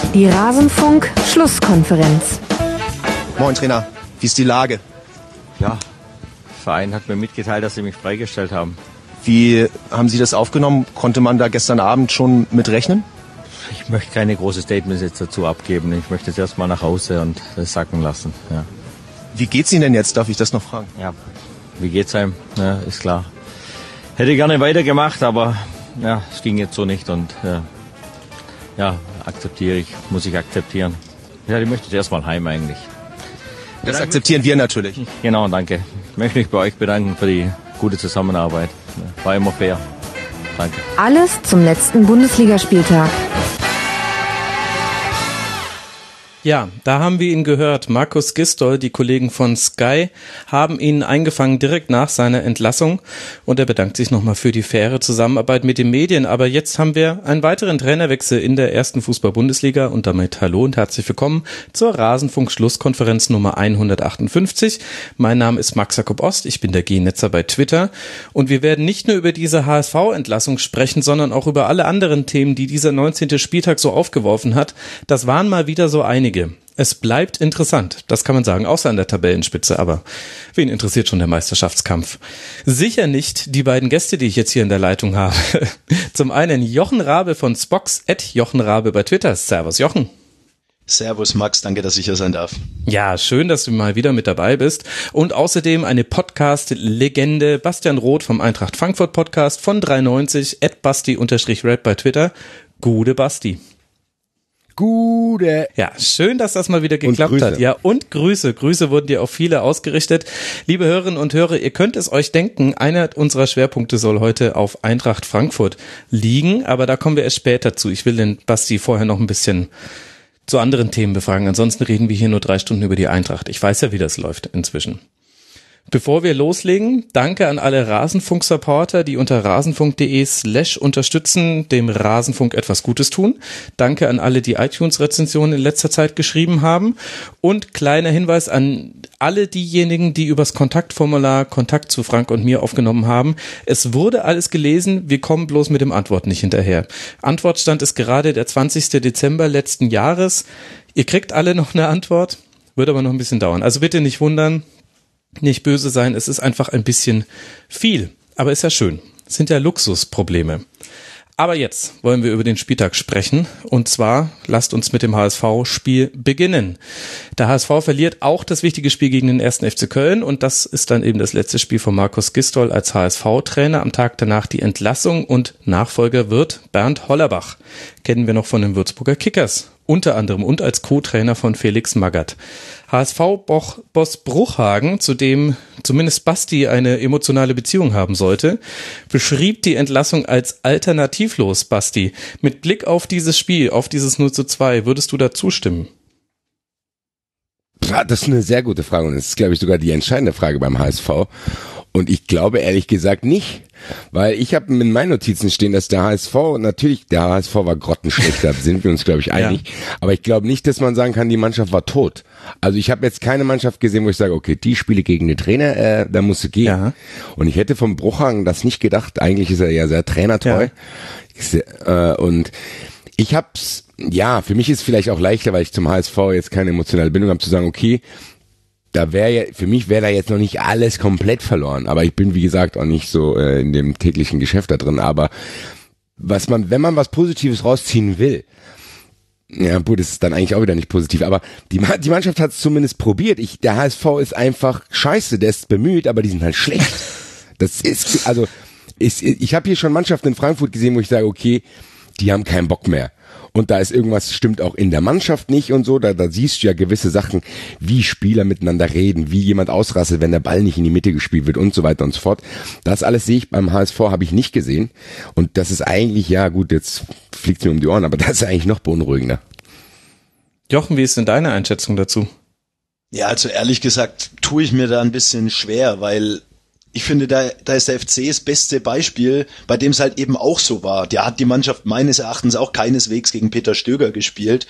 Die Rasenfunk-Schlusskonferenz. Moin Trainer, wie ist die Lage? Ja, der Verein hat mir mitgeteilt, dass sie mich freigestellt haben. Wie haben Sie das aufgenommen? Konnte man da gestern Abend schon mit rechnen? Ich möchte keine großen Statements jetzt dazu abgeben. Ich möchte jetzt erstmal nach Hause und das sacken lassen. Ja. Wie geht's Ihnen denn jetzt? Darf ich das noch fragen? Ja, wie geht's einem? Ja, ist klar. Hätte gerne weitergemacht, aber ja, es ging jetzt so nicht und ja, muss ich akzeptieren. Ja, ich möchte jetzt erstmal heim eigentlich. Das akzeptieren wir natürlich. Genau, danke. Ich möchte mich bei euch bedanken für die gute Zusammenarbeit. War immer fair. Danke. Alles zum letzten Bundesligaspieltag. Ja, da haben wir ihn gehört. Markus Gisdol, die Kollegen von Sky, haben ihn eingefangen direkt nach seiner Entlassung und er bedankt sich nochmal für die faire Zusammenarbeit mit den Medien. Aber jetzt haben wir einen weiteren Trainerwechsel in der ersten Fußball-Bundesliga und damit hallo und herzlich willkommen zur Rasenfunk-Schlusskonferenz Nummer 158. Mein Name ist Max Jakob Ost, ich bin der G-Netzer bei Twitter und wir werden nicht nur über diese HSV-Entlassung sprechen, sondern auch über alle anderen Themen, die dieser 19. Spieltag so aufgeworfen hat. Das waren mal wieder so einige. Es bleibt interessant, das kann man sagen, außer an der Tabellenspitze, aber wen interessiert schon der Meisterschaftskampf? Sicher nicht die beiden Gäste, die ich jetzt hier in der Leitung habe. Zum einen Jochen Rabe von Spox, @JochenRabe bei Twitter. Servus Jochen. Servus Max, danke, dass ich hier sein darf. Ja, schön, dass du mal wieder mit dabei bist. Und außerdem eine Podcast-Legende, Bastian Roth vom Eintracht Frankfurt Podcast von 390, @Basti_Rap bei Twitter. Gute Basti. Gute. Ja, schön, dass das mal wieder geklappt hat. Ja, und Grüße. Grüße wurden dir auf viele ausgerichtet. Liebe Hörerinnen und Hörer, ihr könnt es euch denken, einer unserer Schwerpunkte soll heute auf Eintracht Frankfurt liegen, aber da kommen wir erst später zu. Ich will den Basti vorher noch ein bisschen zu anderen Themen befragen. Ansonsten reden wir hier nur 3 Stunden über die Eintracht. Ich weiß ja, wie das läuft inzwischen. Bevor wir loslegen, danke an alle Rasenfunk-Supporter, die unter rasenfunk.de/unterstützen dem Rasenfunk etwas Gutes tun. Danke an alle, die iTunes-Rezensionen in letzter Zeit geschrieben haben. Und kleiner Hinweis an alle diejenigen, die übers Kontaktformular Kontakt zu Frank und mir aufgenommen haben. Es wurde alles gelesen, wir kommen bloß mit dem Antwort nicht hinterher. Antwortstand ist gerade der 20. Dezember letzten Jahres. Ihr kriegt alle noch eine Antwort, wird aber noch ein bisschen dauern. Also bitte nicht wundern. Nicht böse sein, es ist einfach ein bisschen viel, aber ist ja schön. Es sind ja Luxusprobleme. Aber jetzt wollen wir über den Spieltag sprechen und zwar lasst uns mit dem HSV-Spiel beginnen. Der HSV verliert auch das wichtige Spiel gegen den 1. FC Köln und das ist dann eben das letzte Spiel von Markus Gisdol als HSV-Trainer. Am Tag danach die Entlassung und Nachfolger wird Bernd Hollerbach. Kennen wir noch von den Würzburger Kickers. Unter anderem und als Co-Trainer von Felix Magath. HSV-Boss Bruchhagen, zu dem zumindest Basti eine emotionale Beziehung haben sollte, beschrieb die Entlassung als alternativlos, Basti. Mit Blick auf dieses Spiel, auf dieses 0:2, würdest du da zustimmen? Das ist eine sehr gute Frage und das ist, glaube ich, sogar die entscheidende Frage beim HSV. Und ich glaube ehrlich gesagt nicht, weil ich habe in meinen Notizen stehen, dass der HSV war grottenschlecht, da sind wir uns, glaube ich, einig. Ja. Aber ich glaube nicht, dass man sagen kann, die Mannschaft war tot. Also ich habe jetzt keine Mannschaft gesehen, wo ich sage, okay, die Spiele gegen den Trainer, da musst du gehen. Ja. Und ich hätte vom Bruchhagen das nicht gedacht. Eigentlich ist er ja sehr trainertreu. Ja. Und ich hab's, ja, für mich ist es vielleicht auch leichter, weil ich zum HSV jetzt keine emotionale Bindung habe, zu sagen, okay, für mich wäre da jetzt noch nicht alles komplett verloren, aber ich bin, wie gesagt, auch nicht so in dem täglichen Geschäft da drin, aber wenn man was Positives rausziehen will, ja gut, das ist dann eigentlich auch wieder nicht positiv, aber die Mannschaft hat es zumindest probiert. Der HSV ist einfach scheiße, der ist bemüht, aber die sind halt schlecht. Das ist, also, ich habe hier schon Mannschaften in Frankfurt gesehen, wo ich sage, okay, die haben keinen Bock mehr. Und da ist irgendwas, stimmt auch in der Mannschaft nicht und so, da siehst du ja gewisse Sachen, wie Spieler miteinander reden, wie jemand ausrastet, wenn der Ball nicht in die Mitte gespielt wird und so weiter und so fort. Das alles sehe ich beim HSV, habe ich nicht gesehen. Und das ist eigentlich, ja gut, jetzt fliegt es mir um die Ohren, aber das ist eigentlich noch beunruhigender. Jochen, wie ist denn deine Einschätzung dazu? Ja, also ehrlich gesagt tue ich mir da ein bisschen schwer, weil ich finde, da ist der FC das beste Beispiel, bei dem es halt eben auch so war. Der hat die Mannschaft meines Erachtens auch keineswegs gegen Peter Stöger gespielt,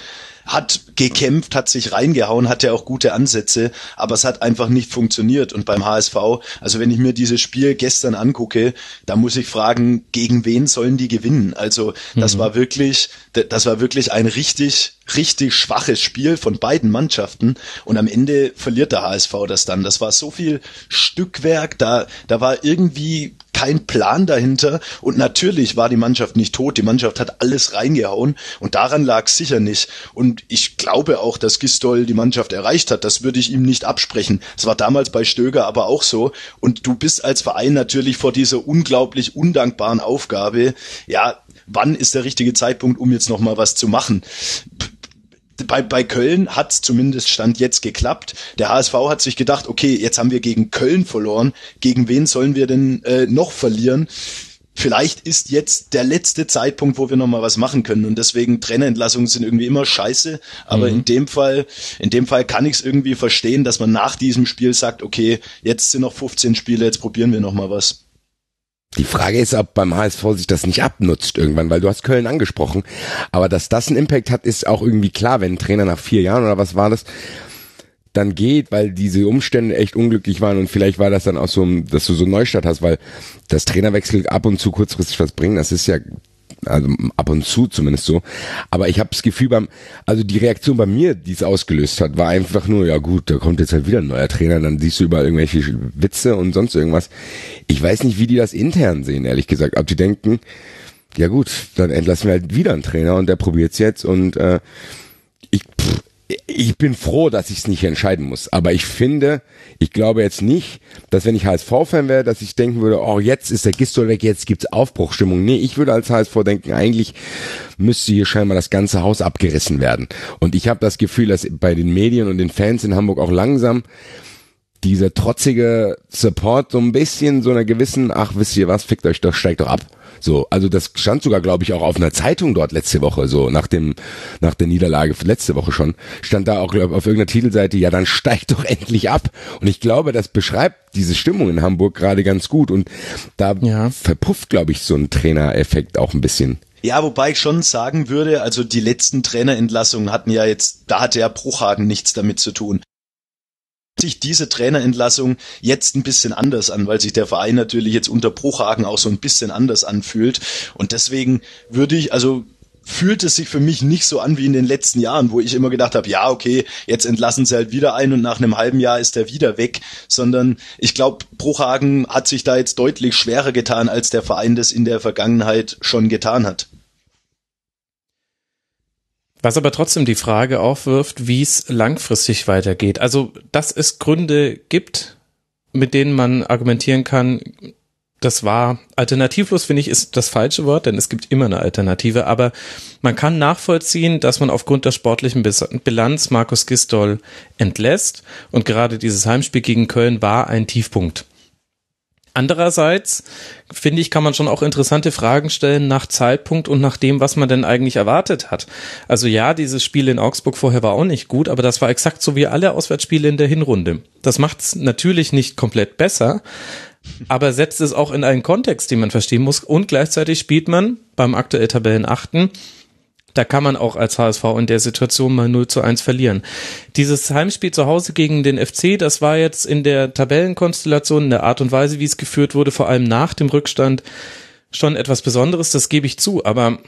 hat gekämpft, hat sich reingehauen, hatte auch gute Ansätze, aber es hat einfach nicht funktioniert. Und beim HSV, also wenn ich mir dieses Spiel gestern angucke, da muss ich fragen, gegen wen sollen die gewinnen? Also das war wirklich ein richtig schwaches Spiel von beiden Mannschaften und am Ende verliert der HSV das dann. Das war so viel Stückwerk, da war irgendwie kein Plan dahinter und natürlich war die Mannschaft nicht tot, die Mannschaft hat alles reingehauen und daran lag es sicher nicht und ich glaube auch, dass Gistol die Mannschaft erreicht hat, das würde ich ihm nicht absprechen. Das war damals bei Stöger aber auch so und du bist als Verein natürlich vor dieser unglaublich undankbaren Aufgabe, ja, wann ist der richtige Zeitpunkt, um jetzt nochmal was zu machen? Bei Köln hat's zumindest Stand jetzt geklappt. Der HSV hat sich gedacht, okay, jetzt haben wir gegen Köln verloren. Gegen wen sollen wir denn noch verlieren? Vielleicht ist jetzt der letzte Zeitpunkt, wo wir nochmal was machen können. Und deswegen Trainerentlassungen sind irgendwie immer scheiße. Aber in dem Fall kann ich es irgendwie verstehen, dass man nach diesem Spiel sagt, okay, jetzt sind noch 15 Spiele, jetzt probieren wir nochmal was. Die Frage ist, ob beim HSV sich das nicht abnutzt irgendwann, weil du hast Köln angesprochen. Aber dass das einen Impact hat, ist auch irgendwie klar, wenn ein Trainer nach 4 Jahren oder was war das, dann geht, weil diese Umstände echt unglücklich waren und vielleicht war das dann auch so, dass du so einen Neustart hast, weil das Trainerwechsel ab und zu kurzfristig was bringen, das ist ja also ab und zu zumindest so. Aber ich habe das Gefühl also die Reaktion bei mir, die es ausgelöst hat, war einfach nur, ja gut, da kommt jetzt halt wieder ein neuer Trainer, dann siehst du überall irgendwelche Witze und sonst irgendwas. Ich weiß nicht, wie die das intern sehen, ehrlich gesagt. Ob die denken, ja gut, dann entlassen wir halt wieder einen Trainer und der probiert's jetzt und ich bin froh, dass ich es nicht entscheiden muss. Aber ich glaube jetzt nicht, dass wenn ich HSV-Fan wäre, dass ich denken würde, oh, jetzt ist der Gistol weg, jetzt gibt's Aufbruchstimmung. Nee, ich würde als HSV denken, eigentlich müsste hier scheinbar das ganze Haus abgerissen werden. Und ich habe das Gefühl, dass bei den Medien und den Fans in Hamburg auch langsam dieser trotzige Support so ein bisschen so einer gewissen, ach, wisst ihr was, fickt euch doch, steigt doch ab. So, also das stand sogar, glaube ich, auch auf einer Zeitung dort letzte Woche, so nach der Niederlage letzte Woche schon, stand da auch, glaub, auf irgendeiner Titelseite, ja, dann steigt doch endlich ab. Und ich glaube, das beschreibt diese Stimmung in Hamburg gerade ganz gut und da verpufft, glaube ich, so ein Trainereffekt auch ein bisschen. Ja, wobei ich schon sagen würde, also die letzten Trainerentlassungen da hatte ja Bruchhagen nichts damit zu tun. Sich diese Trainerentlassung jetzt ein bisschen anders an, weil sich der Verein natürlich jetzt unter Bruchhagen auch so ein bisschen anders anfühlt und deswegen fühlt es sich für mich nicht so an wie in den letzten Jahren, wo ich immer gedacht habe, ja, okay, jetzt entlassen sie halt wieder einen und nach einem halben Jahr ist er wieder weg, sondern ich glaube, Bruchhagen hat sich da jetzt deutlich schwerer getan, als der Verein das in der Vergangenheit schon getan hat. Was aber trotzdem die Frage aufwirft, wie es langfristig weitergeht. Also, dass es Gründe gibt, mit denen man argumentieren kann, das war alternativlos, finde ich, ist das falsche Wort, denn es gibt immer eine Alternative, aber man kann nachvollziehen, dass man aufgrund der sportlichen Bilanz Markus Gistol entlässt und gerade dieses Heimspiel gegen Köln war ein Tiefpunkt. Andererseits, finde ich, kann man schon auch interessante Fragen stellen nach Zeitpunkt und nach dem, was man denn eigentlich erwartet hat. Also ja, dieses Spiel in Augsburg vorher war auch nicht gut, aber das war exakt so wie alle Auswärtsspiele in der Hinrunde. Das macht es natürlich nicht komplett besser, aber setzt es auch in einen Kontext, den man verstehen muss und gleichzeitig spielt man beim aktuell Tabellenachten. Da kann man auch als HSV in der Situation mal 0:1 verlieren. Dieses Heimspiel zu Hause gegen den FC, das war jetzt in der Tabellenkonstellation, in der Art und Weise, wie es geführt wurde, vor allem nach dem Rückstand, schon etwas Besonderes, das gebe ich zu, aber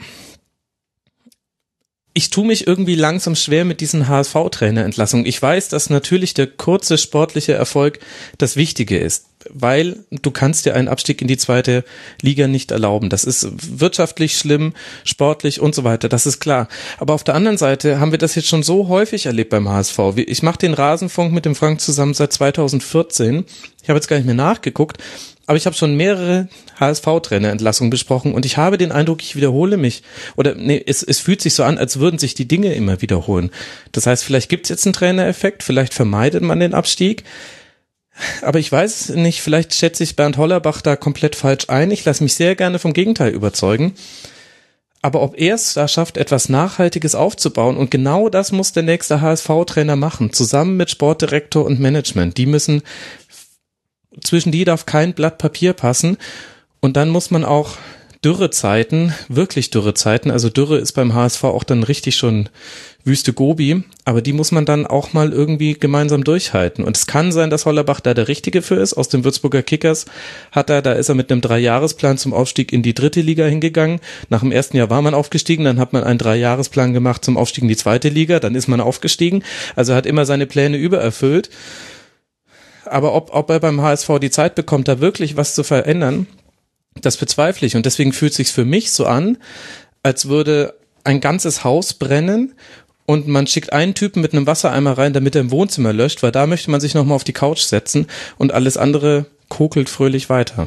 ich tue mich irgendwie langsam schwer mit diesen HSV-Trainerentlassungen. Ich weiß, dass natürlich der kurze sportliche Erfolg das Wichtige ist, weil du kannst dir einen Abstieg in die 2. Liga nicht erlauben. Das ist wirtschaftlich schlimm, sportlich und so weiter, das ist klar. Aber auf der anderen Seite haben wir das jetzt schon so häufig erlebt beim HSV. Ich mache den Rasenfunk mit dem Frank zusammen seit 2014. Ich habe jetzt gar nicht mehr nachgeguckt, aber ich habe schon mehrere HSV-Trainerentlassungen besprochen und ich habe den Eindruck, ich wiederhole mich. Oder nee, es fühlt sich so an, als würden sich die Dinge immer wiederholen. Das heißt, vielleicht gibt es jetzt einen Trainereffekt, vielleicht vermeidet man den Abstieg. Aber ich weiß nicht, vielleicht schätze ich Bernd Hollerbach da komplett falsch ein. Ich lasse mich sehr gerne vom Gegenteil überzeugen. Aber ob er es da schafft, etwas Nachhaltiges aufzubauen, und genau das muss der nächste HSV-Trainer machen, zusammen mit Sportdirektor und Management. Zwischen die darf kein Blatt Papier passen und dann muss man auch Dürrezeiten, wirklich Dürrezeiten, also Dürre ist beim HSV auch dann richtig schon Wüste Gobi, aber die muss man dann auch mal irgendwie gemeinsam durchhalten. Und es kann sein, dass Hollerbach da der Richtige für ist. Aus den Würzburger Kickers da ist er mit einem 3-Jahresplan zum Aufstieg in die 3. Liga hingegangen. Nach dem ersten Jahr war man aufgestiegen, dann hat man einen 3-Jahresplan gemacht zum Aufstieg in die 2. Liga, dann ist man aufgestiegen. Also er hat immer seine Pläne übererfüllt. Aber ob er beim HSV die Zeit bekommt, da wirklich was zu verändern, das bezweifle ich. Und deswegen fühlt es sich für mich so an, als würde ein ganzes Haus brennen und man schickt einen Typen mit einem Wassereimer rein, damit er im Wohnzimmer löscht, weil da möchte man sich nochmal auf die Couch setzen und alles andere kokelt fröhlich weiter.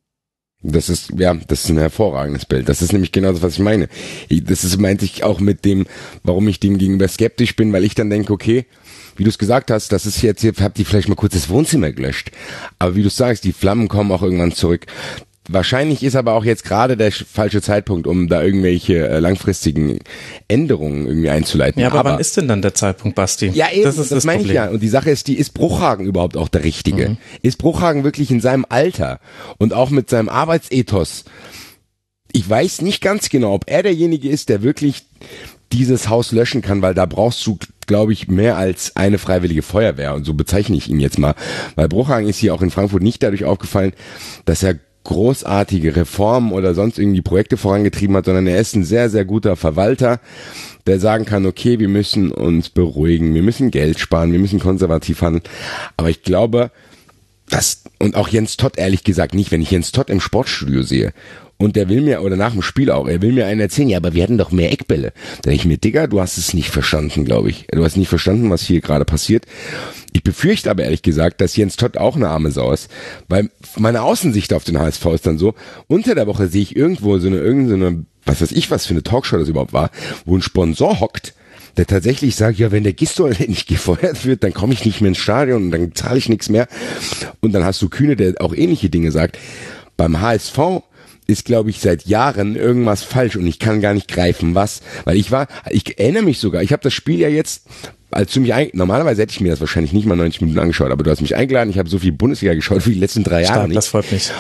Das ist ein hervorragendes Bild. Das ist nämlich genau das, was ich meine. Meinte ich auch mit dem, warum ich dem gegenüber skeptisch bin, weil ich dann denke, okay, wie du es gesagt hast, das ist jetzt, habt ihr vielleicht mal kurz das Wohnzimmer gelöscht. Aber wie du sagst, die Flammen kommen auch irgendwann zurück. Wahrscheinlich ist aber auch jetzt gerade der falsche Zeitpunkt, um da irgendwelche langfristigen Änderungen irgendwie einzuleiten. Ja, aber wann ist denn dann der Zeitpunkt, Basti? Ja, eben, das meine ich ja. Und die Sache ist, ist Bruchhagen überhaupt auch der Richtige? Ist Bruchhagen wirklich in seinem Alter und auch mit seinem Arbeitsethos? Ich weiß nicht ganz genau, ob er derjenige ist, der wirklich dieses Haus löschen kann, weil da brauchst du, glaube ich, mehr als eine freiwillige Feuerwehr. Und so bezeichne ich ihn jetzt mal. Weil Bruchhagen ist hier auch in Frankfurt nicht dadurch aufgefallen, dass er großartige Reformen oder sonst irgendwie Projekte vorangetrieben hat, sondern er ist ein sehr, sehr guter Verwalter, der sagen kann, okay, wir müssen uns beruhigen, wir müssen Geld sparen, wir müssen konservativ handeln. Aber ich glaube, und auch Jens Todt ehrlich gesagt nicht, wenn ich Jens Todt im Sportstudio sehe und der will mir, oder nach dem Spiel auch, er will mir einen erzählen, ja, aber wir hatten doch mehr Eckbälle. Da denke ich mir, Digga, du hast es nicht verstanden, glaube ich. Du hast nicht verstanden, was hier gerade passiert. Ich befürchte aber ehrlich gesagt, dass Jens Todt auch eine arme Sau ist, weil meine Außensicht auf den HSV ist dann so, unter der Woche sehe ich irgendwo irgendeine, was weiß ich, was für eine Talkshow das überhaupt war, wo ein Sponsor hockt, der tatsächlich sagt, ja, wenn der Gistol nicht gefeuert wird, dann komme ich nicht mehr ins Stadion und dann zahle ich nichts mehr. Und dann hast du Kühne, der auch ähnliche Dinge sagt. Beim HSV ist, glaube ich, seit Jahren irgendwas falsch und ich kann gar nicht greifen, was. Weil ich erinnere mich sogar, ich habe das Spiel ja jetzt, als du mich normalerweise hätte ich mir das wahrscheinlich nicht mal 90 Minuten angeschaut, aber du hast mich eingeladen, ich habe so viel Bundesliga geschaut wie die letzten 3 Jahre nicht. Das freut mich.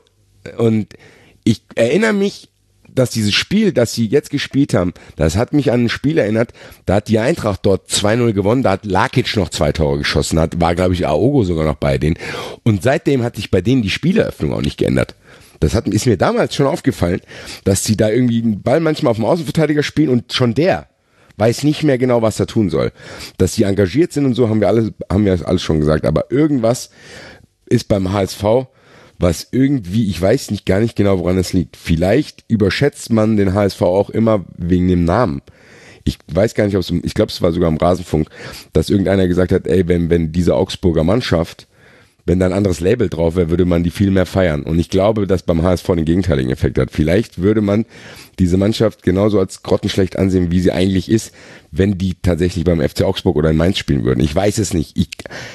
Und ich erinnere mich, dass dieses Spiel, das sie jetzt gespielt haben, das hat mich an ein Spiel erinnert, da hat die Eintracht dort 2-0 gewonnen, da hat Lakic noch 2 Tore geschossen, war, glaube ich, Aogo sogar noch bei denen. Und seitdem hat sich bei denen die Spieleröffnung auch nicht geändert. Ist mir damals schon aufgefallen, dass sie da irgendwie einen Ball manchmal auf dem Außenverteidiger spielen und schon der weiß nicht mehr genau, was er tun soll. Dass sie engagiert sind und so, haben wir alles schon gesagt. Aber irgendwas ist beim HSV, was irgendwie, ich weiß gar nicht genau, woran es liegt. Vielleicht überschätzt man den HSV auch immer wegen dem Namen. Ich weiß gar nicht, ich glaube, es war sogar im Rasenfunk, dass irgendeiner gesagt hat, ey, wenn diese Augsburger Mannschaft, wenn da ein anderes Label drauf wäre, würde man die viel mehr feiern. Und ich glaube, dass beim HSV den gegenteiligen Effekt hat. Vielleicht würde man diese Mannschaft genauso als grottenschlecht ansehen, wie sie eigentlich ist, wenn die tatsächlich beim FC Augsburg oder in Mainz spielen würden. Ich weiß es nicht.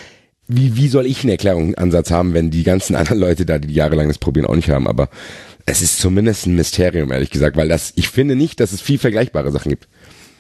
Wie soll ich einen Erklärungsansatz haben, wenn die ganzen anderen Leute da, die jahrelang das probieren, auch nicht haben? Aber es ist zumindest ein Mysterium, ehrlich gesagt, weil ich finde nicht, dass es viel vergleichbare Sachen gibt.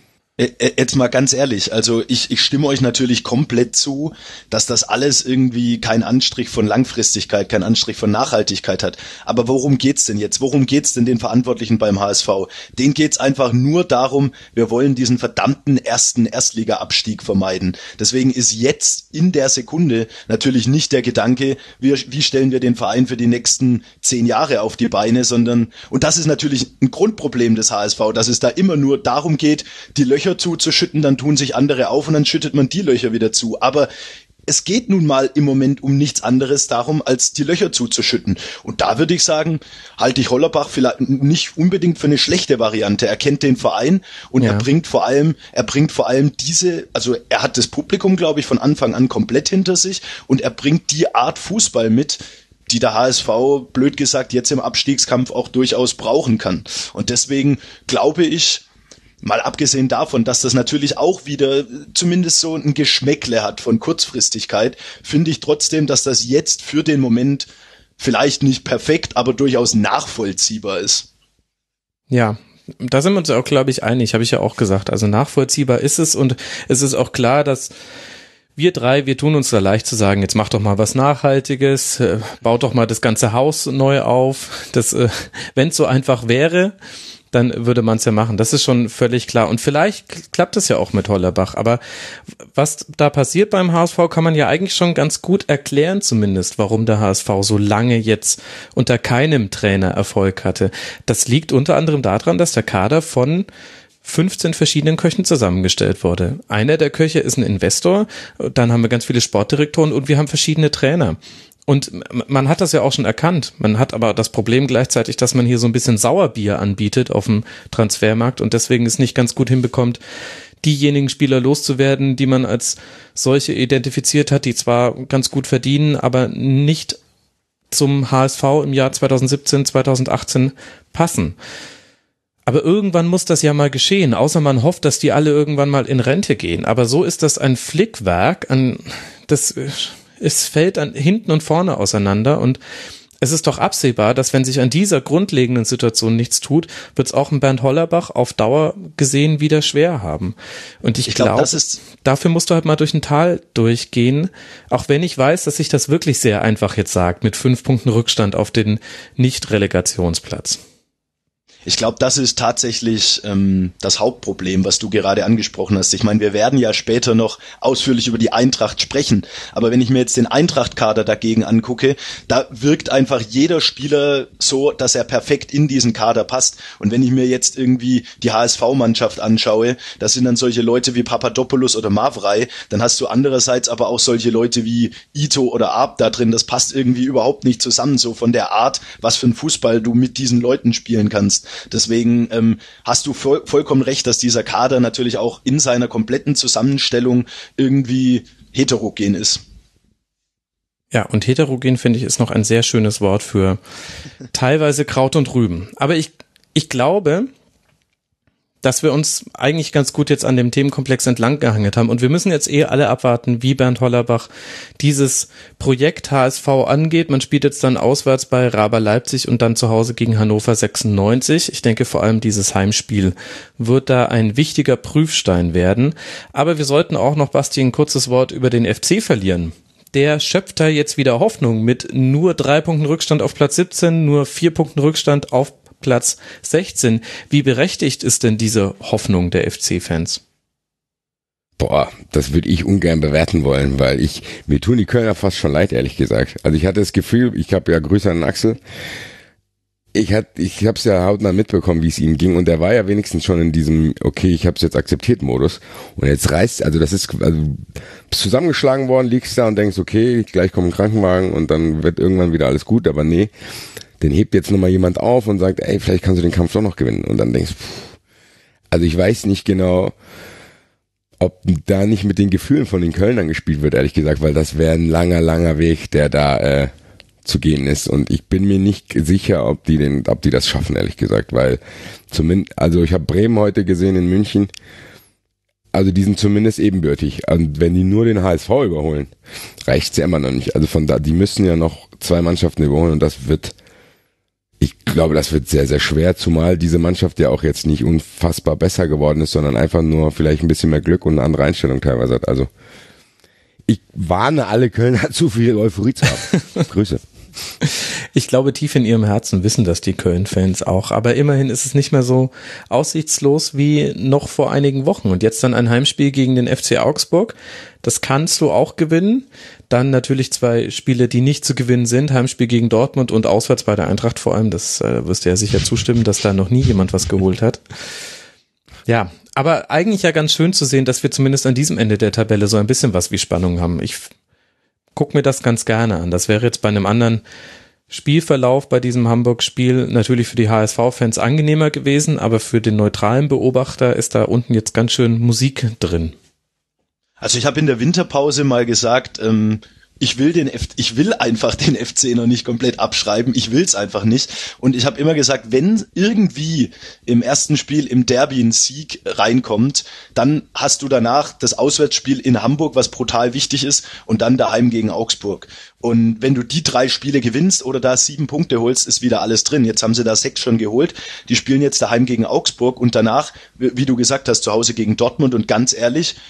Jetzt mal ganz ehrlich, also ich stimme euch natürlich komplett zu, dass das alles irgendwie keinen Anstrich von Langfristigkeit, keinen Anstrich von Nachhaltigkeit hat. Aber worum geht's denn jetzt? Worum geht's denn den Verantwortlichen beim HSV? Denen geht's einfach nur darum, wir wollen diesen verdammten Erstliga-Abstieg vermeiden. Deswegen ist jetzt in der Sekunde natürlich nicht der Gedanke, wie stellen wir den Verein für die nächsten 10 Jahre auf die Beine, sondern, und das ist natürlich ein Grundproblem des HSV, dass es da immer nur darum geht, die Löcher zuzuschütten, dann tun sich andere auf und dann schüttet man die Löcher wieder zu. Aber es geht nun mal im Moment um nichts anderes darum, als die Löcher zuzuschütten. Und da würde ich sagen, halte ich Hollerbach vielleicht nicht unbedingt für eine schlechte Variante. Er kennt den Verein und er bringt vor allem also er hat das Publikum, glaube ich, von Anfang an komplett hinter sich und er bringt die Art Fußball mit, die der HSV, blöd gesagt, jetzt im Abstiegskampf auch durchaus brauchen kann. Und deswegen glaube ich, mal abgesehen davon, dass das natürlich auch wieder zumindest so ein Geschmäckle hat von Kurzfristigkeit, finde ich trotzdem, dass das jetzt für den Moment vielleicht nicht perfekt, aber durchaus nachvollziehbar ist. Ja, da sind wir uns auch, glaube ich, einig, habe ich ja auch gesagt. Also nachvollziehbar ist es und es ist auch klar, dass wir tun uns da leicht zu sagen, jetzt mach doch mal was Nachhaltiges, baut doch mal das ganze Haus neu auf. Das, wenn es so einfach wäre, dann würde man es ja machen. Das ist schon völlig klar. Und vielleicht klappt es ja auch mit Hollerbach. Aber was da passiert beim HSV, kann man ja eigentlich schon ganz gut erklären zumindest, warum der HSV so lange jetzt unter keinem Trainer Erfolg hatte. Das liegt unter anderem daran, dass der Kader von 15 verschiedenen Köchen zusammengestellt wurde. Einer der Köche ist ein Investor, dann haben wir ganz viele Sportdirektoren und wir haben verschiedene Trainer. Und man hat das ja auch schon erkannt. Man hat aber das Problem gleichzeitig, dass man hier so ein bisschen Sauerbier anbietet auf dem Transfermarkt und deswegen es nicht ganz gut hinbekommt, diejenigen Spieler loszuwerden, die man als solche identifiziert hat, die zwar ganz gut verdienen, aber nicht zum HSV im Jahr 2017, 2018 passen. Aber irgendwann muss das ja mal geschehen, außer man hofft, dass die alle irgendwann mal in Rente gehen. Aber so ist das ein Flickwerk, es fällt hinten und vorne auseinander und es ist doch absehbar, dass wenn sich an dieser grundlegenden Situation nichts tut, wird es auch ein Bernd Hollerbach auf Dauer gesehen wieder schwer haben. Und ich glaube, dafür musst du halt mal durch ein Tal durchgehen, auch wenn ich weiß, dass sich das wirklich sehr einfach jetzt sagt, mit 5 Punkten Rückstand auf den Nicht-Relegationsplatz. Ich glaube, das ist tatsächlich das Hauptproblem, was du gerade angesprochen hast. Ich meine, wir werden ja später noch ausführlich über die Eintracht sprechen, aber wenn ich mir jetzt den Eintracht-Kader dagegen angucke, da wirkt einfach jeder Spieler so, dass er perfekt in diesen Kader passt. Und wenn ich mir jetzt irgendwie die HSV-Mannschaft anschaue, das sind dann solche Leute wie Papadopoulos oder Mavrei, dann hast du andererseits aber auch solche Leute wie Ito oder Arp da drin. Das passt irgendwie überhaupt nicht zusammen, so von der Art, was für ein Fußball du mit diesen Leuten spielen kannst. Deswegen hast du vollkommen recht, dass dieser Kader natürlich auch in seiner kompletten Zusammenstellung irgendwie heterogen ist. Ja, und heterogen, finde ich, ist noch ein sehr schönes Wort für teilweise Kraut und Rüben. Aber ich glaube, dass wir uns eigentlich ganz gut jetzt an dem Themenkomplex entlang gehangelt haben. Und wir müssen jetzt alle abwarten, wie Bernd Hollerbach dieses Projekt HSV angeht. Man spielt jetzt dann auswärts bei Raber Leipzig und dann zu Hause gegen Hannover 96. Ich denke, vor allem dieses Heimspiel wird da ein wichtiger Prüfstein werden. Aber wir sollten auch noch, Basti, ein kurzes Wort über den FC verlieren. Der schöpft da jetzt wieder Hoffnung mit nur 3 Punkten Rückstand auf Platz 17, nur 4 Punkten Rückstand auf Platz 16. Wie berechtigt ist denn diese Hoffnung der FC-Fans? Boah, das würde ich ungern bewerten wollen, weil mir tun die Kölner fast schon leid, ehrlich gesagt. Also ich hatte das Gefühl, ich habe ja Grüße an Axel, ich hab's ja hautnah mitbekommen, wie es ihm ging und der war ja wenigstens schon in diesem, okay, ich hab's jetzt akzeptiert Modus und jetzt bist zusammengeschlagen worden, liegst da und denkst, okay, gleich kommt ein Krankenwagen und dann wird irgendwann wieder alles gut, aber nee, den hebt jetzt nochmal jemand auf und sagt, ey, vielleicht kannst du den Kampf doch noch gewinnen. Und dann denkst du, also ich weiß nicht genau, ob da nicht mit den Gefühlen von den Kölnern gespielt wird, ehrlich gesagt, weil das wäre ein langer, langer Weg, der da zu gehen ist. Und ich bin mir nicht sicher, ob die das schaffen, ehrlich gesagt, weil also ich habe Bremen heute gesehen in München, also die sind zumindest ebenbürtig. Und wenn die nur den HSV überholen, reicht's ja immer noch nicht. Also die müssen ja noch 2 Mannschaften überholen und ich glaube, das wird sehr, sehr schwer, zumal diese Mannschaft ja auch jetzt nicht unfassbar besser geworden ist, sondern einfach nur vielleicht ein bisschen mehr Glück und eine andere Einstellung teilweise hat. Also ich warne alle Kölner, zu viel Euphorie zu haben. Grüße. Ich glaube, tief in ihrem Herzen wissen das die Köln-Fans auch. Aber immerhin ist es nicht mehr so aussichtslos wie noch vor einigen Wochen. Und jetzt dann ein Heimspiel gegen den FC Augsburg. Das kannst du auch gewinnen. Dann natürlich 2 Spiele, die nicht zu gewinnen sind. Heimspiel gegen Dortmund und auswärts bei der Eintracht vor allem. Das wirst du ja sicher zustimmen, dass da noch nie jemand was geholt hat. Ja, aber eigentlich ja ganz schön zu sehen, dass wir zumindest an diesem Ende der Tabelle so ein bisschen was wie Spannung haben. Ich guck mir das ganz gerne an. Das wäre jetzt bei einem anderen Spielverlauf bei diesem Hamburg-Spiel natürlich für die HSV-Fans angenehmer gewesen, aber für den neutralen Beobachter ist da unten jetzt ganz schön Musik drin. Also ich habe in der Winterpause mal gesagt, ich will einfach den FC noch nicht komplett abschreiben, ich will's einfach nicht. Und ich habe immer gesagt, wenn irgendwie im ersten Spiel im Derby ein Sieg reinkommt, dann hast du danach das Auswärtsspiel in Hamburg, was brutal wichtig ist, und dann daheim gegen Augsburg. Und wenn du die 3 Spiele gewinnst oder da 7 Punkte holst, ist wieder alles drin. Jetzt haben sie da 6 schon geholt. Die spielen jetzt daheim gegen Augsburg und danach, wie du gesagt hast, zu Hause gegen Dortmund. Und ganz ehrlich,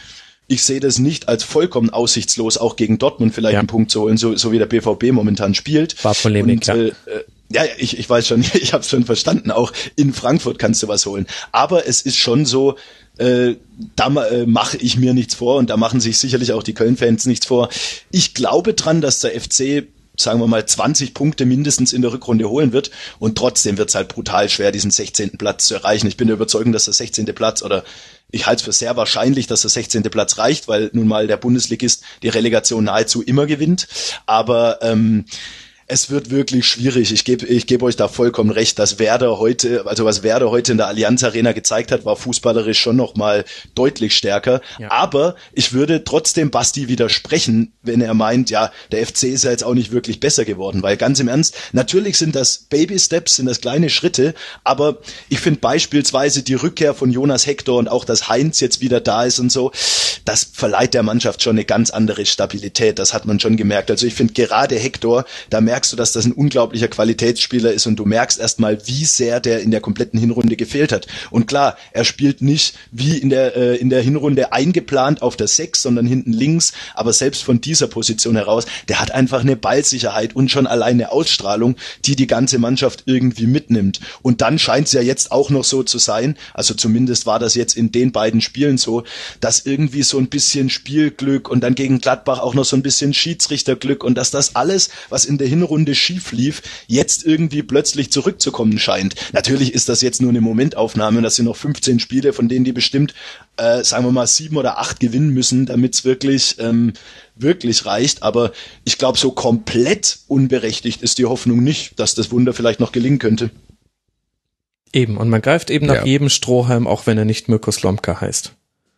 ich sehe das nicht als vollkommen aussichtslos, auch gegen Dortmund vielleicht einen Punkt zu holen, so wie der BVB momentan spielt. War Polemik, ja, ich weiß schon, ich habe es schon verstanden, auch in Frankfurt kannst du was holen. Aber es ist schon so, da mache ich mir nichts vor und da machen sich sicherlich auch die Köln-Fans nichts vor. Ich glaube dran, dass der FC, sagen wir mal, 20 Punkte mindestens in der Rückrunde holen wird und trotzdem wird es halt brutal schwer, diesen 16. Platz zu erreichen. Ich bin der Überzeugung, dass der 16. Platz oder ich halte es für sehr wahrscheinlich, dass der 16. Platz reicht, weil nun mal der Bundesligist die Relegation nahezu immer gewinnt. Aber es wird wirklich schwierig. Ich gebe euch da vollkommen recht, dass was Werder heute in der Allianz Arena gezeigt hat, war fußballerisch schon noch mal deutlich stärker. Ja. Aber ich würde trotzdem Basti widersprechen, wenn er meint, ja, der FC ist ja jetzt auch nicht wirklich besser geworden, weil ganz im Ernst, natürlich sind das Baby-Steps, sind das kleine Schritte, aber ich finde beispielsweise die Rückkehr von Jonas Hector und auch, dass Heinz jetzt wieder da ist und so, das verleiht der Mannschaft schon eine ganz andere Stabilität. Das hat man schon gemerkt. Also ich finde gerade Hector, da merkst du, dass das ein unglaublicher Qualitätsspieler ist und du merkst erstmal, wie sehr der in der kompletten Hinrunde gefehlt hat. Und klar, er spielt nicht wie in der Hinrunde eingeplant auf der 6, sondern hinten links, aber selbst von dieser Position heraus, der hat einfach eine Ballsicherheit und schon alleine eine Ausstrahlung, die ganze Mannschaft irgendwie mitnimmt. Und dann scheint es ja jetzt auch noch so zu sein, also zumindest war das jetzt in den beiden Spielen so, dass irgendwie so ein bisschen Spielglück und dann gegen Gladbach auch noch so ein bisschen Schiedsrichterglück und dass das alles, was in der Hinrunde schief lief, jetzt irgendwie plötzlich zurückzukommen scheint. Natürlich ist das jetzt nur eine Momentaufnahme und das sind noch 15 Spiele, von denen die bestimmt, sagen wir mal, 7 oder 8 gewinnen müssen, damit es wirklich reicht. Aber ich glaube, so komplett unberechtigt ist die Hoffnung nicht, dass das Wunder vielleicht noch gelingen könnte. Eben, und man greift eben nach jedem Strohhalm, auch wenn er nicht Mirko Slomka heißt.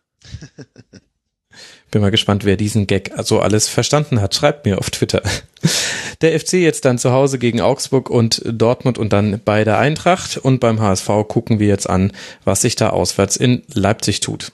Bin mal gespannt, wer diesen Gag also alles verstanden hat. Schreibt mir auf Twitter. Der FC jetzt dann zu Hause gegen Augsburg und Dortmund und dann bei der Eintracht. Und beim HSV gucken wir jetzt an, was sich da auswärts in Leipzig tut.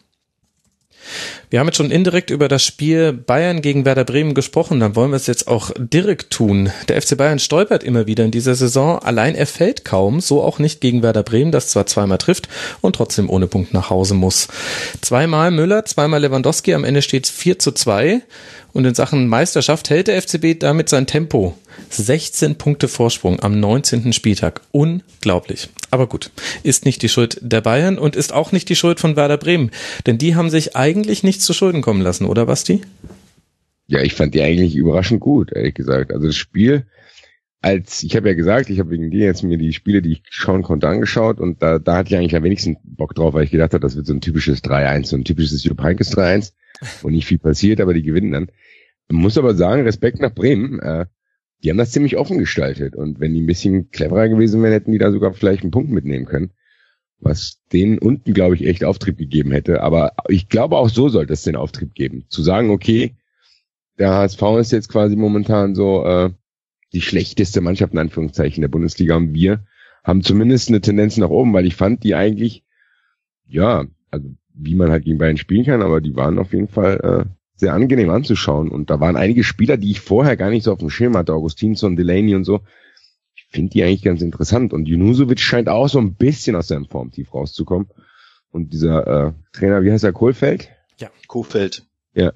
Wir haben jetzt schon indirekt über das Spiel Bayern gegen Werder Bremen gesprochen, dann wollen wir es jetzt auch direkt tun. Der FC Bayern stolpert immer wieder in dieser Saison, allein er fällt kaum, so auch nicht gegen Werder Bremen, das zwar zweimal trifft und trotzdem ohne Punkt nach Hause muss. Zweimal Müller, zweimal Lewandowski, am Ende steht es 4:2 und in Sachen Meisterschaft hält der FCB damit sein Tempo. 16 Punkte Vorsprung am 19. Spieltag. Unglaublich. Aber gut, ist nicht die Schuld der Bayern und ist auch nicht die Schuld von Werder Bremen. Denn die haben sich eigentlich nichts zu Schulden kommen lassen, oder Basti? Ja, ich fand die eigentlich überraschend gut, ehrlich gesagt. Also das Spiel, ich habe ja gesagt, ich habe wegen dir jetzt mir die Spiele, die ich schauen konnte, angeschaut und da hatte ich eigentlich am wenigsten Bock drauf, weil ich gedacht habe, das wird so ein typisches 3-1, so ein typisches Jupp Heynckes 3-1, wo nicht viel passiert, aber die gewinnen dann. Man muss aber sagen, Respekt nach Bremen, die haben das ziemlich offen gestaltet und wenn die ein bisschen cleverer gewesen wären, hätten die da sogar vielleicht einen Punkt mitnehmen können, was denen unten, glaube ich, echt Auftrieb gegeben hätte. Aber ich glaube, auch so sollte es den Auftrieb geben. Zu sagen, okay, der HSV ist jetzt quasi momentan so die schlechteste Mannschaft in Anführungszeichen der Bundesliga und wir haben zumindest eine Tendenz nach oben, weil ich fand die eigentlich, ja, also wie man halt gegen Bayern spielen kann, aber die waren auf jeden Fall sehr angenehm anzuschauen und da waren einige Spieler, die ich vorher gar nicht so auf dem Schirm hatte, Augustinsson, Delaney und so. Ich finde die eigentlich ganz interessant und Junusovic scheint auch so ein bisschen aus seinem Formtief rauszukommen und dieser Trainer, wie heißt er, Kohlfeld? Ja, Kohfeldt. Ja,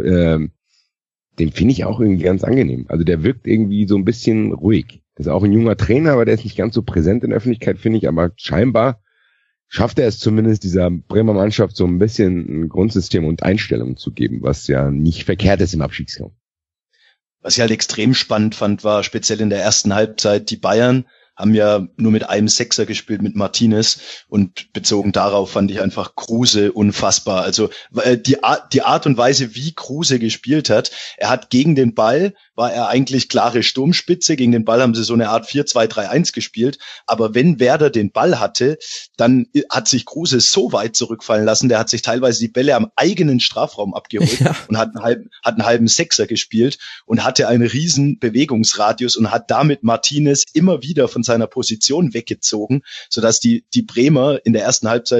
den finde ich auch irgendwie ganz angenehm. Also der wirkt irgendwie so ein bisschen ruhig. Das ist auch ein junger Trainer, aber der ist nicht ganz so präsent in der Öffentlichkeit, finde ich, aber scheinbar schafft er es zumindest, dieser Bremer Mannschaft so ein bisschen ein Grundsystem und Einstellungen zu geben, was ja nicht verkehrt ist im Abstiegskampf. Was ich halt extrem spannend fand, war speziell in der ersten Halbzeit, die Bayern haben ja nur mit einem Sechser gespielt, mit Martinez und bezogen darauf fand ich einfach Kruse unfassbar. Also die Art und Weise, wie Kruse gespielt hat, er hat gegen den Ball, war er eigentlich klare Sturmspitze, gegen den Ball haben sie so eine Art 4-2-3-1 gespielt, aber wenn Werder den Ball hatte, dann hat sich Kruse so weit zurückfallen lassen, der hat sich teilweise die Bälle am eigenen Strafraum abgeholt und hat einen halben Sechser gespielt und hatte einen riesen Bewegungsradius und hat damit Martinez immer wieder von seiner Position weggezogen, sodass die Bremer in der ersten Halbzeit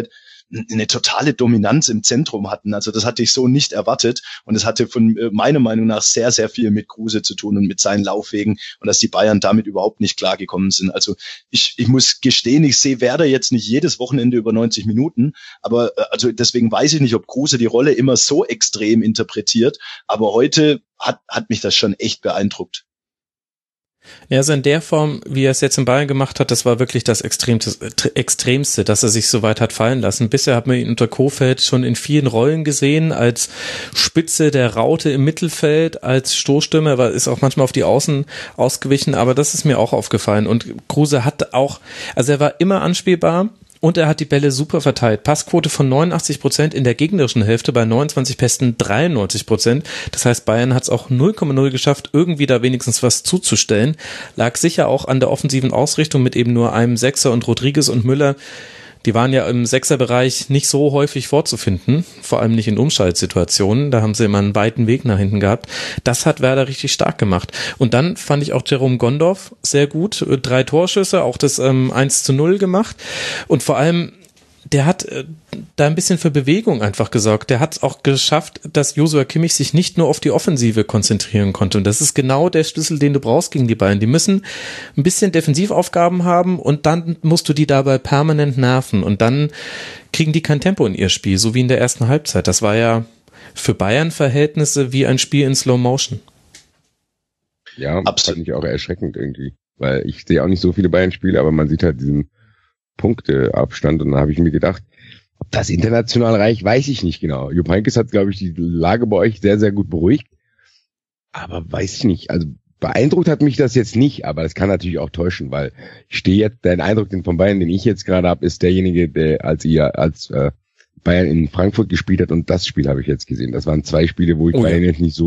eine totale Dominanz im Zentrum hatten. Also das hatte ich so nicht erwartet und es hatte von meiner Meinung nach sehr, sehr viel mit Kruse zu tun und mit seinen Laufwegen und dass die Bayern damit überhaupt nicht klargekommen sind. Also ich muss gestehen, ich sehe Werder jetzt nicht jedes Wochenende über 90 Minuten, aber also deswegen weiß ich nicht, ob Kruse die Rolle immer so extrem interpretiert, aber heute hat mich das schon echt beeindruckt. Ja, also in der Form, wie er es jetzt in Bayern gemacht hat, das war wirklich das Extremste, dass er sich so weit hat fallen lassen. Bisher hat man ihn unter Kohfeldt schon in vielen Rollen gesehen, als Spitze der Raute im Mittelfeld, als Stoßstürmer, er ist auch manchmal auf die Außen ausgewichen, aber das ist mir auch aufgefallen. Und Kruse hat auch, also er war immer anspielbar. Und er hat die Bälle super verteilt. Passquote von 89% in der gegnerischen Hälfte, bei 29 Pässen 93%. Das heißt, Bayern hat es auch 0,0 geschafft, irgendwie da wenigstens was zuzustellen. Lag sicher auch an der offensiven Ausrichtung mit eben nur einem Sechser und Rodriguez und Müller. Die waren ja im Sechserbereich nicht so häufig vorzufinden, vor allem nicht in Umschaltsituationen. Da haben sie immer einen weiten Weg nach hinten gehabt. Das hat Werder richtig stark gemacht. Und dann fand ich auch Jerome Gondorf sehr gut. 3 Torschüsse, auch das 1:0 gemacht. Und vor allem, der hat da ein bisschen für Bewegung einfach gesorgt. Der hat es auch geschafft, dass Joshua Kimmich sich nicht nur auf die Offensive konzentrieren konnte. Und das ist genau der Schlüssel, den du brauchst gegen die Bayern. Die müssen ein bisschen Defensivaufgaben haben und dann musst du die dabei permanent nerven. Und dann kriegen die kein Tempo in ihr Spiel, so wie in der ersten Halbzeit. Das war ja für Bayern-Verhältnisse wie ein Spiel in Slow Motion. Ja, fand ich auch erschreckend irgendwie. Weil ich sehe auch nicht so viele Bayern-Spiele, aber man sieht halt diesen Punkteabstand und da habe ich mir gedacht, ob das international reicht, weiß ich nicht genau. Jupp Heynckes hat, glaube ich, die Lage bei euch sehr, sehr gut beruhigt, aber weiß ich nicht. Also beeindruckt hat mich das jetzt nicht, aber das kann natürlich auch täuschen, weil ich stehe jetzt, der Eindruck von Bayern, den ich jetzt gerade habe, ist derjenige, der als Bayern in Frankfurt gespielt hat und das Spiel habe ich jetzt gesehen. Das waren 2 Spiele, wo ich Bayern jetzt nicht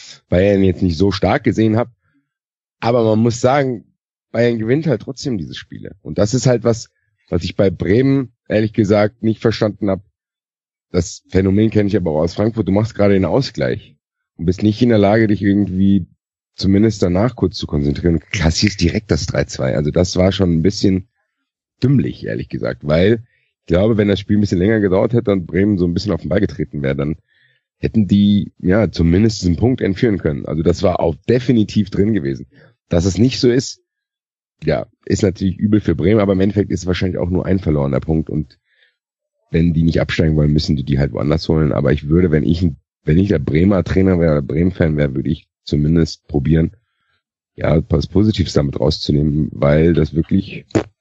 so stark gesehen habe, aber man muss sagen, Bayern gewinnt halt trotzdem diese Spiele und das ist halt was ich bei Bremen, ehrlich gesagt, nicht verstanden habe. Das Phänomen kenne ich aber auch aus Frankfurt. Du machst gerade den Ausgleich und bist nicht in der Lage, dich irgendwie zumindest danach kurz zu konzentrieren und kassierst direkt das 3:2. Also das war schon ein bisschen dümmlich, ehrlich gesagt, weil ich glaube, wenn das Spiel ein bisschen länger gedauert hätte und Bremen so ein bisschen auf den Ball getreten wäre, dann hätten die ja zumindest diesen Punkt entführen können. Also das war auch definitiv drin gewesen. Dass es nicht so ist, ja, ist natürlich übel für Bremen, aber im Endeffekt ist es wahrscheinlich auch nur ein verlorener Punkt und wenn die nicht absteigen wollen, müssen die halt woanders holen. Aber ich würde, wenn ich der Bremer Trainer wäre oder Bremen-Fan wäre, würde ich zumindest probieren, ja, was Positives damit rauszunehmen, weil das wirklich,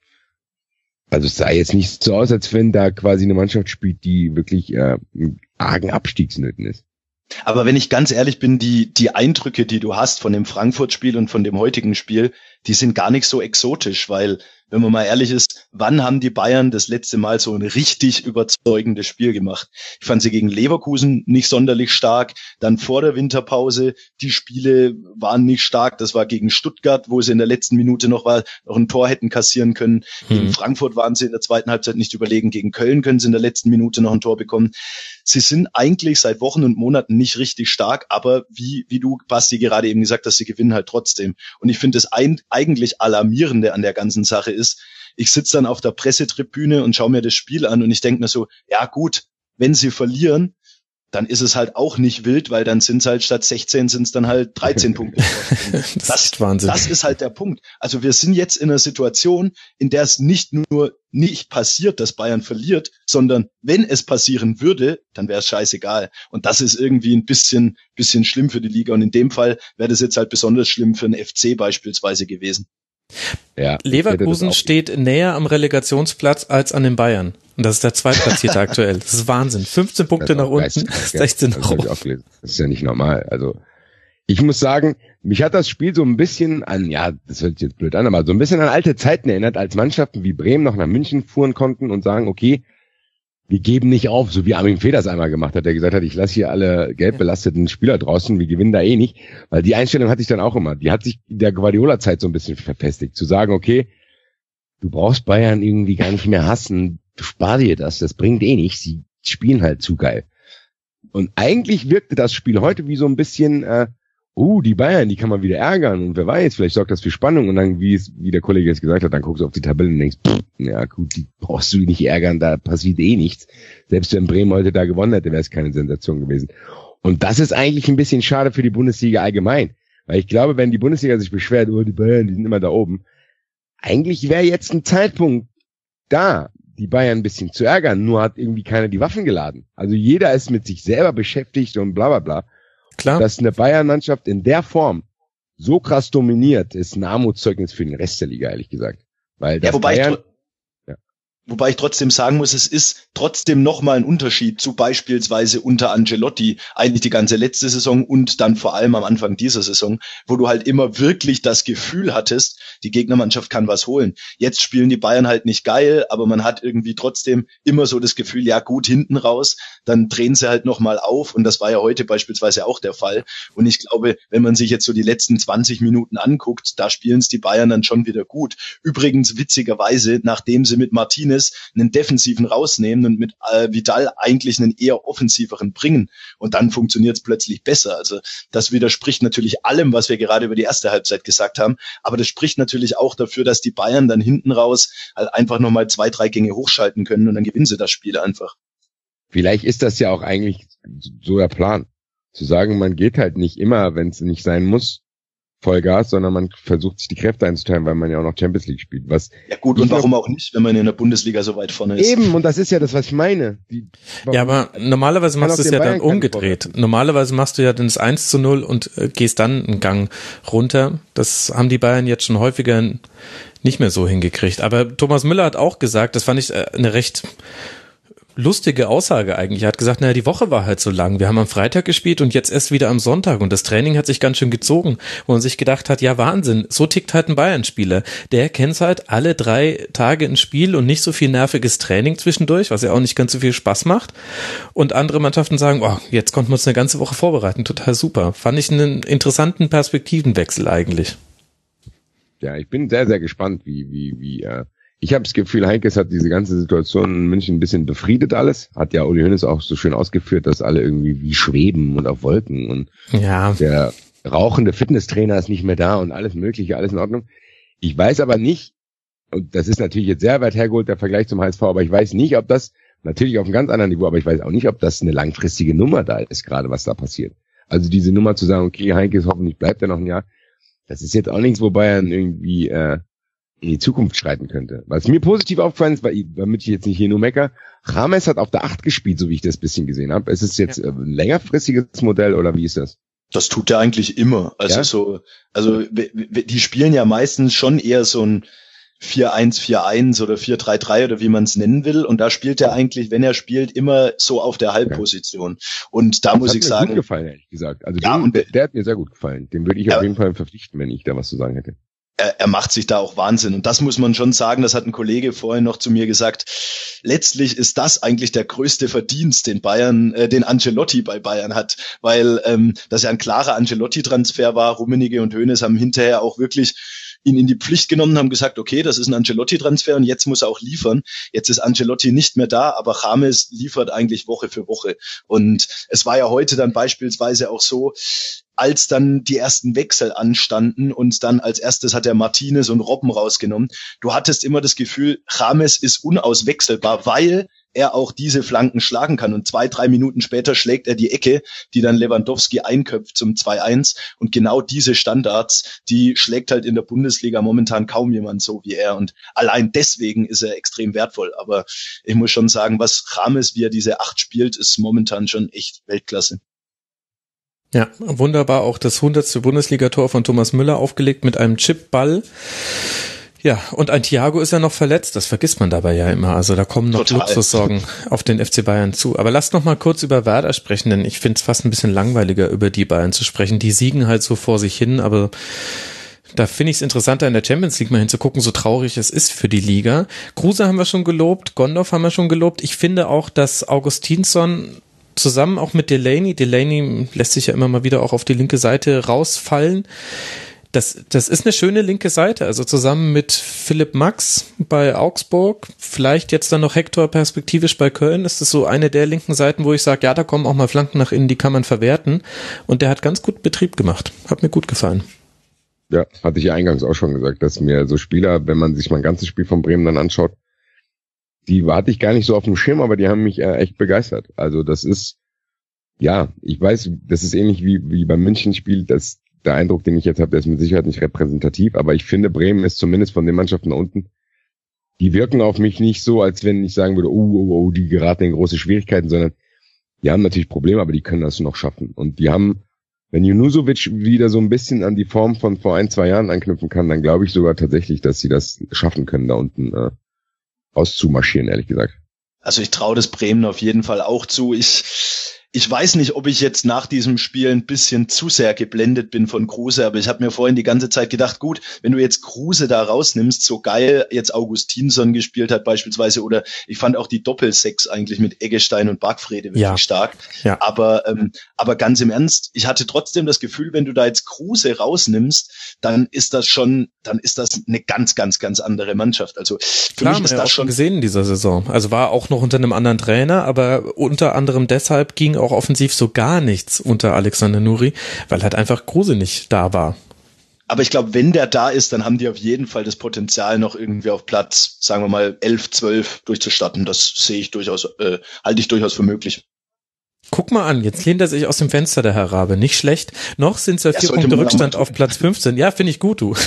also es sah jetzt nicht so aus, als wenn da quasi eine Mannschaft spielt, die wirklich in argen Abstiegsnöten ist. Aber wenn ich ganz ehrlich bin, die Eindrücke, die du hast von dem Frankfurt-Spiel und von dem heutigen Spiel, die sind gar nicht so exotisch, weil, wenn man mal ehrlich ist, wann haben die Bayern das letzte Mal so ein richtig überzeugendes Spiel gemacht? Ich fand sie gegen Leverkusen nicht sonderlich stark, dann vor der Winterpause, die Spiele waren nicht stark, das war gegen Stuttgart, wo sie in der letzten Minute noch ein Tor hätten kassieren können, gegen Frankfurt waren sie in der zweiten Halbzeit nicht überlegen, gegen Köln können sie in der letzten Minute noch ein Tor bekommen. Sie sind eigentlich seit Wochen und Monaten nicht richtig stark, aber wie du, Basti, gerade eben gesagt hast, sie gewinnen halt trotzdem. Und ich finde, das eigentlich Alarmierende an der ganzen Sache ist, ich sitze dann auf der Pressetribüne und schaue mir das Spiel an und ich denke mir so, ja gut, wenn sie verlieren, dann ist es halt auch nicht wild, weil dann sind es halt statt 16 sind es dann halt 13 Punkte. Das ist Wahnsinn. Das ist halt der Punkt. Also wir sind jetzt in einer Situation, in der es nicht nur nicht passiert, dass Bayern verliert, sondern wenn es passieren würde, dann wäre es scheißegal. Und das ist irgendwie ein bisschen schlimm für die Liga. Und in dem Fall wäre das jetzt halt besonders schlimm für den FC beispielsweise gewesen. Ja, Leverkusen steht näher am Relegationsplatz als an den Bayern. Und das ist der Zweitplatzierte aktuell. Das ist Wahnsinn. 15 Punkte nach unten, 16 nach oben. Das ist ja nicht normal. Also ich muss sagen, mich hat das Spiel so ein bisschen an, ja, das hört sich jetzt blöd an, aber so ein bisschen an alte Zeiten erinnert, als Mannschaften wie Bremen noch nach München fuhren konnten und sagen, okay, wir geben nicht auf, so wie Armin Fee das einmal gemacht hat, der gesagt hat, ich lasse hier alle gelb belasteten Spieler draußen, wir gewinnen da eh nicht. Weil die Einstellung hatte ich dann auch immer. Die hat sich in der Guardiola-Zeit so ein bisschen verfestigt. Zu sagen, okay, du brauchst Bayern irgendwie gar nicht mehr hassen, spar dir das bringt eh nichts, sie spielen halt zu geil. Und eigentlich wirkte das Spiel heute wie so ein bisschen die Bayern, die kann man wieder ärgern und wer weiß, vielleicht sorgt das für Spannung und dann, wie der Kollege jetzt gesagt hat, dann guckst du auf die Tabelle und denkst, ja gut, die brauchst du nicht ärgern, da passiert eh nichts. Selbst wenn Bremen heute da gewonnen hätte, wäre es keine Sensation gewesen. Und das ist eigentlich ein bisschen schade für die Bundesliga allgemein, weil ich glaube, wenn die Bundesliga sich beschwert, die Bayern, die sind immer da oben, eigentlich wäre jetzt ein Zeitpunkt da, die Bayern ein bisschen zu ärgern, nur hat irgendwie keiner die Waffen geladen. Also jeder ist mit sich selber beschäftigt und bla bla bla. Klar. Dass eine Bayern-Mannschaft in der Form so krass dominiert, ist ein Armutszeugnis für den Rest der Liga, ehrlich gesagt. Weil das Wobei ich trotzdem sagen muss, es ist trotzdem nochmal ein Unterschied zu beispielsweise unter Ancelotti, eigentlich die ganze letzte Saison und dann vor allem am Anfang dieser Saison, wo du halt immer wirklich das Gefühl hattest, die Gegnermannschaft kann was holen. Jetzt spielen die Bayern halt nicht geil, aber man hat irgendwie trotzdem immer so das Gefühl, ja gut, hinten raus, dann drehen sie halt nochmal auf und das war ja heute beispielsweise auch der Fall. Und ich glaube, wenn man sich jetzt so die letzten 20 Minuten anguckt, da spielen es die Bayern dann schon wieder gut. Übrigens witzigerweise, nachdem sie mit Martinez einen defensiven rausnehmen und mit Vidal eigentlich einen eher offensiveren bringen. Und dann funktioniert es plötzlich besser. Also das widerspricht natürlich allem, was wir gerade über die erste Halbzeit gesagt haben. Aber das spricht natürlich auch dafür, dass die Bayern dann hinten raus halt einfach nochmal 2-3 Gänge hochschalten können und dann gewinnen sie das Spiel einfach. Vielleicht ist das ja auch eigentlich so der Plan. Zu sagen, man geht halt nicht immer, wenn es nicht sein muss, Vollgas, sondern man versucht sich die Kräfte einzuteilen, weil man ja auch noch Champions League spielt. Ja gut, und warum auch nicht, wenn man in der Bundesliga so weit vorne ist? Eben, und das ist ja das, was ich meine. Ja, aber normalerweise machst du es ja dann umgedreht. Normalerweise machst du ja dann das 1-0 und gehst dann einen Gang runter. Das haben die Bayern jetzt schon häufiger nicht mehr so hingekriegt. Aber Thomas Müller hat auch gesagt, das fand ich eine recht lustige Aussage eigentlich. Er hat gesagt, naja, die Woche war halt so lang. Wir haben am Freitag gespielt und jetzt erst wieder am Sonntag und das Training hat sich ganz schön gezogen, wo man sich gedacht hat, ja Wahnsinn, so tickt halt ein Bayern-Spieler. Der kennt halt alle 3 Tage ein Spiel und nicht so viel nerviges Training zwischendurch, was ja auch nicht ganz so viel Spaß macht. Und andere Mannschaften sagen, oh, jetzt konnten wir uns eine ganze Woche vorbereiten, total super. Fand ich einen interessanten Perspektivenwechsel eigentlich. Ja, ich bin sehr, sehr gespannt, ich habe das Gefühl, Heinkes hat diese ganze Situation in München ein bisschen befriedet alles. Hat ja Uli Hoeneß auch so schön ausgeführt, dass alle irgendwie wie schweben und auf Wolken. Und der rauchende Fitnesstrainer ist nicht mehr da und alles Mögliche, alles in Ordnung. Ich weiß aber nicht, und das ist natürlich jetzt sehr weit hergeholt, der Vergleich zum HSV, aber ich weiß nicht, ob das, natürlich auf einem ganz anderen Niveau, aber ich weiß auch nicht, ob das eine langfristige Nummer da ist, gerade was da passiert. Also diese Nummer zu sagen, okay, Heinkes, hoffentlich bleibt er noch ein Jahr, das ist jetzt auch nichts, wo Bayern irgendwie in die Zukunft schreiten könnte. Was mir positiv aufgefallen ist, damit ich jetzt nicht hier nur mecker, James hat auf der 8 gespielt, so wie ich das bisschen gesehen habe. Ist es jetzt ein längerfristiges Modell oder wie ist das? Das tut er eigentlich immer. Also die spielen ja meistens schon eher so ein 4-1-4-1 oder 4-3-3 oder wie man es nennen will. Und da spielt er eigentlich, wenn er spielt, immer so auf der Halbposition. Und da muss ich sagen. Hat mir gut gefallen, ehrlich gesagt. Also der hat mir sehr gut gefallen. Den würde ich auf jeden Fall verpflichten, wenn ich da was zu sagen hätte. Er macht sich da auch Wahnsinn. Und das muss man schon sagen, das hat ein Kollege vorhin noch zu mir gesagt. Letztlich ist das eigentlich der größte Verdienst, den Ancelotti bei Bayern hat, weil das ja ein klarer Ancelotti-Transfer war. Rummenigge und Hoeneß haben hinterher auch wirklich ihn in die Pflicht genommen, haben gesagt, okay, das ist ein Ancelotti-Transfer und jetzt muss er auch liefern. Jetzt ist Ancelotti nicht mehr da, aber James liefert eigentlich Woche für Woche. Und es war ja heute dann beispielsweise auch so, als dann die ersten Wechsel anstanden und dann als erstes hat er Martinez und Robben rausgenommen. Du hattest immer das Gefühl, James ist unauswechselbar, weil er auch diese Flanken schlagen kann. Und 2-3 Minuten später schlägt er die Ecke, die dann Lewandowski einköpft zum 2-1. Und genau diese Standards, die schlägt halt in der Bundesliga momentan kaum jemand so wie er. Und allein deswegen ist er extrem wertvoll. Aber ich muss schon sagen, was James, wie er diese 8 spielt, ist momentan schon echt Weltklasse. Ja, wunderbar auch das 100. Bundesligator von Thomas Müller aufgelegt mit einem Chipball. Ja, und ein Thiago ist ja noch verletzt, das vergisst man dabei ja immer. Also da kommen noch Luxussorgen auf den FC Bayern zu. Aber lasst noch mal kurz über Werder sprechen, denn ich finde es fast ein bisschen langweiliger, über die Bayern zu sprechen. Die siegen halt so vor sich hin, aber da finde ich es interessanter, in der Champions League mal hinzugucken, so traurig es ist für die Liga. Kruse haben wir schon gelobt, Gondorf haben wir schon gelobt. Ich finde auch, dass Augustinsson zusammen auch mit Delaney lässt sich ja immer mal wieder auch auf die linke Seite rausfallen. Das ist eine schöne linke Seite, also zusammen mit Philipp Max bei Augsburg, vielleicht jetzt dann noch Hector perspektivisch bei Köln, ist das so eine der linken Seiten, wo ich sage, ja, da kommen auch mal Flanken nach innen, die kann man verwerten, und der hat ganz gut Betrieb gemacht, hat mir gut gefallen. Ja, hatte ich ja eingangs auch schon gesagt, dass mir so Spieler, wenn man sich mal ein ganzes Spiel von Bremen dann anschaut, die hatte ich gar nicht so auf dem Schirm, aber die haben mich echt begeistert. Also das ist, ja, ich weiß, das ist ähnlich wie beim München-Spiel, dass der Eindruck, den ich jetzt habe, der ist mit Sicherheit nicht repräsentativ, aber ich finde, Bremen ist zumindest von den Mannschaften da unten, die wirken auf mich nicht so, als wenn ich sagen würde, die geraten in große Schwierigkeiten, sondern die haben natürlich Probleme, aber die können das noch schaffen. Und die haben, wenn Junusovic wieder so ein bisschen an die Form von vor 1-2 Jahren anknüpfen kann, dann glaube ich sogar tatsächlich, dass sie das schaffen können, da unten auszumarschieren, ehrlich gesagt. Also ich traue das Bremen auf jeden Fall auch zu. Ich weiß nicht, ob ich jetzt nach diesem Spiel ein bisschen zu sehr geblendet bin von Kruse, aber ich habe mir vorhin die ganze Zeit gedacht, gut, wenn du jetzt Kruse da rausnimmst, so geil jetzt Augustinsson gespielt hat beispielsweise, oder ich fand auch die Doppelsechs eigentlich mit Eggestein und Bargfrede wirklich stark. Ja. Aber ganz im Ernst, ich hatte trotzdem das Gefühl, wenn du da jetzt Kruse rausnimmst, dann ist das eine ganz, ganz, ganz andere Mannschaft. Also für Klar, mich ist das schon gesehen in dieser Saison. Also war auch noch unter einem anderen Trainer, aber unter anderem deshalb ging auch offensiv so gar nichts unter Alexander Nuri, weil halt einfach Kruse nicht da war. Aber ich glaube, wenn der da ist, dann haben die auf jeden Fall das Potenzial, noch irgendwie auf Platz, sagen wir mal, 11, 12 durchzustatten. Das sehe ich durchaus, halte ich durchaus für möglich. Guck mal an, jetzt lehnt er sich aus dem Fenster, der Herr Rabe. Nicht schlecht. Noch sind es ja 4 Punkte Rückstand auf Platz 15. Ja, finde ich gut, du.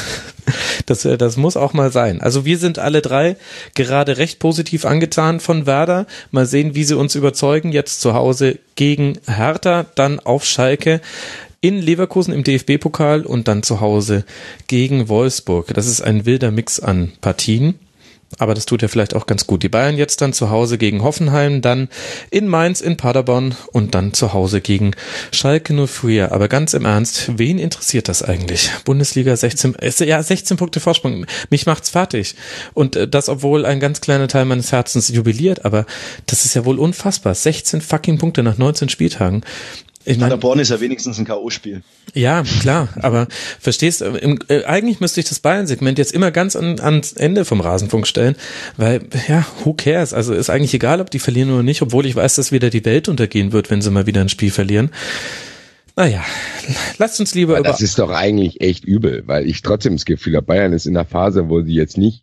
Das muss auch mal sein. Also wir sind alle drei gerade recht positiv angetan von Werder. Mal sehen, wie sie uns überzeugen. Jetzt zu Hause gegen Hertha, dann auf Schalke, in Leverkusen im DFB-Pokal und dann zu Hause gegen Wolfsburg. Das ist ein wilder Mix an Partien. Aber das tut ja vielleicht auch ganz gut. Die Bayern jetzt dann zu Hause gegen Hoffenheim, dann in Mainz, in Paderborn und dann zu Hause gegen Schalke 04. Aber ganz im Ernst, wen interessiert das eigentlich? Bundesliga 16 Punkte Vorsprung. Mich macht's fertig. Und das, obwohl ein ganz kleiner Teil meines Herzens jubiliert. Aber das ist ja wohl unfassbar. 16 fucking Punkte nach 19 Spieltagen. Paderborn ist ja wenigstens ein K.O.-Spiel. Ja, klar, aber verstehst du, eigentlich müsste ich das Bayern-Segment jetzt immer ganz ans Ende vom Rasenfunk stellen, weil, ja, who cares? Also ist eigentlich egal, ob die verlieren oder nicht, obwohl ich weiß, dass wieder die Welt untergehen wird, wenn sie mal wieder ein Spiel verlieren. Naja, lasst uns lieber das ist doch eigentlich echt übel, weil ich trotzdem das Gefühl habe, Bayern ist in der Phase, wo sie jetzt nicht,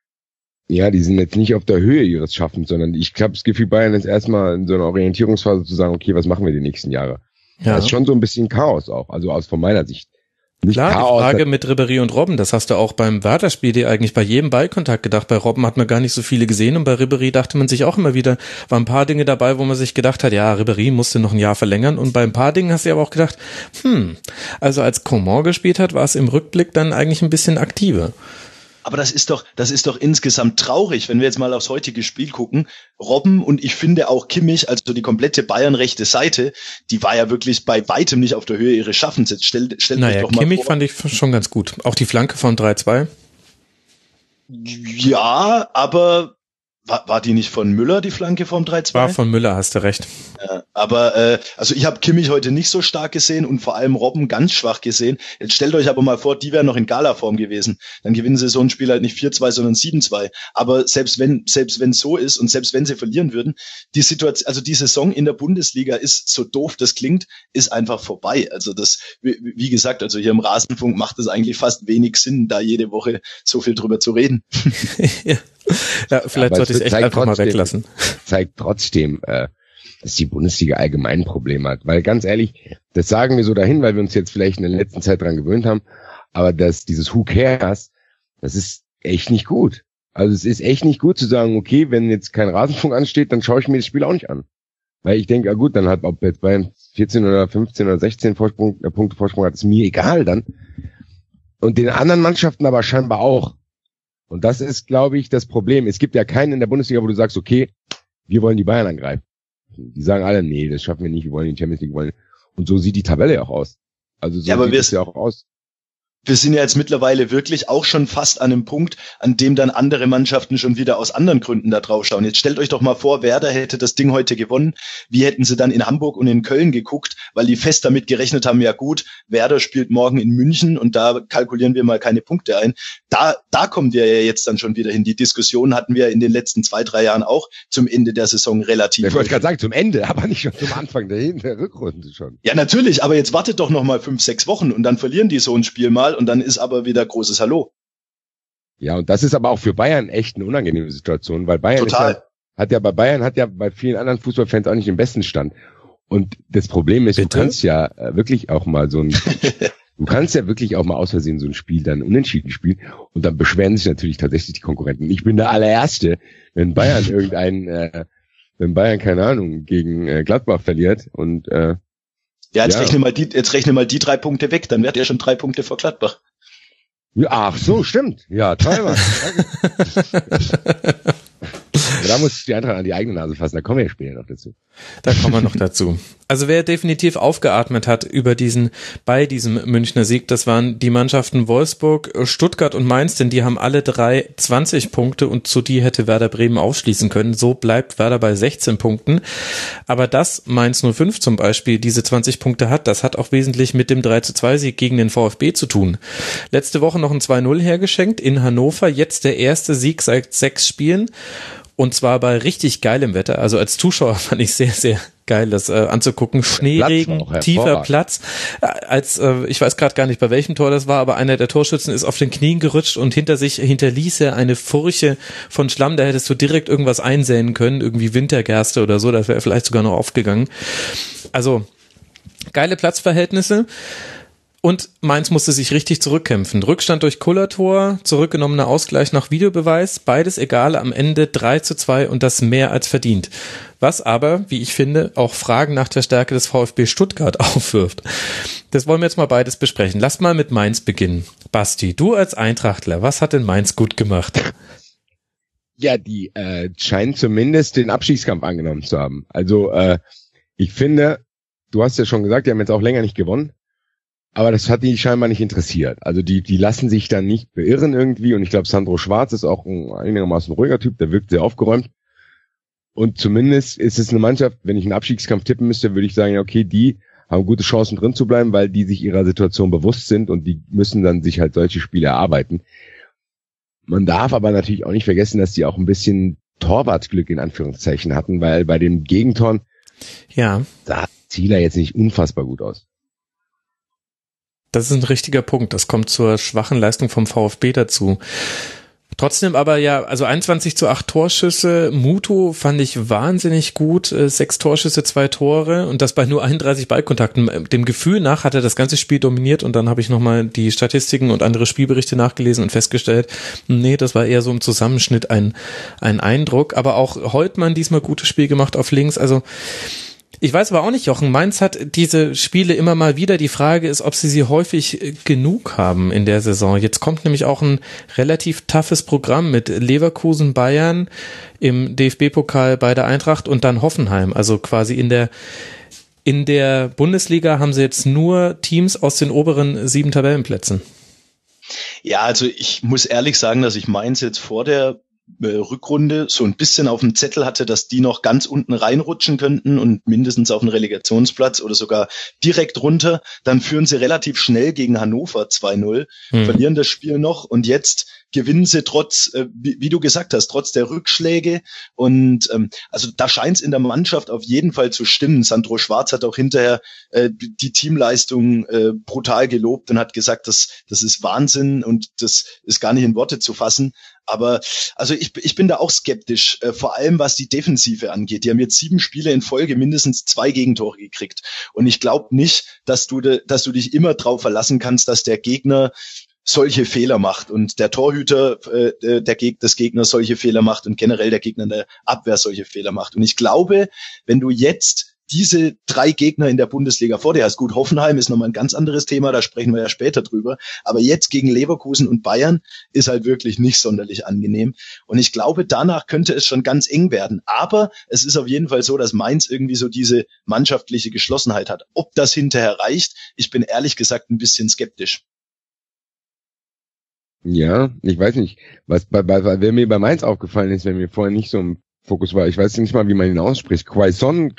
ja, die sind jetzt nicht auf der Höhe ihres Schaffens, sondern ich habe das Gefühl, Bayern ist erstmal in so einer Orientierungsphase zu sagen, okay, was machen wir die nächsten Jahre? Ja. Das ist schon so ein bisschen Chaos auch, also von meiner Sicht. Nicht klar, Chaos, die Frage mit Ribéry und Robben, das hast du auch beim Werder-Spiel dir eigentlich bei jedem Ballkontakt gedacht. Bei Robben hat man gar nicht so viele gesehen und bei Ribéry dachte man sich auch immer wieder, waren ein paar Dinge dabei, wo man sich gedacht hat, ja, Ribéry musste noch ein Jahr verlängern, und bei ein paar Dingen hast du aber auch gedacht, also als Coman gespielt hat, war es im Rückblick dann eigentlich ein bisschen aktiver. Aber das ist doch insgesamt traurig, wenn wir jetzt mal aufs heutige Spiel gucken. Robben und ich finde auch Kimmich, also die komplette Bayern-rechte Seite, die war ja wirklich bei weitem nicht auf der Höhe ihres Schaffens. Jetzt stellt euch doch mal Kimmich vor. Fand ich schon ganz gut. Auch die Flanke von 3-2. Ja, aber war die nicht von Müller, die Flanke vom 3-2? War von Müller, hast du recht. Ja, aber also ich habe Kimmich heute nicht so stark gesehen und vor allem Robben ganz schwach gesehen. Jetzt stellt euch aber mal vor, die wären noch in Gala-Form gewesen. Dann gewinnen sie so ein Spiel halt nicht 4-2, sondern 7-2. Aber selbst wenn so ist und selbst wenn sie verlieren würden, die Situation, also die Saison in der Bundesliga ist, so doof das klingt, ist einfach vorbei. Also das, wie gesagt, also hier im Rasenfunk macht es eigentlich fast wenig Sinn, da jede Woche so viel drüber zu reden. Ja, vielleicht sollte ich es echt einfach mal weglassen. Zeigt trotzdem, dass die Bundesliga allgemein ein Problem hat. Weil ganz ehrlich, das sagen wir so dahin, weil wir uns jetzt vielleicht in der letzten Zeit dran gewöhnt haben, aber dieses Who cares, das ist echt nicht gut. Also es ist echt nicht gut zu sagen, okay, wenn jetzt kein Rasenfunk ansteht, dann schaue ich mir das Spiel auch nicht an. Weil ich denke, gut, dann hat, ob jetzt Bayern 14 oder 15 oder 16 Punkte Vorsprung hat, ist mir egal dann. Und den anderen Mannschaften aber scheinbar auch. Und das ist, glaube ich, das Problem. Es gibt ja keinen in der Bundesliga, wo du sagst, okay, wir wollen die Bayern angreifen. Die sagen alle, nee, das schaffen wir nicht, wir wollen die Champions League, Und so sieht die Tabelle ja auch aus. Also so ja, aber sieht es ja auch aus. wir sind ja jetzt mittlerweile wirklich auch schon fast an einem Punkt, an dem dann andere Mannschaften schon wieder aus anderen Gründen da drauf schauen. Jetzt stellt euch doch mal vor, Werder hätte das Ding heute gewonnen. Wie hätten sie dann in Hamburg und in Köln geguckt, weil die fest damit gerechnet haben, ja gut, Werder spielt morgen in München und da kalkulieren wir mal keine Punkte ein. Da kommen wir ja jetzt dann schon wieder hin. Die Diskussion hatten wir in den letzten 2-3 Jahren auch zum Ende der Saison relativ. Ich wollte gerade sagen, zum Ende, aber nicht schon zum Anfang der Rückrunde schon. Ja, natürlich, aber jetzt wartet doch noch mal 5-6 Wochen und dann verlieren die so ein Spiel mal und dann ist aber wieder großes Hallo. Ja, und das ist aber auch für Bayern echt eine unangenehme Situation, weil Bayern hat ja bei vielen anderen Fußballfans auch nicht den besten Stand. Und das Problem ist, du kannst ja wirklich auch mal aus Versehen so ein Spiel dann unentschieden spielen und dann beschweren sich natürlich tatsächlich die Konkurrenten. Ich bin der allererste, wenn Bayern keine Ahnung, gegen Gladbach verliert und rechne mal die 3 Punkte weg, dann wärt ihr schon 3 Punkte vor Gladbach. Ja, ach so, stimmt. Ja, toll. Da muss die Eintracht an die eigene Nase fassen, da kommen wir ja später noch dazu. Da kommen wir noch dazu. Also wer definitiv aufgeatmet hat bei diesem Münchner Sieg, das waren die Mannschaften Wolfsburg, Stuttgart und Mainz, denn die haben alle 3 20 Punkte und zu die hätte Werder Bremen aufschließen können. So bleibt Werder bei 16 Punkten. Aber dass Mainz 05 zum Beispiel diese 20 Punkte hat, das hat auch wesentlich mit dem 3:2 Sieg gegen den VfB zu tun. Letzte Woche noch ein 2:0 hergeschenkt in Hannover, jetzt der erste Sieg seit 6 Spielen. Und zwar bei richtig geilem Wetter. Also als Zuschauer fand ich sehr, sehr geil, das anzugucken. Schneeregen, tiefer Platz. Ich weiß gerade gar nicht, bei welchem Tor das war, aber einer der Torschützen ist auf den Knien gerutscht und hinterließ er eine Furche von Schlamm. Da hättest du direkt irgendwas einsäen können, irgendwie Wintergerste oder so. Das wäre vielleicht sogar noch aufgegangen. Also geile Platzverhältnisse. Und Mainz musste sich richtig zurückkämpfen. Rückstand durch Kullertor, zurückgenommener Ausgleich nach Videobeweis, beides egal, am Ende 3:2 und das mehr als verdient. Was aber, wie ich finde, auch Fragen nach der Stärke des VfB Stuttgart aufwirft. Das wollen wir jetzt mal beides besprechen. Lass mal mit Mainz beginnen. Basti, du als Eintrachtler, was hat denn Mainz gut gemacht? Ja, die scheinen zumindest den Abstiegskampf angenommen zu haben. Also ich finde, du hast ja schon gesagt, die haben jetzt auch länger nicht gewonnen. Aber das hat die scheinbar nicht interessiert. Also die lassen sich dann nicht beirren irgendwie. Und ich glaube, Sandro Schwarz ist auch ein einigermaßen ruhiger Typ, der wirkt sehr aufgeräumt. Und zumindest ist es eine Mannschaft, wenn ich einen Abstiegskampf tippen müsste, würde ich sagen, ja, okay, die haben gute Chancen drin zu bleiben, weil die sich ihrer Situation bewusst sind und die müssen dann sich halt solche Spiele erarbeiten. Man darf aber natürlich auch nicht vergessen, dass die auch ein bisschen Torwartglück in Anführungszeichen hatten, weil bei den Gegentoren sah Zieler jetzt nicht unfassbar gut aus. Das ist ein richtiger Punkt. Das kommt zur schwachen Leistung vom VfB dazu. Trotzdem aber ja, also 21:8 Torschüsse. Muto fand ich wahnsinnig gut. 6 Torschüsse, 2 Tore und das bei nur 31 Ballkontakten. Dem Gefühl nach hat er das ganze Spiel dominiert und dann habe ich nochmal die Statistiken und andere Spielberichte nachgelesen und festgestellt, nee, das war eher so im Zusammenschnitt ein Eindruck. Aber auch Holtmann diesmal gutes Spiel gemacht auf links. Also ich weiß aber auch nicht, Jochen, Mainz hat diese Spiele immer mal wieder. Die Frage ist, ob sie häufig genug haben in der Saison. Jetzt kommt nämlich auch ein relativ toughes Programm mit Leverkusen, Bayern, im DFB-Pokal bei der Eintracht und dann Hoffenheim. Also quasi in der Bundesliga haben sie jetzt nur Teams aus den oberen 7 Tabellenplätzen. Ja, also ich muss ehrlich sagen, dass ich Mainz jetzt vor der Rückrunde so ein bisschen auf dem Zettel hatte, dass die noch ganz unten reinrutschen könnten und mindestens auf einen Relegationsplatz oder sogar direkt runter. Dann führen sie relativ schnell gegen Hannover 2:0, verlieren das Spiel noch und jetzt gewinnen sie trotz, wie du gesagt hast, trotz der Rückschläge. Und also da scheint es in der Mannschaft auf jeden Fall zu stimmen. Sandro Schwarz hat auch hinterher die Teamleistung brutal gelobt und hat gesagt, das ist Wahnsinn und das ist gar nicht in Worte zu fassen. Aber also ich bin da auch skeptisch, vor allem was die Defensive angeht. Die haben jetzt 7 Spiele in Folge mindestens 2 Gegentore gekriegt. Und ich glaube nicht, dass du dich immer drauf verlassen kannst, dass der Gegner solche Fehler macht und der Torhüter des Gegners solche Fehler macht und generell der Gegner in der Abwehr solche Fehler macht. Und ich glaube, wenn du jetzt diese 3 Gegner in der Bundesliga vor dir hast, gut, Hoffenheim ist nochmal ein ganz anderes Thema, da sprechen wir ja später drüber, aber jetzt gegen Leverkusen und Bayern ist halt wirklich nicht sonderlich angenehm und ich glaube, danach könnte es schon ganz eng werden, aber es ist auf jeden Fall so, dass Mainz irgendwie so diese mannschaftliche Geschlossenheit hat. Ob das hinterher reicht, ich bin ehrlich gesagt ein bisschen skeptisch. Ja, ich weiß nicht, wer mir bei Mainz aufgefallen ist, wenn mir vorher nicht so im Fokus war, ich weiß nicht mal, wie man ihn ausspricht, Quaison,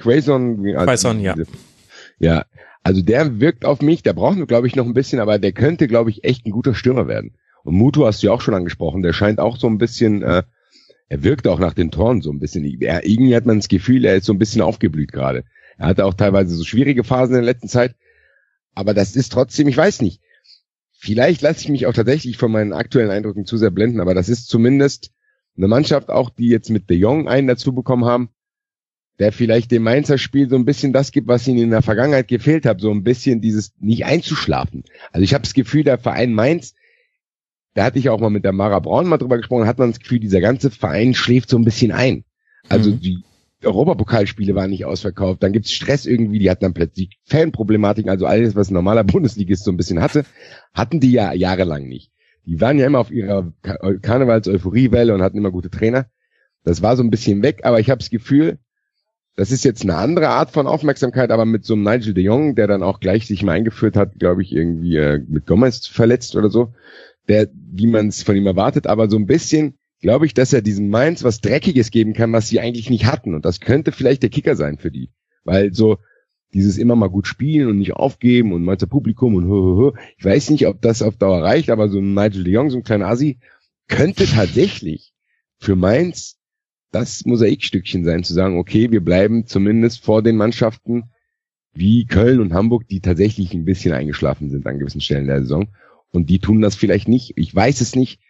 ja. Ja, also der wirkt auf mich, der braucht, glaube ich, noch ein bisschen, aber der könnte, glaube ich, echt ein guter Stürmer werden. Und Mutu hast du ja auch schon angesprochen, der scheint auch so ein bisschen, er wirkt auch nach den Toren so ein bisschen, irgendwie hat man das Gefühl, er ist so ein bisschen aufgeblüht gerade. Er hatte auch teilweise so schwierige Phasen in der letzten Zeit, aber das ist trotzdem, ich weiß nicht, vielleicht lasse ich mich auch tatsächlich von meinen aktuellen Eindrücken zu sehr blenden, aber das ist zumindest eine Mannschaft auch, die jetzt mit De Jong einen dazu bekommen haben, der vielleicht dem Mainzer Spiel so ein bisschen das gibt, was ihnen in der Vergangenheit gefehlt hat, so ein bisschen dieses nicht einzuschlafen. Also ich habe das Gefühl, der Verein Mainz, da hatte ich auch mal mit der Mara Braun mal drüber gesprochen, hat man das Gefühl, dieser ganze Verein schläft so ein bisschen ein. Also die Europapokalspiele waren nicht ausverkauft, dann gibt's Stress irgendwie, die hatten dann plötzlich Fanproblematiken, also alles, was ein normaler Bundesligist so ein bisschen hatte, hatten die ja jahrelang nicht. Die waren ja immer auf ihrer Karnevals-Euphoriewelle und hatten immer gute Trainer. Das war so ein bisschen weg, aber ich habe das Gefühl, das ist jetzt eine andere Art von Aufmerksamkeit, aber mit so einem Nigel de Jong, der dann auch gleich sich mal eingeführt hat, glaube ich, irgendwie mit Gomez verletzt oder so, der, wie man es von ihm erwartet, aber so ein bisschen glaube ich, dass er diesem Mainz was Dreckiges geben kann, was sie eigentlich nicht hatten. Und das könnte vielleicht der Kicker sein für die. Weil so dieses immer mal gut spielen und nicht aufgeben und Mainzer Publikum und ich weiß nicht, ob das auf Dauer reicht, aber so ein Nigel de Jong, so ein kleiner Assi, könnte tatsächlich für Mainz das Mosaikstückchen sein, zu sagen, okay, wir bleiben zumindest vor den Mannschaften wie Köln und Hamburg, die tatsächlich ein bisschen eingeschlafen sind an gewissen Stellen der Saison. Und die tun das vielleicht nicht. Ich weiß es nicht.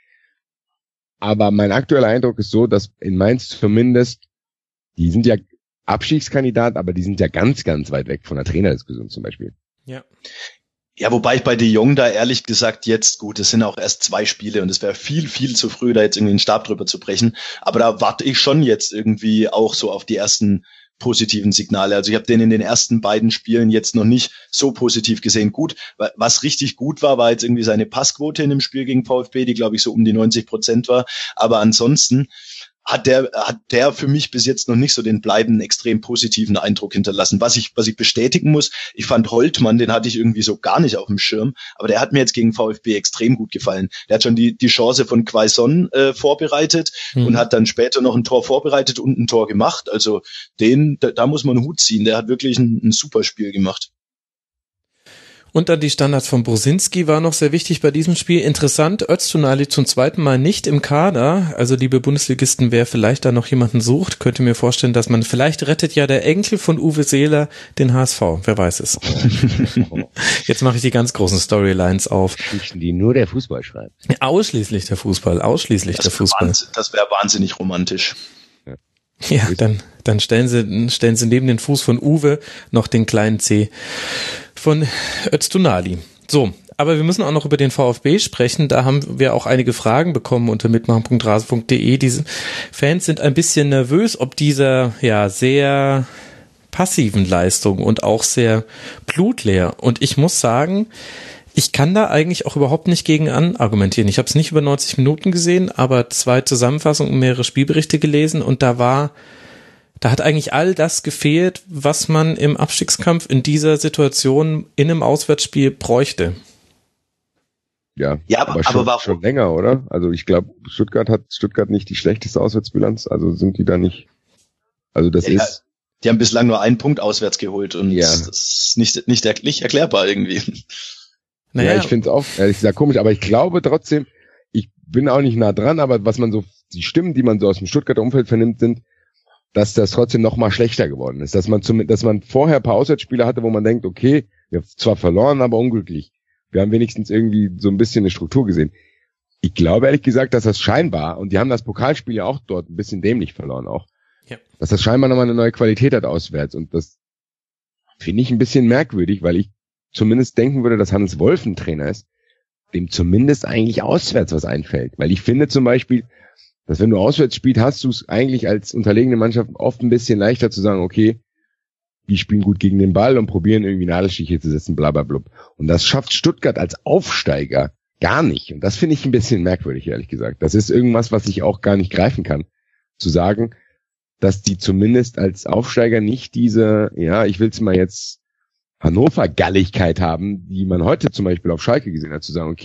Aber mein aktueller Eindruck ist so, dass in Mainz zumindest, die sind ja Abstiegskandidat, aber die sind ja ganz, ganz weit weg von der Trainerdiskussion zum Beispiel. Ja. Ja, wobei ich bei De Jong da ehrlich gesagt jetzt, gut, es sind auch erst 2 Spiele und es wäre viel, viel zu früh, da jetzt irgendwie einen Stab drüber zu brechen. Aber da warte ich schon jetzt irgendwie auch so auf die ersten positiven Signale. Also ich habe den in den ersten beiden Spielen jetzt noch nicht so positiv gesehen. Gut, was richtig gut war jetzt irgendwie seine Passquote in dem Spiel gegen VfB, die glaube ich so um die 90% war. Aber ansonsten hat der für mich bis jetzt noch nicht so den bleibenden, extrem positiven Eindruck hinterlassen. Was ich bestätigen muss, ich fand Holtmann, den hatte ich irgendwie so gar nicht auf dem Schirm, aber der hat mir jetzt gegen VfB extrem gut gefallen. Der hat schon die Chance von Quaison vorbereitet und hat dann später noch ein Tor vorbereitet und ein Tor gemacht. Also da muss man einen Hut ziehen. Der hat wirklich ein super Spiel gemacht. Und dann die Standards von Brosinski war noch sehr wichtig bei diesem Spiel. Interessant, Öztunali zum zweiten Mal nicht im Kader. Also liebe Bundesligisten, wer vielleicht da noch jemanden sucht, könnte mir vorstellen, dass man, vielleicht rettet ja der Enkel von Uwe Seeler den HSV. Wer weiß es. Jetzt mache ich die ganz großen Storylines auf. Geschichten, die nur der Fußball schreibt. Ausschließlich der Fußball. Das wäre wahnsinnig romantisch. Ja, dann stellen sie neben den Fuß von Uwe noch den kleinen C von Öztunali. So, aber wir müssen auch noch über den VfB sprechen. Da haben wir auch einige Fragen bekommen unter mitmachen.rasen.de. Diese Fans sind ein bisschen nervös, ob dieser sehr passiven Leistung und auch sehr blutleer. Und ich muss sagen, ich kann da eigentlich auch überhaupt nicht gegen argumentieren. Ich habe es nicht über 90 Minuten gesehen, aber 2 Zusammenfassungen und mehrere Spielberichte gelesen und da hat eigentlich all das gefehlt, was man im Abstiegskampf in dieser Situation in einem Auswärtsspiel bräuchte. Ja, aber schon länger, oder? Also ich glaube, Stuttgart hat nicht die schlechteste Auswärtsbilanz, also sind die da nicht, also das ist... Die haben bislang nur einen Punkt auswärts geholt und das ist nicht erklärbar irgendwie. Naja. Ja, ich finde es auch, ehrlich gesagt, komisch, aber ich glaube trotzdem, ich bin auch nicht nah dran, aber was man so, die Stimmen, die man so aus dem Stuttgarter Umfeld vernimmt, sind, dass das trotzdem noch mal schlechter geworden ist. Dass man vorher ein paar Auswärtsspiele hatte, wo man denkt, okay, wir haben zwar verloren, aber unglücklich. Wir haben wenigstens irgendwie so ein bisschen eine Struktur gesehen. Ich glaube ehrlich gesagt, dass das scheinbar, und die haben das Pokalspiel ja auch dort ein bisschen dämlich verloren auch, dass das scheinbar nochmal eine neue Qualität hat auswärts. Und das finde ich ein bisschen merkwürdig, weil ich zumindest denken würde, dass Hannes Wolf ein Trainer ist, dem zumindest eigentlich auswärts was einfällt. Weil ich finde zum Beispiel, dass wenn du auswärts spielst, hast du es eigentlich als unterlegene Mannschaft oft ein bisschen leichter zu sagen, okay, die spielen gut gegen den Ball und probieren irgendwie Nadelstiche zu setzen, blablabla. Und das schafft Stuttgart als Aufsteiger gar nicht. Und das finde ich ein bisschen merkwürdig, ehrlich gesagt. Das ist irgendwas, was ich auch gar nicht greifen kann. Zu sagen, dass die zumindest als Aufsteiger nicht diese, ich will es mal jetzt Hannover-Galligkeit haben, die man heute zum Beispiel auf Schalke gesehen hat, zu sagen, okay,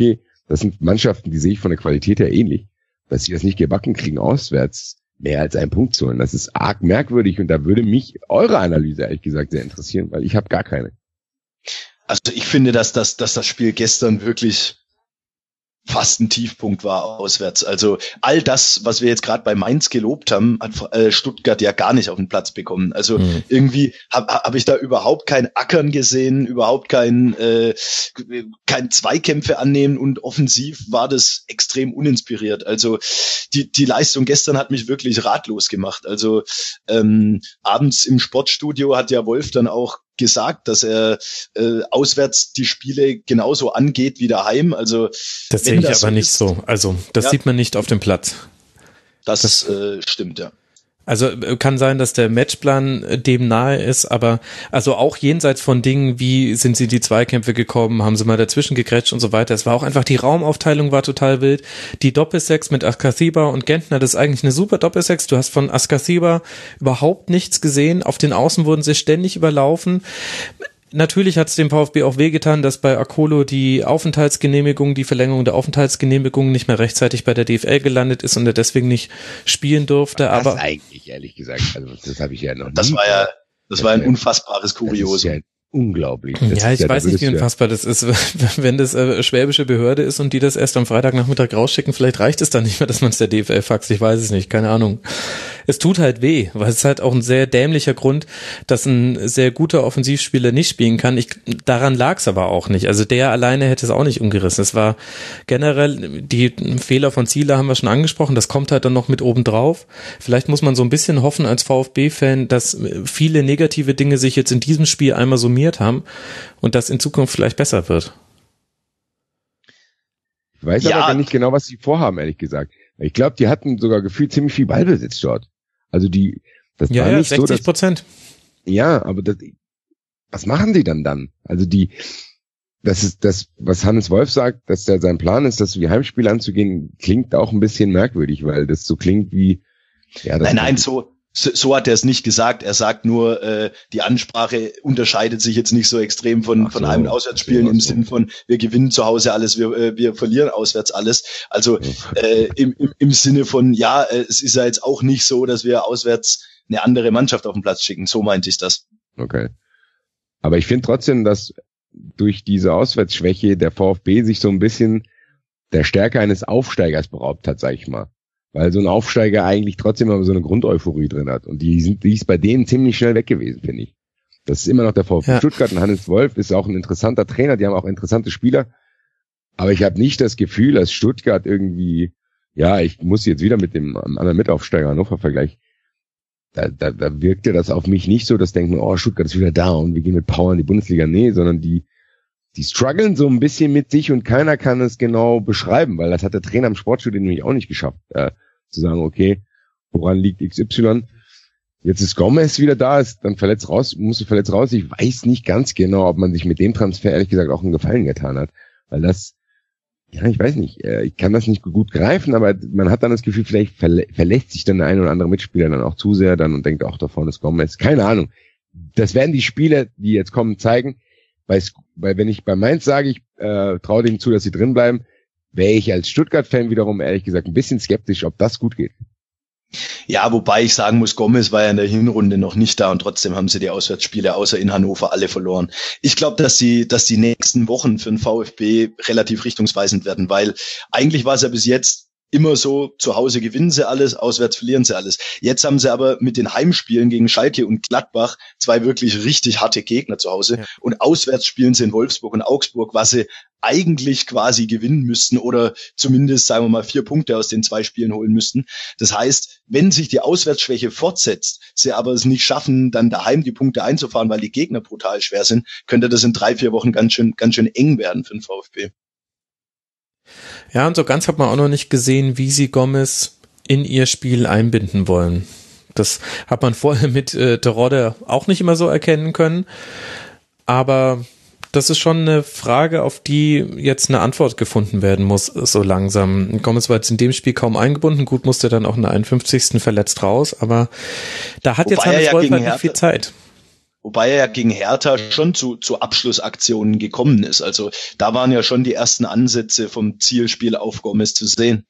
Das sind Mannschaften, die sehe ich von der Qualität her ähnlich. Dass sie das nicht gebacken kriegen, auswärts mehr als einen Punkt zu holen. Das ist arg merkwürdig und da würde mich eure Analyse ehrlich gesagt sehr interessieren, weil ich habe gar keine. Also ich finde, dass das Spiel gestern wirklich fast ein Tiefpunkt war auswärts. Also all das, was wir jetzt gerade bei Mainz gelobt haben, hat Stuttgart ja gar nicht auf den Platz bekommen. Also irgendwie hab ich da überhaupt kein Ackern gesehen, überhaupt kein Zweikämpfe annehmen und offensiv war das extrem uninspiriert. Also die Leistung gestern hat mich wirklich ratlos gemacht. Also abends im Sportstudio hat ja Wolf dann auch gesagt, dass er auswärts die Spiele genauso angeht wie daheim. Also das sehe ich aber nicht so. Also das sieht man nicht auf dem Platz. Das stimmt, ja. Also kann sein, dass der Matchplan dem nahe ist, aber also auch jenseits von Dingen, wie sind sie in die Zweikämpfe gekommen, haben sie mal dazwischen gegrätscht und so weiter. Es war auch einfach, die Raumaufteilung war total wild. Die Doppelsechs mit Askasiba und Gentner, das ist eigentlich eine super Doppelsechs. Du hast von Askasiba überhaupt nichts gesehen. Auf den Außen wurden sie ständig überlaufen. Natürlich hat es dem VfB auch wehgetan, dass bei Akolo die Verlängerung der Aufenthaltsgenehmigung nicht mehr rechtzeitig bei der DFL gelandet ist und er deswegen nicht spielen durfte. Aber das eigentlich, ehrlich gesagt, also das habe ich ja noch nie. Das war ein unfassbares Kuriosum. Das ist ja unglaublich. Ja, ich weiß nicht, wie unfassbar das ist. Wenn das schwäbische Behörde ist und die das erst am Freitagnachmittag rausschicken, vielleicht reicht es dann nicht mehr, dass man es der DFL faxt. Ich weiß es nicht, keine Ahnung. Es tut halt weh, weil es halt auch ein sehr dämlicher Grund, dass ein sehr guter Offensivspieler nicht spielen kann. Daran lag es aber auch nicht. Also der alleine hätte es auch nicht umgerissen. Es war generell, die Fehler von Zieler haben wir schon angesprochen, das kommt halt dann noch mit oben drauf. Vielleicht muss man so ein bisschen hoffen als VfB-Fan, dass viele negative Dinge sich jetzt in diesem Spiel einmal summiert haben und das in Zukunft vielleicht besser wird. Ich weiß aber nicht genau, was sie vorhaben, ehrlich gesagt. Ich glaube, die hatten sogar gefühlt ziemlich viel Ballbesitz dort. Also das war nicht 60%. So, ja, aber was machen die dann? Also das ist das, was Hannes Wolf sagt, dass sein Plan ist, das wie Heimspiel anzugehen, klingt auch ein bisschen merkwürdig, weil das so klingt wie, ja, das Nein, so hat er es nicht gesagt. Er sagt nur, die Ansprache unterscheidet sich jetzt nicht so extrem von einem Auswärtsspielen im Sinn von, wir gewinnen zu Hause alles, wir verlieren auswärts alles. Also im Sinne von, es ist ja jetzt auch nicht so, dass wir auswärts eine andere Mannschaft auf den Platz schicken. So meinte ich das. Okay. Aber ich finde trotzdem, dass durch diese Auswärtsschwäche der VfB sich so ein bisschen der Stärke eines Aufsteigers beraubt hat, sag ich mal. Weil so ein Aufsteiger eigentlich trotzdem immer so eine Grundeuphorie drin hat. Und die ist bei denen ziemlich schnell weg gewesen, finde ich. Das ist immer noch der VfB Stuttgart und Hannes Wolf ist auch ein interessanter Trainer, die haben auch interessante Spieler. Aber ich habe nicht das Gefühl, dass Stuttgart irgendwie, ich muss jetzt wieder mit dem anderen Mitaufsteiger Hannover vergleichen. Da wirkte das auf mich nicht so, dass denken, Stuttgart ist wieder da und wir gehen mit Power in die Bundesliga. Nee, sondern die strugglen so ein bisschen mit sich und keiner kann es genau beschreiben, weil das hat der Trainer im Sportstudio nämlich auch nicht geschafft, zu sagen, okay, woran liegt XY? Jetzt ist Gomez wieder da, ist dann musste verletzt raus. Ich weiß nicht ganz genau, ob man sich mit dem Transfer ehrlich gesagt auch einen Gefallen getan hat, weil das, ich weiß nicht, ich kann das nicht gut greifen, aber man hat dann das Gefühl, vielleicht verlässt sich dann der ein oder andere Mitspieler dann auch zu sehr dann und denkt, da vorne ist Gomez. Keine Ahnung. Das werden die Spiele, die jetzt kommen, zeigen. Weil wenn ich bei Mainz sage, ich traue denen zu, dass sie drin bleiben, wäre ich als Stuttgart-Fan wiederum ehrlich gesagt ein bisschen skeptisch, ob das gut geht. Ja, wobei ich sagen muss, Gomez war ja in der Hinrunde noch nicht da und trotzdem haben sie die Auswärtsspiele außer in Hannover alle verloren. Ich glaube, dass die nächsten Wochen für den VfB relativ richtungsweisend werden, weil eigentlich war es ja bis jetzt immer so, zu Hause gewinnen sie alles, auswärts verlieren sie alles. Jetzt haben sie aber mit den Heimspielen gegen Schalke und Gladbach zwei wirklich richtig harte Gegner zu Hause. Ja. Und auswärts spielen sie in Wolfsburg und Augsburg, was sie eigentlich quasi gewinnen müssten oder zumindest, sagen wir mal, 4 Punkte aus den 2 Spielen holen müssten. Das heißt, wenn sich die Auswärtsschwäche fortsetzt, sie aber es nicht schaffen, dann daheim die Punkte einzufahren, weil die Gegner brutal schwer sind, könnte das in 3-4 Wochen ganz schön eng werden für den VfB. Ja, und so ganz hat man auch noch nicht gesehen, wie sie Gomez in ihr Spiel einbinden wollen. Das hat man vorher mit Terodde auch nicht immer so erkennen können. Aber das ist schon eine Frage, auf die jetzt eine Antwort gefunden werden muss, so langsam. Gomez war jetzt in dem Spiel kaum eingebunden. Gut, musste dann auch in der 51. verletzt raus. Aber da hat jetzt Hannes Wolf halt nicht viel Zeit. Wobei er ja gegen Hertha schon zu Abschlussaktionen gekommen ist. Also da waren ja schon die ersten Ansätze vom Zielspiel auf Gomez zu sehen.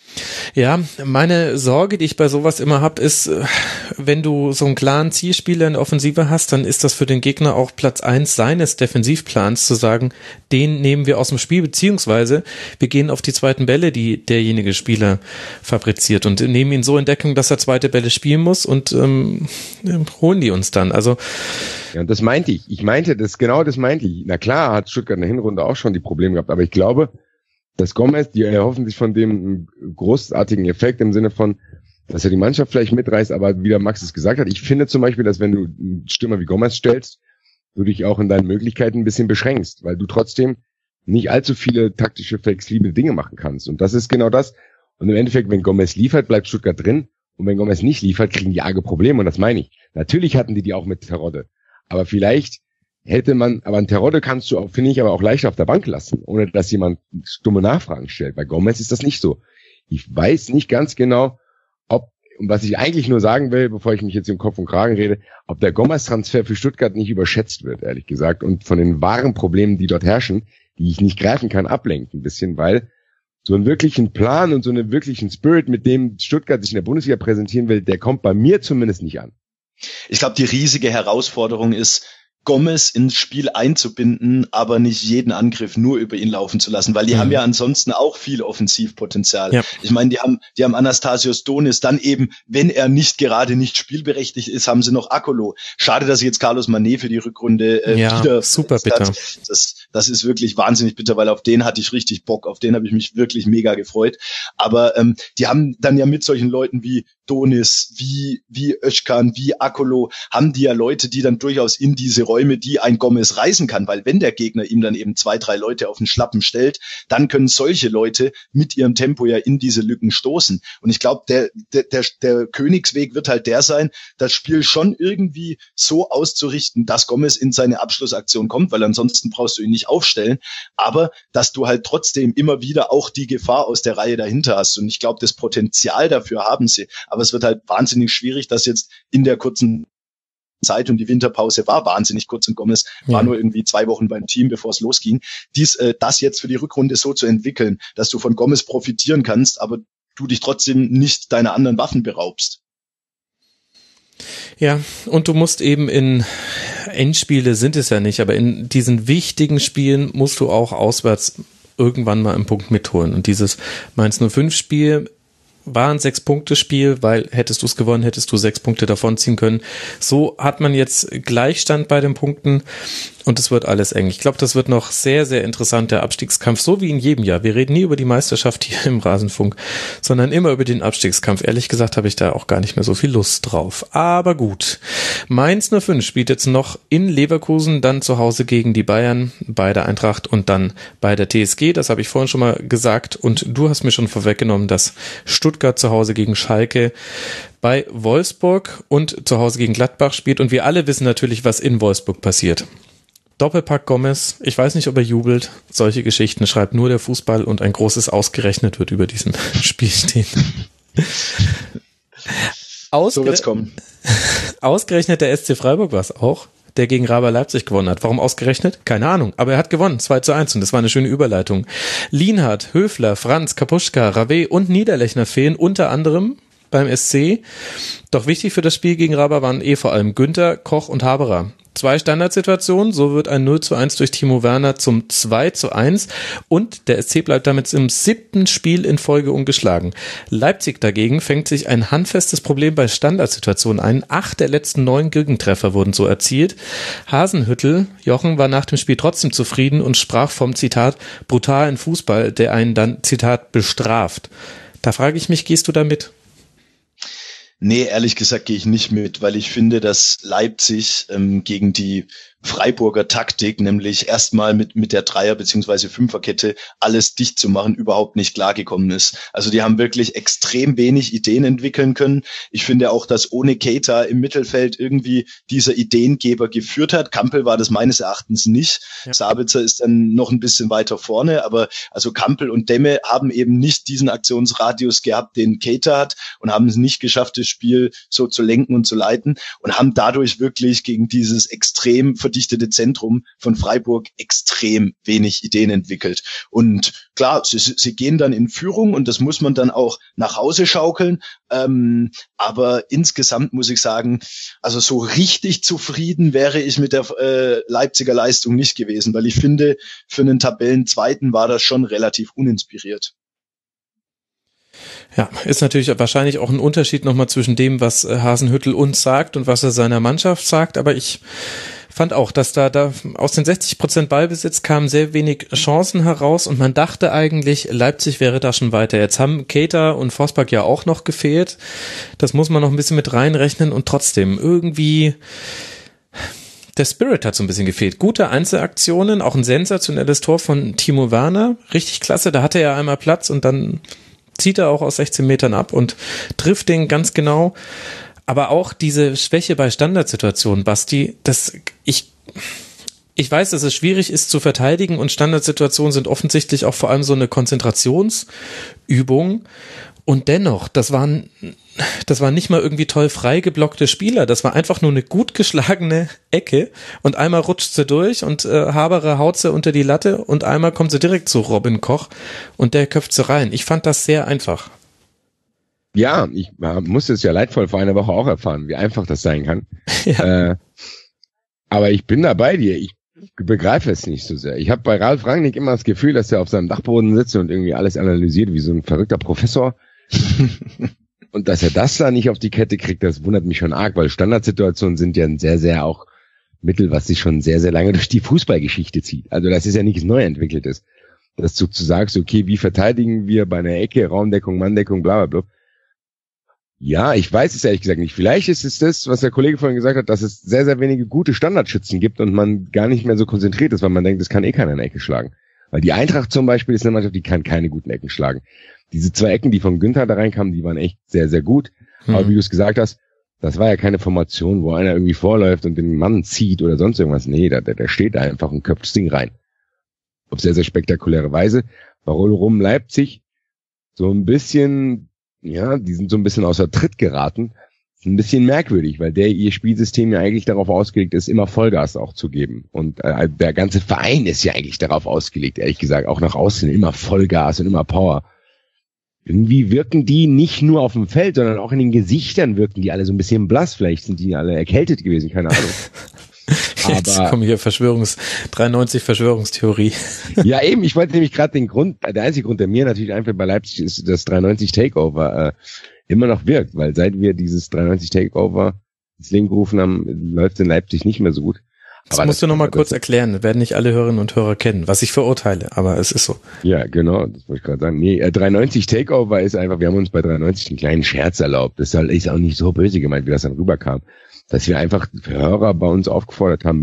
Ja, meine Sorge, die ich bei sowas immer habe, ist, wenn du so einen klaren Zielspieler in der Offensive hast, dann ist das für den Gegner auch Platz 1 seines Defensivplans, zu sagen, den nehmen wir aus dem Spiel, beziehungsweise wir gehen auf die zweiten Bälle, die derjenige Spieler fabriziert, und nehmen ihn so in Deckung, dass er zweite Bälle spielen muss, und holen die uns dann. Also ja, und das meinte ich. Das meinte ich. Na klar, hat Stuttgart in der Hinrunde auch schon die Probleme gehabt, aber ich glaube, dass Gomez, die erhoffen sich von dem einen großartigen Effekt im Sinne von, dass er die Mannschaft vielleicht mitreißt, aber wie der Max es gesagt hat, ich finde zum Beispiel, dass wenn du einen Stürmer wie Gomez stellst, du dich auch in deinen Möglichkeiten ein bisschen beschränkst, weil du trotzdem nicht allzu viele taktische, flexible Dinge machen kannst. Und das ist genau das. Und im Endeffekt, wenn Gomez liefert, bleibt Stuttgart drin. Und wenn Gomez nicht liefert, kriegen die arge Probleme. Und das meine ich. Natürlich hatten die auch mit Terodde. Aber vielleicht aber einen Terodde kannst du auch, finde ich, aber auch leicht auf der Bank lassen, ohne dass jemand stumme Nachfragen stellt. Bei Gomez ist das nicht so. Ich weiß nicht ganz genau, und was ich eigentlich nur sagen will, bevor ich mich jetzt im Kopf und Kragen rede, ob der Gomez-Transfer für Stuttgart nicht überschätzt wird, ehrlich gesagt, und von den wahren Problemen, die dort herrschen, die ich nicht greifen kann, ablenkt ein bisschen, weil so einen wirklichen Plan und so einen wirklichen Spirit, mit dem Stuttgart sich in der Bundesliga präsentieren will, der kommt bei mir zumindest nicht an. Ich glaube, die riesige Herausforderung ist, Gomez ins Spiel einzubinden, aber nicht jeden Angriff nur über ihn laufen zu lassen, weil die haben ja ansonsten auch viel Offensivpotenzial. Ja. Ich meine, die haben Anastasios Donis, dann eben, wenn er nicht spielberechtigt ist, haben sie noch Akolo. Schade, dass jetzt Carlos Mané für die Rückrunde wieder super bitter. Das ist wirklich wahnsinnig bitter, weil auf den hatte ich richtig Bock, auf den habe ich mich wirklich mega gefreut. Aber die haben dann ja mit solchen Leuten wie Donis, wie Özcan, wie Akolo, haben die ja Leute, die dann durchaus in diese Räume, die ein Gomez reißen kann, weil wenn der Gegner ihm dann eben 2, 3 Leute auf den Schlappen stellt, dann können solche Leute mit ihrem Tempo ja in diese Lücken stoßen. Und ich glaube, der Königsweg wird halt der sein, das Spiel schon irgendwie so auszurichten, dass Gomez in seine Abschlussaktion kommt, weil ansonsten brauchst du ihn nicht aufstellen, aber dass du halt trotzdem immer wieder auch die Gefahr aus der Reihe dahinter hast. Und ich glaube, das Potenzial dafür haben sie. Aber es wird halt wahnsinnig schwierig, dass jetzt in der kurzen Zeit, und die Winterpause war wahnsinnig kurz und Gomez war nur irgendwie 2 Wochen beim Team, bevor es losging, das jetzt für die Rückrunde so zu entwickeln, dass du von Gomez profitieren kannst, aber du dich trotzdem nicht deiner anderen Waffen beraubst. Ja, und du musst eben in Endspiele sind es ja nicht, aber in diesen wichtigen Spielen musst du auch auswärts irgendwann mal einen Punkt mitholen. Und dieses Mainz 05-Spiel war ein 6-Punkte-Spiel, weil hättest du es gewonnen, hättest du 6 Punkte davonziehen können. So hat man jetzt Gleichstand bei den Punkten und es wird alles eng. Ich glaube, das wird noch sehr, sehr interessant, der Abstiegskampf, so wie in jedem Jahr. Wir reden nie über die Meisterschaft hier im Rasenfunk, sondern immer über den Abstiegskampf. Ehrlich gesagt habe ich da auch gar nicht mehr so viel Lust drauf. Aber gut, Mainz 05 spielt jetzt noch in Leverkusen, dann zu Hause gegen die Bayern, bei der Eintracht und dann bei der TSG. Das habe ich vorhin schon mal gesagt und du hast mir schon vorweggenommen, dass Stuttgart zu Hause gegen Schalke, bei Wolfsburg und zu Hause gegen Gladbach spielt. Und wir alle wissen natürlich, was in Wolfsburg passiert. Doppelpack Gomez, ich weiß nicht, ob er jubelt. Solche Geschichten schreibt nur der Fußball und ein großes Ausgerechnet wird über diesem Spiel stehen. So wird's kommen. Ausgerechnet der SC Freiburg war es auch, der gegen RB Leipzig gewonnen hat. Warum ausgerechnet? Keine Ahnung. Aber er hat gewonnen, 2:1 und das war eine schöne Überleitung. Lienhardt, Höfler, Franz, Kapuschka, Rave und Niederlechner fehlen unter anderem beim SC. Doch wichtig für das Spiel gegen RB waren vor allem Günther, Koch und Haberer. 2 Standardsituationen, so wird ein 0:1 durch Timo Werner zum 2:1 und der SC bleibt damit im 7. Spiel in Folge ungeschlagen. Leipzig dagegen fängt sich ein handfestes Problem bei Standardsituationen ein. 8 der letzten 9 Gegentreffer wurden so erzielt. Hasenhüttl, Jochen, war nach dem Spiel trotzdem zufrieden und sprach vom, Zitat, brutalen Fußball, der einen dann, Zitat, bestraft. Da frage ich mich, gehst du da mit? Nee, ehrlich gesagt gehe ich nicht mit, weil ich finde, dass Leipzig gegen die Freiburger Taktik, nämlich erstmal mit der Dreier- bzw. Fünferkette alles dicht zu machen, überhaupt nicht klargekommen ist. Also die haben wirklich extrem wenig Ideen entwickeln können. Ich finde auch, dass ohne Keita im Mittelfeld irgendwie dieser Ideengeber geführt hat. Kampel war das meines Erachtens nicht. Ja. Sabitzer ist dann noch ein bisschen weiter vorne, aber also Kampel und Demme haben eben nicht diesen Aktionsradius gehabt, den Keita hat, und haben es nicht geschafft, das Spiel so zu lenken und zu leiten, und haben dadurch wirklich gegen dieses extrem verdichtete Zentrum von Freiburg extrem wenig Ideen entwickelt. Und klar, sie gehen dann in Führung und das muss man dann auch nach Hause schaukeln. Aber insgesamt muss ich sagen, also so richtig zufrieden wäre ich mit der Leipziger Leistung nicht gewesen, weil ich finde, für einen Tabellenzweiten war das schon relativ uninspiriert. Ja, ist natürlich wahrscheinlich auch ein Unterschied nochmal zwischen dem, was Hasenhüttl uns sagt und was er seiner Mannschaft sagt, aber ich fand auch, dass da aus den 60% Ballbesitz kamen sehr wenig Chancen heraus und man dachte eigentlich, Leipzig wäre da schon weiter. Jetzt haben Keita und Forsberg ja auch noch gefehlt. Das muss man noch ein bisschen mit reinrechnen und trotzdem irgendwie der Spirit hat so ein bisschen gefehlt. Gute Einzelaktionen, auch ein sensationelles Tor von Timo Werner. Richtig klasse, da hatte er einmal Platz und dann zieht er auch aus 16 Metern ab und trifft den ganz genau. Aber auch diese Schwäche bei Standardsituationen, Basti, ich weiß, dass es schwierig ist zu verteidigen und Standardsituationen sind offensichtlich auch vor allem so eine Konzentrationsübung. Und dennoch, das waren nicht mal irgendwie toll frei geblockte Spieler, das war einfach nur eine gut geschlagene Ecke und einmal rutscht sie durch und Haberer haut sie unter die Latte und einmal kommt sie direkt zu Robin Koch und der köpft sie rein. Ich fand das sehr einfach. Ja, ich musste es ja leidvoll vor einer Woche auch erfahren, wie einfach das sein kann. Ja. Aber ich bin da bei dir. Ich begreife es nicht so sehr. Ich habe bei Ralf Rangnick immer das Gefühl, dass er auf seinem Dachboden sitzt und irgendwie alles analysiert wie so ein verrückter Professor. Und dass er das da nicht auf die Kette kriegt, das wundert mich schon arg, weil Standardsituationen sind ja ein sehr, sehr auch Mittel, was sich schon sehr, sehr lange durch die Fußballgeschichte zieht. Also das ist ja nichts Neuentwickeltes. Dass du sagst, okay, wie verteidigen wir bei einer Ecke, Raumdeckung, Manndeckung, bla bla bla. Ja, ich weiß es ehrlich gesagt nicht. Vielleicht ist es das, was der Kollege vorhin gesagt hat, dass es sehr, sehr wenige gute Standardschützen gibt und man gar nicht mehr so konzentriert ist, weil man denkt, das kann eh keiner eine Ecke schlagen. Weil die Eintracht zum Beispiel ist eine Mannschaft, die kann keine guten Ecken schlagen. Diese 2 Ecken, die von Günther da reinkamen, die waren echt sehr, sehr gut. Aber wie du es gesagt hast, das war ja keine Formation, wo einer irgendwie vorläuft und den Mann zieht oder sonst irgendwas. Nee, der steht da einfach und köpft das Ding rein. Auf sehr, sehr spektakuläre Weise. Warum Leipzig so ein bisschen, ja, die sind so ein bisschen außer Tritt geraten. Ist ein bisschen merkwürdig, weil ihr Spielsystem ja eigentlich darauf ausgelegt ist, immer Vollgas auch zu geben. Und der ganze Verein ist ja eigentlich darauf ausgelegt, ehrlich gesagt, auch nach außen immer Vollgas und immer Power. Irgendwie wirken die nicht nur auf dem Feld, sondern auch in den Gesichtern wirken die alle so ein bisschen blass. Vielleicht sind die alle erkältet gewesen, keine Ahnung. Jetzt kommen hier 93 Verschwörungstheorie. Ja, eben, ich wollte nämlich gerade der einzige Grund, der mir natürlich einfällt bei Leipzig, ist, dass 93 Takeover immer noch wirkt, weil seit wir dieses 93 Takeover ins Leben gerufen haben, läuft es in Leipzig nicht mehr so gut. Das musst du noch mal kurz erklären, das werden nicht alle Hörerinnen und Hörer kennen, was ich verurteile, aber es ist so. Ja, genau, das wollte ich gerade sagen. Nee, 93 Takeover ist einfach, wir haben uns bei 93 einen kleinen Scherz erlaubt. Das ist auch nicht so böse gemeint, wie das dann rüberkam. Dass wir einfach Hörer bei uns aufgefordert haben,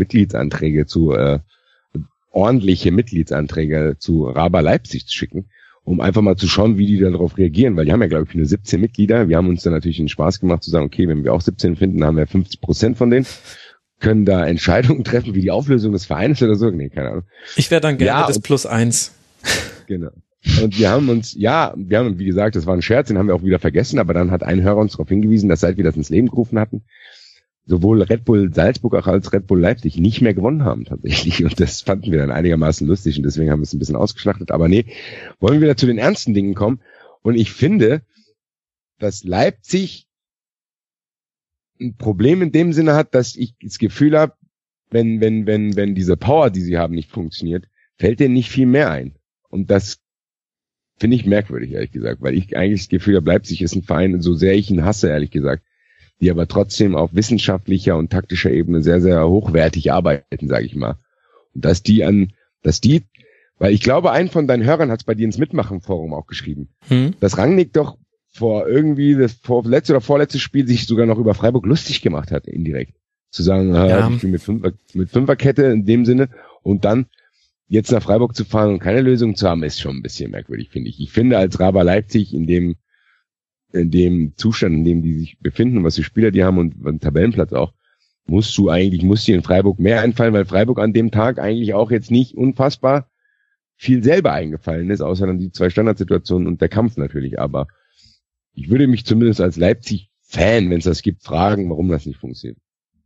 ordentliche Mitgliedsanträge zu Raba Leipzig zu schicken, um einfach mal zu schauen, wie die darauf reagieren, weil die haben ja, glaube ich, nur 17 Mitglieder. Wir haben uns dann natürlich den Spaß gemacht zu sagen, okay, wenn wir auch 17 finden, haben wir 50% von denen, können da Entscheidungen treffen, wie die Auflösung des Vereins oder so. Nee, keine Ahnung. Ich wäre dann gerne das +1. Genau. Und wir haben, wie gesagt, das war ein Scherz, den haben wir auch wieder vergessen, aber dann hat ein Hörer uns darauf hingewiesen, dass seit wir das ins Leben gerufen hatten, sowohl Red Bull Salzburg auch als Red Bull Leipzig nicht mehr gewonnen haben tatsächlich. Und das fanden wir dann einigermaßen lustig und deswegen haben wir es ein bisschen ausgeschlachtet. Aber nee, wollen wir wieder zu den ernsten Dingen kommen. Und ich finde, dass Leipzig ein Problem in dem Sinne hat, dass ich das Gefühl habe, wenn diese Power, die sie haben, nicht funktioniert, fällt denen nicht viel mehr ein. Und das finde ich merkwürdig, ehrlich gesagt, weil ich eigentlich das Gefühl habe, Leipzig ist ein Verein, so sehr ich ihn hasse, ehrlich gesagt, die aber trotzdem auf wissenschaftlicher und taktischer Ebene sehr, sehr hochwertig arbeiten, sage ich mal. Und weil ich glaube, ein von deinen Hörern hat es bei dir ins Mitmachen-Forum auch geschrieben, dass Rangnick doch vor irgendwie das letzte oder vorletztes Spiel sich sogar noch über Freiburg lustig gemacht hat, indirekt. zu sagen, ich bin mit Fünferkette in dem Sinne und dann jetzt nach Freiburg zu fahren und keine Lösung zu haben, ist schon ein bisschen merkwürdig, finde ich. Ich finde, als Raba Leipzig in dem Zustand, in dem die sich befinden, was für Spieler die haben und einen Tabellenplatz auch, muss dir in Freiburg mehr einfallen, weil Freiburg an dem Tag eigentlich auch jetzt nicht unfassbar viel selber eingefallen ist, außer dann die 2 Standardsituationen und der Kampf natürlich. Aber ich würde mich zumindest als Leipzig-Fan, wenn es das gibt, fragen, warum das nicht funktioniert.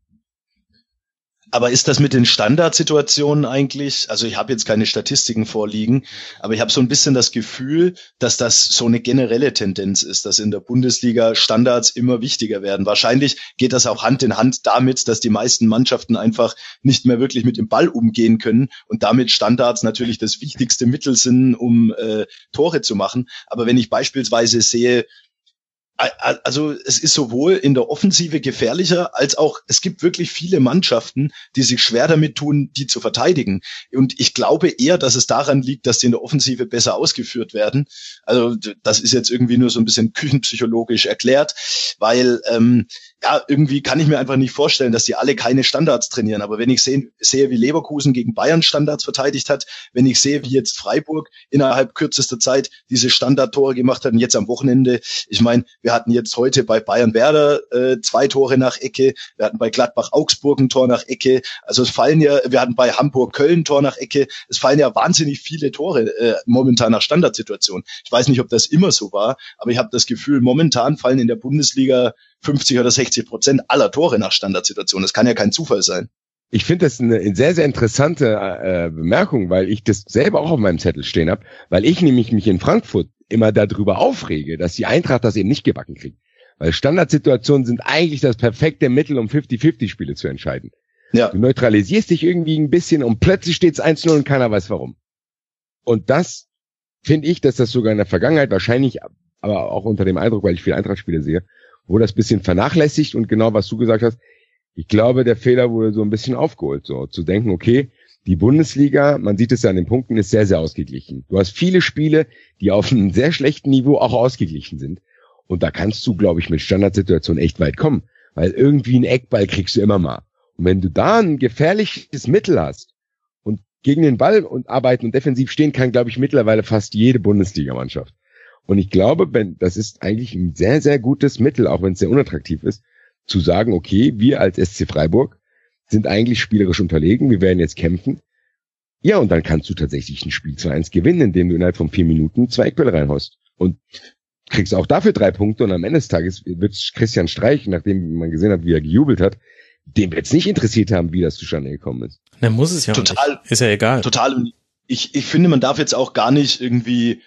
Aber ist das mit den Standardsituationen eigentlich, also ich habe jetzt keine Statistiken vorliegen, aber ich habe so ein bisschen das Gefühl, dass das so eine generelle Tendenz ist, dass in der Bundesliga Standards immer wichtiger werden. Wahrscheinlich geht das auch Hand in Hand damit, dass die meisten Mannschaften einfach nicht mehr wirklich mit dem Ball umgehen können und damit Standards natürlich das wichtigste Mittel sind, um Tore zu machen. Aber wenn ich beispielsweise sehe, also es ist sowohl in der Offensive gefährlicher, als auch es gibt wirklich viele Mannschaften, die sich schwer damit tun, die zu verteidigen. Und ich glaube eher, dass es daran liegt, dass die in der Offensive besser ausgeführt werden. Also das ist jetzt irgendwie nur so ein bisschen küchenpsychologisch erklärt, weil irgendwie kann ich mir einfach nicht vorstellen, dass die alle keine Standards trainieren. Aber wenn ich sehe, wie Leverkusen gegen Bayern Standards verteidigt hat, wenn ich sehe, wie jetzt Freiburg innerhalb kürzester Zeit diese Standardtore gemacht hat und jetzt am Wochenende, ich meine, wir hatten jetzt heute bei Bayern Werder 2 Tore nach Ecke, wir hatten bei Gladbach Augsburg ein Tor nach Ecke, also wir hatten bei Hamburg Köln ein Tor nach Ecke, es fallen ja wahnsinnig viele Tore momentan nach Standardsituationen. Ich weiß nicht, ob das immer so war, aber ich habe das Gefühl, momentan fallen in der Bundesliga 50 oder 60% aller Tore nach Standardsituationen. Das kann ja kein Zufall sein. Ich finde das eine sehr, sehr interessante Bemerkung, weil ich das selber auch auf meinem Zettel stehen habe, weil ich nämlich mich in Frankfurt immer darüber aufrege, dass die Eintracht das eben nicht gebacken kriegt. Weil Standardsituationen sind eigentlich das perfekte Mittel, um 50-50-Spiele zu entscheiden. Ja. Du neutralisierst dich irgendwie ein bisschen und plötzlich steht es 1-0 und keiner weiß warum. Und das finde ich, dass das sogar in der Vergangenheit wahrscheinlich, aber auch unter dem Eindruck, weil ich viele Eintracht-Spiele sehe, wurde das bisschen vernachlässigt und genau was du gesagt hast, ich glaube, der Fehler wurde so ein bisschen aufgeholt, so zu denken, okay, die Bundesliga, man sieht es ja an den Punkten, ist sehr, sehr ausgeglichen. Du hast viele Spiele, die auf einem sehr schlechten Niveau auch ausgeglichen sind und da kannst du, glaube ich, mit Standardsituationen echt weit kommen, weil irgendwie einen Eckball kriegst du immer mal. Und wenn du da ein gefährliches Mittel hast und gegen den Ball und arbeiten und defensiv stehen kann, glaube ich, mittlerweile fast jede Bundesligamannschaft. Und ich glaube, das ist eigentlich ein sehr, sehr gutes Mittel, auch wenn es sehr unattraktiv ist, zu sagen, okay, wir als SC Freiburg sind eigentlich spielerisch unterlegen, wir werden jetzt kämpfen. Ja, und dann kannst du tatsächlich ein Spiel 2-1 gewinnen, indem du innerhalb von 4 Minuten 2 Eckbälle reinhaust. Und kriegst auch dafür 3 Punkte und am Ende des Tages wird Christian Streich, nachdem man gesehen hat, wie er gejubelt hat, dem wird es nicht interessiert haben, wie das zustande gekommen ist. Dann muss es ja total, nicht. Ist ja egal. Total. Und ich finde, man darf jetzt auch gar nicht irgendwie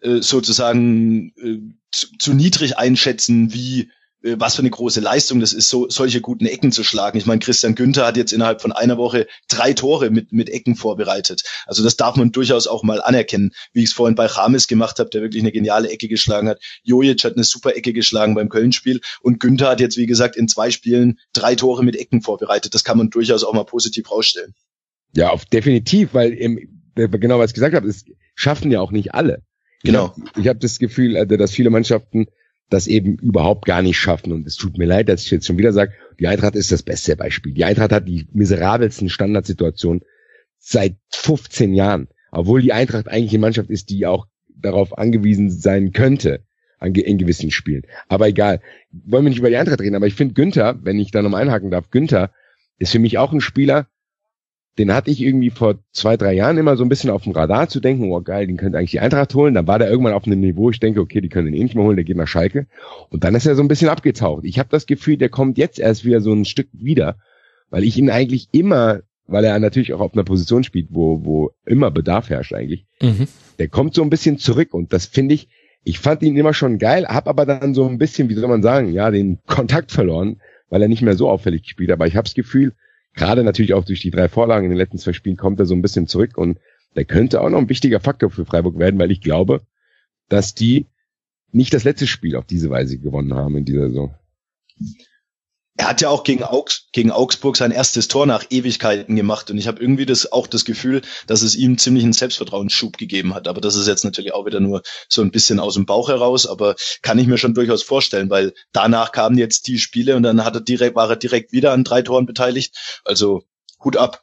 sozusagen zu niedrig einschätzen, wie was für eine große Leistung das ist, solche guten Ecken zu schlagen. Ich meine, Christian Günther hat jetzt innerhalb von einer Woche 3 Tore mit Ecken vorbereitet. Also das darf man durchaus auch mal anerkennen, wie ich es vorhin bei James gemacht habe, der wirklich eine geniale Ecke geschlagen hat. Jojic hat eine super Ecke geschlagen beim Köln-Spiel und Günther hat jetzt, wie gesagt, in 2 Spielen 3 Tore mit Ecken vorbereitet. Das kann man durchaus auch mal positiv rausstellen. Ja, definitiv, weil genau was ich gesagt habe, es schaffen ja auch nicht alle. Genau. Ich hab das Gefühl, dass viele Mannschaften das eben überhaupt gar nicht schaffen. Und es tut mir leid, dass ich jetzt schon wieder sage, die Eintracht ist das beste Beispiel. Die Eintracht hat die miserabelsten Standardsituationen seit 15 Jahren. Obwohl die Eintracht eigentlich eine Mannschaft ist, die auch darauf angewiesen sein könnte, in gewissen Spielen. Aber egal. Wollen wir nicht über die Eintracht reden, aber ich finde Günther, wenn ich da nochmal einhaken darf, Günther ist für mich auch ein Spieler, den hatte ich irgendwie vor 2-3 Jahren immer so ein bisschen auf dem Radar zu denken, oh geil, den könnte eigentlich die Eintracht holen. Dann war der irgendwann auf einem Niveau, ich denke, okay, die können den eh nicht mehr holen, der geht nach Schalke. Und dann ist er so ein bisschen abgetaucht. Ich habe das Gefühl, der kommt jetzt erst wieder so ein Stück wieder, weil ich ihn eigentlich immer, weil er natürlich auch auf einer Position spielt, wo immer Bedarf herrscht eigentlich, der kommt so ein bisschen zurück und das finde ich fand ihn immer schon geil, habe aber dann so ein bisschen, wie soll man sagen, ja, den Kontakt verloren, weil er nicht mehr so auffällig spielt. Aber ich habe das Gefühl, gerade natürlich auch durch die 3 Vorlagen in den letzten 2 Spielen kommt er so ein bisschen zurück und der könnte auch noch ein wichtiger Faktor für Freiburg werden, weil ich glaube, dass die nicht das letzte Spiel auf diese Weise gewonnen haben in dieser Saison. Er hat ja auch gegen Augsburg sein erstes Tor nach Ewigkeiten gemacht und ich habe irgendwie das Gefühl, dass es ihm ziemlich einen Selbstvertrauensschub gegeben hat. Aber das ist jetzt natürlich auch wieder nur so ein bisschen aus dem Bauch heraus, aber kann ich mir schon durchaus vorstellen, weil danach kamen jetzt die Spiele und dann war er direkt wieder an 3 Toren beteiligt. Also Hut ab.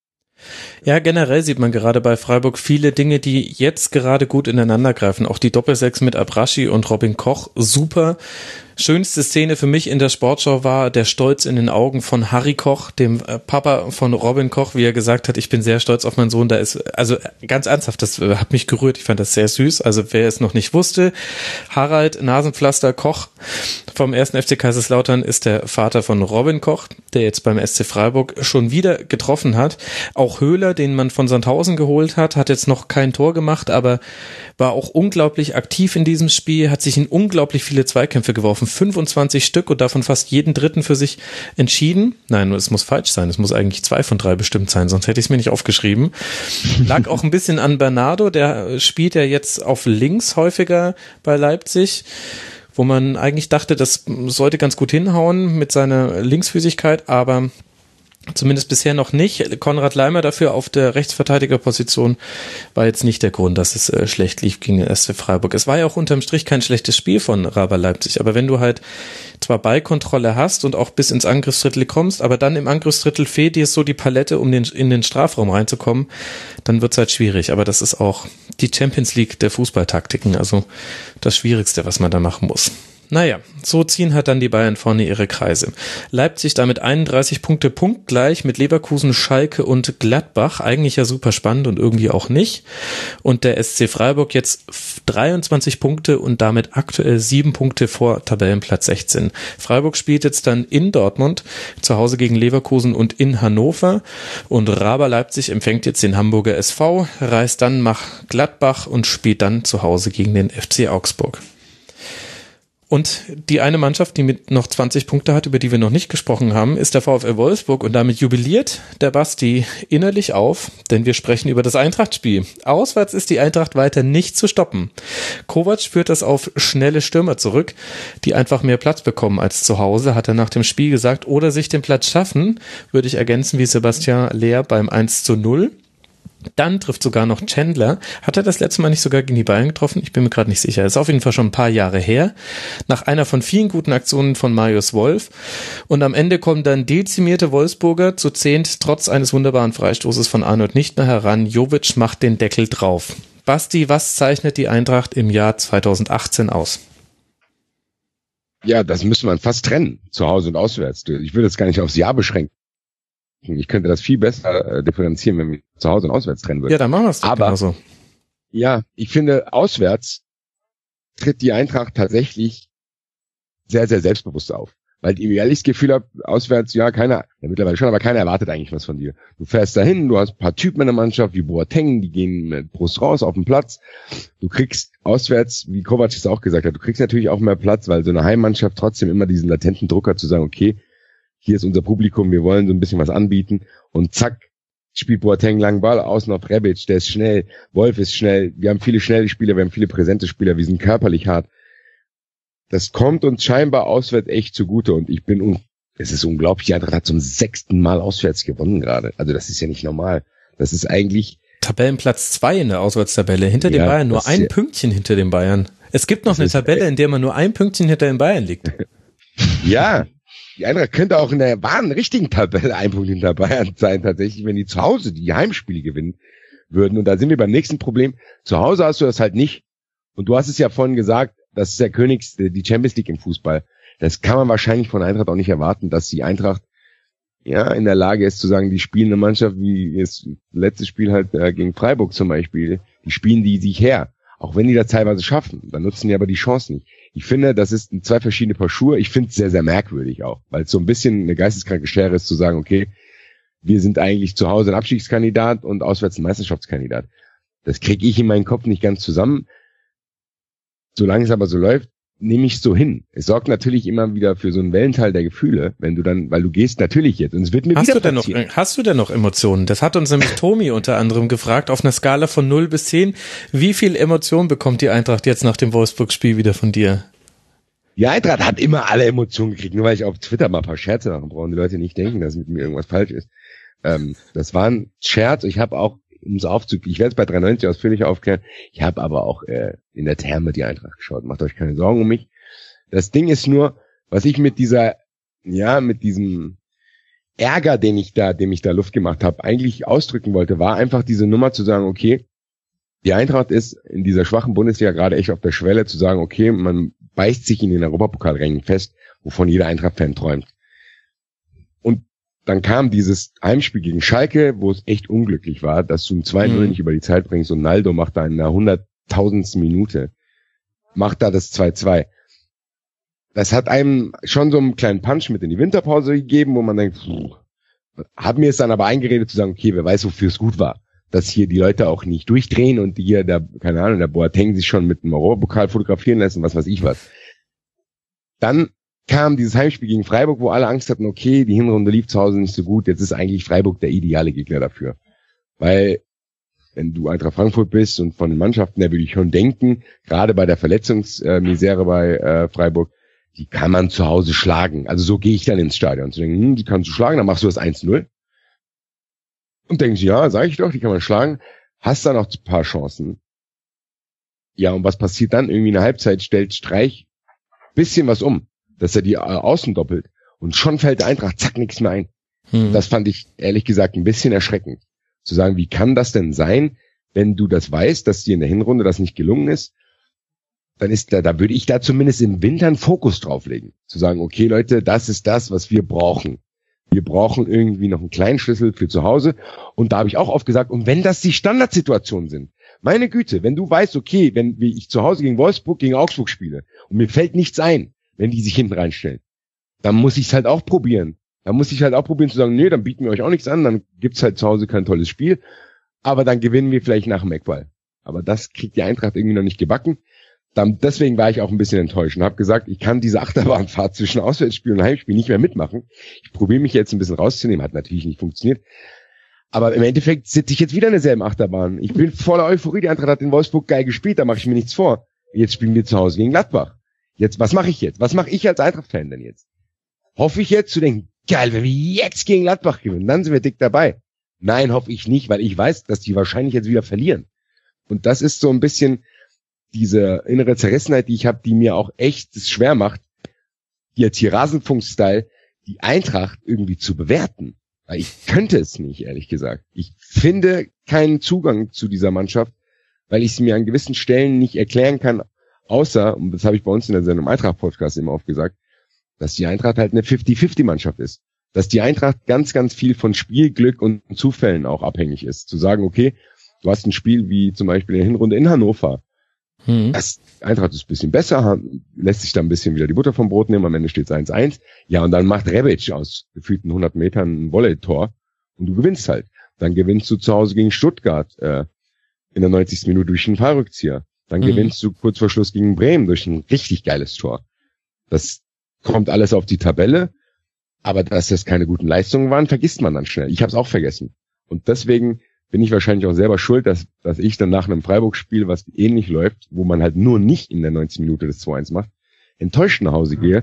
Ja, generell sieht man gerade bei Freiburg viele Dinge, die jetzt gerade gut ineinander greifen. Auch die Doppelsechs mit Abraschi und Robin Koch, super. Schönste Szene für mich in der Sportschau war der Stolz in den Augen von Harry Koch, dem Papa von Robin Koch, wie er gesagt hat, ich bin sehr stolz auf meinen Sohn. Da ist, also ganz ernsthaft, das hat mich gerührt. Ich fand das sehr süß. Also wer es noch nicht wusste, Harald Nasenpflaster Koch vom 1. FC Kaiserslautern ist der Vater von Robin Koch, der jetzt beim SC Freiburg schon wieder getroffen hat. Auch Höhler, den man von Sandhausen geholt hat jetzt noch kein Tor gemacht, aber war auch unglaublich aktiv in diesem Spiel, hat sich in unglaublich viele Zweikämpfe geworfen, 25 Stück und davon fast jeden dritten für sich entschieden. Nein, es muss falsch sein, es muss eigentlich 2 von 3 bestimmt sein, sonst hätte ich es mir nicht aufgeschrieben. Lag auch ein bisschen an Bernardo, der spielt ja jetzt auf links häufiger bei Leipzig, wo man eigentlich dachte, das sollte ganz gut hinhauen mit seiner Linksfüßigkeit, aber zumindest bisher noch nicht. Konrad Leimer dafür auf der Rechtsverteidigerposition war jetzt nicht der Grund, dass es schlecht lief gegen den SC Freiburg. Es war ja auch unterm Strich kein schlechtes Spiel von RB Leipzig, aber wenn du halt zwar Ballkontrolle hast und auch bis ins Angriffsdrittel kommst, aber dann im Angriffsdrittel fehlt dir so die Palette, um in den Strafraum reinzukommen, dann wird's halt schwierig. Aber das ist auch die Champions League der Fußballtaktiken, also das Schwierigste, was man da machen muss. Naja, so ziehen halt dann die Bayern vorne ihre Kreise. Leipzig damit 31 Punkte punktgleich mit Leverkusen, Schalke und Gladbach. Eigentlich ja super spannend und irgendwie auch nicht. Und der SC Freiburg jetzt 23 Punkte und damit aktuell 7 Punkte vor Tabellenplatz 16. Freiburg spielt jetzt dann in Dortmund, zu Hause gegen Leverkusen und in Hannover. Und RB Leipzig empfängt jetzt den Hamburger SV, reist dann nach Gladbach und spielt dann zu Hause gegen den FC Augsburg. Und die eine Mannschaft, die mit noch 20 Punkte hat, über die wir noch nicht gesprochen haben, ist der VfL Wolfsburg und damit jubiliert der Basti innerlich auf, denn wir sprechen über das Eintracht-Spiel. Auswärts ist die Eintracht weiter nicht zu stoppen. Kovac führt das auf schnelle Stürmer zurück, die einfach mehr Platz bekommen als zu Hause, hat er nach dem Spiel gesagt, oder sich den Platz schaffen, würde ich ergänzen wie Sebastian Lehr beim 1:0. Dann trifft sogar noch Chandler. Hat er das letzte Mal nicht sogar gegen die Bayern getroffen? Ich bin mir gerade nicht sicher. Das ist auf jeden Fall schon ein paar Jahre her. Nach einer von vielen guten Aktionen von Marius Wolf. Und am Ende kommen dann dezimierte Wolfsburger zu 10 trotz eines wunderbaren Freistoßes von Arnold Nichtner heran. Jovic macht den Deckel drauf. Basti, was zeichnet die Eintracht im Jahr 2018 aus? Ja, das müsste man fast trennen, zu Hause und auswärts. Ich würde es gar nicht aufs Jahr beschränken. Ich könnte das viel besser differenzieren, wenn wir zu Hause und auswärts trennen würden. Ja, dann machen wir es doch genauso. Ja, ich finde, auswärts tritt die Eintracht tatsächlich sehr, sehr selbstbewusst auf. Weil ich ehrlich das Gefühl habe, auswärts, mittlerweile schon, aber keiner erwartet eigentlich was von dir. Du fährst dahin, du hast ein paar Typen in der Mannschaft, wie Boateng, die gehen mit Brust raus auf den Platz. Du kriegst auswärts, wie Kovac es auch gesagt hat, du kriegst natürlich auch mehr Platz, weil so eine Heimmannschaft trotzdem immer diesen latenten Druck hat zu sagen, okay, hier ist unser Publikum, wir wollen so ein bisschen was anbieten und zack, spielt Boateng langen Ball außen auf Rebic, der ist schnell, Wolf ist schnell, wir haben viele schnelle Spieler, wir haben viele präsente Spieler, wir sind körperlich hart. Das kommt uns scheinbar auswärts echt zugute und es ist unglaublich, die Eintracht hat zum 6. Mal auswärts gewonnen gerade, also das ist ja nicht normal, das ist eigentlich Tabellenplatz 2 in der Auswärtstabelle, hinter den Bayern, nur ein Pünktchen hinter den Bayern. Es gibt noch eine Tabelle, in der man nur ein Pünktchen hinter den Bayern liegt. Ja, die Eintracht könnte auch in der wahren, richtigen Tabelle ein Punkt hinter Bayern sein, tatsächlich, wenn die zu Hause die Heimspiele gewinnen würden. Und da sind wir beim nächsten Problem. Zu Hause hast du das halt nicht. Und du hast es ja vorhin gesagt, das ist die Champions League im Fußball. Das kann man wahrscheinlich von Eintracht auch nicht erwarten, dass die Eintracht in der Lage ist zu sagen, die spielen eine Mannschaft wie das letzte Spiel halt gegen Freiburg zum Beispiel. Die spielen die sich her. Auch wenn die das teilweise schaffen, dann nutzen die aber die Chance nicht. Ich finde, das ist 2 verschiedene Paar Schuhe. Ich finde es sehr, sehr merkwürdig auch, weil es so ein bisschen eine geisteskranke Schere ist, zu sagen, okay, wir sind eigentlich zu Hause ein Abstiegskandidat und auswärts ein Meisterschaftskandidat. Das kriege ich in meinen Kopf nicht ganz zusammen. Solange es aber so läuft, nehme ich es so hin. Es sorgt natürlich immer wieder für so einen Wellental der Gefühle, wenn du dann, weil du gehst natürlich jetzt und es wird mir wieder passieren. Hast du denn noch Emotionen? Das hat uns nämlich Tomi unter anderem gefragt, auf einer Skala von 0 bis 10, wie viel Emotion bekommt die Eintracht jetzt nach dem Wolfsburg-Spiel wieder von dir? Die Eintracht hat immer alle Emotionen gekriegt, nur weil ich auf Twitter mal ein paar Scherze machen brauche und die Leute nicht denken, dass mit mir irgendwas falsch ist. Das war ein Scherz. Ich habe auch, ich werde es bei 93 ausführlich aufklären, ich habe aber auch in der Therme die Eintracht geschaut. Macht euch keine Sorgen um mich. Das Ding ist nur, was ich mit diesem Ärger, dem ich da Luft gemacht habe, eigentlich ausdrücken wollte, war einfach diese Nummer zu sagen, okay, die Eintracht ist in dieser schwachen Bundesliga gerade echt auf der Schwelle zu sagen, okay, man beißt sich in den Europapokalrängen fest, wovon jeder Eintracht-Fan träumt. Und dann kam dieses Heimspiel gegen Schalke, wo es echt unglücklich war, dass du ein 2-0 nicht über die Zeit bringst und Naldo macht da in der 100.000. Minute, macht da das 2-2. Das hat einem schon so einen kleinen Punch mit in die Winterpause gegeben, wo man denkt, hat mir es dann aber eingeredet zu sagen, okay, wer weiß, wofür es gut war. Dass hier die Leute auch nicht durchdrehen und hier der Boateng sich schon mit dem Europapokal fotografieren lässt und was weiß ich was. Dann kam dieses Heimspiel gegen Freiburg, wo alle Angst hatten, okay, die Hinrunde lief zu Hause nicht so gut, jetzt ist eigentlich Freiburg der ideale Gegner dafür. Weil, wenn du Eintracht Frankfurt bist und von den Mannschaften her würde ich schon denken, gerade bei der Verletzungsmisere bei Freiburg, die kann man zu Hause schlagen. Also so gehe ich dann ins Stadion. Zu denken, die kannst du schlagen, dann machst du das 1-0. Und denkst, ja, sag ich doch, die kann man schlagen. Hast dann noch ein paar Chancen. Ja, und was passiert dann? Irgendwie in der Halbzeit stellt Streich bisschen was um, dass er die Außen doppelt. Und schon fällt der Eintracht, zack, nichts mehr ein. Das fand ich, ehrlich gesagt, ein bisschen erschreckend. Zu sagen, wie kann das denn sein, wenn du das weißt, dass dir in der Hinrunde das nicht gelungen ist? Dann ist da würde ich da zumindest im Winter einen Fokus drauflegen. Zu sagen, okay, Leute, das ist das, was wir brauchen. Wir brauchen irgendwie noch einen kleinen Schlüssel für zu Hause. Und da habe ich auch oft gesagt, und wenn das die Standardsituationen sind, meine Güte, wenn du weißt, okay, wenn ich zu Hause gegen Wolfsburg, gegen Augsburg spiele und mir fällt nichts ein, wenn die sich hinten reinstellen, dann muss ich es halt auch probieren. Dann muss ich halt auch probieren zu sagen, nee, dann bieten wir euch auch nichts an, dann gibt's halt zu Hause kein tolles Spiel, aber dann gewinnen wir vielleicht nach dem Eckball. Aber das kriegt die Eintracht irgendwie noch nicht gebacken. Deswegen war ich auch ein bisschen enttäuscht und habe gesagt, ich kann diese Achterbahnfahrt zwischen Auswärtsspiel und Heimspiel nicht mehr mitmachen. Ich probiere mich jetzt ein bisschen rauszunehmen, hat natürlich nicht funktioniert. Aber im Endeffekt sitze ich jetzt wieder in derselben Achterbahn. Ich bin voller Euphorie, die Eintracht hat in Wolfsburg geil gespielt, da mache ich mir nichts vor. Jetzt spielen wir zu Hause gegen Gladbach. Jetzt, was mache ich jetzt? Was mache ich als Eintracht-Fan denn jetzt? Hoffe ich jetzt zu denken, geil, wenn wir jetzt gegen Gladbach gewinnen, dann sind wir dick dabei. Nein, hoffe ich nicht, weil ich weiß, dass die wahrscheinlich jetzt wieder verlieren. Und das ist so ein bisschen diese innere Zerrissenheit, die ich habe, die mir auch echt es schwer macht, jetzt hier Rasenfunk-Style, die Eintracht irgendwie zu bewerten. Weil ich könnte es nicht, ehrlich gesagt. Ich finde keinen Zugang zu dieser Mannschaft, weil ich sie mir an gewissen Stellen nicht erklären kann, außer, und das habe ich bei uns in der Sendung Eintracht-Podcast immer oft gesagt, dass die Eintracht halt eine 50-50-Mannschaft ist. Dass die Eintracht ganz, ganz viel von Spielglück und Zufällen auch abhängig ist. Zu sagen, okay, du hast ein Spiel wie zum Beispiel in der Hinrunde in Hannover. Das Eintracht ist ein bisschen besser, lässt sich da ein bisschen wieder die Butter vom Brot nehmen, am Ende steht es 1-1. Ja, und dann macht Rebic aus gefühlten 100 Metern ein Volley-Tor und du gewinnst halt. Dann gewinnst du zu Hause gegen Stuttgart in der 90. Minute durch einen Fallrückzieher. Dann gewinnst du kurz vor Schluss gegen Bremen durch ein richtig geiles Tor. Das kommt alles auf die Tabelle, aber dass das keine guten Leistungen waren, vergisst man dann schnell. Ich habe es auch vergessen. Und deswegen bin ich wahrscheinlich auch selber schuld, dass ich dann nach einem Freiburg-Spiel, was ähnlich läuft, wo man halt nur nicht in der 90. Minute das 2-1 macht, enttäuscht nach Hause gehe.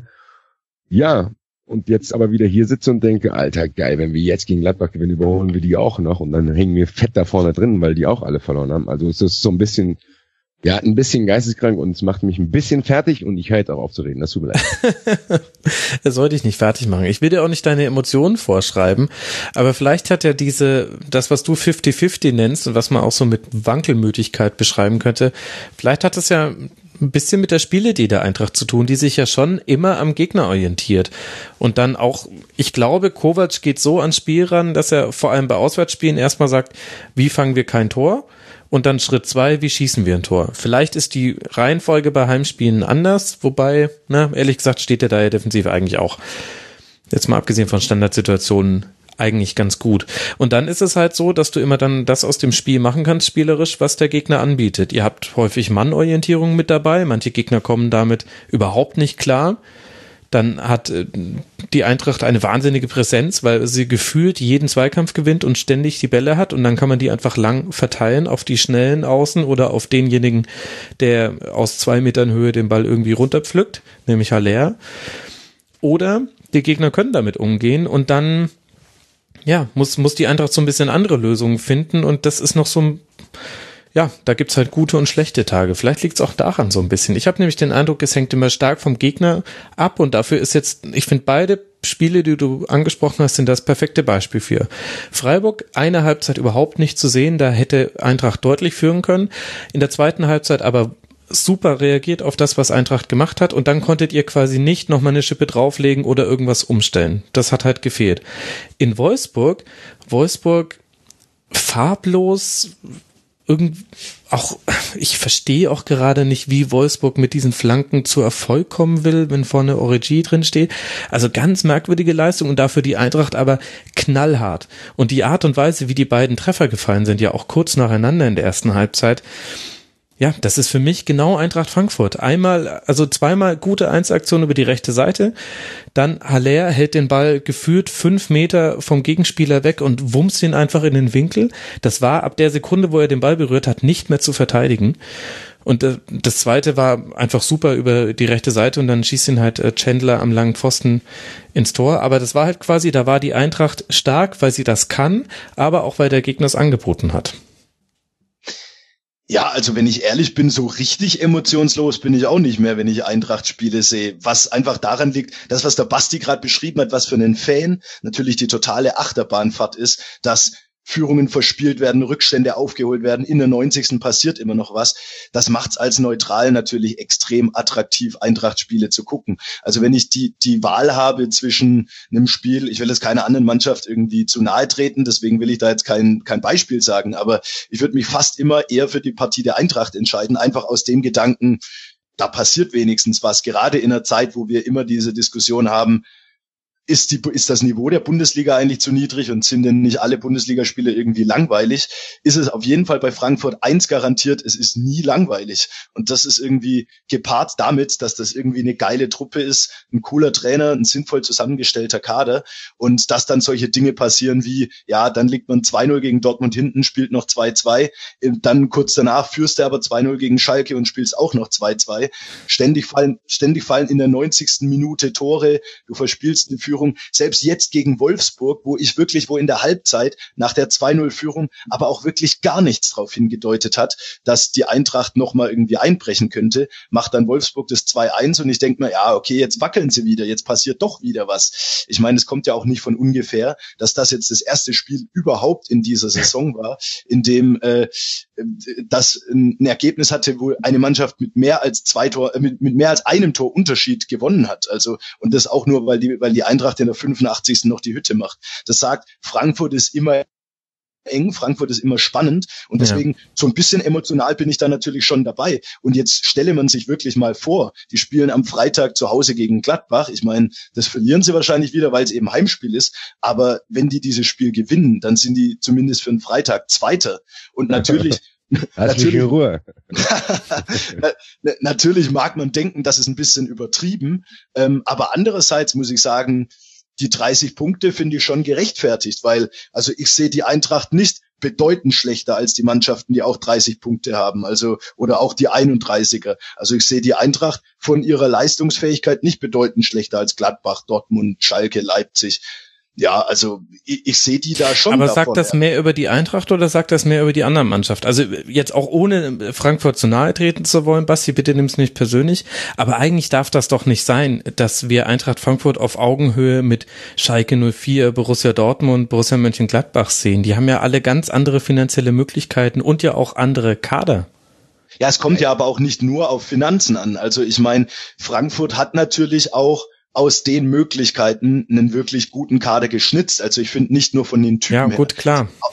Ja, und jetzt aber wieder hier sitze und denke, Alter, geil, wenn wir jetzt gegen Gladbach gewinnen, überholen wir die auch noch und dann hängen wir fett da vorne drin, weil die auch alle verloren haben. Also es ist so ein bisschen geisteskrank und es macht mich ein bisschen fertig und ich höre jetzt auch auf zu reden. Das tut mir leid. Das sollte ich nicht fertig machen. Ich will dir auch nicht deine Emotionen vorschreiben, aber vielleicht hat ja das, was du 50-50 nennst und was man auch so mit Wankelmütigkeit beschreiben könnte, vielleicht hat das ja ein bisschen mit der Spielidee der Eintracht zu tun, die sich ja schon immer am Gegner orientiert. Und dann auch, ich glaube, Kovac geht so ans Spiel ran, dass er vor allem bei Auswärtsspielen erstmal sagt, wie fangen wir kein Tor? Und dann Schritt 2, wie schießen wir ein Tor? Vielleicht ist die Reihenfolge bei Heimspielen anders, wobei, ehrlich gesagt, steht er da ja defensiv eigentlich auch, jetzt mal abgesehen von Standardsituationen, eigentlich ganz gut. Und dann ist es halt so, dass du immer dann das aus dem Spiel machen kannst, spielerisch, was der Gegner anbietet. Ihr habt häufig Mannorientierung mit dabei, manche Gegner kommen damit überhaupt nicht klar. Dann hat die Eintracht eine wahnsinnige Präsenz, weil sie gefühlt jeden Zweikampf gewinnt und ständig die Bälle hat und dann kann man die einfach lang verteilen auf die schnellen Außen oder auf denjenigen, der aus 2 Metern Höhe den Ball irgendwie runterpflückt, nämlich Haller. Oder die Gegner können damit umgehen und dann muss die Eintracht so ein bisschen andere Lösungen finden und das ist noch so ein da gibt's halt gute und schlechte Tage. Vielleicht liegt's auch daran so ein bisschen. Ich habe nämlich den Eindruck, es hängt immer stark vom Gegner ab und dafür ist jetzt, ich finde beide Spiele, die du angesprochen hast, sind das perfekte Beispiel für. Freiburg, eine Halbzeit überhaupt nicht zu sehen, da hätte Eintracht deutlich führen können. In der zweiten Halbzeit aber super reagiert auf das, was Eintracht gemacht hat und dann konntet ihr quasi nicht nochmal eine Schippe drauflegen oder irgendwas umstellen. Das hat halt gefehlt. In Wolfsburg farblos, ich verstehe auch gerade nicht, wie Wolfsburg mit diesen Flanken zu Erfolg kommen will, wenn vorne Origi drin steht. Also ganz merkwürdige Leistung und dafür die Eintracht aber knallhart. Und die Art und Weise, wie die beiden Treffer gefallen sind, ja auch kurz nacheinander in der ersten Halbzeit, das ist für mich genau Eintracht Frankfurt. Zweimal gute Einzelaktion über die rechte Seite, dann Haller hält den Ball gefühlt 5 Meter vom Gegenspieler weg und wumst ihn einfach in den Winkel. Das war ab der Sekunde, wo er den Ball berührt hat, nicht mehr zu verteidigen. Und das zweite war einfach super über die rechte Seite und dann schießt ihn halt Chandler am langen Pfosten ins Tor. Aber das war halt quasi, da war die Eintracht stark, weil sie das kann, aber auch weil der Gegner es angeboten hat. Ja, also wenn ich ehrlich bin, so richtig emotionslos bin ich auch nicht mehr, wenn ich Eintracht-Spiele sehe. Was einfach daran liegt, das, was der Basti gerade beschrieben hat, was für einen Fan natürlich die totale Achterbahnfahrt ist, dass Führungen verspielt werden, Rückstände aufgeholt werden, in der 90. passiert immer noch was. Das macht's als neutral natürlich extrem attraktiv, Eintracht-Spiele zu gucken. Also wenn ich die Wahl habe zwischen einem Spiel, ich will jetzt keiner anderen Mannschaft irgendwie zu nahe treten, deswegen will ich da jetzt kein Beispiel sagen, aber ich würde mich fast immer eher für die Partie der Eintracht entscheiden, einfach aus dem Gedanken, da passiert wenigstens was, gerade in einer Zeit, wo wir immer diese Diskussion haben, ist das Niveau der Bundesliga eigentlich zu niedrig und sind denn nicht alle Bundesligaspiele irgendwie langweilig? Ist es auf jeden Fall bei Frankfurt 1 garantiert, es ist nie langweilig. Und das ist irgendwie gepaart damit, dass das irgendwie eine geile Truppe ist, ein cooler Trainer, ein sinnvoll zusammengestellter Kader und dass dann solche Dinge passieren wie, dann liegt man 2-0 gegen Dortmund hinten, spielt noch 2-2, dann kurz danach führst du aber 2-0 gegen Schalke und spielst auch noch 2-2. Ständig fallen in der 90. Minute Tore, du verspielst eine Führung. Selbst jetzt gegen Wolfsburg, wo in der Halbzeit nach der 2-0-Führung aber auch wirklich gar nichts darauf hingedeutet hat, dass die Eintracht nochmal irgendwie einbrechen könnte, macht dann Wolfsburg das 2-1 und ich denke mir, okay, jetzt wackeln sie wieder, jetzt passiert doch wieder was. Ich meine, es kommt ja auch nicht von ungefähr, dass das jetzt das erste Spiel überhaupt in dieser Saison war, in dem das ein Ergebnis hatte, wo eine Mannschaft mit mehr als einem Tor Unterschied gewonnen hat. Also, und das auch nur, weil die Eintracht in der 85. noch die Hütte macht. Das sagt, Frankfurt ist immer eng, Frankfurt ist immer spannend und deswegen so ein bisschen emotional bin ich da natürlich schon dabei. Und jetzt stelle man sich wirklich mal vor, die spielen am Freitag zu Hause gegen Gladbach. Ich meine, das verlieren sie wahrscheinlich wieder, weil es eben Heimspiel ist. Aber wenn die dieses Spiel gewinnen, dann sind die zumindest für den Freitag Zweiter. Und natürlich Lass mich in Ruhe. Natürlich mag man denken, das ist ein bisschen übertrieben, aber andererseits muss ich sagen, die 30 Punkte finde ich schon gerechtfertigt, weil also ich sehe die Eintracht nicht bedeutend schlechter als die Mannschaften, die auch 30 Punkte haben, also oder auch die 31er. Also ich sehe die Eintracht von ihrer Leistungsfähigkeit nicht bedeutend schlechter als Gladbach, Dortmund, Schalke, Leipzig. Ja, also ich sehe die da schon. Aber sagt das mehr über die Eintracht oder sagt das mehr über die andere Mannschaft? Also jetzt auch ohne Frankfurt zu nahe treten zu wollen, Basti, bitte nimm's nicht persönlich, aber eigentlich darf das doch nicht sein, dass wir Eintracht Frankfurt auf Augenhöhe mit Schalke 04, Borussia Dortmund, Borussia Mönchengladbach sehen. Die haben ja alle ganz andere finanzielle Möglichkeiten und ja auch andere Kader. Ja, es kommt ja aber auch nicht nur auf Finanzen an. Also ich meine, Frankfurt hat natürlich auch aus den Möglichkeiten einen wirklich guten Kader geschnitzt. Also ich finde nicht nur von den Typen her. Ja, gut, klar.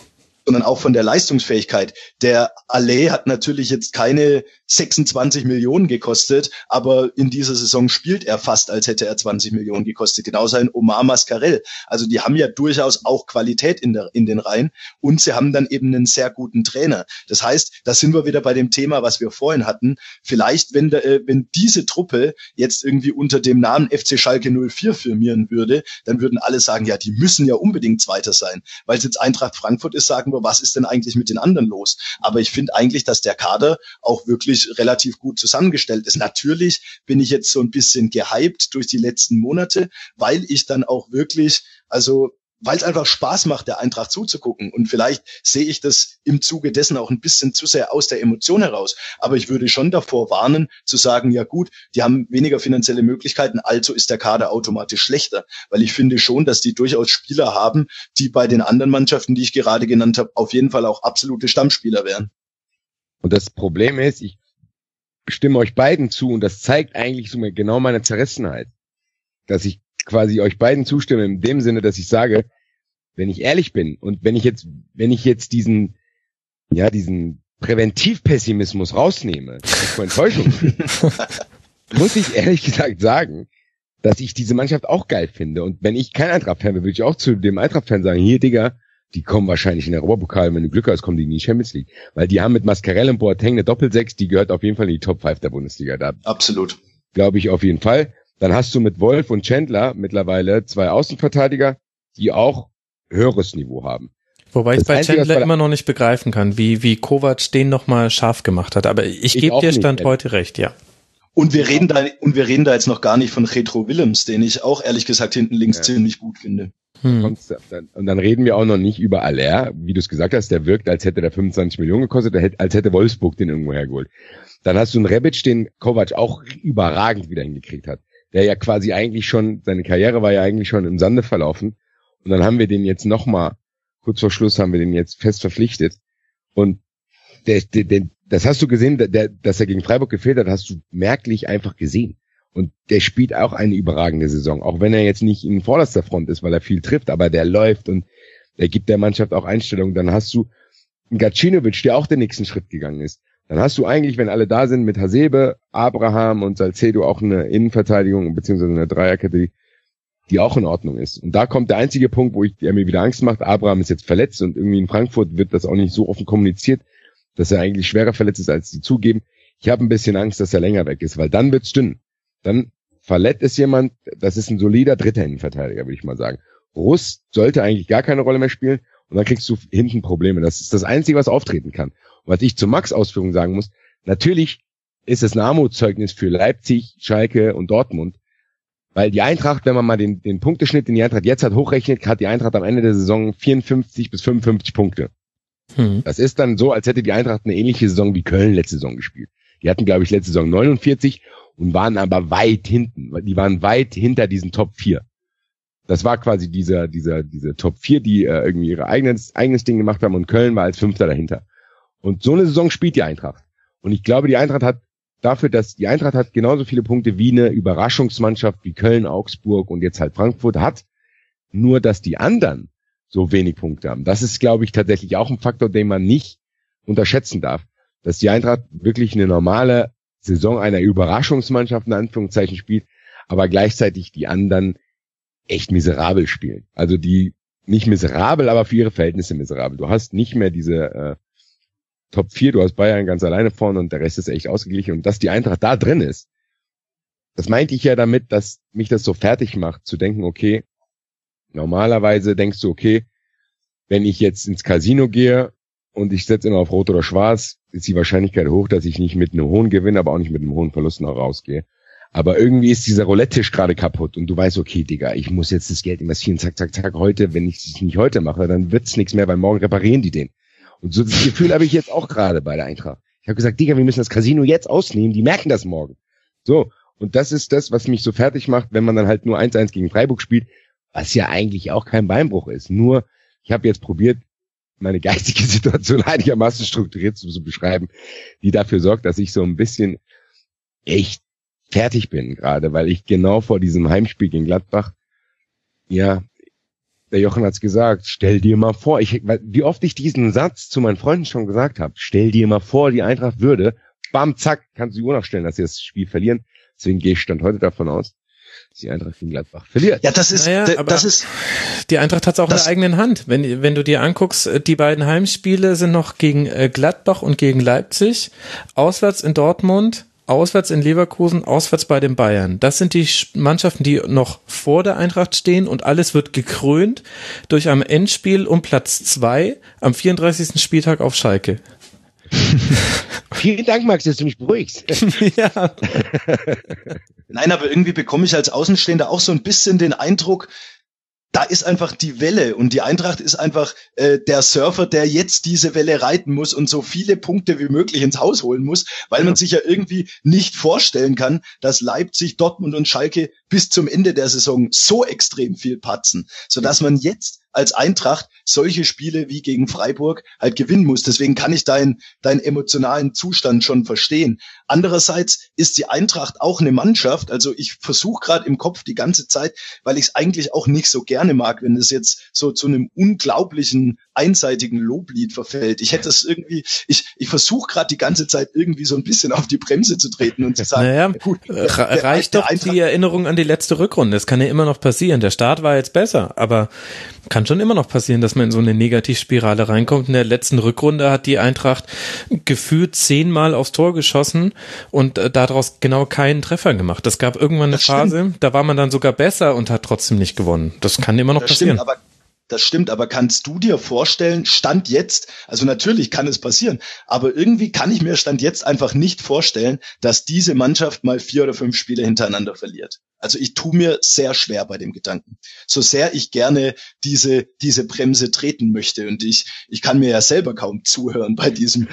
sondern auch von der Leistungsfähigkeit. Der Allee hat natürlich jetzt keine 26 Millionen gekostet, aber in dieser Saison spielt er fast, als hätte er 20 Millionen gekostet. Genauso ein Omar Mascarell. Also die haben ja durchaus auch Qualität in den Reihen und sie haben dann eben einen sehr guten Trainer. Das heißt, da sind wir wieder bei dem Thema, was wir vorhin hatten. Vielleicht, wenn diese Truppe jetzt irgendwie unter dem Namen FC Schalke 04 firmieren würde, dann würden alle sagen, ja, die müssen ja unbedingt Zweiter sein. Weil es jetzt Eintracht Frankfurt ist, sagen wir, was ist denn eigentlich mit den anderen los? Aber ich finde eigentlich, dass der Kader auch wirklich relativ gut zusammengestellt ist. Natürlich bin ich jetzt so ein bisschen gehypt durch die letzten Monate, weil ich dann auch wirklich, weil es einfach Spaß macht, der Eintracht zuzugucken. Und vielleicht sehe ich das im Zuge dessen auch ein bisschen zu sehr aus der Emotion heraus. Aber ich würde schon davor warnen, zu sagen, ja gut, die haben weniger finanzielle Möglichkeiten, also ist der Kader automatisch schlechter. Weil ich finde schon, dass die durchaus Spieler haben, die bei den anderen Mannschaften, die ich gerade genannt habe, auf jeden Fall auch absolute Stammspieler wären. Und das Problem ist, ich stimme euch beiden zu und das zeigt eigentlich so genau meine Zerrissenheit. Dass ich quasi euch beiden zustimme in dem Sinne, dass ich sage, wenn ich ehrlich bin und wenn ich jetzt diesen Präventivpessimismus rausnehme, vor Enttäuschung, muss ich ehrlich gesagt sagen, dass ich diese Mannschaft auch geil finde. Und wenn ich kein Eintracht-Fan wäre, würde ich auch zu dem Eintracht-Fan sagen, hier, Digga, die kommen wahrscheinlich in der Europapokal, wenn du Glück hast, kommen die in die Champions League. Weil die haben mit Mascarell und Boateng eine Doppelsechs, die gehört auf jeden Fall in die Top 5 der Bundesliga. Da absolut. Glaube ich auf jeden Fall. Dann hast du mit Wolf und Chandler mittlerweile 2 Außenverteidiger, die auch höheres Niveau haben. Wobei ich bei Chandler immer noch nicht begreifen kann, wie Kovac den nochmal scharf gemacht hat. Aber ich gebe dir Stand heute recht, ja. Und wir reden da jetzt noch gar nicht von Retro Willems, den ich auch ehrlich gesagt hinten links ziemlich gut finde. Und dann reden wir auch noch nicht über Aller, wie du es gesagt hast, der wirkt, als hätte der 25 Millionen gekostet, als hätte Wolfsburg den irgendwo hergeholt. Dann hast du einen Rebic, den Kovac auch überragend wieder hingekriegt hat. Der ja quasi eigentlich schon, seine Karriere war ja eigentlich schon im Sande verlaufen. Und dann haben wir den jetzt nochmal, kurz vor Schluss haben wir den jetzt fest verpflichtet. Und das hast du gesehen, dass er gegen Freiburg gefehlt hat, hast du merklich einfach gesehen. Und der spielt auch eine überragende Saison. Auch wenn er jetzt nicht in vorderster Front ist, weil er viel trifft, aber der läuft und der gibt der Mannschaft auch Einstellung. Dann hast du einen Gacinovic, der auch den nächsten Schritt gegangen ist. Dann hast du eigentlich, wenn alle da sind, mit Hasebe, Abraham und Salcedo auch eine Innenverteidigung beziehungsweise eine Dreierkette, die auch in Ordnung ist. Und da kommt der einzige Punkt, der mir wieder Angst macht. Abraham ist jetzt verletzt und irgendwie in Frankfurt wird das auch nicht so offen kommuniziert, dass er eigentlich schwerer verletzt ist, als sie zugeben. Ich habe ein bisschen Angst, dass er länger weg ist, weil dann wird's dünn. Dann verletzt es jemand, das ist ein solider dritter Innenverteidiger, würde ich mal sagen. Russ sollte eigentlich gar keine Rolle mehr spielen und dann kriegst du hinten Probleme. Das ist das Einzige, was auftreten kann. Und was ich zur Max-Ausführung sagen muss, natürlich ist es ein Armutszeugnis für Leipzig, Schalke und Dortmund, weil die Eintracht, wenn man mal den Punkteschnitt, den die Eintracht jetzt hat, hochrechnet, hat die Eintracht am Ende der Saison 54 bis 55 Punkte. Das ist dann so, als hätte die Eintracht eine ähnliche Saison wie Köln letzte Saison gespielt. Die hatten, glaube ich, letzte Saison 49 und waren aber weit hinten. Die waren weit hinter diesen Top 4. Das war quasi diese Top 4, die irgendwie ihr eigenes Ding gemacht haben und Köln war als Fünfter dahinter. Und so eine Saison spielt die Eintracht. Und ich glaube, die Eintracht hat genauso viele Punkte wie eine Überraschungsmannschaft wie Köln, Augsburg und jetzt halt Frankfurt hat. Nur, dass die anderen so wenig Punkte haben. Das ist, glaube ich, tatsächlich auch ein Faktor, den man nicht unterschätzen darf. Dass die Eintracht wirklich eine normale Saison einer Überraschungsmannschaft in Anführungszeichen spielt, aber gleichzeitig die anderen echt miserabel spielen. Also die nicht miserabel, aber für ihre Verhältnisse miserabel. Du hast nicht mehr diese Top 4, du hast Bayern ganz alleine vorne und der Rest ist echt ausgeglichen. Und dass die Eintracht da drin ist, das meinte ich ja damit, dass mich das so fertig macht, zu denken, okay, normalerweise denkst du, okay, wenn ich jetzt ins Casino gehe und ich setze immer auf Rot oder Schwarz, ist die Wahrscheinlichkeit hoch, dass ich nicht mit einem hohen Gewinn, aber auch nicht mit einem hohen Verlust noch rausgehe. Aber irgendwie ist dieser Roulette-Tisch gerade kaputt und du weißt, okay, Digga, ich muss jetzt das Geld investieren, zack, zack, zack, heute, wenn ich es nicht heute mache, dann wird's nichts mehr, weil morgen reparieren die den. Und so das Gefühl habe ich jetzt auch gerade bei der Eintracht. Ich habe gesagt, Digga, wir müssen das Casino jetzt ausnehmen, die merken das morgen. So, und das ist das, was mich so fertig macht, wenn man dann halt nur 1-1 gegen Freiburg spielt, was ja eigentlich auch kein Beinbruch ist. Nur, ich habe jetzt probiert, meine geistige Situation einigermaßen strukturiert zu beschreiben, die dafür sorgt, dass ich so ein bisschen echt fertig bin gerade, weil ich genau vor diesem Heimspiel gegen Gladbach, ja, der Jochen hat's gesagt, stell dir mal vor, wie oft ich diesen Satz zu meinen Freunden schon gesagt habe, stell dir mal vor, die Eintracht würde, bam, zack, kannst du die Uhr noch stellen, dass sie das Spiel verlieren. Deswegen gehe ich Stand heute davon aus, dass die Eintracht gegen Gladbach verliert. Ja, das ist, die Eintracht hat's auch in der eigenen Hand. Wenn du dir anguckst, die beiden Heimspiele sind noch gegen Gladbach und gegen Leipzig, auswärts in Dortmund, auswärts in Leverkusen, auswärts bei den Bayern. Das sind die Mannschaften, die noch vor der Eintracht stehen und alles wird gekrönt durch ein Endspiel um Platz 2 am 34. Spieltag auf Schalke. Vielen Dank, Max, dass du mich beruhigst. Ja. Nein, aber irgendwie bekomme ich als Außenstehender auch so ein bisschen den Eindruck, da ist einfach die Welle und die Eintracht ist einfach der Surfer, der jetzt diese Welle reiten muss und so viele Punkte wie möglich ins Haus holen muss, weil man sich ja irgendwie nicht vorstellen kann, dass Leipzig, Dortmund und Schalke bis zum Ende der Saison so extrem viel patzen, sodass man jetzt als Eintracht solche Spiele wie gegen Freiburg halt gewinnen muss. Deswegen kann ich deinen emotionalen Zustand schon verstehen. Andererseits ist die Eintracht auch eine Mannschaft, also ich versuche gerade im Kopf die ganze Zeit, weil ich es eigentlich auch nicht so gerne mag, wenn es jetzt so zu einem unglaublichen, einseitigen Loblied verfällt. Ich hätte es irgendwie, ich versuche gerade die ganze Zeit irgendwie so ein bisschen auf die Bremse zu treten und zu sagen, naja, gut, reicht doch die Erinnerung an die letzte Rückrunde. Das kann ja immer noch passieren. Der Start war jetzt besser, aber kann schon immer noch passieren, dass man in so eine Negativspirale reinkommt. In der letzten Rückrunde hat die Eintracht gefühlt 10-mal aufs Tor geschossen und daraus genau keinen Treffer gemacht. Es gab irgendwann eine Phase, da war man dann sogar besser und hat trotzdem nicht gewonnen. Das kann immer noch passieren. Das stimmt, aber kannst du dir vorstellen, Stand jetzt, also natürlich kann es passieren, aber irgendwie kann ich mir Stand jetzt einfach nicht vorstellen, dass diese Mannschaft mal 4 oder 5 Spiele hintereinander verliert. Also ich tue mir sehr schwer bei dem Gedanken. So sehr ich gerne diese Bremse treten möchte und ich kann mir ja selber kaum zuhören bei diesem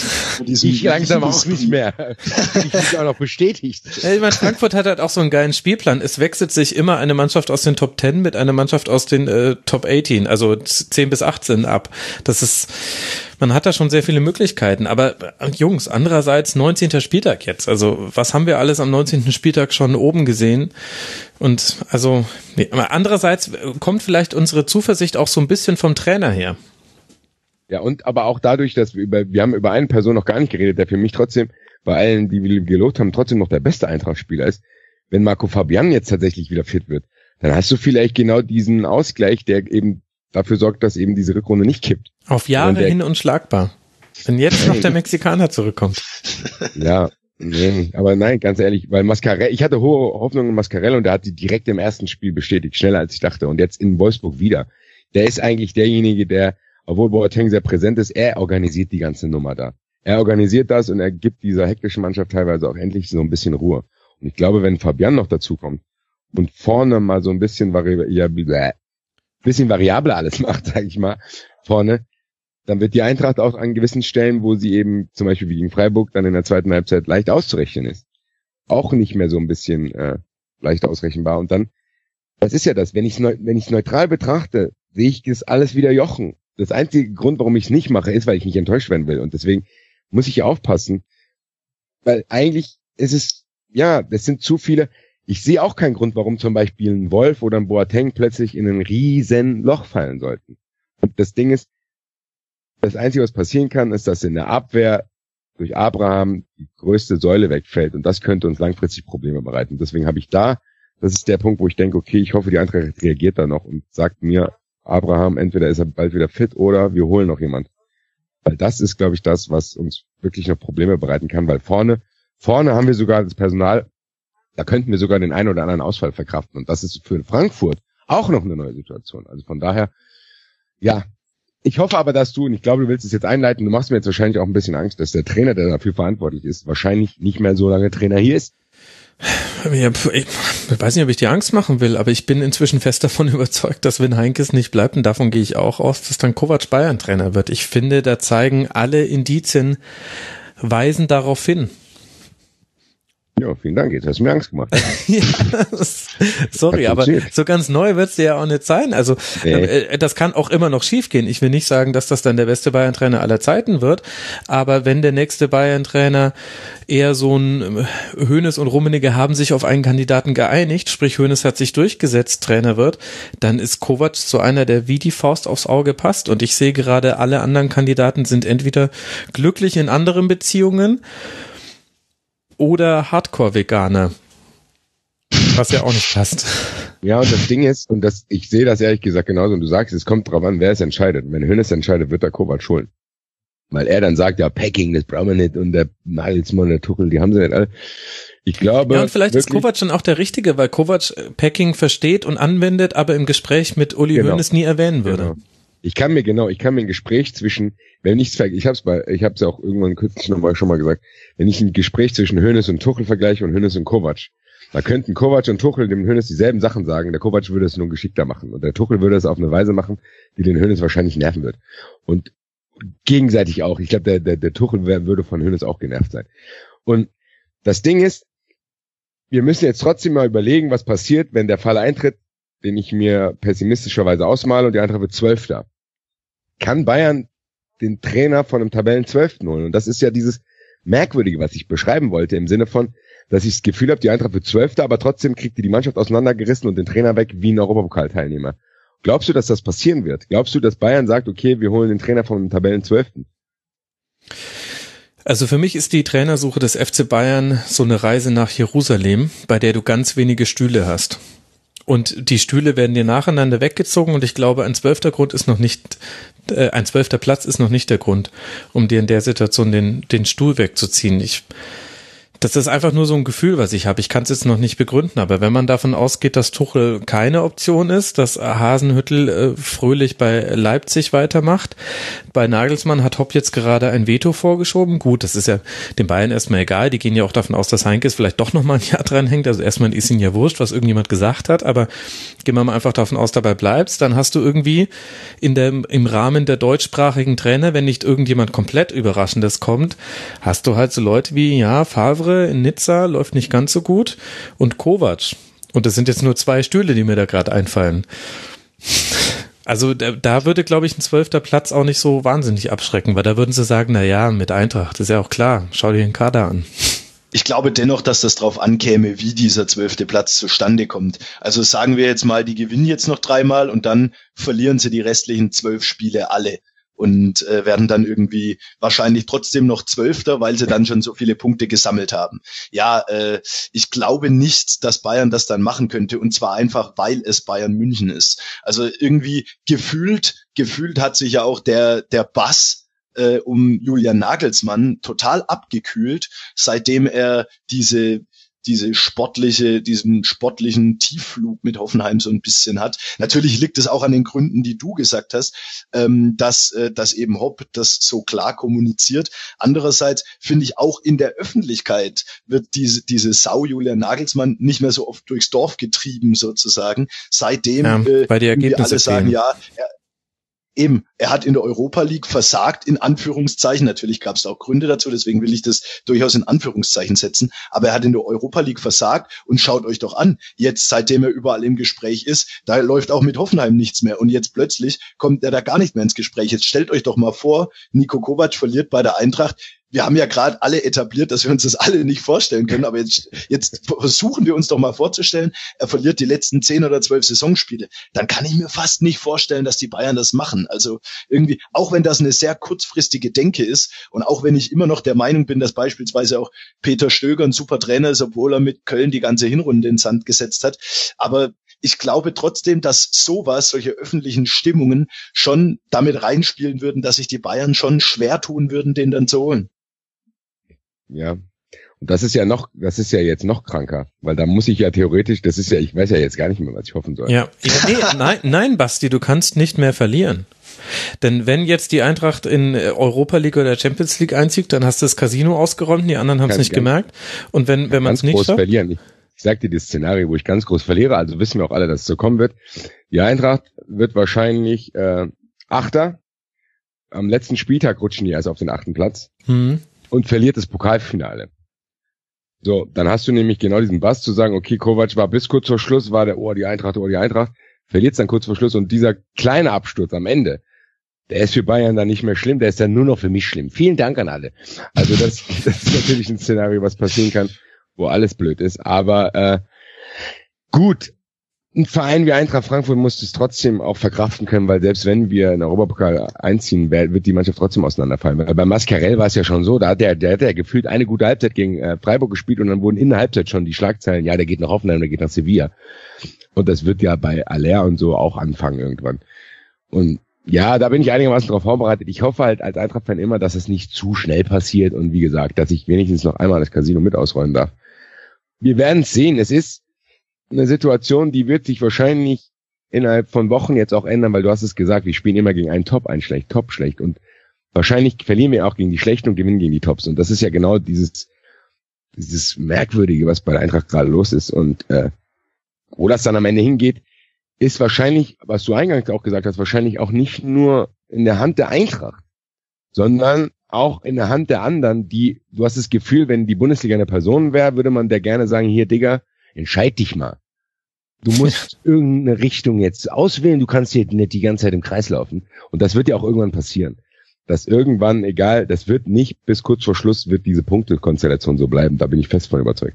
ich langsam auch nicht mehr. Ich bin auch noch bestätigt. Ja, ich meine, Frankfurt hat halt auch so einen geilen Spielplan. Es wechselt sich immer eine Mannschaft aus den Top 10 mit einer Mannschaft aus den Top 18, also 10 bis 18 ab. Das ist, man hat da schon sehr viele Möglichkeiten. Aber Jungs, andererseits 19. Spieltag jetzt. Also was haben wir alles am 19. Spieltag schon oben gesehen? Und also andererseits kommt vielleicht unsere Zuversicht auch so ein bisschen vom Trainer her. Ja, und aber auch dadurch, dass wir haben über eine Person noch gar nicht geredet, der für mich trotzdem bei allen, die wir gelobt haben, trotzdem noch der beste Eintracht-Spieler ist. Wenn Marco Fabian jetzt tatsächlich wieder fit wird, dann hast du vielleicht genau diesen Ausgleich, der eben dafür sorgt, dass eben diese Rückrunde nicht kippt. Auf Jahre hin unschlagbar. Wenn jetzt noch der Mexikaner zurückkommt. Ja, nee, aber nein, ganz ehrlich, weil Mascarell, ich hatte hohe Hoffnungen in Mascarell und der hat sie direkt im ersten Spiel bestätigt, schneller als ich dachte. Und jetzt in Wolfsburg wieder. Der ist eigentlich derjenige, der, obwohl Boateng sehr präsent ist, er organisiert die ganze Nummer da. Er organisiert das und er gibt dieser hektischen Mannschaft teilweise auch endlich so ein bisschen Ruhe. Und ich glaube, wenn Fabian noch dazukommt und vorne mal so ein bisschen variabler alles macht, sag ich mal, vorne, dann wird die Eintracht auch an gewissen Stellen, wo sie eben zum Beispiel wie gegen Freiburg dann in der zweiten Halbzeit leicht auszurechnen ist, auch nicht mehr so ein bisschen leicht ausrechenbar. Und dann, das ist ja das, wenn ich es neutral betrachte, sehe ich das alles wieder Jochen. Das einzige Grund, warum ich es nicht mache, ist, weil ich nicht enttäuscht werden will. Und deswegen muss ich ja aufpassen, weil eigentlich ist es, ja, das sind zu viele. Ich sehe auch keinen Grund, warum zum Beispiel ein Wolf oder ein Boateng plötzlich in ein riesen Loch fallen sollten. Und das Ding ist, das Einzige, was passieren kann, ist, dass in der Abwehr durch Abraham die größte Säule wegfällt. Und das könnte uns langfristig Probleme bereiten. Deswegen habe ich das ist der Punkt, wo ich denke, okay, ich hoffe, die Eintracht reagiert da noch und sagt mir, Abraham, entweder ist er bald wieder fit oder wir holen noch jemand. Weil das ist, glaube ich, das, was uns wirklich noch Probleme bereiten kann, weil vorne haben wir sogar das Personal, da könnten wir sogar den einen oder anderen Ausfall verkraften. Und das ist für Frankfurt auch noch eine neue Situation. Also von daher, ja, ich hoffe aber, dass und ich glaube, du willst es jetzt einleiten, du machst mir jetzt wahrscheinlich auch ein bisschen Angst, dass der Trainer, der dafür verantwortlich ist, wahrscheinlich nicht mehr so lange Trainer hier ist. Ja, ich weiß nicht, ob ich dir Angst machen will, aber ich bin inzwischen fest davon überzeugt, dass wenn Heinkes nicht bleibt, und davon gehe ich auch aus, dass dann Kovac Bayern-Trainer wird. Ich finde, da zeigen alle Indizien, weisen darauf hin. Ja, vielen Dank, jetzt hast du mir Angst gemacht. Ja, sorry, aber so ganz neu wird's dir ja auch nicht sein. Also das kann auch immer noch schiefgehen. Ich will nicht sagen, dass das dann der beste Bayern-Trainer aller Zeiten wird, aber wenn der nächste Bayern-Trainer eher so ein Hoeneß und Rummenigge haben sich auf einen Kandidaten geeinigt, sprich Hoeneß hat sich durchgesetzt, Trainer wird, dann ist Kovac so einer, der wie die Faust aufs Auge passt. Und ich sehe gerade, alle anderen Kandidaten sind entweder glücklich in anderen Beziehungen oder Hardcore-Veganer, was ja auch nicht passt. Ja, und das Ding ist, und das, ich sehe das ehrlich gesagt genauso, und du sagst, es kommt drauf an, wer es entscheidet. Wenn Hoeneß entscheidet, wird der Kovac holen. Weil er dann sagt, ja, Packing, das brauchen wir nicht, und der Nagelsmann, der Tuchel, die haben sie nicht alle. Ich glaube. Ja, und vielleicht ist Kovac dann auch der Richtige, weil Kovac Packing versteht und anwendet, aber im Gespräch mit Uli Hoeneß nie erwähnen würde. Genau. Ich kann mir ein Gespräch zwischen, wenn ich hab's ja auch irgendwann kürzlich schon mal gesagt, wenn ich ein Gespräch zwischen Hoeneß und Tuchel vergleiche und Hoeneß und Kovac, da könnten Kovac und Tuchel dem Hoeneß dieselben Sachen sagen, der Kovac würde es nur geschickter machen und der Tuchel würde es auf eine Weise machen, die den Hoeneß wahrscheinlich nerven wird. Und gegenseitig auch. Ich glaube, der Tuchel würde von Hoeneß auch genervt sein. Und das Ding ist, wir müssen jetzt trotzdem mal überlegen, was passiert, wenn der Fall eintritt, den ich mir pessimistischerweise ausmale und die Eintracht wird 12. Kann Bayern den Trainer von einem Tabellen-12. holen? Und das ist ja dieses Merkwürdige, was ich beschreiben wollte, im Sinne von, dass ich das Gefühl habe, die Eintracht wird 12., aber trotzdem kriegt die Mannschaft auseinandergerissen und den Trainer weg wie ein Europapokalteilnehmer. Glaubst du, dass das passieren wird? Glaubst du, dass Bayern sagt, okay, wir holen den Trainer von einem Tabellen-12.? Also für mich ist die Trainersuche des FC Bayern so eine Reise nach Jerusalem, bei der du ganz wenige Stühle hast. Und die Stühle werden dir nacheinander weggezogen und ich glaube, ein 12. Platz ist noch nicht der Grund, um dir in der Situation den Stuhl wegzuziehen. Das ist einfach nur so ein Gefühl, was ich habe. Ich kann es jetzt noch nicht begründen, aber wenn man davon ausgeht, dass Tuchel keine Option ist, dass Hasenhüttl fröhlich bei Leipzig weitermacht, bei Nagelsmann hat Hopp jetzt gerade ein Veto vorgeschoben. Gut, das ist ja den Bayern erstmal egal. Die gehen ja auch davon aus, dass Heinkes vielleicht doch nochmal ein Jahr dran hängt. Also erstmal ist ihnen ja wurscht, was irgendjemand gesagt hat, aber gehen wir mal einfach davon aus, dabei bleibst. Dann hast du irgendwie im Rahmen der deutschsprachigen Trainer, wenn nicht irgendjemand komplett Überraschendes kommt, hast du halt so Leute wie, Favre in Nizza läuft nicht ganz so gut und Kovac. Und das sind jetzt nur 2 Stühle, die mir da gerade einfallen. Also da würde, glaube ich, ein 12. Platz auch nicht so wahnsinnig abschrecken, weil da würden sie sagen, na ja, mit Eintracht, ist ja auch klar, schau dir den Kader an. Ich glaube dennoch, dass das drauf ankäme, wie dieser 12. Platz zustande kommt. Also sagen wir jetzt mal, die gewinnen jetzt noch 3-mal und dann verlieren sie die restlichen 12 Spiele alle. Und werden dann irgendwie wahrscheinlich trotzdem noch 12., weil sie dann schon so viele Punkte gesammelt haben. Ja, ich glaube nicht, dass Bayern das dann machen könnte, und zwar einfach, weil es Bayern München ist. Also irgendwie gefühlt hat sich ja auch der Bass um Julian Nagelsmann total abgekühlt, seitdem er diesen sportlichen Tiefflug mit Hoffenheim so ein bisschen hat. Natürlich liegt es auch an den Gründen, die du gesagt hast, dass eben Hopp das so klar kommuniziert. Andererseits finde ich auch in der Öffentlichkeit wird diese Sau Julian Nagelsmann nicht mehr so oft durchs Dorf getrieben sozusagen, seitdem weil die Ergebnisse alle sagen, er hat in der Europa League versagt, in Anführungszeichen. Natürlich gab es auch Gründe dazu, deswegen will ich das durchaus in Anführungszeichen setzen. Aber er hat in der Europa League versagt und schaut euch doch an. Jetzt, seitdem er überall im Gespräch ist, da läuft auch mit Hoffenheim nichts mehr. Und jetzt plötzlich kommt er da gar nicht mehr ins Gespräch. Jetzt stellt euch doch mal vor, Niko Kovac verliert bei der Eintracht. Wir haben ja gerade alle etabliert, dass wir uns das alle nicht vorstellen können, aber jetzt versuchen wir uns doch mal vorzustellen, er verliert die letzten 10 oder 12 Saisonspiele. Dann kann ich mir fast nicht vorstellen, dass die Bayern das machen. Also irgendwie, auch wenn das eine sehr kurzfristige Denke ist und auch wenn ich immer noch der Meinung bin, dass beispielsweise auch Peter Stöger ein super Trainer ist, obwohl er mit Köln die ganze Hinrunde in den Sand gesetzt hat, aber ich glaube trotzdem, dass solche öffentlichen Stimmungen schon damit reinspielen würden, dass sich die Bayern schon schwer tun würden, den dann zu holen. Ja. Und das ist ja jetzt noch kranker, weil da muss ich ja theoretisch, ich weiß ja jetzt gar nicht mehr, was ich hoffen soll. Ja, nein, Basti, du kannst nicht mehr verlieren. Denn wenn jetzt die Eintracht in Europa League oder Champions League einzieht, dann hast du das Casino ausgeräumt, die anderen haben es nicht gemerkt. Und wenn man es nicht schafft, verlieren. Ich sag dir das Szenario, wo ich ganz groß verliere, also wissen wir auch alle, dass es so kommen wird. Die Eintracht wird wahrscheinlich Achter. Am letzten Spieltag rutschen die erst auf den 8. Platz. Und verliert das Pokalfinale. So, dann hast du nämlich genau diesen Bass zu sagen, okay, Kovac war bis kurz vor Schluss, war der, die Eintracht, verliert dann kurz vor Schluss und dieser kleine Absturz am Ende, der ist für Bayern dann nicht mehr schlimm, der ist dann nur noch für mich schlimm. Vielen Dank an alle. Also das ist natürlich ein Szenario, was passieren kann, wo alles blöd ist, aber gut, ein Verein wie Eintracht Frankfurt muss es trotzdem auch verkraften können, weil selbst wenn wir in den Europapokal einziehen, wird die Mannschaft trotzdem auseinanderfallen. Weil bei Mascarell war es ja schon so, da hat der gefühlt eine gute Halbzeit gegen Freiburg gespielt und dann wurden in der Halbzeit schon die Schlagzeilen, ja, der geht nach Hoffenheim, der geht nach Sevilla. Und das wird ja bei Aller und so auch anfangen irgendwann. Und ja, da bin ich einigermaßen drauf vorbereitet. Ich hoffe halt als Eintracht-Fan immer, dass es nicht zu schnell passiert und wie gesagt, dass ich wenigstens noch einmal das Casino mit ausräumen darf. Wir werden es sehen. Es ist eine Situation, die wird sich wahrscheinlich innerhalb von Wochen jetzt auch ändern, weil du hast es gesagt, wir spielen immer gegen einen Top, einen schlecht, Top, schlecht und wahrscheinlich verlieren wir auch gegen die Schlechten und gewinnen gegen die Tops und das ist ja genau dieses Merkwürdige, was bei der Eintracht gerade los ist und wo das dann am Ende hingeht, ist wahrscheinlich, was du eingangs auch gesagt hast, wahrscheinlich auch nicht nur in der Hand der Eintracht, sondern auch in der Hand der anderen, du hast das Gefühl, wenn die Bundesliga eine Person wäre, würde man der gerne sagen, hier Digga, entscheid dich mal. Du musst irgendeine Richtung jetzt auswählen, du kannst hier nicht die ganze Zeit im Kreis laufen. Und das wird ja auch irgendwann passieren. Dass irgendwann, egal, das wird nicht bis kurz vor Schluss, wird diese Punktekonstellation so bleiben. Da bin ich fest von überzeugt.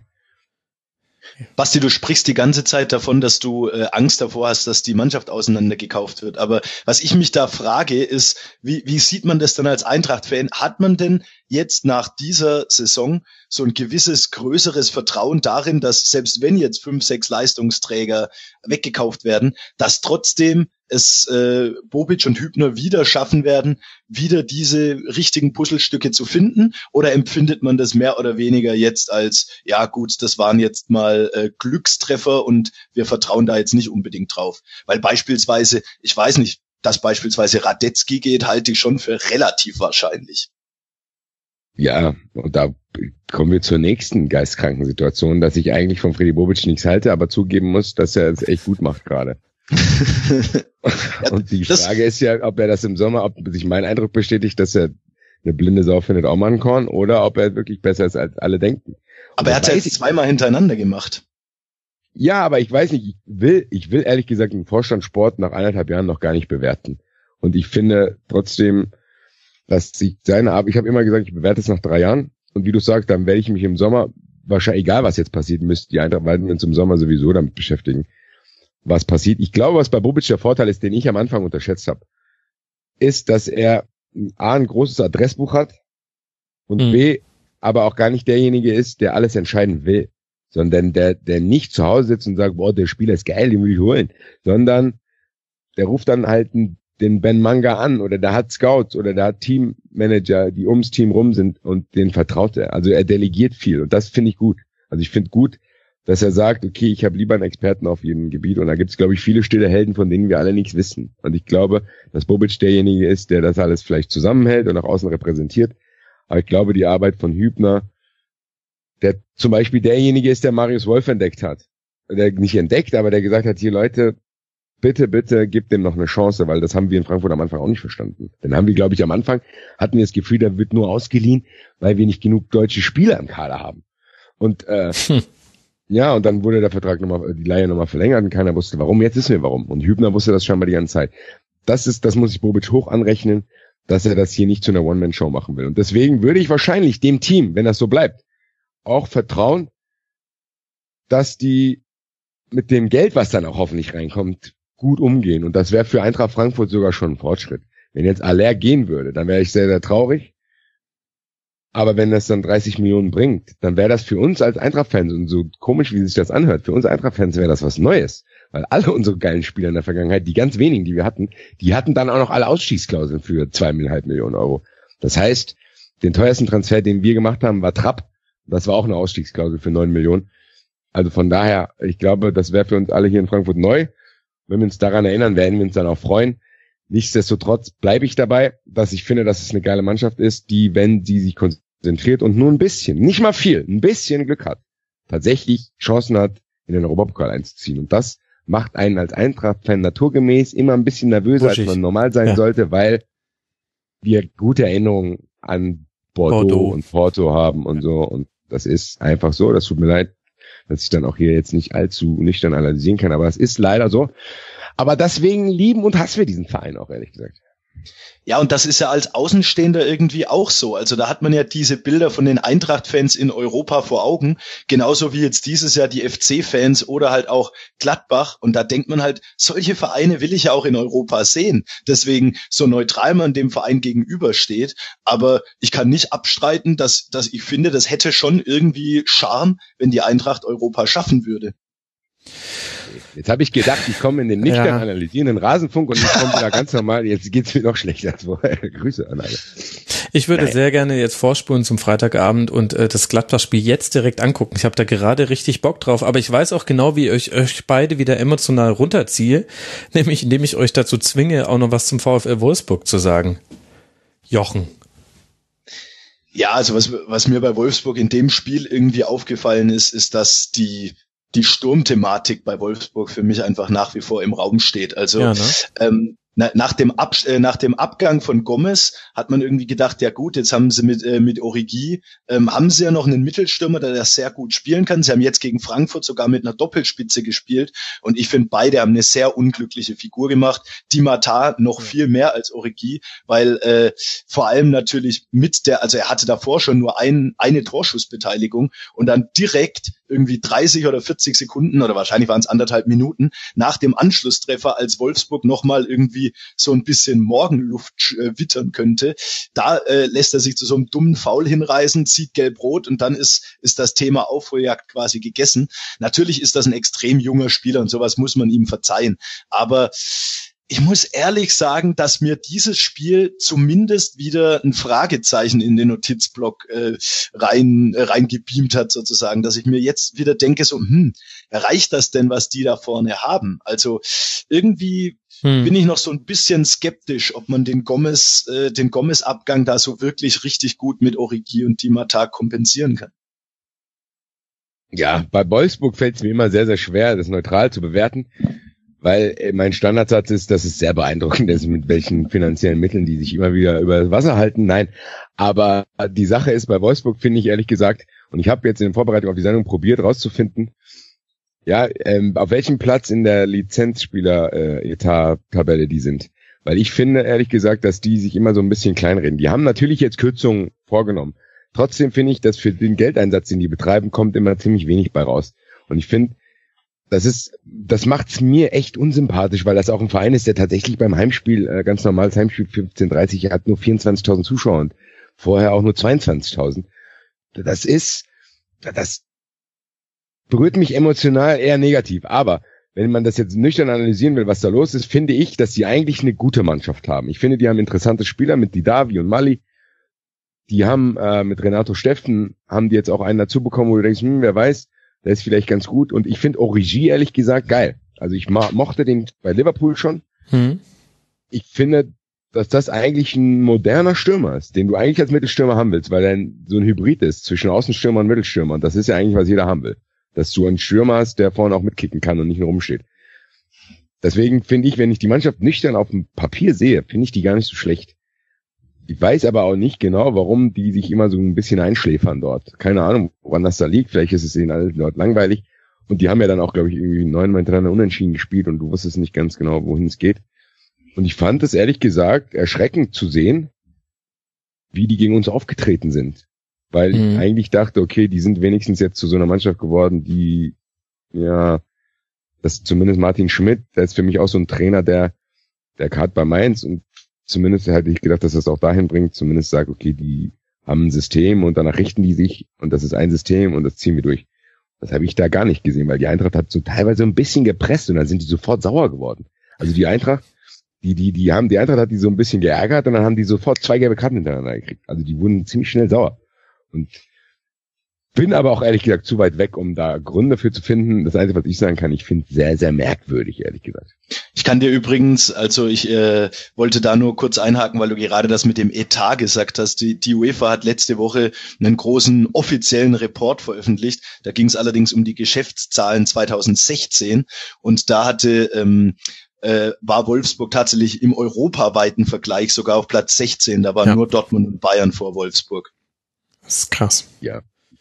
Basti, du sprichst die ganze Zeit davon, dass du Angst davor hast, dass die Mannschaft auseinandergekauft wird. Aber was ich mich da frage, ist, wie sieht man das dann als Eintracht-Fan? Hat man denn jetzt nach dieser Saison so ein gewisses größeres Vertrauen darin, dass selbst wenn jetzt 5, 6 Leistungsträger weggekauft werden, dass trotzdem es Bobic und Hübner wieder schaffen werden, wieder diese richtigen Puzzlestücke zu finden? Oder empfindet man das mehr oder weniger jetzt als, ja gut, das waren jetzt mal Glückstreffer und wir vertrauen da jetzt nicht unbedingt drauf? Weil beispielsweise, ich weiß nicht, dass beispielsweise Radetzky geht, halte ich schon für relativ wahrscheinlich. Ja, und da kommen wir zur nächsten geistkranken Situation, dass ich eigentlich von Freddy Bobic nichts halte, aber zugeben muss, dass er es echt gut macht gerade. Und die Frage ist ja, ob er das im Sommer, ob sich mein Eindruck bestätigt, dass er eine blinde Sau findet, auch mal einen Korn, oder ob er wirklich besser ist, als alle denken. Aber er hat es ja jetzt zweimal hintereinander gemacht. Ja, aber ich weiß nicht, ich will ehrlich gesagt den Vorstand Sport nach 1,5 Jahren noch gar nicht bewerten. Und ich finde trotzdem, dass sich seine Arbeit, ich habe immer gesagt, ich bewerte es nach 3 Jahren. Und wie du sagst, dann werde ich mich im Sommer, wahrscheinlich egal was jetzt passiert, müsste die Eintracht, werden wir uns im Sommer sowieso damit beschäftigen, was passiert. Ich glaube, was bei Bobic der Vorteil ist, den ich am Anfang unterschätzt habe, ist, dass er A, ein großes Adressbuch hat und B, aber auch gar nicht derjenige ist, der alles entscheiden will, sondern der nicht zu Hause sitzt und sagt, boah, der Spieler ist geil, den will ich holen, sondern der ruft dann halt den Ben Manga an oder der hat Scouts oder der hat Teammanager, die ums Team rum sind und denen vertraut er. Also er delegiert viel und das finde ich gut. Also ich finde gut, dass er sagt, okay, ich habe lieber einen Experten auf jedem Gebiet und da gibt es, glaube ich, viele stille Helden, von denen wir alle nichts wissen. Und ich glaube, dass Bobic derjenige ist, der das alles vielleicht zusammenhält und nach außen repräsentiert. Aber ich glaube, die Arbeit von Hübner, der zum Beispiel derjenige ist, der Marius Wolf entdeckt hat. Der nicht entdeckt, aber der gesagt hat, hier Leute, bitte, gebt dem noch eine Chance, weil das haben wir in Frankfurt am Anfang auch nicht verstanden. Dann haben wir, glaube ich, am Anfang hatten wir das Gefühl, da wird nur ausgeliehen, weil wir nicht genug deutsche Spieler im Kader haben. Und ja, und dann wurde der Vertrag die Leihe nochmal verlängert und keiner wusste warum. Jetzt wissen wir warum. Und Hübner wusste das schon mal die ganze Zeit. Das muss ich Bobic hoch anrechnen, dass er das hier nicht zu einer One-Man-Show machen will. Und deswegen würde ich wahrscheinlich dem Team, wenn das so bleibt, auch vertrauen, dass die mit dem Geld, was dann auch hoffentlich reinkommt, gut umgehen. Und das wäre für Eintracht Frankfurt sogar schon ein Fortschritt. Wenn jetzt Aller gehen würde, dann wäre ich sehr, sehr traurig. Aber wenn das dann 30 Millionen bringt, dann wäre das für uns als Eintracht-Fans, und so komisch, wie sich das anhört, für uns Eintracht-Fans wäre das was Neues. Weil alle unsere geilen Spieler in der Vergangenheit, die ganz wenigen, die wir hatten, die hatten dann auch noch alle Ausstiegsklauseln für 2,5 Millionen Euro. Das heißt, den teuersten Transfer, den wir gemacht haben, war Trapp. Das war auch eine Ausstiegsklausel für 9 Millionen. Also von daher, ich glaube, das wäre für uns alle hier in Frankfurt neu. Wenn wir uns daran erinnern, werden wir uns dann auch freuen. Nichtsdestotrotz bleibe ich dabei, dass ich finde, dass es eine geile Mannschaft ist, die, wenn sie sich konzentriert und nur ein bisschen, nicht mal viel, ein bisschen Glück hat, tatsächlich Chancen hat, in den Europapokal einzuziehen. Und das macht einen als Eintracht-Fan naturgemäß immer ein bisschen nervöser, als man normal sein sollte, weil wir gute Erinnerungen an Bordeaux und Porto haben und so. Und Das ist einfach so. Das tut mir leid, dass ich dann auch hier jetzt nicht allzu nüchtern analysieren kann, aber es ist leider so. Aber deswegen lieben und hassen wir diesen Verein auch, ehrlich gesagt. Ja, und das ist ja als Außenstehender irgendwie auch so. Also da hat man ja diese Bilder von den Eintracht-Fans in Europa vor Augen, genauso wie jetzt dieses Jahr die FC-Fans oder halt auch Gladbach. Und da denkt man halt, solche Vereine will ich ja auch in Europa sehen. Deswegen so neutral man dem Verein gegenübersteht. Aber ich kann nicht abstreiten, dass ich finde, das hätte schon irgendwie Charme, wenn die Eintracht Europa schaffen würde. Jetzt habe ich gedacht, ich komme in den nüchtern analysierenden Rasenfunk und ich komme wieder ganz normal. Jetzt geht's mir noch schlechter als vorher. Grüße an alle. Ich würde sehr gerne jetzt vorspulen zum Freitagabend und das Gladbach-Spiel jetzt direkt angucken. Ich habe da gerade richtig Bock drauf, aber ich weiß auch genau, wie ich euch beide wieder emotional runterziehe, nämlich indem ich euch dazu zwinge, auch noch was zum VfL Wolfsburg zu sagen. Jochen. Ja, also was mir bei Wolfsburg in dem Spiel irgendwie aufgefallen ist, dass die Sturmthematik bei Wolfsburg für mich einfach nach wie vor im Raum steht. Also ja, ne? Nach dem Abgang von Gomez hat man irgendwie gedacht, ja gut, jetzt haben sie mit Origi, haben sie ja noch einen Mittelstürmer, der das sehr gut spielen kann. Sie haben jetzt gegen Frankfurt sogar mit einer Doppelspitze gespielt und ich finde, beide haben eine sehr unglückliche Figur gemacht. Di Matteo noch viel mehr als Origi, weil vor allem natürlich also er hatte davor schon nur eine Torschussbeteiligung und dann direkt irgendwie 30 oder 40 Sekunden oder wahrscheinlich waren es 1,5 Minuten nach dem Anschlusstreffer, als Wolfsburg nochmal irgendwie so ein bisschen Morgenluft wittern könnte. Da lässt er sich zu so einem dummen Foul hinreißen, zieht gelb-rot und dann ist das Thema Aufholjagd quasi gegessen. Natürlich ist das ein extrem junger Spieler und sowas muss man ihm verzeihen. Aber ich muss ehrlich sagen, dass mir dieses Spiel zumindest wieder ein Fragezeichen in den Notizblock reingebeamt hat sozusagen, dass ich mir jetzt wieder denke, so, reicht das denn, was die da vorne haben? Also irgendwie bin ich noch so ein bisschen skeptisch, ob man den Gomez-Abgang da so wirklich richtig gut mit Origi und Di Matteo kompensieren kann. Ja, bei Wolfsburg fällt es mir immer sehr, sehr schwer, das neutral zu bewerten. Weil mein Standardsatz ist, dass es sehr beeindruckend ist, mit welchen finanziellen Mitteln die sich immer wieder über das Wasser halten. Nein, aber die Sache ist, bei Wolfsburg finde ich ehrlich gesagt, und ich habe jetzt in Vorbereitung auf die Sendung probiert rauszufinden, ja, auf welchem Platz in der Lizenzspieler-Etat-Tabelle die sind. Weil ich finde ehrlich gesagt, dass die sich immer so ein bisschen kleinreden. Die haben natürlich jetzt Kürzungen vorgenommen. Trotzdem finde ich, dass für den Geldeinsatz, den die betreiben, kommt immer ziemlich wenig bei raus. Und ich finde, das macht's mir echt unsympathisch, weil das auch ein Verein ist, der tatsächlich beim Heimspiel, ganz normales Heimspiel 15:30 hat nur 24.000 Zuschauer und vorher auch nur 22.000. Das berührt mich emotional eher negativ. Aber wenn man das jetzt nüchtern analysieren will, was da los ist, finde ich, dass die eigentlich eine gute Mannschaft haben. Ich finde, die haben interessante Spieler mit Didavi und Mali. Die haben mit Renato Steffen, haben die jetzt auch einen dazu bekommen, wo du denkst, wer weiß, der ist vielleicht ganz gut. Und ich finde Origi ehrlich gesagt geil. Also ich mochte den bei Liverpool schon. Ich finde, dass das eigentlich ein moderner Stürmer ist, den du eigentlich als Mittelstürmer haben willst, weil er so ein Hybrid ist zwischen Außenstürmer und Mittelstürmer. Und das ist ja eigentlich, was jeder haben will. Dass du einen Stürmer hast, der vorne auch mitkicken kann und nicht nur rumsteht. Deswegen finde ich, wenn ich die Mannschaft nüchtern auf dem Papier sehe, finde ich die gar nicht so schlecht. Ich weiß aber auch nicht genau, warum die sich immer so ein bisschen einschläfern dort. Keine Ahnung, woran das da liegt. Vielleicht ist es ihnen alle dort langweilig. Und die haben ja dann auch, glaube ich, irgendwie 9-mal hintereinander unentschieden gespielt und du wusstest nicht ganz genau, wohin es geht. Und ich fand es ehrlich gesagt erschreckend zu sehen, wie die gegen uns aufgetreten sind. Weil ich eigentlich dachte, okay, die sind wenigstens jetzt zu so einer Mannschaft geworden, die, ja, das zumindest Martin Schmidt, der ist für mich auch so ein Trainer, der hat bei Mainz und zumindest hätte ich gedacht, dass das auch dahin bringt, zumindest sagt, okay, die haben ein System und danach richten die sich und das ist ein System und das ziehen wir durch. Das habe ich da gar nicht gesehen, weil die Eintracht hat so teilweise ein bisschen gepresst und dann sind die sofort sauer geworden. Also die Eintracht, die Eintracht hat die so ein bisschen geärgert und dann haben die sofort 2 gelbe Karten hintereinander gekriegt. Also die wurden ziemlich schnell sauer. Und bin aber auch ehrlich gesagt zu weit weg, um da Gründe für zu finden. Das Einzige, was ich sagen kann, ich finde es sehr, sehr merkwürdig, ehrlich gesagt. Ich kann dir übrigens, also ich wollte da nur kurz einhaken, weil du gerade das mit dem Etat gesagt hast. Die UEFA hat letzte Woche einen großen offiziellen Report veröffentlicht. Da ging es allerdings um die Geschäftszahlen 2016 und da war Wolfsburg tatsächlich im europaweiten Vergleich sogar auf Platz 16. Da waren nur Dortmund und Bayern vor Wolfsburg. Das ist krass. Ja.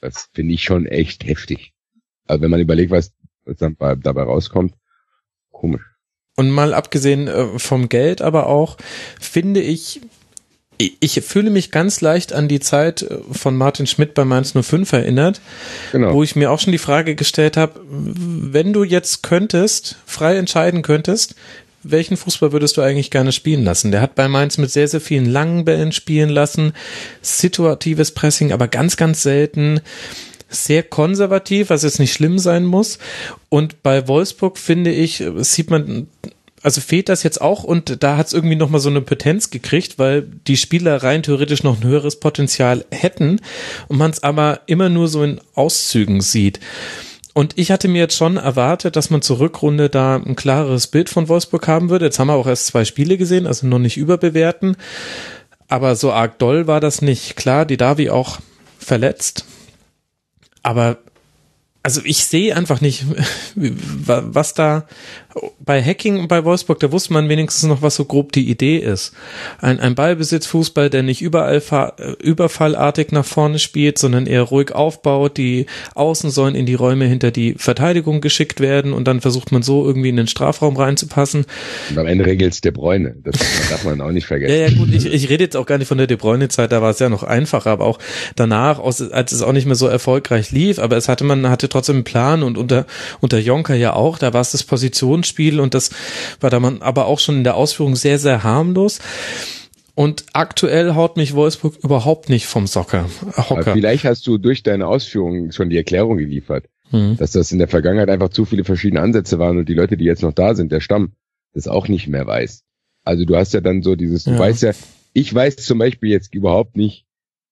Das finde ich schon echt heftig. Also wenn man überlegt, was dann dabei rauskommt, komisch. Und mal abgesehen vom Geld, aber auch, finde ich fühle mich ganz leicht an die Zeit von Martin Schmidt bei Mainz 05 erinnert, genau. Wo ich mir auch schon die Frage gestellt habe, wenn du jetzt frei entscheiden könntest, welchen Fußball würdest du eigentlich gerne spielen lassen? Der hat bei Mainz mit sehr, sehr vielen langen Bällen spielen lassen, situatives Pressing, aber ganz, ganz selten, sehr konservativ, was jetzt nicht schlimm sein muss. Und bei Wolfsburg, finde ich, fehlt das jetzt auch, und da hat es irgendwie nochmal so eine Potenz gekriegt, weil die Spieler rein theoretisch noch ein höheres Potenzial hätten und man es aber immer nur so in Auszügen sieht. Und ich hatte mir jetzt schon erwartet, dass man zur Rückrunde da ein klareres Bild von Wolfsburg haben würde. Jetzt haben wir auch erst 2 Spiele gesehen, also noch nicht überbewerten. Aber so arg doll war das nicht. Klar, die Davi auch verletzt. Aber also ich sehe einfach nicht, was da bei Hacking und bei Wolfsburg, da wusste man wenigstens noch, was so grob die Idee ist. Ein Ballbesitzfußball, der nicht überfallartig nach vorne spielt, sondern eher ruhig aufbaut. Die Außen sollen in die Räume hinter die Verteidigung geschickt werden und dann versucht man so irgendwie in den Strafraum reinzupassen. Und am Ende regelt's De Bruyne. Das darf man auch nicht vergessen. Ja gut, ich rede jetzt auch gar nicht von der De Bruyne-Zeit, da war es ja noch einfacher, aber auch danach, als es auch nicht mehr so erfolgreich lief, aber man hatte trotzdem einen Plan, und unter Jonker ja auch, da war es das Positionsspiel und das war da man aber auch schon in der Ausführung sehr, sehr harmlos. Und aktuell haut mich Wolfsburg überhaupt nicht vom Hocker. Aber vielleicht hast du durch deine Ausführungen schon die Erklärung geliefert, dass das in der Vergangenheit einfach zu viele verschiedene Ansätze waren und die Leute, die jetzt noch da sind, der Stamm, das auch nicht mehr weiß. Also du hast ja dann so dieses, du weißt ja, ich weiß zum Beispiel jetzt überhaupt nicht,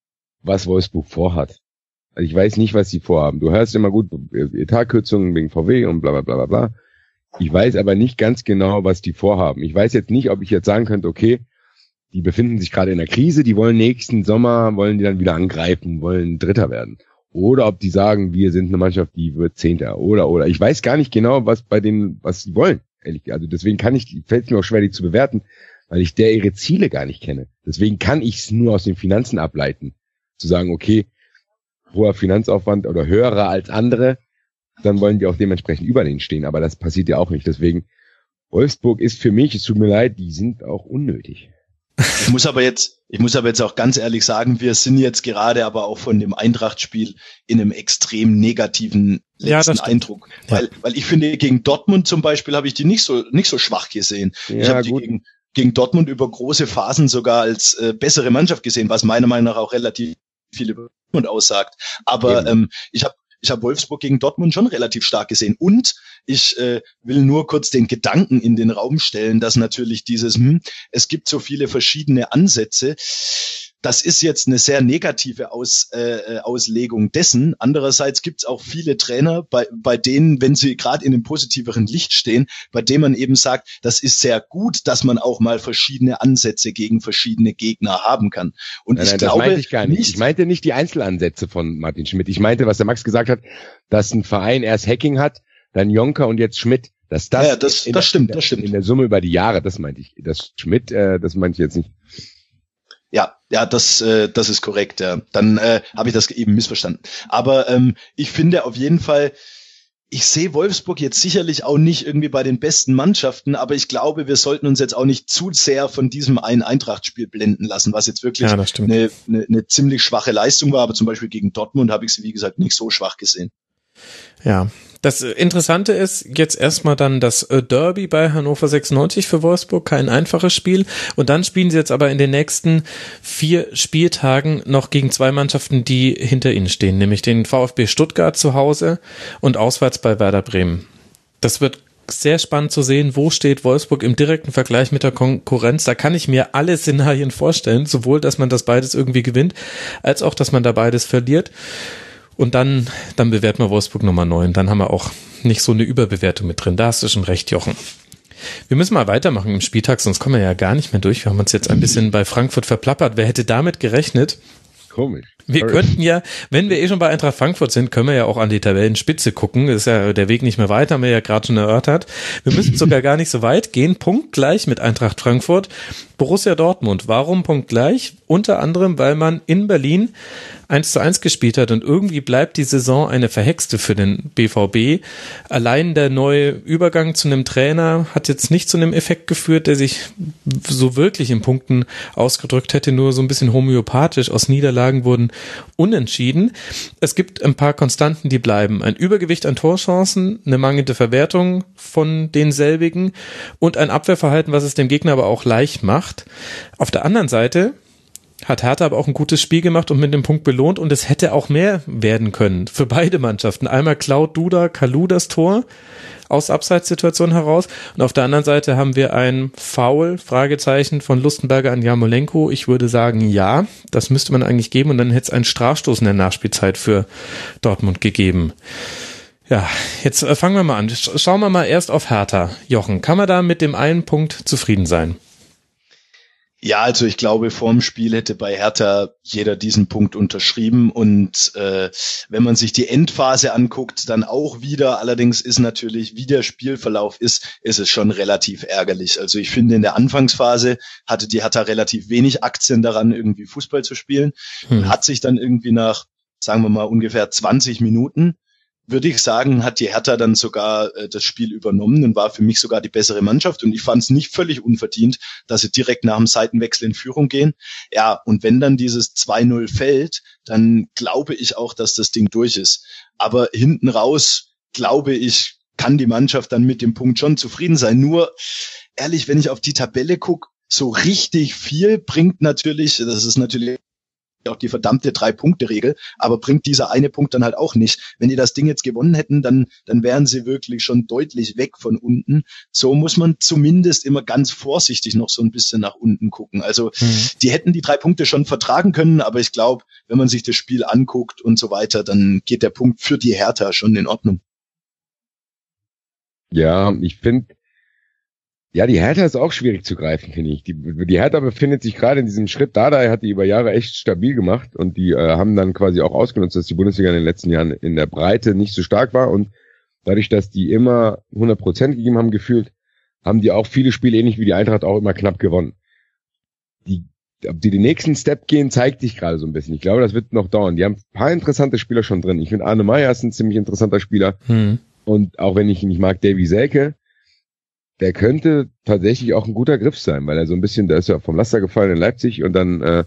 was Wolfsburg vorhat. Also ich weiß nicht, was sie vorhaben. Du hörst immer gut Etatkürzungen wegen VW und bla bla bla bla bla. Ich weiß aber nicht ganz genau, was die vorhaben. Ich weiß jetzt nicht, ob ich jetzt sagen könnte, okay, die befinden sich gerade in einer Krise, die wollen nächsten Sommer, wollen die dann wieder angreifen, wollen Dritter werden. Oder ob die sagen, wir sind eine Mannschaft, die wird Zehnter. Oder. Ich weiß gar nicht genau, was sie wollen. Ehrlich, also deswegen fällt es mir auch schwer, die zu bewerten, weil ich ihre Ziele gar nicht kenne. Deswegen kann ich es nur aus den Finanzen ableiten. Zu sagen, okay, hoher Finanzaufwand oder höherer als andere, dann wollen die auch dementsprechend über denen stehen. Aber das passiert ja auch nicht. Deswegen, Wolfsburg ist für mich, es tut mir leid, die sind auch unnötig. Ich muss aber jetzt auch ganz ehrlich sagen, wir sind jetzt gerade aber auch von dem Eintracht-Spiel in einem extrem negativen letzten Eindruck. Weil ich finde, gegen Dortmund zum Beispiel habe ich die nicht so schwach gesehen. Ja, ich habe die gegen Dortmund über große Phasen sogar als bessere Mannschaft gesehen, was meiner Meinung nach auch relativ viel über Dortmund aussagt. Aber ich habe Wolfsburg gegen Dortmund schon relativ stark gesehen. Und ich will nur kurz den Gedanken in den Raum stellen, dass natürlich es gibt so viele verschiedene Ansätze. Das ist jetzt eine sehr negative Auslegung dessen. Andererseits gibt es auch viele Trainer, bei denen, wenn sie gerade in einem positiveren Licht stehen, bei denen man eben sagt, das ist sehr gut, dass man auch mal verschiedene Ansätze gegen verschiedene Gegner haben kann. Und nein, das meinte ich gar nicht. Ich meinte nicht die Einzelansätze von Martin Schmidt. Ich meinte, was der Max gesagt hat, dass ein Verein erst Hacking hat, dann Jonker und jetzt Schmidt. Das stimmt. In der Summe über die Jahre, das meinte ich. Das Schmidt, das meinte ich jetzt nicht. Ja, das ist korrekt. Ja. Dann habe ich das eben missverstanden. Aber ich finde auf jeden Fall, ich sehe Wolfsburg jetzt sicherlich auch nicht irgendwie bei den besten Mannschaften, aber ich glaube, wir sollten uns jetzt auch nicht zu sehr von diesem einen Eintracht-Spiel blenden lassen, was jetzt wirklich eine ziemlich schwache Leistung war. Aber zum Beispiel gegen Dortmund habe ich sie, wie gesagt, nicht so schwach gesehen. Ja, das Interessante ist jetzt erstmal dann das Derby bei Hannover 96 für Wolfsburg, kein einfaches Spiel. Und dann spielen sie jetzt aber in den nächsten 4 Spieltagen noch gegen 2 Mannschaften, die hinter ihnen stehen, nämlich den VfB Stuttgart zu Hause und auswärts bei Werder Bremen. Das wird sehr spannend zu sehen, wo steht Wolfsburg im direkten Vergleich mit der Konkurrenz. Da kann ich mir alle Szenarien vorstellen, sowohl, dass man das beides irgendwie gewinnt, als auch, dass man da beides verliert. Und dann bewerten wir Wolfsburg Nummer 9. Dann haben wir auch nicht so eine Überbewertung mit drin. Da hast du schon recht, Jochen. Wir müssen mal weitermachen im Spieltag, sonst kommen wir ja gar nicht mehr durch. Wir haben uns jetzt ein bisschen bei Frankfurt verplappert. Wer hätte damit gerechnet, Komisch. Wir könnten ja, wenn wir schon bei Eintracht Frankfurt sind, können wir ja auch an die Tabellenspitze gucken. Das ist ja der Weg nicht mehr weiter, haben wir ja gerade schon erörtert. Wir müssen sogar gar nicht so weit gehen. Punktgleich mit Eintracht Frankfurt. Borussia Dortmund. Warum punktgleich? Unter anderem, weil man in Berlin 1:1 gespielt hat und irgendwie bleibt die Saison eine verhexte für den BVB. Allein der neue Übergang zu einem Trainer hat jetzt nicht zu einem Effekt geführt, der sich so wirklich in Punkten ausgedrückt hätte, nur so ein bisschen homöopathisch. Aus Niederlagen wurden unentschieden. Es gibt ein paar Konstanten, die bleiben. Ein Übergewicht an Torchancen, eine mangelnde Verwertung von denselbigen und ein Abwehrverhalten, was es dem Gegner aber auch leicht macht. Auf der anderen Seite hat Hertha aber auch ein gutes Spiel gemacht und mit dem Punkt belohnt und es hätte auch mehr werden können für beide Mannschaften. Einmal klaut Duda Kalu das Tor aus Abseitssituation heraus und auf der anderen Seite haben wir ein Foul, Fragezeichen, von Lustenberger an Jarmolenko. Ich würde sagen, ja, das müsste man eigentlich geben und dann hätte es einen Strafstoß in der Nachspielzeit für Dortmund gegeben. Ja, jetzt fangen wir mal an. Schauen wir mal erst auf Hertha. Jochen, kann man da mit dem einen Punkt zufrieden sein? Ja, also ich glaube, vorm Spiel hätte bei Hertha jeder diesen Punkt unterschrieben und wenn man sich die Endphase anguckt, dann auch wieder. Allerdings ist natürlich, wie der Spielverlauf ist es schon relativ ärgerlich. Also ich finde, in der Anfangsphase hatte die Hertha relativ wenig Aktien daran, irgendwie Fußball zu spielen. Hat sich dann irgendwie nach, sagen wir mal, ungefähr 20 Minuten, würde ich sagen, hat die Hertha dann sogar das Spiel übernommen und war für mich sogar die bessere Mannschaft. Und ich fand es nicht völlig unverdient, dass sie direkt nach dem Seitenwechsel in Führung gehen. Ja, und wenn dann dieses 2:0 fällt, dann glaube ich auch, dass das Ding durch ist. Aber hinten raus, glaube ich, kann die Mannschaft dann mit dem Punkt schon zufrieden sein. Nur, ehrlich, wenn ich auf die Tabelle gucke, so richtig viel bringt natürlich, das ist natürlich auch die verdammte 3-Punkte-Regel, aber bringt dieser eine Punkt dann halt auch nicht. Wenn die das Ding jetzt gewonnen hätten, dann wären sie wirklich schon deutlich weg von unten. So muss man zumindest immer ganz vorsichtig noch so ein bisschen nach unten gucken. Also die hätten die 3 Punkte schon vertragen können, aber ich glaube, wenn man sich das Spiel anguckt und so weiter, dann geht der Punkt für die Hertha schon in Ordnung. Ja, ich finde, ja, die Hertha ist auch schwierig zu greifen, finde ich. Die Hertha befindet sich gerade in diesem Schritt. Dardai hat die über Jahre echt stabil gemacht und die haben dann quasi auch ausgenutzt, dass die Bundesliga in den letzten Jahren in der Breite nicht so stark war und dadurch, dass die immer 100% gegeben haben gefühlt, haben die auch viele Spiele, ähnlich wie die Eintracht, auch immer knapp gewonnen. Ob die den nächsten Step gehen, zeigt sich gerade so ein bisschen. Ich glaube, das wird noch dauern. Die haben ein paar interessante Spieler schon drin. Ich finde, Arne Meyer ist ein ziemlich interessanter Spieler und auch wenn ich ihn nicht mag, Davy Selke, der könnte tatsächlich auch ein guter Griff sein, weil er so ein bisschen, der ist ja vom Laster gefallen in Leipzig und dann,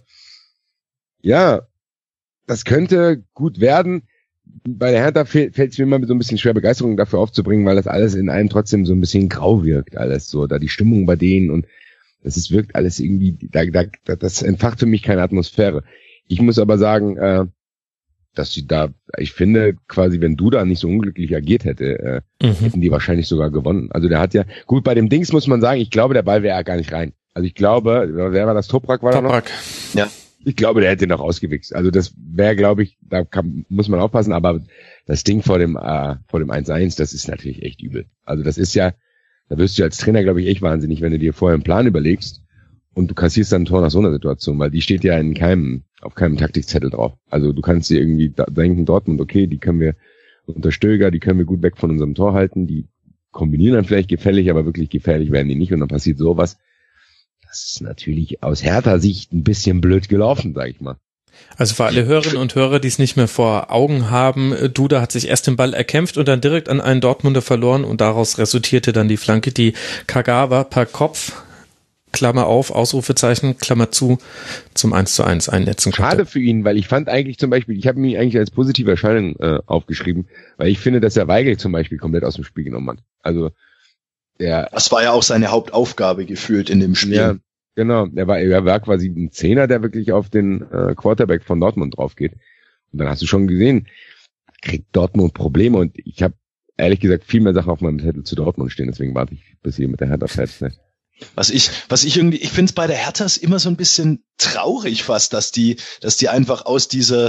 ja, das könnte gut werden. Bei der Hertha fällt es mir immer so ein bisschen schwer, Begeisterung dafür aufzubringen, weil das alles in einem trotzdem so ein bisschen grau wirkt, alles so, da die Stimmung bei denen und wirkt alles irgendwie, das entfacht für mich keine Atmosphäre. Ich muss aber sagen, dass sie da, ich finde, quasi, wenn Duda nicht so unglücklich agiert hätte, hätten die wahrscheinlich sogar gewonnen. Also der hat ja, gut, bei dem Dings muss man sagen, ich glaube, der Ball wäre ja gar nicht rein. Also ich glaube, wer war das? Toprak war da noch? Ja. Ich glaube, der hätte noch ausgewichst. Also das wäre, glaube ich, muss man aufpassen, aber das Ding vor dem 1:1, das ist natürlich echt übel. Also das ist ja, da wirst du als Trainer, glaube ich, echt wahnsinnig, wenn du dir vorher einen Plan überlegst und du kassierst dann ein Tor nach so einer Situation, weil die steht ja auf keinem Taktikzettel drauf. Also du kannst dir irgendwie denken, Dortmund, okay, die können wir unter Stöger, die können wir gut weg von unserem Tor halten, die kombinieren dann vielleicht gefährlich, aber wirklich gefährlich werden die nicht und dann passiert sowas. Das ist natürlich aus Hertha-Sicht ein bisschen blöd gelaufen, sag ich mal. Also für alle Hörerinnen und Hörer, die es nicht mehr vor Augen haben, Duda hat sich erst den Ball erkämpft und dann direkt an einen Dortmunder verloren und daraus resultierte dann die Flanke, die Kagawa per Kopf, Klammer auf, Ausrufezeichen, Klammer zu, zum 1:1 einnetzen konnte. Schade für ihn, weil ich fand eigentlich zum Beispiel, ich habe mich eigentlich als positive Erscheinung aufgeschrieben, weil ich finde, dass er Weigl zum Beispiel komplett aus dem Spiel genommen hat. Also das war ja auch seine Hauptaufgabe gefühlt in dem Spiel. Ja, genau. Er war quasi ein Zehner, der wirklich auf den Quarterback von Dortmund drauf geht. Und dann hast du schon gesehen, kriegt Dortmund Probleme und ich habe ehrlich gesagt viel mehr Sachen auf meinem Zettel zu Dortmund stehen, deswegen warte ich bis hier mit der Hertha fertig ist. Was ich irgendwie, ich finde es bei der Hertha ist immer so ein bisschen traurig fast, dass die einfach aus diesem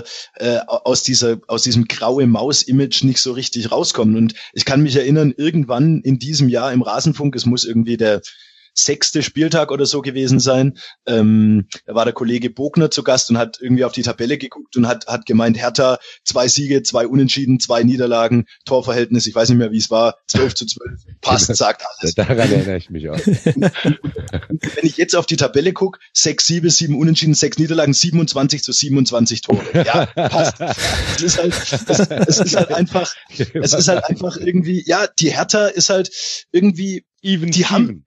graue Maus-Image nicht so richtig rauskommen. Und ich kann mich erinnern, irgendwann in diesem Jahr im Rasenfunk, es muss irgendwie der 6. Spieltag oder so gewesen sein. Da war der Kollege Bogner zu Gast und hat irgendwie auf die Tabelle geguckt und hat gemeint, Hertha 2 Siege, 2 Unentschieden, 2 Niederlagen, Torverhältnis, ich weiß nicht mehr, wie es war, 12:12. Passt, sagt alles. Daran erinnere ich mich auch. Wenn ich jetzt auf die Tabelle gucke, 6 Siege, 7 Unentschieden, 6 Niederlagen, 27:27 Tore. Ja, passt. Es ist halt einfach irgendwie, ja, die Hertha ist halt irgendwie, die haben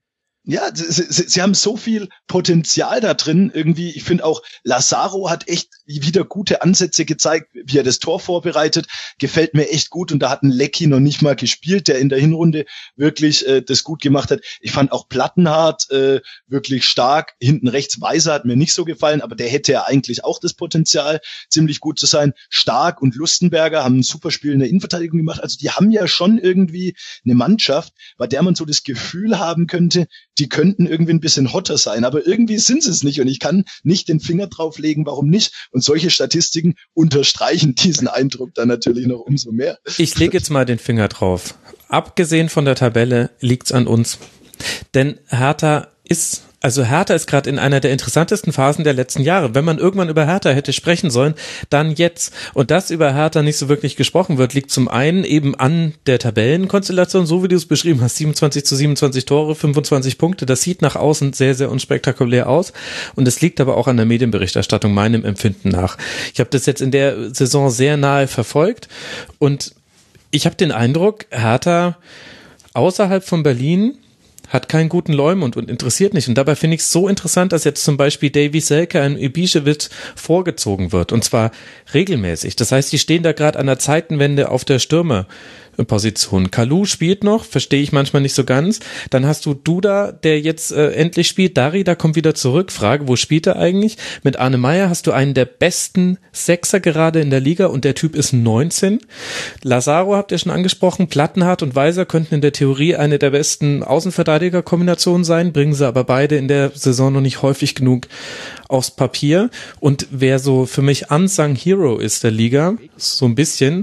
sie haben so viel Potenzial da drin. Irgendwie, ich finde auch, Lazaro hat echt wieder gute Ansätze gezeigt, wie er das Tor vorbereitet. Gefällt mir echt gut. Und da hat ein Lecky noch nicht mal gespielt, der in der Hinrunde wirklich das gut gemacht hat. Ich fand auch Plattenhardt wirklich stark. Hinten rechts Weiser hat mir nicht so gefallen, aber der hätte ja eigentlich auch das Potenzial, ziemlich gut zu sein. Stark und Lustenberger haben ein super Spiel in der Innenverteidigung gemacht. Also die haben ja schon irgendwie eine Mannschaft, bei der man so das Gefühl haben könnte, die könnten irgendwie ein bisschen hotter sein, aber irgendwie sind sie es nicht und ich kann nicht den Finger drauflegen, warum nicht. Und solche Statistiken unterstreichen diesen Eindruck dann natürlich noch umso mehr. Ich lege jetzt mal den Finger drauf. Abgesehen von der Tabelle liegt's an uns. Denn Hertha ist gerade in einer der interessantesten Phasen der letzten Jahre. Wenn man irgendwann über Hertha hätte sprechen sollen, dann jetzt. Und dass über Hertha nicht so wirklich gesprochen wird, liegt zum einen eben an der Tabellenkonstellation, so wie du es beschrieben hast, 27:27 Tore, 25 Punkte. Das sieht nach außen sehr, sehr unspektakulär aus. Und es liegt aber auch an der Medienberichterstattung, meinem Empfinden nach. Ich habe das jetzt in der Saison sehr nahe verfolgt und ich habe den Eindruck, Hertha außerhalb von Berlin hat keinen guten Leumund und interessiert nicht. Und dabei finde ich es so interessant, dass jetzt zum Beispiel Davy Selke an Ibišević vorgezogen wird. Und zwar regelmäßig. Das heißt, die stehen da gerade an der Zeitenwende auf der Stürmerposition. Kalou spielt noch, verstehe ich manchmal nicht so ganz. Dann hast du Duda, der jetzt endlich spielt. Darida kommt wieder zurück. Frage, wo spielt er eigentlich? Mit Arne Meyer hast du einen der besten Sechser gerade in der Liga und der Typ ist 19. Lazaro habt ihr schon angesprochen. Plattenhardt und Weiser könnten in der Theorie eine der besten Außenverteidiger-Kombinationen sein, bringen sie aber beide in der Saison noch nicht häufig genug aufs Papier. Und wer so für mich unsung Hero ist der Liga, so ein bisschen,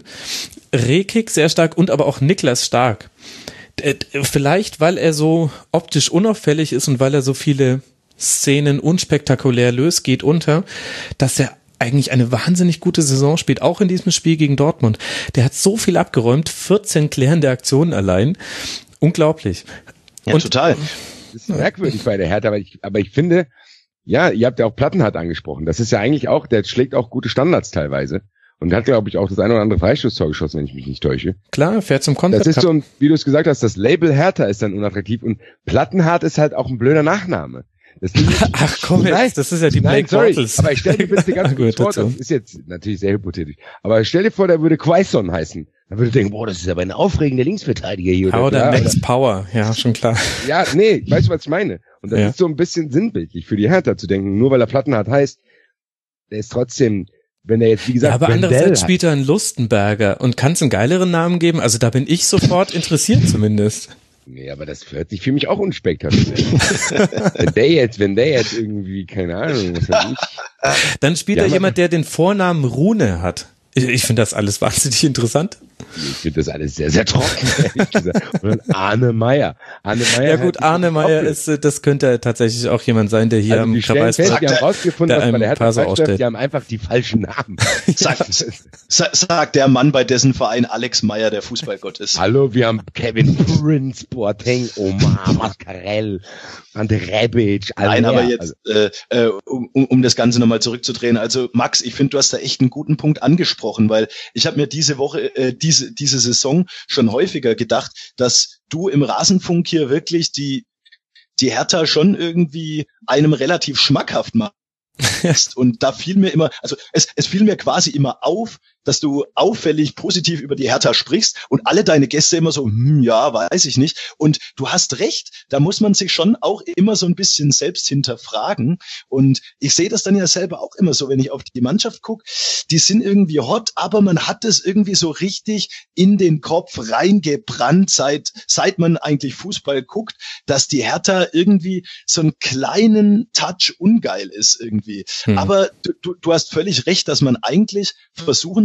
Rekik sehr stark und aber auch Niklas Stark. Vielleicht, weil er so optisch unauffällig ist und weil er so viele Szenen unspektakulär löst, geht unter, dass er eigentlich eine wahnsinnig gute Saison spielt, auch in diesem Spiel gegen Dortmund. Der hat so viel abgeräumt, 14 klärende Aktionen allein. Unglaublich. Ja, und total. Das ist merkwürdig bei der Hertha, aber ich finde, ja, ihr habt ja auch Plattenhardt angesprochen. Das ist ja eigentlich auch, der schlägt auch gute Standards teilweise. Und hat, glaube ich, auch das eine oder andere Freistoßtor geschossen, wenn ich mich nicht täusche. Klar, fährt zum Konzept. Das ist so, wie du es gesagt hast, das Label Hertha ist dann unattraktiv und Plattenhardt ist halt auch ein blöder Nachname. Ach komm jetzt, das ist ja die Blake Bortles. Aber ich stell dir bitte ganz kurz vor, das ist jetzt natürlich sehr hypothetisch, aber stell dir vor, der würde Quaison heißen. Dann würde ich denken, boah, das ist aber ein aufregender Linksverteidiger hier. Oder Max Power, ja, schon klar. Ja, nee, weißt du, was ich meine? Und das ist so ein bisschen sinnbildlich für die Hertha zu denken, nur weil er Plattenhardt heißt, der ist trotzdem, wenn er jetzt, wie gesagt, ja, aber andererseits spielt er einen Lustenberger und kann es einen geileren Namen geben? Also da bin ich sofort interessiert zumindest. Nee, aber das hört sich für mich auch unspektakulär. wenn der jetzt irgendwie, keine Ahnung, was weiß ich. Dann spielt er jemand, der den Vornamen Rune hat. Ich finde das alles wahnsinnig interessant. Ich finde das alles sehr, sehr trocken, ehrlich gesagt. Und dann Arne Meyer. Ja gut, Arne Meyer ist, das könnte tatsächlich auch jemand sein, der hier am Kreispark, die haben rausgefunden, dass bei der Hertha ausstellt. Die haben einfach die falschen Namen. Sagt der Mann, bei dessen Verein Alex Meyer der Fußballgott ist. Hallo, wir haben Kevin Prince Boateng, Omar Mascarell, Ante Rebic. Nein, aber jetzt, um das Ganze nochmal zurückzudrehen. Also Max, ich finde, du hast da echt einen guten Punkt angesprochen, weil ich habe mir diese Woche, diese Saison schon häufiger gedacht, dass du im Rasenfunk hier wirklich die Hertha schon irgendwie einem relativ schmackhaft machst. Und da fiel mir immer, also es fiel mir quasi immer auf, dass du auffällig positiv über die Hertha sprichst und alle deine Gäste immer so, ja, weiß ich nicht. Und du hast recht, da muss man sich schon auch immer so ein bisschen selbst hinterfragen. Und ich sehe das dann ja selber auch immer so, wenn ich auf die Mannschaft gucke, die sind irgendwie hot, aber man hat es irgendwie so richtig in den Kopf reingebrannt, seit man eigentlich Fußball guckt, dass die Hertha irgendwie so einen kleinen Touch ungeil ist irgendwie. Aber du hast völlig recht, dass man eigentlich versuchen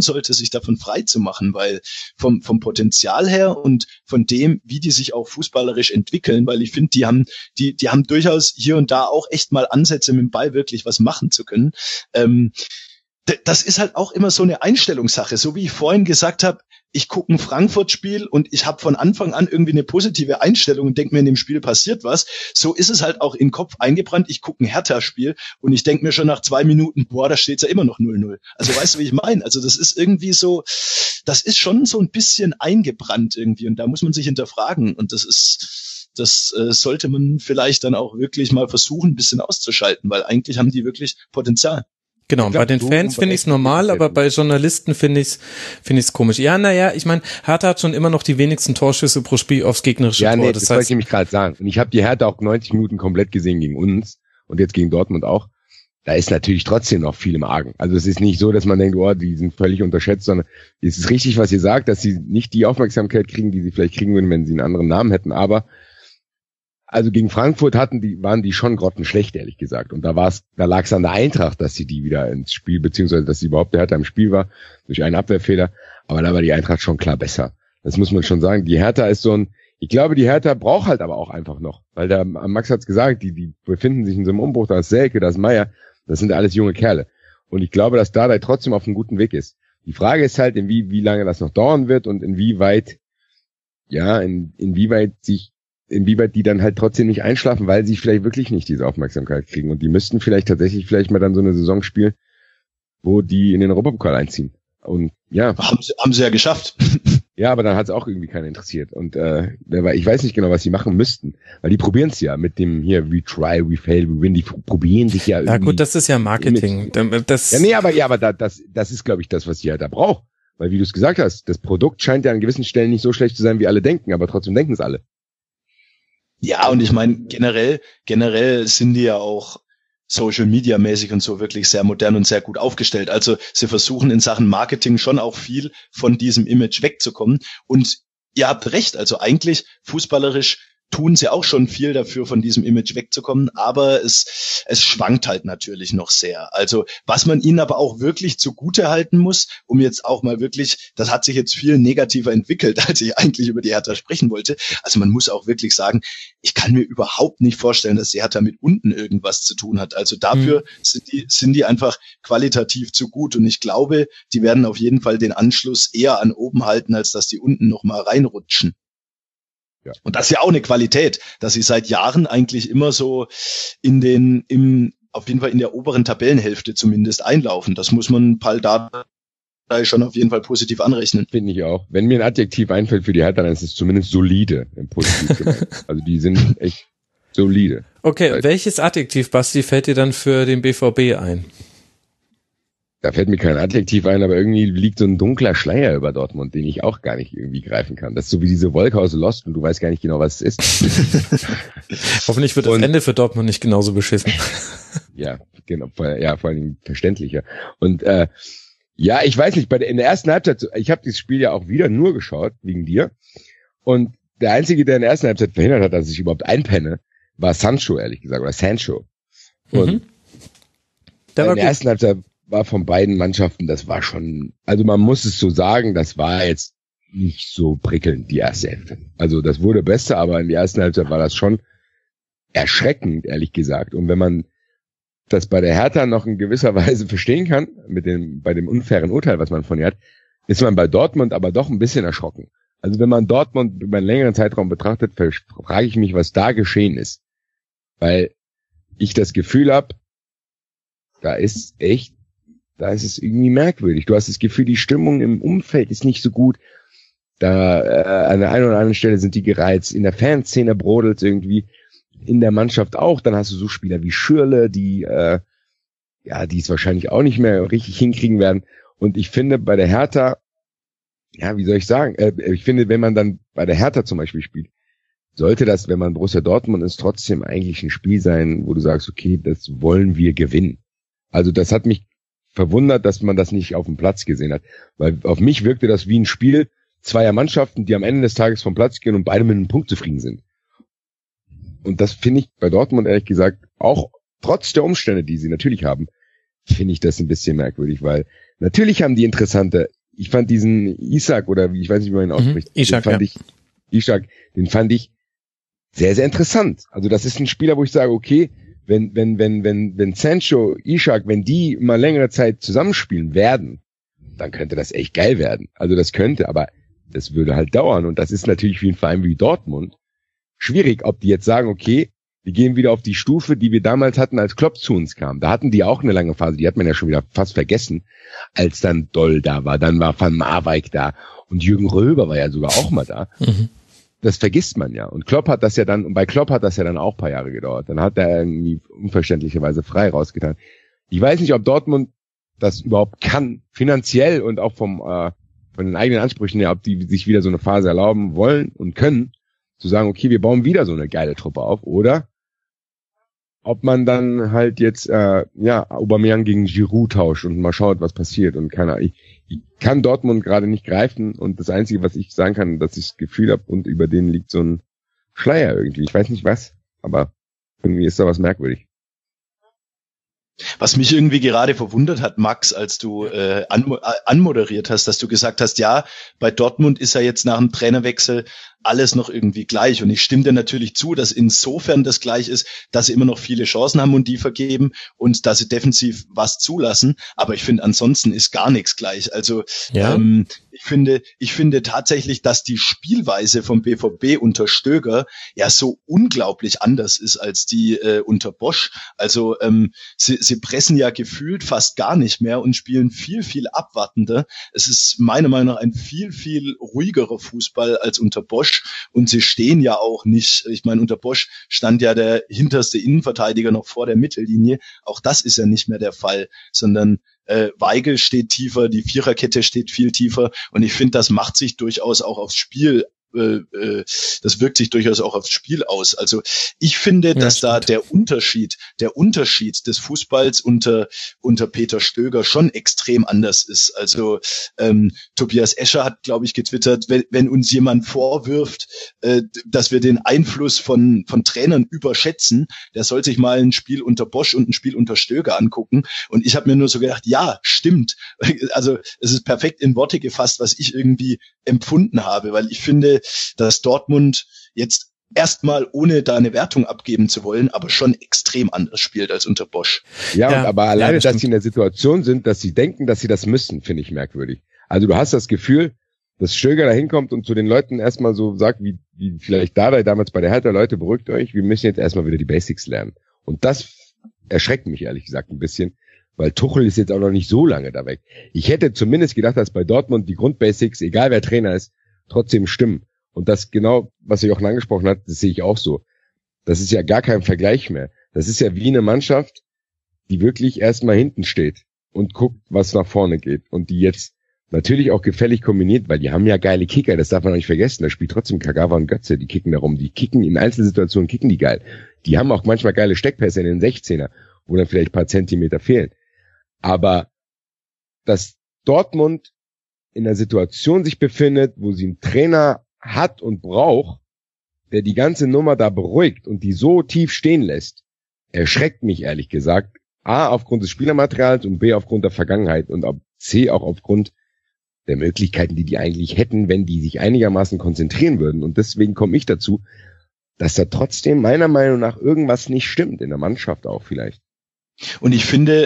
sollte, sich davon frei zu machen, weil vom Potenzial her und von dem, wie die sich auch fußballerisch entwickeln, weil ich finde, die haben durchaus hier und da auch echt mal Ansätze, mit dem Ball wirklich was machen zu können. Das ist halt auch immer so eine Einstellungssache, so wie ich vorhin gesagt habe, ich gucke ein Frankfurt-Spiel und ich habe von Anfang an irgendwie eine positive Einstellung und denke mir, in dem Spiel passiert was. So ist es halt auch in den Kopf eingebrannt. Ich gucke ein Hertha-Spiel und ich denke mir schon nach 2 Minuten, boah, da steht's ja immer noch 0-0. Also weißt du, wie ich meine? Also das ist irgendwie so, das ist schon so ein bisschen eingebrannt irgendwie und da muss man sich hinterfragen und das sollte man vielleicht dann auch wirklich mal versuchen, ein bisschen auszuschalten, weil eigentlich haben die wirklich Potenzial. Genau, bei den Fans finde ich es normal, aber bei Journalisten finde ich's komisch. Ja, naja, ich meine, Hertha hat schon immer noch die wenigsten Torschüsse pro Spiel aufs gegnerische Tor. Nee, das wollte ich nämlich gerade sagen. Und ich habe die Hertha auch 90 Minuten komplett gesehen gegen uns und jetzt gegen Dortmund auch. Da ist natürlich trotzdem noch viel im Argen. Also es ist nicht so, dass man denkt, oh, die sind völlig unterschätzt, sondern es ist richtig, was ihr sagt, dass sie nicht die Aufmerksamkeit kriegen, die sie vielleicht kriegen würden, wenn sie einen anderen Namen hätten, aber also gegen Frankfurt waren die schon grottenschlecht, ehrlich gesagt. Und da lag es an der Eintracht, dass sie die wieder ins Spiel, beziehungsweise dass sie überhaupt der Hertha im Spiel war, durch einen Abwehrfehler. Aber da war die Eintracht schon klar besser. Das muss man schon sagen. Die Hertha ist ich glaube, die Hertha braucht halt aber auch einfach noch. Weil Max hat's gesagt, die befinden sich in so einem Umbruch, da ist Selke, da ist Meier, das sind alles junge Kerle. Und ich glaube, dass Dardai trotzdem auf einem guten Weg ist. Die Frage ist halt, wie lange das noch dauern wird und inwieweit die dann halt trotzdem nicht einschlafen, weil sie vielleicht wirklich nicht diese Aufmerksamkeit kriegen. Und die müssten vielleicht mal dann so eine Saison spielen, wo die in den Europapokal einziehen. Und ja. Haben sie ja geschafft. Ja, aber dann hat es auch irgendwie keiner interessiert. Und ich weiß nicht genau, was sie machen müssten. Weil die probieren es ja mit dem hier, we try, we fail, we win. Die probieren sich ja irgendwie. Ja gut, das ist ja Marketing. Das ist, glaube ich, das, was die halt da braucht. Weil wie du es gesagt hast, das Produkt scheint ja an gewissen Stellen nicht so schlecht zu sein, wie alle denken, aber trotzdem denken es alle. Ja, und ich meine, generell sind die ja auch Social Media mäßig und so wirklich sehr modern und sehr gut aufgestellt. Also sie versuchen in Sachen Marketing schon auch viel von diesem Image wegzukommen. Und ihr habt recht, also eigentlich fußballerisch tun sie auch schon viel dafür, von diesem Image wegzukommen, aber es schwankt halt natürlich noch sehr. Also was man ihnen aber auch wirklich zugute halten muss, um jetzt auch mal wirklich, das hat sich jetzt viel negativer entwickelt, als ich eigentlich über die Hertha sprechen wollte. Also man muss auch wirklich sagen, ich kann mir überhaupt nicht vorstellen, dass die Hertha mit unten irgendwas zu tun hat. Also dafür sind die einfach qualitativ zu gut und ich glaube, die werden auf jeden Fall den Anschluss eher an oben halten, als dass die unten noch mal reinrutschen. Ja. Und das ist ja auch eine Qualität, dass sie seit Jahren eigentlich immer so auf jeden Fall in der oberen Tabellenhälfte zumindest einlaufen. Das muss man Paul Dardai schon auf jeden Fall positiv anrechnen. Finde ich auch. Wenn mir ein Adjektiv einfällt für die Hertha, dann ist es zumindest solide im Positiv gemeint. Also die sind echt solide. Okay, welches Adjektiv, Basti, fällt dir dann für den BVB ein? Da fällt mir kein Adjektiv ein, aber irgendwie liegt so ein dunkler Schleier über Dortmund, den ich auch gar nicht irgendwie greifen kann. Das ist so wie diese Wolke aus Lost und du weißt gar nicht genau, was es ist. Hoffentlich wird das Ende für Dortmund nicht genauso beschissen. Ja, genau. Vor allen Dingen verständlicher. Und ich weiß nicht, in der ersten Halbzeit, ich habe dieses Spiel ja auch wieder nur geschaut, wegen dir. Und der Einzige, der in der ersten Halbzeit verhindert hat, dass ich überhaupt einpenne, war Sancho, ehrlich gesagt, oder Sancho. Und in der ersten Halbzeit war von beiden Mannschaften, das war schon, also man muss es so sagen, das war jetzt nicht so prickelnd, die erste Hälfte. Also das wurde besser, aber in der ersten Halbzeit war das schon erschreckend, ehrlich gesagt. Und wenn man das bei der Hertha noch in gewisser Weise verstehen kann, bei dem unfairen Urteil, was man von ihr hat, ist man bei Dortmund aber doch ein bisschen erschrocken. Also wenn man Dortmund über einen längeren Zeitraum betrachtet, frage ich mich, was da geschehen ist. Weil ich das Gefühl habe, da ist es irgendwie merkwürdig. Du hast das Gefühl, die Stimmung im Umfeld ist nicht so gut. Da an der einen oder anderen Stelle sind die gereizt. In der Fanszene brodelt es irgendwie. In der Mannschaft auch. Dann hast du so Spieler wie Schürrle, die es wahrscheinlich auch nicht mehr richtig hinkriegen werden. Und ich finde bei der Hertha, wie soll ich sagen, ich finde, wenn man dann bei der Hertha zum Beispiel spielt, sollte das, wenn man Borussia Dortmund ist, trotzdem eigentlich ein Spiel sein, wo du sagst, okay, das wollen wir gewinnen. Also das hat mich verwundert, dass man das nicht auf dem Platz gesehen hat. Weil auf mich wirkte das wie ein Spiel zweier Mannschaften, die am Ende des Tages vom Platz gehen und beide mit einem Punkt zufrieden sind. Und das finde ich bei Dortmund ehrlich gesagt, auch trotz der Umstände, die sie natürlich haben, finde ich das ein bisschen merkwürdig, weil natürlich haben die interessante ich fand diesen Isak oder ich weiß nicht, wie man ihn ausspricht. Ishak, den fand ich sehr, sehr interessant. Also das ist ein Spieler, wo ich sage, okay, wenn Sancho, Ishak, wenn die mal längere Zeit zusammenspielen werden, dann könnte das echt geil werden. Also das könnte, aber das würde halt dauern. Und das ist natürlich für einen Verein wie Dortmund schwierig, ob die jetzt sagen, okay, wir gehen wieder auf die Stufe, die wir damals hatten, als Klopp zu uns kam. Da hatten die auch eine lange Phase, die hat man ja schon wieder fast vergessen, als dann Doll da war, dann war Van Marwijk da und Jürgen Röber war ja sogar auch mal da. Das vergisst man ja. Und bei Klopp hat das ja dann auch ein paar Jahre gedauert. Dann hat er irgendwie unverständlicherweise frei rausgetan. Ich weiß nicht, ob Dortmund das überhaupt kann, finanziell und auch von den eigenen Ansprüchen her, ob die sich wieder so eine Phase erlauben wollen und können, zu sagen, okay, wir bauen wieder so eine geile Truppe auf, oder ob man dann halt jetzt Aubameyang gegen Giroud tauscht und mal schaut, was passiert. Und ich kann Dortmund gerade nicht greifen und das Einzige, was ich sagen kann, dass ich das Gefühl habe und über den liegt so ein Schleier irgendwie. Ich weiß nicht was, aber irgendwie ist da was merkwürdig. Was mich irgendwie gerade verwundert hat, Max, als du anmoderiert hast, dass du gesagt hast, ja, bei Dortmund ist ja jetzt nach dem Trainerwechsel alles noch irgendwie gleich. Und ich stimme dir natürlich zu, dass insofern das gleich ist, dass sie immer noch viele Chancen haben und die vergeben und dass sie defensiv was zulassen. Aber ich finde, ansonsten ist gar nichts gleich. Also ja. Ich finde tatsächlich, dass die Spielweise vom BVB unter Stöger ja so unglaublich anders ist als die unter Bosz. Also sie pressen ja gefühlt fast gar nicht mehr und spielen viel, viel abwartender. Es ist meiner Meinung nach ein viel, viel ruhigerer Fußball als unter Bosz. Und sie stehen ja auch nicht, ich meine, unter Bosz stand ja der hinterste Innenverteidiger noch vor der Mittellinie. Auch das ist ja nicht mehr der Fall, sondern Weigl steht tiefer, die Viererkette steht viel tiefer. Und ich finde, das macht sich durchaus auch aufs Spiel, das wirkt sich durchaus auch aufs Spiel aus. Also ich finde, dass da der Unterschied des Fußballs unter Peter Stöger schon extrem anders ist. Also Tobias Escher hat, glaube ich, getwittert, wenn uns jemand vorwirft, dass wir den Einfluss von Trainern überschätzen, der soll sich mal ein Spiel unter Bosz und ein Spiel unter Stöger angucken. Und ich habe mir nur so gedacht, ja, stimmt. Also es ist perfekt in Worte gefasst, was ich irgendwie empfunden habe, weil ich finde, dass Dortmund jetzt erstmal, ohne da eine Wertung abgeben zu wollen, aber schon extrem anders spielt als unter Bosz. Ja, aber alleine, dass sie in der Situation sind, dass sie denken, dass sie das müssen, finde ich merkwürdig. Also du hast das Gefühl, dass Stöger da hinkommt und zu den Leuten erstmal so sagt, wie vielleicht Dardai damals bei der Hertha, Leute, beruhigt euch, wir müssen jetzt erstmal wieder die Basics lernen. Und das erschreckt mich ehrlich gesagt ein bisschen, weil Tuchel ist jetzt auch noch nicht so lange da weg. Ich hätte zumindest gedacht, dass bei Dortmund die Grundbasics, egal wer Trainer ist, trotzdem stimmen. Und das genau, was Jochen angesprochen hat, das sehe ich auch so. Das ist ja gar kein Vergleich mehr. Das ist ja wie eine Mannschaft, die wirklich erstmal hinten steht und guckt, was nach vorne geht. Und die jetzt natürlich auch gefällig kombiniert, weil die haben ja geile Kicker, das darf man auch nicht vergessen. Da spielt trotzdem Kagawa und Götze, die kicken darum. Die kicken in Einzelsituationen, kicken die geil. Die haben auch manchmal geile Steckpässe in den 16er, wo dann vielleicht ein paar Zentimeter fehlen. Aber dass Dortmund in einer Situation sich befindet, wo sie einen Trainer hat und braucht, der die ganze Nummer da beruhigt und die so tief stehen lässt, erschreckt mich ehrlich gesagt. A, aufgrund des Spielermaterials und B, aufgrund der Vergangenheit und C, auch aufgrund der Möglichkeiten, die eigentlich hätten, wenn die sich einigermaßen konzentrieren würden. Und deswegen komme ich dazu, dass da trotzdem meiner Meinung nach irgendwas nicht stimmt, in der Mannschaft auch vielleicht. Und ich finde,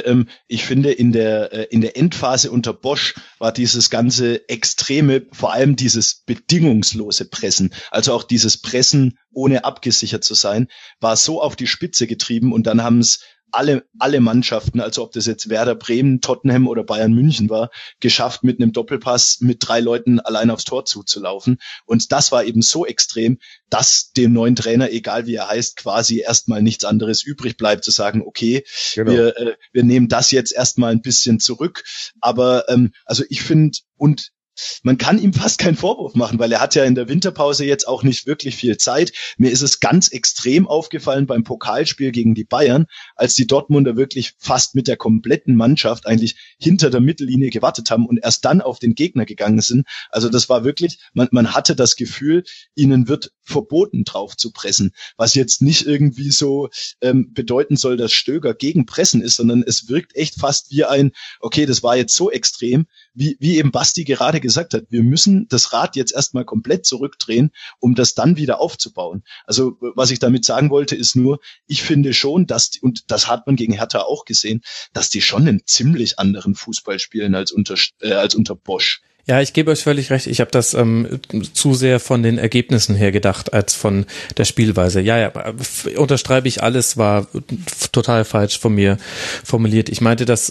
in der Endphase unter Bosz war dieses ganze extreme, vor allem dieses bedingungslose Pressen, also auch dieses Pressen ohne abgesichert zu sein, war so auf die Spitze getrieben und dann haben es alle Mannschaften, also ob das jetzt Werder Bremen, Tottenham oder Bayern München war, geschafft, mit einem Doppelpass mit 3 Leuten allein aufs Tor zuzulaufen. Und das war eben so extrem, dass dem neuen Trainer, egal wie er heißt, quasi erstmal nichts anderes übrig bleibt, zu sagen, okay, genau, wir nehmen das jetzt erstmal ein bisschen zurück. Aber also ich finde, und man kann ihm fast keinen Vorwurf machen, weil er hat ja in der Winterpause jetzt auch nicht wirklich viel Zeit. Mir ist es ganz extrem aufgefallen beim Pokalspiel gegen die Bayern, als die Dortmunder wirklich fast mit der kompletten Mannschaft eigentlich hinter der Mittellinie gewartet haben und erst dann auf den Gegner gegangen sind. Also das war wirklich, man hatte das Gefühl, ihnen wird verboten, drauf zu pressen, was jetzt nicht irgendwie so bedeuten soll, dass Stöger gegen Pressen ist, sondern es wirkt echt fast wie okay, das war jetzt so extrem, wie eben Basti gerade gesagt hat, wir müssen das Rad jetzt erstmal komplett zurückdrehen, um das dann wieder aufzubauen. Also was ich damit sagen wollte, ist nur, ich finde schon, und das hat man gegen Hertha auch gesehen, dass die schon einen ziemlich anderen Fußball spielen als unter Bosch. Ja, ich gebe euch völlig recht. Ich habe das zu sehr von den Ergebnissen her gedacht, als von der Spielweise. Ja, unterstreibe ich alles, war total falsch von mir formuliert. Ich meinte, dass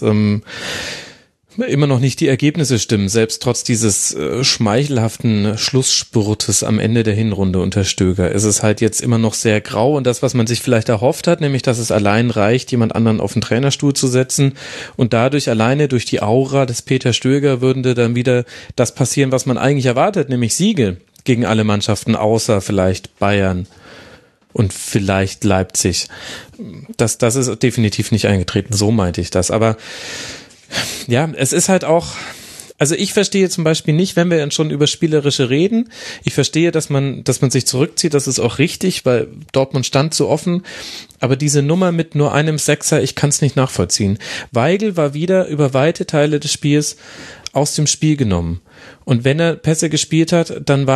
immer noch nicht die Ergebnisse stimmen, selbst trotz dieses schmeichelhaften Schlussspurtes am Ende der Hinrunde unter Stöger. Ist es halt jetzt immer noch sehr grau und das, was man sich vielleicht erhofft hat, nämlich, dass es allein reicht, jemand anderen auf den Trainerstuhl zu setzen und dadurch alleine durch die Aura des Peter Stöger würde dann wieder das passieren, was man eigentlich erwartet, nämlich Siege gegen alle Mannschaften, außer vielleicht Bayern und vielleicht Leipzig. Das ist definitiv nicht eingetreten, so meinte ich das, aber ja, es ist halt auch, also ich verstehe zum Beispiel nicht, wenn wir schon über Spielerische reden, ich verstehe, dass man sich zurückzieht, das ist auch richtig, weil Dortmund stand so offen, aber diese Nummer mit nur einem Sechser, ich kann es nicht nachvollziehen. Weigl war wieder über weite Teile des Spiels aus dem Spiel genommen und wenn er Pässe gespielt hat, dann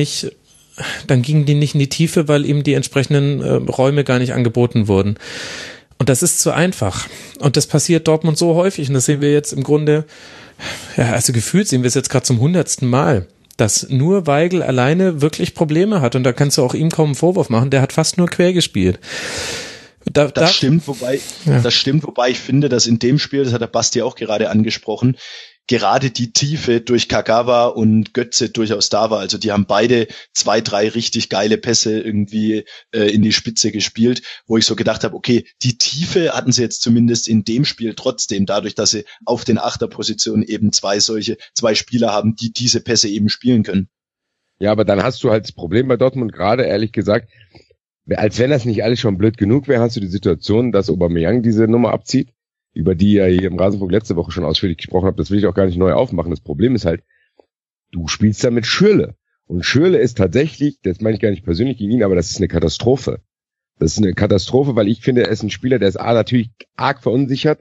gingen die nicht in die Tiefe, weil ihm die entsprechenden Räume gar nicht angeboten wurden. Und das ist zu einfach. Und das passiert Dortmund so häufig. Und das sehen wir jetzt im Grunde, ja, also gefühlt sehen wir es jetzt gerade zum 100. Mal, dass nur Weigl alleine wirklich Probleme hat. Und da kannst du auch ihm kaum einen Vorwurf machen. Der hat fast nur quer gespielt. Das stimmt, wobei ich finde, dass in dem Spiel, das hat der Basti auch gerade angesprochen, gerade die Tiefe durch Kagawa und Götze durchaus da war. Also die haben beide 2, 3 richtig geile Pässe irgendwie in die Spitze gespielt, wo ich so gedacht habe, okay, die Tiefe hatten sie jetzt zumindest in dem Spiel trotzdem, dadurch, dass sie auf den Achterpositionen eben zwei Spieler haben, die diese Pässe eben spielen können. Ja, aber dann hast du halt das Problem bei Dortmund gerade, ehrlich gesagt, als wenn das nicht alles schon blöd genug wäre, hast du die Situation, dass Aubameyang diese Nummer abzieht, über die ja hier im Rasenfunk letzte Woche schon ausführlich gesprochen habe, das will ich auch gar nicht neu aufmachen. Das Problem ist halt, du spielst da mit Schürrle. Und Schürrle ist tatsächlich, das meine ich gar nicht persönlich gegen ihn, aber das ist eine Katastrophe. Das ist eine Katastrophe, weil ich finde, er ist ein Spieler, der ist A, natürlich arg verunsichert,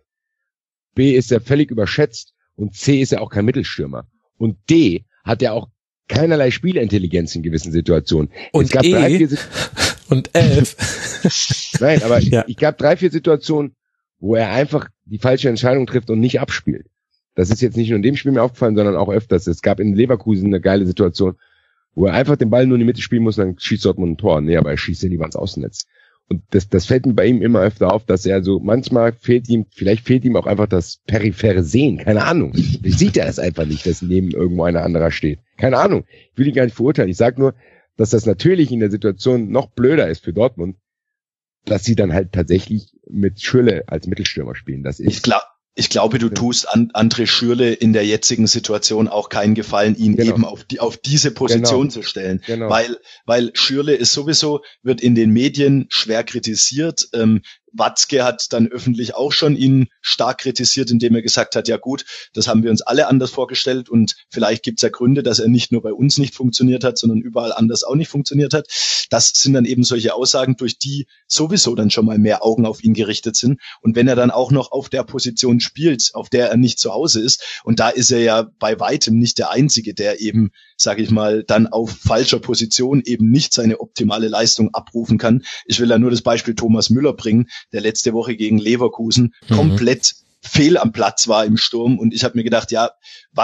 B, ist er völlig überschätzt und C, ist er auch kein Mittelstürmer. Und D, hat er auch keinerlei Spielintelligenz in gewissen Situationen. Und es gab 3-4 und 11. Nein, aber ja. Ich gab 3-4 Situationen, wo er einfach die falsche Entscheidung trifft und nicht abspielt. Das ist jetzt nicht nur in dem Spiel mir aufgefallen, sondern auch öfters. Es gab in Leverkusen eine geile Situation, wo er einfach den Ball nur in die Mitte spielen muss, dann schießt Dortmund ein Tor. Nee, aber er schießt ja lieber ans Außennetz. Und das fällt mir bei ihm immer öfter auf, dass er so, manchmal vielleicht fehlt ihm auch einfach das periphere Sehen. Keine Ahnung. Vielleicht sieht er es einfach nicht, dass neben irgendwo einer anderer steht. Keine Ahnung. Ich will ihn gar nicht verurteilen. Ich sage nur, dass das natürlich in der Situation noch blöder ist für Dortmund, dass sie dann halt tatsächlich mit Schürrle als Mittelstürmer spielen. Das ist Ich glaube, du tust André Schürrle in der jetzigen Situation auch keinen Gefallen, ihn eben auf diese Position zu stellen. Genau. Weil Schürrle ist sowieso, wird in den Medien schwer kritisiert. Watzke hat dann öffentlich auch schon ihn stark kritisiert, indem er gesagt hat, ja gut, das haben wir uns alle anders vorgestellt und vielleicht gibt's ja Gründe, dass er nicht nur bei uns nicht funktioniert hat, sondern überall anders auch nicht funktioniert hat. Das sind dann eben solche Aussagen, durch die sowieso dann schon mal mehr Augen auf ihn gerichtet sind. Und wenn er dann auch noch auf der Position spielt, auf der er nicht zu Hause ist, und da ist er ja bei weitem nicht der Einzige, der eben, sage ich mal, dann auf falscher Position eben nicht seine optimale Leistung abrufen kann. Ich will da nur das Beispiel Thomas Müller bringen, der letzte Woche gegen Leverkusen komplett fehl am Platz war im Sturm. Und ich habe mir gedacht, ja,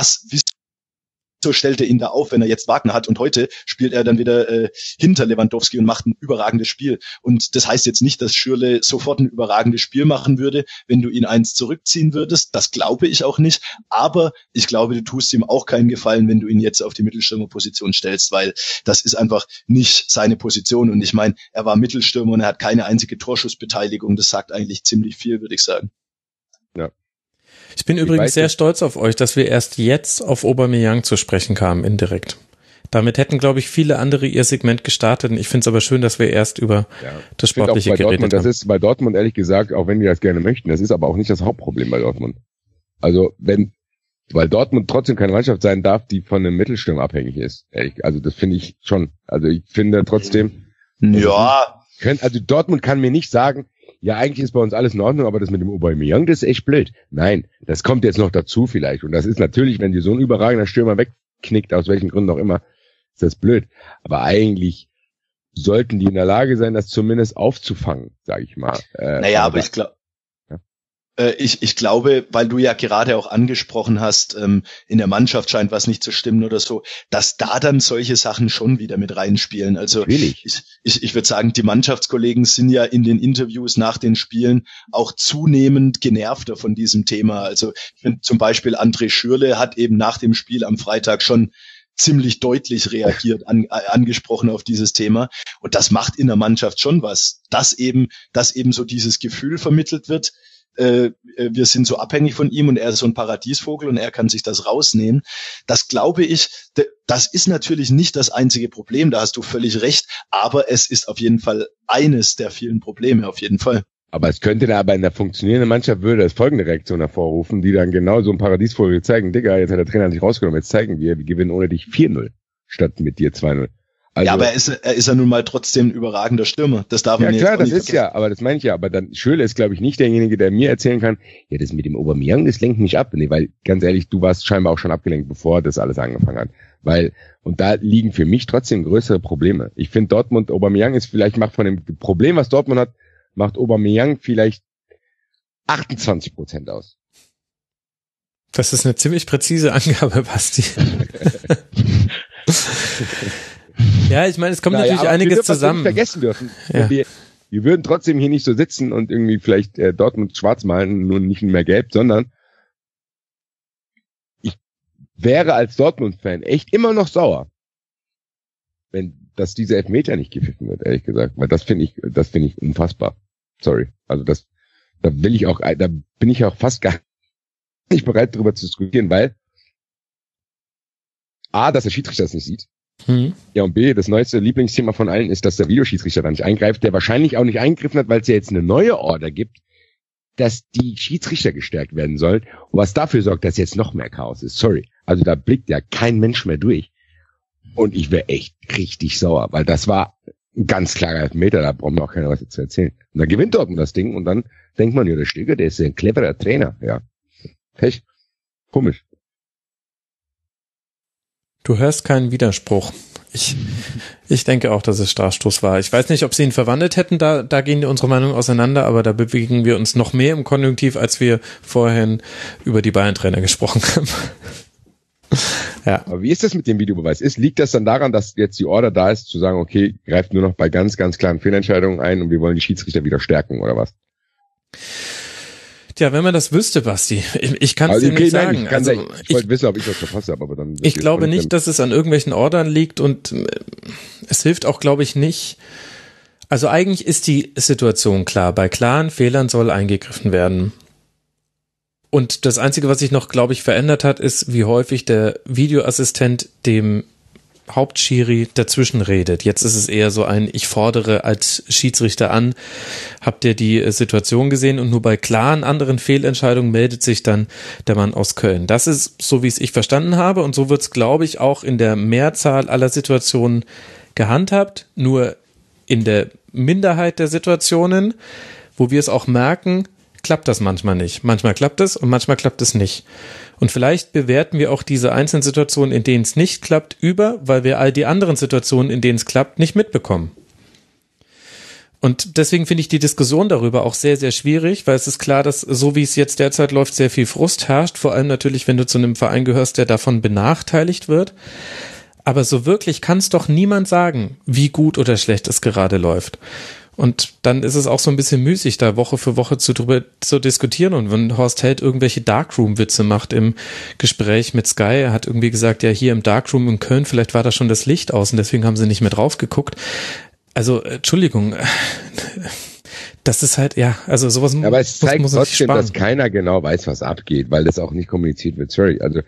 wieso stellt er ihn da auf, wenn er jetzt Wagner hat? Und heute spielt er dann wieder hinter Lewandowski und macht ein überragendes Spiel. Und das heißt jetzt nicht, dass Schürrle sofort ein überragendes Spiel machen würde, wenn du ihn eins zurückziehen würdest. Das glaube ich auch nicht. Aber ich glaube, du tust ihm auch keinen Gefallen, wenn du ihn jetzt auf die Mittelstürmerposition stellst, weil das ist einfach nicht seine Position. Und ich meine, er war Mittelstürmer und er hat keine einzige Torschussbeteiligung. Das sagt eigentlich ziemlich viel, würde ich sagen. Ja. Ich bin übrigens sehr stolz auf euch, dass wir erst jetzt auf Aubameyang zu sprechen kamen, indirekt. Damit hätten, glaube ich, viele andere ihr Segment gestartet. Und ich finde es aber schön, dass wir erst über das Sportliche geredet haben. Das ist bei Dortmund, ehrlich gesagt, auch wenn die das gerne möchten, das ist aber auch nicht das Hauptproblem bei Dortmund. Also weil Dortmund trotzdem keine Mannschaft sein darf, die von einem Mittelstürmer abhängig ist. Ehrlich, also das finde ich schon. Also ich finde trotzdem, ja. Also Dortmund kann mir nicht sagen, ja, eigentlich ist bei uns alles in Ordnung, aber das mit dem Aubameyang, das ist echt blöd. Nein, das kommt jetzt noch dazu vielleicht. Und das ist natürlich, wenn dir so ein überragender Stürmer wegknickt, aus welchen Gründen auch immer, ist das blöd. Aber eigentlich sollten die in der Lage sein, das zumindest aufzufangen, sage ich mal. Aber ich glaube, ich glaube, weil du ja gerade auch angesprochen hast, in der Mannschaft scheint was nicht zu stimmen oder so, dass da dann solche Sachen schon wieder mit reinspielen. Also ich würde sagen, die Mannschaftskollegen sind ja in den Interviews nach den Spielen auch zunehmend genervter von diesem Thema. Also ich finde zum Beispiel André Schürrle hat eben nach dem Spiel am Freitag schon ziemlich deutlich reagiert, angesprochen auf dieses Thema. Und das macht in der Mannschaft schon was, dass eben so dieses Gefühl vermittelt wird, wir sind so abhängig von ihm und er ist so ein Paradiesvogel und er kann sich das rausnehmen. Das glaube ich, das ist natürlich nicht das einzige Problem, da hast du völlig recht, aber es ist auf jeden Fall eines der vielen Probleme, auf jeden Fall. Aber es könnte da aber in der funktionierenden Mannschaft würde es folgende Reaktion hervorrufen, die dann genau so ein Paradiesvogel zeigen, Digga, jetzt hat der Trainer sich rausgenommen, jetzt zeigen wir gewinnen ohne dich 4-0 statt mit dir 2-0. Also, ja, aber er ist ja nun mal trotzdem ein überragender Stürmer. Das darf man ja klar, jetzt auch nicht das ist vergessen. ja, aber das meine ich ja. Aber dann Schürrle ist, glaube ich, nicht derjenige, der mir erzählen kann, ja, das mit dem Aubameyang, das lenkt mich ab. Nee, weil, ganz ehrlich, du warst scheinbar auch schon abgelenkt, bevor das alles angefangen hat. Weil, und da liegen für mich trotzdem größere Probleme. Ich finde Dortmund, Aubameyang ist vielleicht, macht von dem Problem, was Dortmund hat, macht Aubameyang vielleicht 28% aus. Das ist eine ziemlich präzise Angabe, Basti. Ja, ich meine, es kommt natürlich einiges zusammen. Wir vergessen dürfen. Ja. Wir würden trotzdem hier nicht so sitzen und irgendwie vielleicht Dortmund schwarz malen, nur nicht mehr gelb, sondern ich wäre als Dortmund-Fan echt immer noch sauer, dass dieser Elfmeter nicht gepfiffen wird, ehrlich gesagt. Weil das finde ich unfassbar. Sorry. Also da bin ich auch fast gar nicht bereit, darüber zu diskutieren, weil A, dass der Schiedsrichter das nicht sieht. Ja, und B, das neueste Lieblingsthema von allen ist, dass der Videoschiedsrichter da nicht eingreift, der wahrscheinlich auch nicht eingegriffen hat, weil es ja jetzt eine neue Order gibt, dass die Schiedsrichter gestärkt werden sollen, und was dafür sorgt, dass jetzt noch mehr Chaos ist. Sorry. Also da blickt ja kein Mensch mehr durch. Und ich wäre echt richtig sauer, weil das war ein ganz klarer Elfmeter, da braucht mir auch keiner was zu erzählen. Und dann gewinnt Dortmund das Ding und dann denkt man, ja, der Stöger, der ist ja ein cleverer Trainer. Ja. Pech. Komisch. Du hörst keinen Widerspruch. Ich denke auch, dass es Strafstoß war. Ich weiß nicht, ob sie ihn verwandelt hätten, da gehen unsere Meinungen auseinander, aber da bewegen wir uns noch mehr im Konjunktiv, als wir vorhin über die Bayern-Trainer gesprochen haben. Ja. Aber wie ist das mit dem Videobeweis? Liegt das dann daran, dass jetzt die Order da ist, zu sagen, okay, greift nur noch bei ganz, ganz klaren Fehlentscheidungen ein und wir wollen die Schiedsrichter wieder stärken, oder was? Tja, wenn man das wüsste, Basti, ich kann es dir nicht sagen. Ich wollte wissen, ob ich was verpasst habe, aber dann... Ich glaube nicht, dass es an irgendwelchen Ordern liegt und es hilft auch, glaube ich, nicht. Also eigentlich ist die Situation klar. Bei klaren Fehlern soll eingegriffen werden. Und das Einzige, was sich noch, glaube ich, verändert hat, ist, wie häufig der Videoassistent dem Hauptschiri dazwischen redet. Jetzt ist es eher so ich fordere als Schiedsrichter an, habt ihr die Situation gesehen, und nur bei klaren anderen Fehlentscheidungen meldet sich dann der Mann aus Köln. Das ist so, wie es ich verstanden habe, und so wird es, glaube ich, auch in der Mehrzahl aller Situationen gehandhabt, nur in der Minderheit der Situationen, wo wir es auch merken, klappt das manchmal nicht. Manchmal klappt es und manchmal klappt es nicht. Und vielleicht bewerten wir auch diese einzelnen Situationen, in denen es nicht klappt, weil wir all die anderen Situationen, in denen es klappt, nicht mitbekommen. Und deswegen finde ich die Diskussion darüber auch sehr, sehr schwierig, weil es ist klar, dass so wie es jetzt derzeit läuft, sehr viel Frust herrscht, vor allem natürlich, wenn du zu einem Verein gehörst, der davon benachteiligt wird. Aber so wirklich kann es doch niemand sagen, wie gut oder schlecht es gerade läuft. Und dann ist es auch so ein bisschen müßig, da Woche für Woche drüber zu diskutieren. Und wenn Horst Held irgendwelche Darkroom-Witze macht im Gespräch mit Sky, er hat irgendwie gesagt, ja, hier im Darkroom in Köln, vielleicht war da schon das Licht aus und deswegen haben sie nicht mehr drauf geguckt. Also, Entschuldigung, das ist halt, ja, also sowas muss man sich sparen. Aber es zeigt trotzdem, dass keiner genau weiß, was abgeht, weil das auch nicht kommuniziert wird. Sorry, also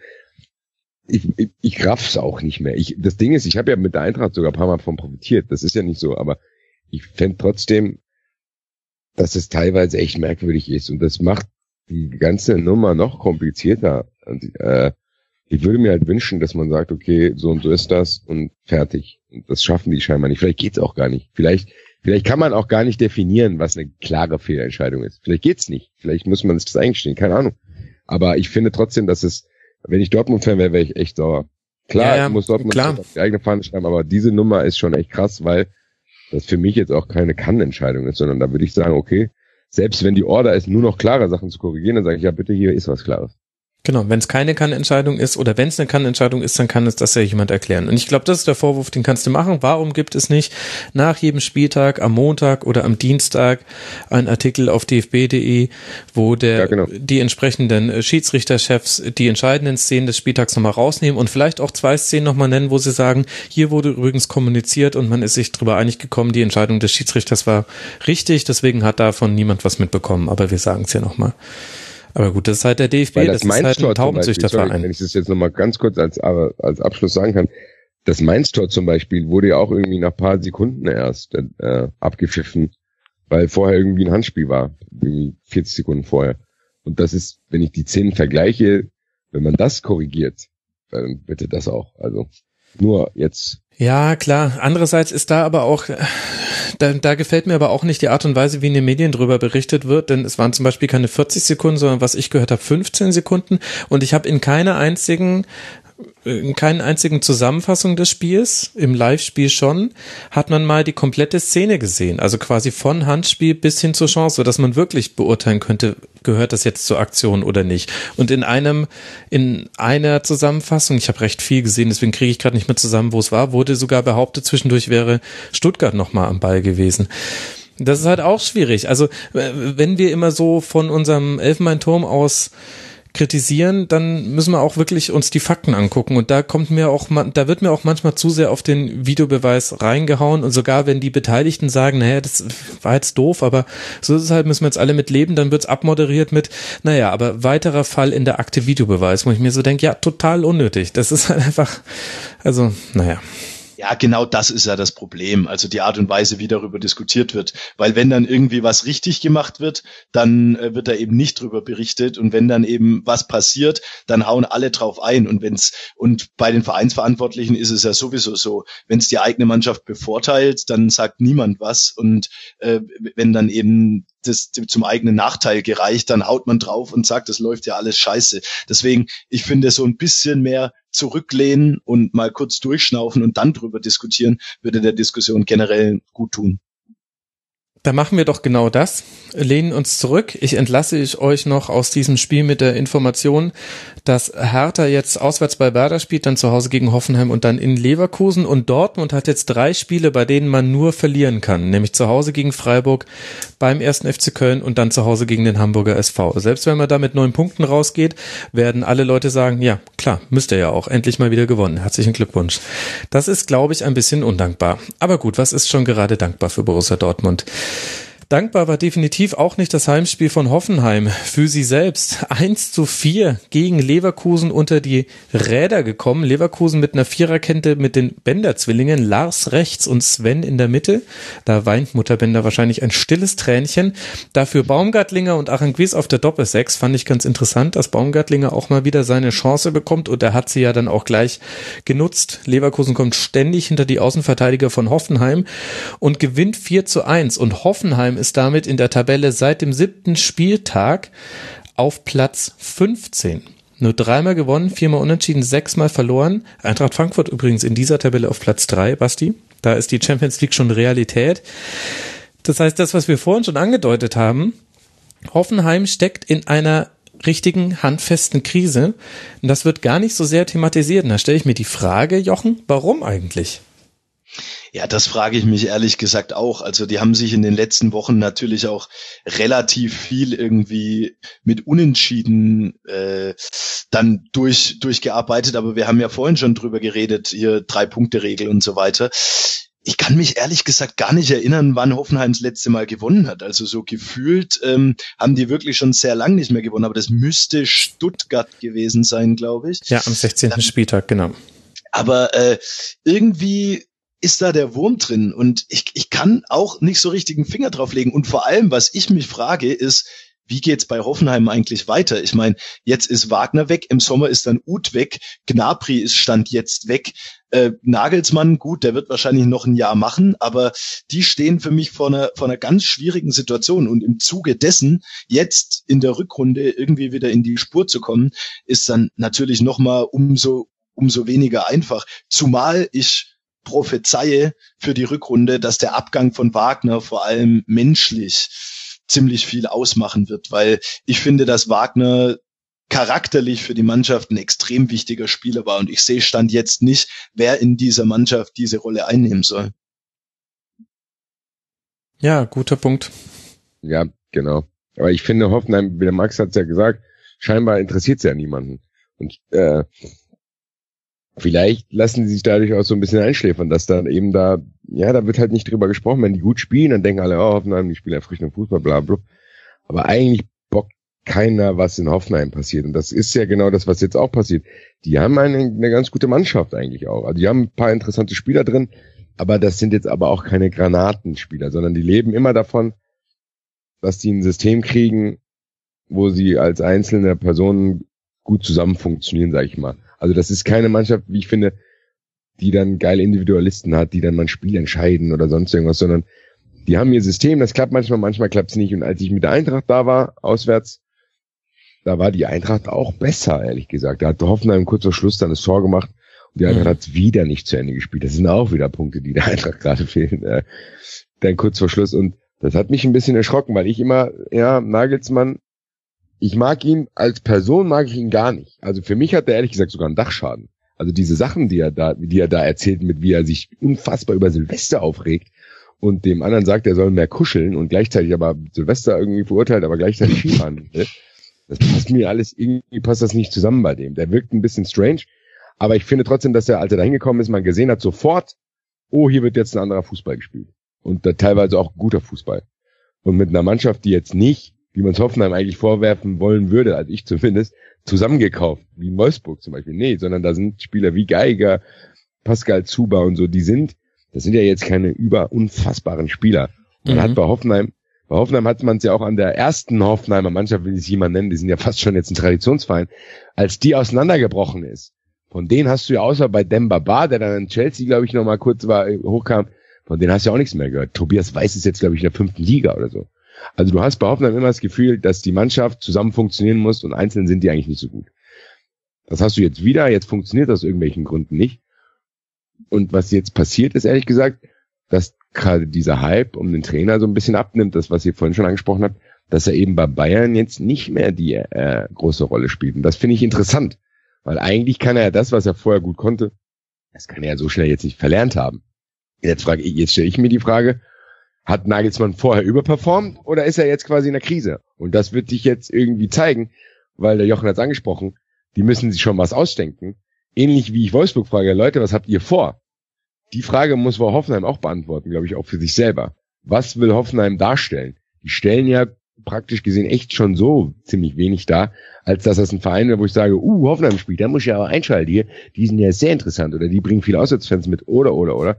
ich raff's auch nicht mehr. Das Ding ist, ich habe ja mit der Eintracht sogar ein paar Mal von profitiert. Das ist ja nicht so, aber ich fände trotzdem, dass es teilweise echt merkwürdig ist und das macht die ganze Nummer noch komplizierter. Und, ich würde mir halt wünschen, dass man sagt, okay, so und so ist das und fertig. Und das schaffen die scheinbar nicht. Vielleicht geht's auch gar nicht. Vielleicht Vielleicht kann man auch gar nicht definieren, was eine klare Fehlentscheidung ist. Vielleicht geht's nicht. Vielleicht muss man sich das eingestehen. Keine Ahnung. Aber ich finde trotzdem, dass es, wenn ich Dortmund-Fan wäre, wäre ich echt sauer. Klar, muss Dortmund auf die eigene Fahne schreiben, aber diese Nummer ist schon echt krass, weil das für mich jetzt auch keine Kann-Entscheidung ist, sondern da würde ich sagen, okay, selbst wenn die Order ist, nur noch klare Sachen zu korrigieren, dann sage ich, ja bitte, hier ist was Klares. Genau, wenn es keine Kann-Entscheidung ist oder wenn es eine Kann-Entscheidung ist, dann kann es das ja jemand erklären. Und ich glaube, das ist der Vorwurf, den kannst du machen. Warum gibt es nicht nach jedem Spieltag am Montag oder am Dienstag einen Artikel auf dfb.de, wo die entsprechenden Schiedsrichterchefs die entscheidenden Szenen des Spieltags nochmal rausnehmen und vielleicht auch 2 Szenen nochmal nennen, wo sie sagen, hier wurde übrigens kommuniziert und man ist sich darüber einig gekommen, die Entscheidung des Schiedsrichters war richtig, deswegen hat davon niemand was mitbekommen, aber wir sagen es ja nochmal. Aber gut, das ist halt der DFB, das ist halt ein Taubenzüchterverein. Wenn ich das jetzt nochmal ganz kurz als Abschluss sagen kann, das Mainz-Tor zum Beispiel wurde ja auch irgendwie nach ein paar Sekunden erst abgepfiffen, weil vorher irgendwie ein Handspiel war, irgendwie 40 Sekunden vorher. Und das ist, wenn ich die Szenen vergleiche, wenn man das korrigiert, dann bitte das auch. Also nur jetzt. Ja, klar. Andererseits ist da aber auch, da gefällt mir aber auch nicht die Art und Weise, wie in den Medien drüber berichtet wird, denn es waren zum Beispiel keine 40 Sekunden, sondern was ich gehört habe, 15 Sekunden und ich habe in keiner einzigen Zusammenfassung des Spiels, im Live-Spiel schon, hat man mal die komplette Szene gesehen, also quasi von Handspiel bis hin zur Chance, sodass man wirklich beurteilen könnte, gehört das jetzt zur Aktion oder nicht. Und in einer Zusammenfassung, ich habe recht viel gesehen, deswegen kriege ich gerade nicht mehr zusammen, wo es war, wurde sogar behauptet, zwischendurch wäre Stuttgart nochmal am Ball gewesen. Das ist halt auch schwierig. Also wenn wir immer so von unserem Elfenbeinturm aus kritisieren, dann müssen wir auch wirklich uns die Fakten angucken und da wird mir auch manchmal zu sehr auf den Videobeweis reingehauen und sogar wenn die Beteiligten sagen, naja, das war jetzt doof, aber so ist es halt, müssen wir jetzt alle mit leben, dann wird's abmoderiert mit, naja, aber weiterer Fall in der Akte Videobeweis, wo ich mir so denke, ja, total unnötig. Das ist halt einfach, also, naja. Ja, genau das ist ja das Problem. Also die Art und Weise, wie darüber diskutiert wird. Weil wenn dann irgendwie was richtig gemacht wird, dann wird da eben nicht drüber berichtet. Und wenn dann eben was passiert, dann hauen alle drauf ein. Und bei den Vereinsverantwortlichen ist es ja sowieso so, wenn es die eigene Mannschaft bevorteilt, dann sagt niemand was. Und wenn dann eben das zum eigenen Nachteil gereicht, dann haut man drauf und sagt, das läuft ja alles scheiße. Deswegen, ich finde, so ein bisschen mehr zurücklehnen und mal kurz durchschnaufen und dann drüber diskutieren, würde der Diskussion generell gut tun. Da machen wir doch genau das, lehnen uns zurück. Ich entlasse euch noch aus diesem Spiel mit der Information, dass Hertha jetzt auswärts bei Werder spielt, dann zu Hause gegen Hoffenheim und dann in Leverkusen und Dortmund hat jetzt 3 Spiele, bei denen man nur verlieren kann, nämlich zu Hause gegen Freiburg, beim 1. FC Köln und dann zu Hause gegen den Hamburger SV. Selbst wenn man da mit 9 Punkten rausgeht, werden alle Leute sagen, ja klar, müsst ihr ja auch, endlich mal wieder gewonnen. Herzlichen Glückwunsch. Das ist, glaube ich, ein bisschen undankbar. Aber gut, was ist schon gerade dankbar für Borussia Dortmund? Dankbar war definitiv auch nicht das Heimspiel von Hoffenheim für sie selbst. 1:4 gegen Leverkusen unter die Räder gekommen. Leverkusen mit einer Viererkette mit den Bender-Zwillingen, Lars rechts und Sven in der Mitte. Da weint Mutter Bender wahrscheinlich ein stilles Tränchen. Dafür Baumgartlinger und Aranguiz auf der Doppel-6. Fand ich ganz interessant, dass Baumgartlinger auch mal wieder seine Chance bekommt und er hat sie ja dann auch gleich genutzt. Leverkusen kommt ständig hinter die Außenverteidiger von Hoffenheim und gewinnt 4:1 und Hoffenheim ist damit in der Tabelle seit dem 7. Spieltag auf Platz 15. Nur 3-mal gewonnen, 4-mal unentschieden, 6-mal verloren. Eintracht Frankfurt übrigens in dieser Tabelle auf Platz 3, Basti. Da ist die Champions League schon Realität. Das heißt, das, was wir vorhin schon angedeutet haben, Hoffenheim steckt in einer richtigen, handfesten Krise. Und das wird gar nicht so sehr thematisiert. Und da stelle ich mir die Frage, Jochen, warum eigentlich? Ja, das frage ich mich ehrlich gesagt auch. Also die haben sich in den letzten Wochen natürlich auch relativ viel irgendwie mit Unentschieden dann durchgearbeitet. Aber wir haben ja vorhin schon drüber geredet, hier 3-Punkte-Regel und so weiter. Ich kann mich ehrlich gesagt gar nicht erinnern, wann Hoffenheim das letzte Mal gewonnen hat. Also so gefühlt haben die wirklich schon sehr lang nicht mehr gewonnen. Aber das müsste Stuttgart gewesen sein, glaube ich. Ja, am 16. Spieltag, genau. Aber irgendwie ist da der Wurm drin und ich kann auch nicht so richtig einen Finger drauf legen. Und vor allem, was ich mich frage, ist, wie geht's bei Hoffenheim eigentlich weiter? Ich meine, jetzt ist Wagner weg, im Sommer ist dann Uth weg, Gnabry ist Stand jetzt weg, Nagelsmann, gut, der wird wahrscheinlich noch ein Jahr machen, aber die stehen für mich vor einer ganz schwierigen Situation und im Zuge dessen, jetzt in der Rückrunde irgendwie wieder in die Spur zu kommen, ist dann natürlich nochmal umso weniger einfach, zumal ich prophezeie für die Rückrunde, dass der Abgang von Wagner vor allem menschlich ziemlich viel ausmachen wird, weil ich finde, dass Wagner charakterlich für die Mannschaft ein extrem wichtiger Spieler war und ich sehe Stand jetzt nicht, wer in dieser Mannschaft diese Rolle einnehmen soll. Ja, guter Punkt. Ja, genau. Aber ich finde, Hoffenheim, wie der Max hat es ja gesagt, scheinbar interessiert es ja niemanden. Und vielleicht lassen sie sich dadurch auch so ein bisschen einschläfern, dass dann eben da wird halt nicht drüber gesprochen. Wenn die gut spielen, dann denken alle, Hoffenheim, die spielen erfrischenden Fußball, bla bla. Aber eigentlich bockt keiner, was in Hoffenheim passiert. Und das ist ja genau das, was jetzt auch passiert. Die haben eine ganz gute Mannschaft eigentlich auch. Also die haben ein paar interessante Spieler drin, aber das sind jetzt aber auch keine Granatenspieler, sondern die leben immer davon, dass die ein System kriegen, wo sie als einzelne Personen gut zusammen funktionieren, sag ich mal. Also das ist keine Mannschaft, wie ich finde, die dann geile Individualisten hat, die dann mal ein Spiel entscheiden oder sonst irgendwas, sondern die haben ihr System, das klappt manchmal klappt es nicht. Und als ich mit der Eintracht da war, auswärts, da war die Eintracht auch besser, ehrlich gesagt. Da hat Hoffenheim kurz vor Schluss dann das Tor gemacht und die Eintracht hat es wieder nicht zu Ende gespielt. Das sind auch wieder Punkte, die der Eintracht gerade fehlen. Dann kurz vor Schluss. Und das hat mich ein bisschen erschrocken, weil ich immer, Nagelsmann, ich mag ihn, als Person mag ich ihn gar nicht. Also für mich hat er ehrlich gesagt sogar einen Dachschaden. Also diese Sachen, die er da erzählt, mit wie er sich unfassbar über Silvester aufregt und dem anderen sagt, er soll mehr kuscheln und gleichzeitig aber Silvester irgendwie verurteilt, aber gleichzeitig Skifahren will. Das passt mir alles, irgendwie passt das nicht zusammen bei dem. Der wirkt ein bisschen strange, aber ich finde trotzdem, dass der, als er da hingekommen ist, man gesehen hat sofort, hier wird jetzt ein anderer Fußball gespielt. Und da teilweise auch guter Fußball. Und mit einer Mannschaft, die jetzt nicht, wie man es Hoffenheim eigentlich vorwerfen wollen würde, also ich zumindest, zusammengekauft, wie in Wolfsburg zum Beispiel. Nee, sondern da sind Spieler wie Geiger, Pascal Zuba und so, das sind ja jetzt keine unfassbaren Spieler. Man hat bei Hoffenheim hat man es ja auch an der ersten Hoffenheimer Mannschaft, will ich es jemand nennen, die sind ja fast schon jetzt ein Traditionsverein, als die auseinandergebrochen ist. Von denen hast du ja außer bei Demba Ba, der dann in Chelsea, glaube ich, nochmal kurz hochkam, von denen hast du ja auch nichts mehr gehört. Tobias Weiß ist jetzt, glaube ich, in der 5. Liga oder so. Also du hast bei Hoffenheim immer das Gefühl, dass die Mannschaft zusammen funktionieren muss und einzeln sind die eigentlich nicht so gut. Das hast du jetzt wieder, jetzt funktioniert das aus irgendwelchen Gründen nicht. Und was jetzt passiert ist, ehrlich gesagt, dass gerade dieser Hype um den Trainer so ein bisschen abnimmt, das, was ihr vorhin schon angesprochen habt, dass er eben bei Bayern jetzt nicht mehr die große Rolle spielt. Und das finde ich interessant, weil eigentlich kann er ja das, was er vorher gut konnte, das kann er ja so schnell jetzt nicht verlernt haben. Jetzt stelle ich mir die Frage, hat Nagelsmann vorher überperformt oder ist er jetzt quasi in der Krise? Und das wird sich jetzt irgendwie zeigen, weil der Jochen hat es angesprochen, die müssen sich schon was ausdenken. Ähnlich wie ich Wolfsburg frage, Leute, was habt ihr vor? Die Frage muss Hoffenheim auch beantworten, glaube ich, auch für sich selber. Was will Hoffenheim darstellen? Die stellen ja praktisch gesehen echt schon so ziemlich wenig dar, als dass das ein Verein wäre, wo ich sage, Hoffenheim spielt, da muss ich ja aber einschalten hier. Die sind ja sehr interessant oder die bringen viele Auswärtsfans mit oder.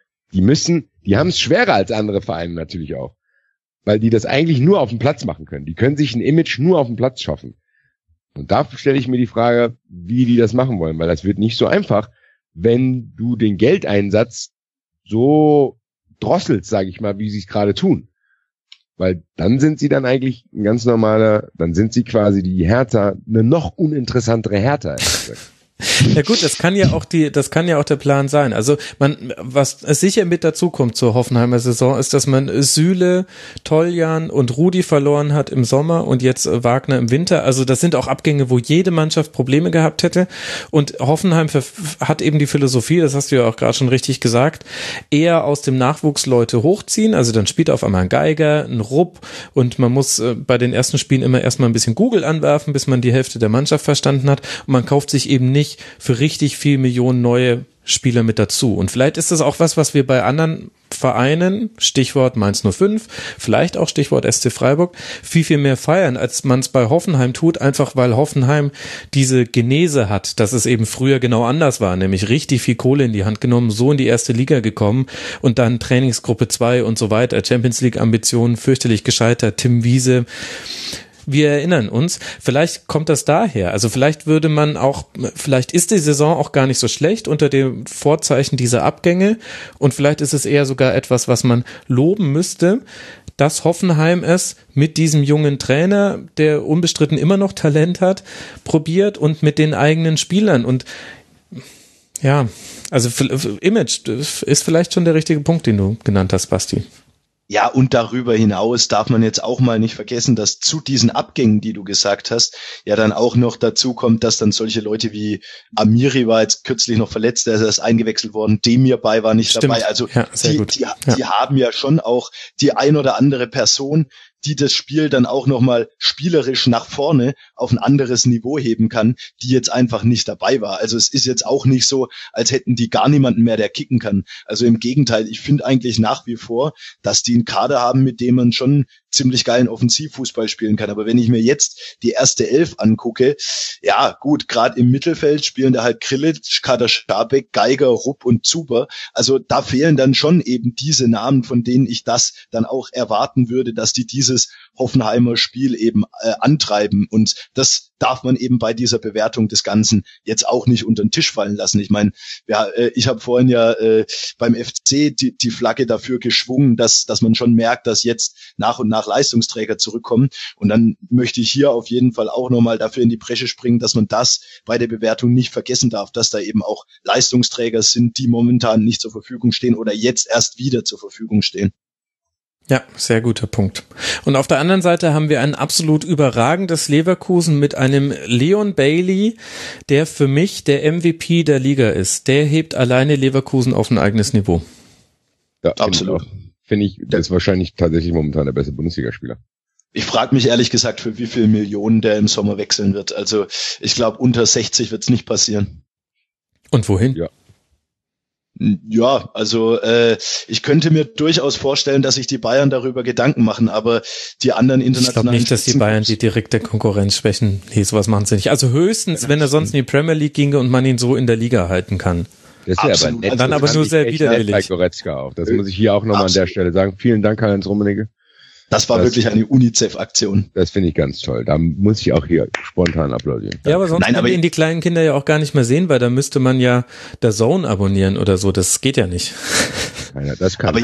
Die haben es schwerer als andere Vereine natürlich auch, weil die das eigentlich nur auf dem Platz machen können. Die können sich ein Image nur auf dem Platz schaffen. Und da stelle ich mir die Frage, wie die das machen wollen, weil das wird nicht so einfach, wenn du den Geldeinsatz so drosselst, sage ich mal, wie sie es gerade tun. Weil dann sind sie dann eigentlich ein ganz normaler, dann sind sie quasi die Hertha, eine noch uninteressantere Hertha. Ja gut, das kann ja auch der Plan sein. Also was sicher mit dazu kommt zur Hoffenheimer Saison, ist, dass man Süle, Toljan und Rudi verloren hat im Sommer und jetzt Wagner im Winter. Also das sind auch Abgänge, wo jede Mannschaft Probleme gehabt hätte. Und Hoffenheim hat eben die Philosophie, das hast du ja auch gerade schon richtig gesagt, eher aus dem Nachwuchs Leute hochziehen. Also dann spielt auf einmal ein Geiger, ein Rupp und man muss bei den ersten Spielen immer erstmal ein bisschen Google anwerfen, bis man die Hälfte der Mannschaft verstanden hat. Und man kauft sich eben nicht für richtig viel Millionen neue Spieler mit dazu. Und vielleicht ist das auch was wir bei anderen Vereinen, Stichwort Mainz 05, vielleicht auch Stichwort SC Freiburg, viel, viel mehr feiern, als man es bei Hoffenheim tut, einfach weil Hoffenheim diese Genese hat, dass es eben früher genau anders war, nämlich richtig viel Kohle in die Hand genommen, so in die erste Liga gekommen und dann Trainingsgruppe 2 und so weiter, Champions League Ambitionen fürchterlich gescheitert, Tim Wiese. Wir erinnern uns, vielleicht kommt das daher. Also vielleicht ist die Saison auch gar nicht so schlecht unter dem Vorzeichen dieser Abgänge und vielleicht ist es eher sogar etwas, was man loben müsste, dass Hoffenheim es mit diesem jungen Trainer, der unbestritten immer noch Talent hat, probiert und mit den eigenen Spielern und ja, also Image ist vielleicht schon der richtige Punkt, den du genannt hast, Basti. Ja, und darüber hinaus darf man jetzt auch mal nicht vergessen, dass zu diesen Abgängen, die du gesagt hast, ja dann auch noch dazu kommt, dass dann solche Leute wie Amiri war jetzt kürzlich noch verletzt, der ist eingewechselt worden, Demir war nicht dabei. Also ja, die haben ja schon auch die ein oder andere Person, die das Spiel dann auch nochmal spielerisch nach vorne auf ein anderes Niveau heben kann, die jetzt einfach nicht dabei war. Also es ist jetzt auch nicht so, als hätten die gar niemanden mehr, der kicken kann. Also im Gegenteil, ich finde eigentlich nach wie vor, dass die einen Kader haben, mit dem man schon ziemlich geilen Offensivfußball spielen kann. Aber wenn ich mir jetzt die erste Elf angucke, ja gut, gerade im Mittelfeld spielen da halt Krilic, Kader Schabek, Geiger, Rupp und Zuber. Also da fehlen dann schon eben diese Namen, von denen ich das dann auch erwarten würde, dass die dieses Hoffenheimer Spiel eben antreiben. Und das darf man eben bei dieser Bewertung des Ganzen jetzt auch nicht unter den Tisch fallen lassen. Ich meine, ja, ich habe vorhin ja beim FC die Flagge dafür geschwungen, dass man schon merkt, dass jetzt nach und nach Leistungsträger zurückkommen. Und dann möchte ich hier auf jeden Fall auch nochmal dafür in die Bresche springen, dass man das bei der Bewertung nicht vergessen darf, dass da eben auch Leistungsträger sind, die momentan nicht zur Verfügung stehen oder jetzt erst wieder zur Verfügung stehen. Ja, sehr guter Punkt. Und auf der anderen Seite haben wir ein absolut überragendes Leverkusen mit einem Leon Bailey, der für mich der MVP der Liga ist. Der hebt alleine Leverkusen auf ein eigenes Niveau. Ja, absolut. Finde ich, der ist wahrscheinlich tatsächlich momentan der beste Bundesligaspieler. Ich frage mich ehrlich gesagt, für wie viele Millionen der im Sommer wechseln wird. Also ich glaube, unter 60 wird es nicht passieren. Und wohin? Ja, also ich könnte mir durchaus vorstellen, dass sich die Bayern darüber Gedanken machen, aber die anderen internationalen... Ich glaube nicht, dass die Bayern die direkte Konkurrenz schwächen. Nee, sowas machen sie nicht. Also höchstens, wenn er sonst in die Premier League ginge und man ihn so in der Liga halten kann. Das ist ja aber nett. Dann aber nur sehr widerwillig. Goretzka auch. Das muss ich hier auch nochmal an der Stelle sagen. Vielen Dank, Karl-Heinz Rummenigge. Das war wirklich eine UNICEF-Aktion. Das finde ich ganz toll. Da muss ich auch hier spontan applaudieren. Ja, aber sonst können wir die kleinen Kinder ja auch gar nicht mehr sehen, weil da müsste man ja DAZN abonnieren oder so. Das geht ja nicht. Das kann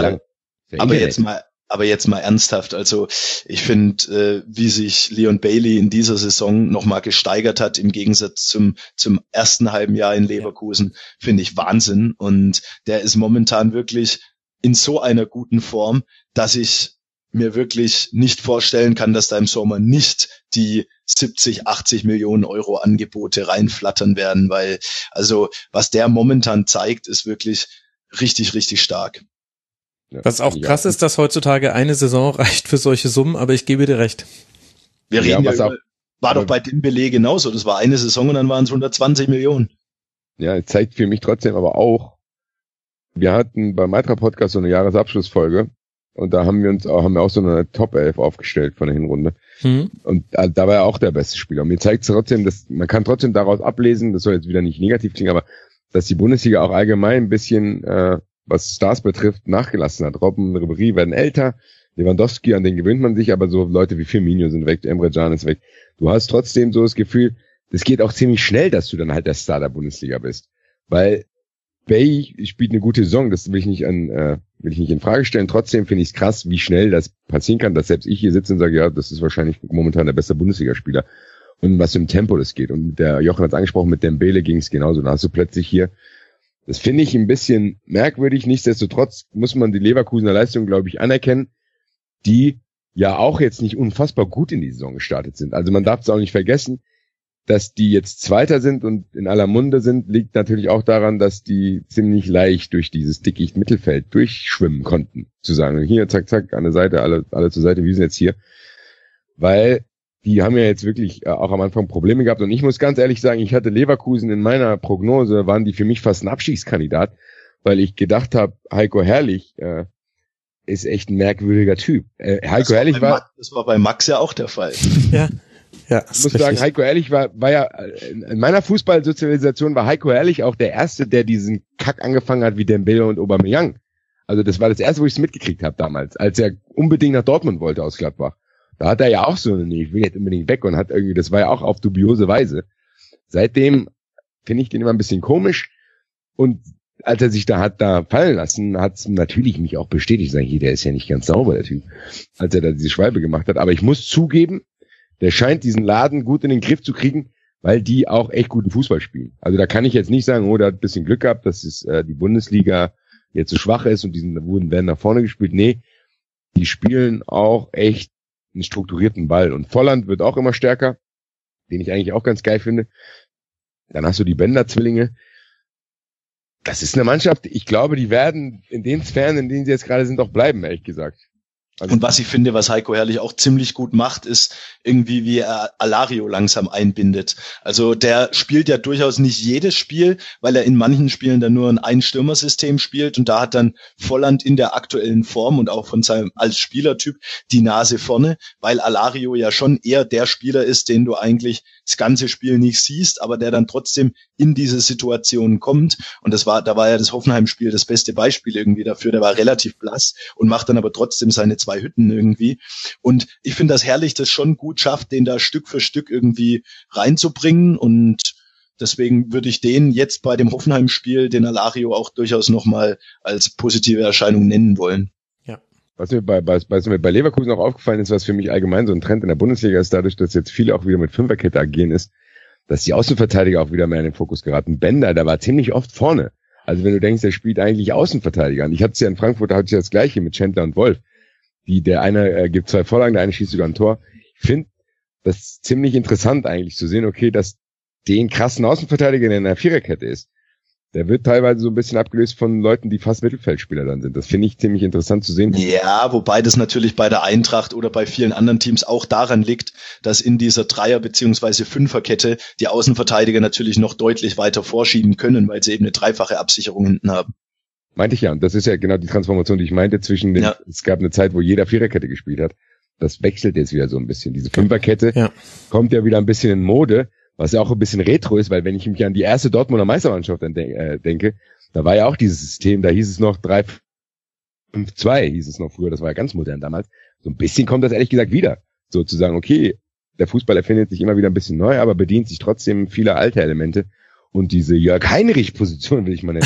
Aber jetzt mal ernsthaft. Also ich finde, wie sich Leon Bailey in dieser Saison nochmal gesteigert hat im Gegensatz zum ersten halben Jahr in Leverkusen, finde ich Wahnsinn. Und der ist momentan wirklich in so einer guten Form, dass ich mir wirklich nicht vorstellen kann, dass da im Sommer nicht die 70, 80 Millionen Euro Angebote reinflattern werden, weil also was der momentan zeigt, ist wirklich richtig, richtig stark. Ja, was auch krass ist, dass heutzutage eine Saison reicht für solche Summen, aber ich gebe dir recht. Wir reden war doch bei Dembélé genauso, das war eine Saison und dann waren es 120 Millionen. Ja, zeigt für mich trotzdem aber auch, wir hatten beim Mitra Podcast so eine Jahresabschlussfolge und da haben wir auch so eine Top 11 aufgestellt von der Hinrunde. Und da war er auch der beste Spieler. Und mir zeigt es trotzdem, dass man kann trotzdem daraus ablesen, das soll jetzt wieder nicht negativ klingen, aber dass die Bundesliga auch allgemein ein bisschen, was Stars betrifft, nachgelassen hat. Robben, Ribéry werden älter, Lewandowski, an den gewöhnt man sich, aber so Leute wie Firmino sind weg, Emre Can ist weg. Du hast trotzdem so das Gefühl, das geht auch ziemlich schnell, dass du dann halt der Star der Bundesliga bist. Weil Bay spielt eine gute Saison, das will ich nicht in Frage stellen. Trotzdem finde ich es krass, wie schnell das passieren kann, dass selbst ich hier sitze und sage, ja, das ist wahrscheinlich momentan der beste Bundesligaspieler. Und was im Tempo das geht. Und der Jochen hat es angesprochen, mit Dembele ging es genauso. Da hast du plötzlich hier, das finde ich ein bisschen merkwürdig. Nichtsdestotrotz muss man die Leverkusener Leistung, glaube ich, anerkennen, die ja auch jetzt nicht unfassbar gut in die Saison gestartet sind. Also man darf es auch nicht vergessen, dass die jetzt Zweiter sind und in aller Munde sind, liegt natürlich auch daran, dass die ziemlich leicht durch dieses dickicht Mittelfeld durchschwimmen konnten. Zu sagen, hier, zack, zack, an der Seite, alle zur Seite, wir sind jetzt hier. Weil die haben ja jetzt wirklich auch am Anfang Probleme gehabt. Und ich muss ganz ehrlich sagen, ich hatte Leverkusen in meiner Prognose, waren die für mich fast ein Abstiegskandidat, weil ich gedacht habe, Heiko Herrlich ist echt ein merkwürdiger Typ. Heiko Herrlich das war bei Max ja auch der Fall. Ja. Ja, ich muss sagen, Heiko Herrlich war ja, in meiner Fußballsozialisation war Heiko Herrlich auch der Erste, der diesen Kack angefangen hat wie Dembele und Aubameyang. Also das war das Erste, wo ich es mitgekriegt habe damals, als er unbedingt nach Dortmund wollte aus Gladbach. Da hat er ja auch so, nee, ich will jetzt unbedingt weg und hat irgendwie, das war ja auch auf dubiose Weise. Seitdem finde ich den immer ein bisschen komisch und als er sich da hat fallen lassen, hat es natürlich mich auch bestätigt, sag ich, der ist ja nicht ganz sauber, der Typ, als er da diese Schwalbe gemacht hat. Aber ich muss zugeben, der scheint diesen Laden gut in den Griff zu kriegen, weil die auch echt guten Fußball spielen. Also da kann ich jetzt nicht sagen, der hat ein bisschen Glück gehabt, dass es die Bundesliga jetzt so schwach ist und werden nach vorne gespielt. Nee, die spielen auch echt einen strukturierten Ball. Und Volland wird auch immer stärker, den ich eigentlich auch ganz geil finde. Dann hast du die Bender-Zwillinge. Das ist eine Mannschaft, ich glaube, die werden in den Sphären, in denen sie jetzt gerade sind, auch bleiben, ehrlich gesagt. Also und was ich finde, was Heiko Herrlich auch ziemlich gut macht, ist irgendwie, wie er Alario langsam einbindet. Also der spielt ja durchaus nicht jedes Spiel, weil er in manchen Spielen dann nur ein Ein-Stürmer-System spielt und da hat dann Volland in der aktuellen Form und auch von seinem als Spielertyp die Nase vorne, weil Alario ja schon eher der Spieler ist, den du eigentlich das ganze Spiel nicht siehst, aber der dann trotzdem in diese Situation kommt. Und da war ja das Hoffenheim-Spiel das beste Beispiel irgendwie dafür. Der war relativ blass und macht dann aber trotzdem seine 2 Hütten irgendwie. Und ich finde, dass Herrlich das schon gut schafft, den da Stück für Stück irgendwie reinzubringen. Und deswegen würde ich den jetzt bei dem Hoffenheim-Spiel, den Alario, auch durchaus nochmal als positive Erscheinung nennen wollen. Was mir bei Leverkusen auch aufgefallen ist, was für mich allgemein so ein Trend in der Bundesliga ist, dadurch, dass jetzt viele auch wieder mit Fünferkette agieren, ist, dass die Außenverteidiger auch wieder mehr in den Fokus geraten. Bender, der war ziemlich oft vorne. Also wenn du denkst, der spielt eigentlich Außenverteidiger. Und ich hatte es ja in Frankfurt, da hatte ich das Gleiche mit Chandler und Wolf. Der eine gibt 2 Vorlagen, der eine schießt sogar ein Tor. Ich finde das ziemlich interessant eigentlich zu sehen, okay, dass den krassen Außenverteidiger, der in der Viererkette ist, der wird teilweise so ein bisschen abgelöst von Leuten, die fast Mittelfeldspieler dann sind. Das finde ich ziemlich interessant zu sehen. Ja, wobei das natürlich bei der Eintracht oder bei vielen anderen Teams auch daran liegt, dass in dieser Dreier- bzw. Fünferkette die Außenverteidiger natürlich noch deutlich weiter vorschieben können, weil sie eben eine dreifache Absicherung hinten haben. Meinte ich ja. Und das ist ja genau die Transformation, die ich meinte zwischen den, Es gab eine Zeit, wo jeder Viererkette gespielt hat. Das wechselt jetzt wieder so ein bisschen. Diese Fünferkette kommt ja wieder ein bisschen in Mode, was ja auch ein bisschen retro ist, weil wenn ich mich an die erste Dortmunder Meistermannschaft denke, da war ja auch dieses System, da hieß es noch 3-5-2, hieß es noch früher, das war ja ganz modern damals. So ein bisschen kommt das ehrlich gesagt wieder. Sozusagen, okay, der Fußball erfindet sich immer wieder ein bisschen neu, aber bedient sich trotzdem vieler alter Elemente. Und diese Jörg-Heinrich-Position will ich mal nennen.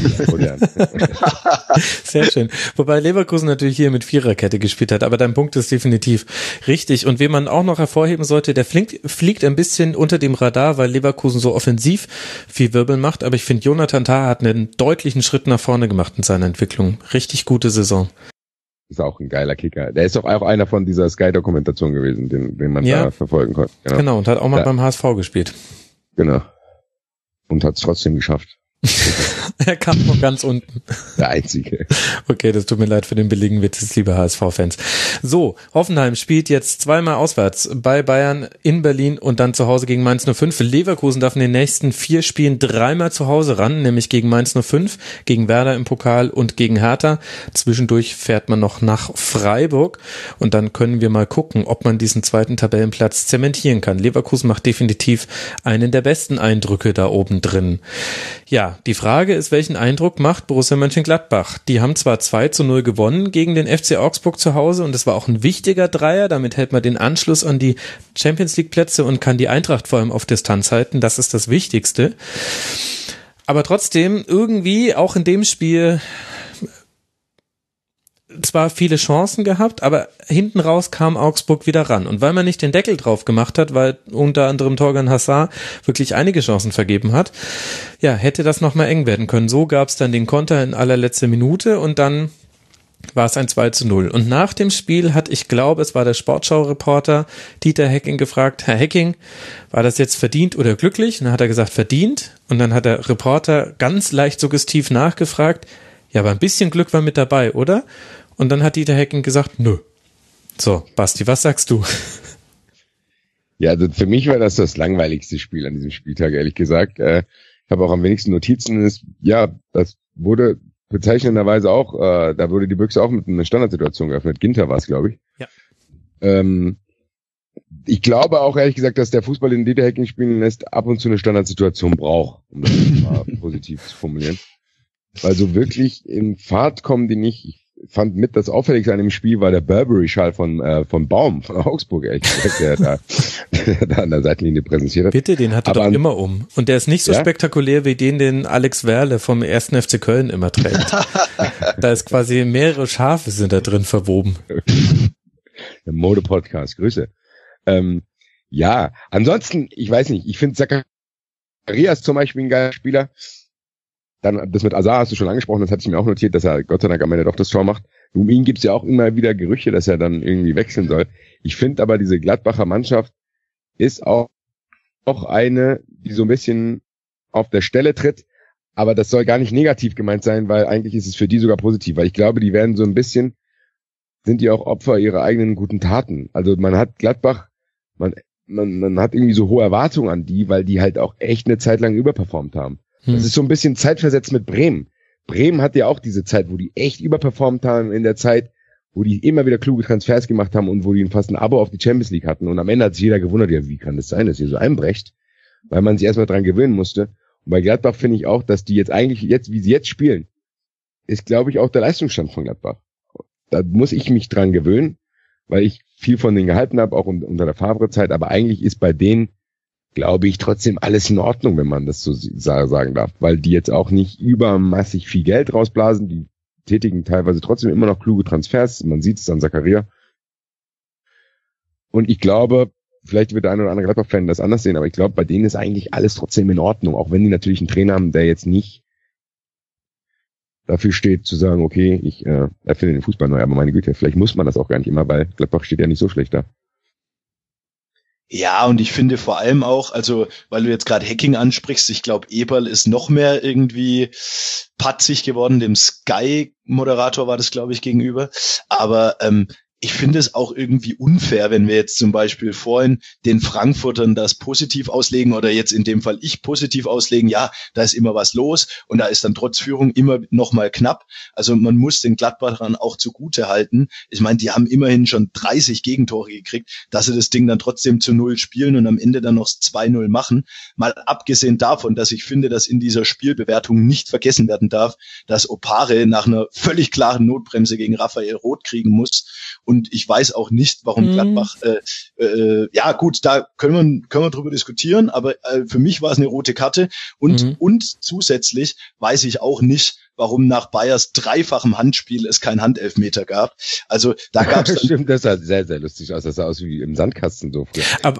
Sehr schön. Wobei Leverkusen natürlich hier mit Viererkette gespielt hat, aber dein Punkt ist definitiv richtig. Und wen man auch noch hervorheben sollte, der fliegt ein bisschen unter dem Radar, weil Leverkusen so offensiv viel Wirbel macht. Aber ich finde, Jonathan Tah hat einen deutlichen Schritt nach vorne gemacht in seiner Entwicklung. Richtig gute Saison. Ist auch ein geiler Kicker. Der ist doch auch einer von dieser Sky-Dokumentation gewesen, den man da verfolgen konnte. Genau, und hat auch mal beim HSV gespielt. Genau. Und hat es trotzdem geschafft. Er kam von ganz unten. Der Einzige. Okay, das tut mir leid für den billigen Witz, liebe HSV-Fans. So, Hoffenheim spielt jetzt 2-mal auswärts bei Bayern in Berlin und dann zu Hause gegen Mainz 05. Leverkusen darf in den nächsten 4 Spielen 3-mal zu Hause ran, nämlich gegen Mainz 05, gegen Werder im Pokal und gegen Hertha. Zwischendurch fährt man noch nach Freiburg und dann können wir mal gucken, ob man diesen zweiten Tabellenplatz zementieren kann. Leverkusen macht definitiv einen der besten Eindrücke da oben drin. Ja, die Frage ist, welchen Eindruck macht Borussia Mönchengladbach? Die haben zwar 2-0 gewonnen gegen den FC Augsburg zu Hause und es war auch ein wichtiger Dreier, damit hält man den Anschluss an die Champions-League-Plätze und kann die Eintracht vor allem auf Distanz halten, das ist das Wichtigste. Aber trotzdem irgendwie auch in dem Spiel zwar viele Chancen gehabt, aber hinten raus kam Augsburg wieder ran. Und weil man nicht den Deckel drauf gemacht hat, weil unter anderem Torgan Hazard wirklich einige Chancen vergeben hat, ja, hätte das nochmal eng werden können. So gab es dann den Konter in allerletzter Minute und dann war es ein 2-0. Und nach dem Spiel hat, ich glaube, es war der Sportschau-Reporter Dieter Hecking gefragt, Herr Hecking, war das jetzt verdient oder glücklich? Und dann hat er gesagt, verdient. Und dann hat der Reporter ganz leicht suggestiv nachgefragt, ja, aber ein bisschen Glück war mit dabei, oder? Und dann hat Dieter Hecking gesagt, nö. So, Basti, was sagst du? Ja, also für mich war das langweiligste Spiel an diesem Spieltag, ehrlich gesagt. Ich habe auch am wenigsten Notizen. Das wurde bezeichnenderweise auch, da wurde die Büchse auch mit einer Standardsituation geöffnet. Ginter war es, glaube ich. Ja. Ich glaube auch, ehrlich gesagt, dass der Fußball, den Dieter Hecking spielen lässt, ab und zu eine Standardsituation braucht, um das mal positiv zu formulieren. Weil so wirklich in Fahrt kommen die nicht. fand mit das Auffälligste an dem Spiel war der Burberry-Schal von Baum, von Augsburg, ehrlich gesagt, der da an der Seitenlinie präsentiert hat. Bitte, den hat er doch immer um. Und der ist nicht so spektakulär wie den Alex Werle vom 1. FC Köln immer trägt. Da ist quasi mehrere Schafe sind da drin verwoben. Der Mode-Podcast, Grüße. Ja, ansonsten, ich weiß nicht, ich finde Zacharias zum Beispiel ein geiler Spieler. Dann, das mit Azar hast du schon angesprochen, das hatte ich mir auch notiert, dass er Gott sei Dank am Ende doch das Tor macht. Um ihn gibt's ja auch immer wieder Gerüche, dass er dann irgendwie wechseln soll. Ich finde aber, diese Gladbacher Mannschaft ist auch eine, die so ein bisschen auf der Stelle tritt. Aber das soll gar nicht negativ gemeint sein, weil eigentlich ist es für die sogar positiv. Weil ich glaube, die werden so ein bisschen, sind die auch Opfer ihrer eigenen guten Taten. Also man hat Gladbach, man hat irgendwie so hohe Erwartungen an die, weil die halt auch echt eine Zeit lang überperformt haben. Das ist so ein bisschen zeitversetzt mit Bremen. Bremen hat ja auch diese Zeit, wo die echt überperformt haben in der Zeit, wo die immer wieder kluge Transfers gemacht haben und wo die fast ein Abo auf die Champions League hatten. Und am Ende hat sich jeder gewundert, ja, wie kann das sein, dass ihr so einbrecht? Weil man sich erstmal dran gewöhnen musste. Und bei Gladbach finde ich auch, dass die jetzt eigentlich, wie sie jetzt spielen, ist, glaube ich, auch der Leistungsstand von Gladbach. Da muss ich mich dran gewöhnen, weil ich viel von denen gehalten habe, auch unter der Favre-Zeit. Aber eigentlich ist bei denen, glaube ich, trotzdem alles in Ordnung, wenn man das so sagen darf, weil die jetzt auch nicht übermassig viel Geld rausblasen, die tätigen teilweise trotzdem immer noch kluge Transfers, man sieht es an Zakaria. Und ich glaube, vielleicht wird der eine oder andere Gladbach-Fan das anders sehen, aber ich glaube, bei denen ist eigentlich alles trotzdem in Ordnung, auch wenn die natürlich einen Trainer haben, der jetzt nicht dafür steht, zu sagen, okay, ich erfinde den Fußball neu, aber meine Güte, vielleicht muss man das auch gar nicht immer, weil Gladbach steht ja nicht so schlecht da. Ja, und ich finde vor allem auch, also weil du jetzt gerade Hacking ansprichst, ich glaube, Eberl ist noch mehr irgendwie patzig geworden, dem Sky-Moderator war das, glaube ich, gegenüber. Aber ich finde es auch irgendwie unfair, wenn wir jetzt zum Beispiel vorhin den Frankfurtern das positiv auslegen oder jetzt in dem Fall ich positiv auslegen, ja, da ist immer was los und da ist dann trotz Führung immer noch mal knapp. Also man muss den Gladbachern auch zugute halten. Ich meine, die haben immerhin schon 30 Gegentore gekriegt, dass sie das Ding dann trotzdem zu 0 spielen und am Ende dann noch 2-0 machen. Mal abgesehen davon, dass ich finde, dass in dieser Spielbewertung nicht vergessen werden darf, dass Opare nach einer völlig klaren Notbremse gegen Raphael Roth kriegen muss. Und ich weiß auch nicht, warum Gladbach, ja gut, da können wir drüber diskutieren, aber für mich war es eine rote Karte und zusätzlich weiß ich auch nicht, warum nach Bayers dreifachem Handspiel es kein Handelfmeter gab. Also da gab es stimmt, das sah sehr, sehr lustig aus. Das sah aus wie im Sandkasten so früher. Aber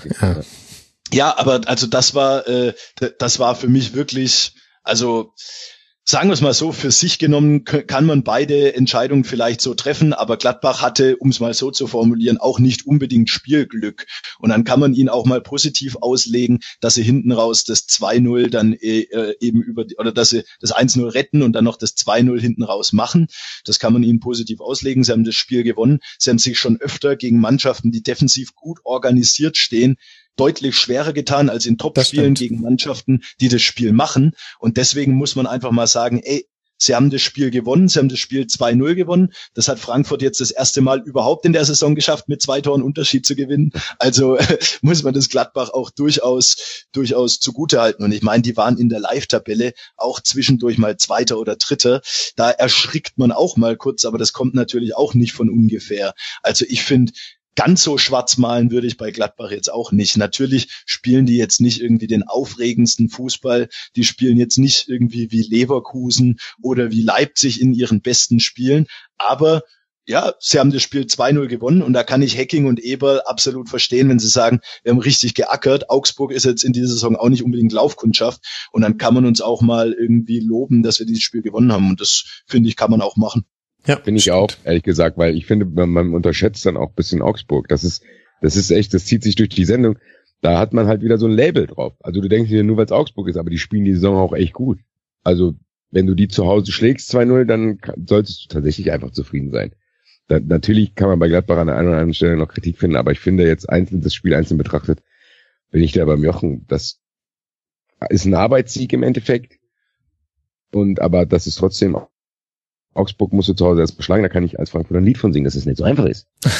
das war für mich wirklich, also sagen wir es mal so, für sich genommen kann man beide Entscheidungen vielleicht so treffen, aber Gladbach hatte, um es mal so zu formulieren, auch nicht unbedingt Spielglück. Und dann kann man ihn auch mal positiv auslegen, dass sie hinten raus das 2-0 dann eben oder dass sie das 1-0 retten und dann noch das 2-0 hinten raus machen. Das kann man ihnen positiv auslegen. Sie haben das Spiel gewonnen. Sie haben sich schon öfter gegen Mannschaften, die defensiv gut organisiert stehen, deutlich schwerer getan als in Topspielen gegen Mannschaften, die das Spiel machen. Und deswegen muss man einfach mal sagen, sie haben das Spiel gewonnen, sie haben das Spiel 2-0 gewonnen. Das hat Frankfurt jetzt das erste Mal überhaupt in der Saison geschafft, mit 2 Toren Unterschied zu gewinnen. Also muss man das Gladbach auch durchaus zugutehalten. Und ich meine, die waren in der Live-Tabelle auch zwischendurch mal Zweiter oder Dritter. Da erschrickt man auch mal kurz, aber das kommt natürlich auch nicht von ungefähr. Also ich finde, ganz so schwarz malen würde ich bei Gladbach jetzt auch nicht. Natürlich spielen die jetzt nicht irgendwie den aufregendsten Fußball. Die spielen jetzt nicht irgendwie wie Leverkusen oder wie Leipzig in ihren besten Spielen. Aber ja, sie haben das Spiel 2-0 gewonnen und da kann ich Hacking und Eberl absolut verstehen, wenn sie sagen, wir haben richtig geackert. Augsburg ist jetzt in dieser Saison auch nicht unbedingt Laufkundschaft und dann kann man uns auch mal irgendwie loben, dass wir dieses Spiel gewonnen haben und das, finde ich, kann man auch machen. Ja, finde ich auch, ehrlich gesagt, weil ich finde, man unterschätzt dann auch ein bisschen Augsburg. Das ist echt, das zieht sich durch die Sendung. Da hat man halt wieder so ein Label drauf. Also du denkst dir nur, weil es Augsburg ist, aber die spielen die Saison auch echt gut. Also wenn du die zu Hause schlägst 2-0, dann solltest du tatsächlich einfach zufrieden sein. Natürlich kann man bei Gladbach an der einen oder anderen Stelle noch Kritik finden, aber ich finde jetzt das Spiel einzeln betrachtet, bin ich da beim Jochen. Das ist ein Arbeitssieg im Endeffekt. Aber das ist trotzdem Augsburg musst du zu Hause erst beschlagen, da kann ich als Frankfurter ein Lied von singen, dass es nicht so einfach ist.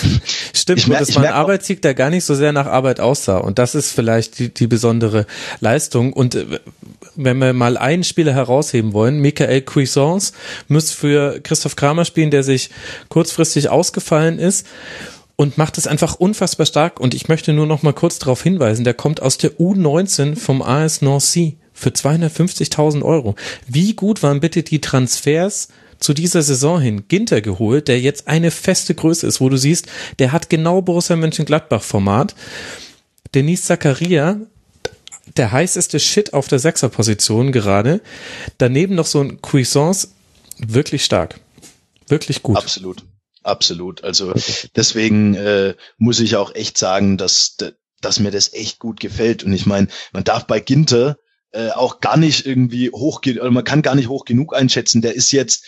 Stimmt, und das war ein Arbeitssieg, der gar nicht so sehr nach Arbeit aussah. Und das ist vielleicht die besondere Leistung. Und wenn wir mal einen Spieler herausheben wollen, Michael Cuisance muss für Christoph Kramer spielen, der sich kurzfristig ausgefallen ist. Und macht es einfach unfassbar stark. Und ich möchte nur noch mal kurz darauf hinweisen, der kommt aus der U19 vom AS Nancy für 250.000 €. Wie gut waren bitte die Transfers zu dieser Saison hin? Ginter geholt, der jetzt eine feste Größe ist, wo du siehst, der hat genau Borussia Mönchengladbach-Format. Denis Zakaria, der heißeste Shit auf der Sechserposition gerade. Daneben noch so ein Cuisance, wirklich stark. Wirklich gut. Absolut. Also deswegen muss ich auch echt sagen, dass mir das echt gut gefällt. Und ich meine, man darf bei Ginter auch gar nicht irgendwie man kann gar nicht hoch genug einschätzen. Der ist jetzt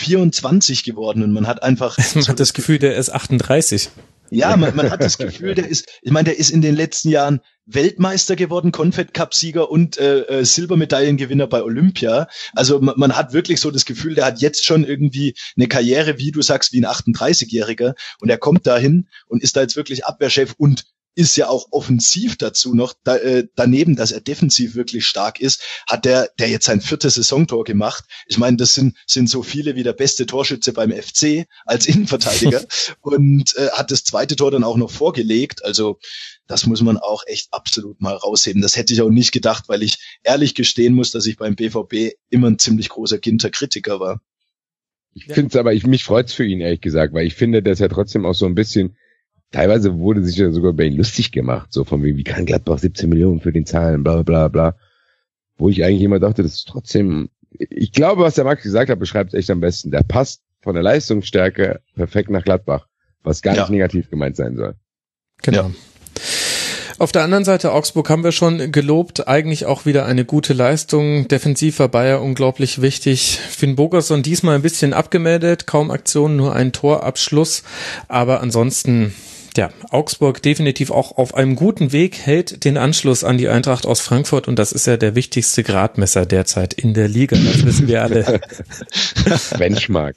24 geworden und man hat einfach man hat das Gefühl, der ist 38. Ja, man hat das Gefühl, der ist in den letzten Jahren Weltmeister geworden, Confed-Cup-Sieger und Silbermedaillengewinner bei Olympia. Also man hat wirklich so das Gefühl, der hat jetzt schon irgendwie eine Karriere, wie du sagst, wie ein 38-Jähriger. Und er kommt dahin und ist da jetzt wirklich Abwehrchef und ist ja auch offensiv dazu noch, daneben, dass er defensiv wirklich stark ist, hat der jetzt sein 4. Saisontor gemacht. Ich meine, das sind so viele wie der beste Torschütze beim FC als Innenverteidiger und hat das 2. Tor dann auch noch vorgelegt. Also das muss man auch echt absolut mal rausheben. Das hätte ich auch nicht gedacht, weil ich ehrlich gestehen muss, dass ich beim BVB immer ein ziemlich großer Ginter-Kritiker war. Ich finde es aber, mich freut's für ihn, ehrlich gesagt, weil ich finde, dass er trotzdem auch so ein bisschen, teilweise wurde sich ja sogar über ihn lustig gemacht, so von wie kann Gladbach 17 Millionen für den zahlen, bla bla bla. Wo ich eigentlich immer dachte, das ist trotzdem, ich glaube, was der Max gesagt hat, beschreibt es echt am besten. Der passt von der Leistungsstärke perfekt nach Gladbach, was gar nicht negativ gemeint sein soll. Genau. Ja. Auf der anderen Seite, Augsburg haben wir schon gelobt, eigentlich auch wieder eine gute Leistung. Defensiv war Bayer unglaublich wichtig. Finn Bogerson diesmal ein bisschen abgemeldet, kaum Aktionen, nur ein Torabschluss. Aber ansonsten, ja, Augsburg definitiv auch auf einem guten Weg, hält den Anschluss an die Eintracht aus Frankfurt und das ist ja der wichtigste Gradmesser derzeit in der Liga. Das wissen wir alle. Benchmark.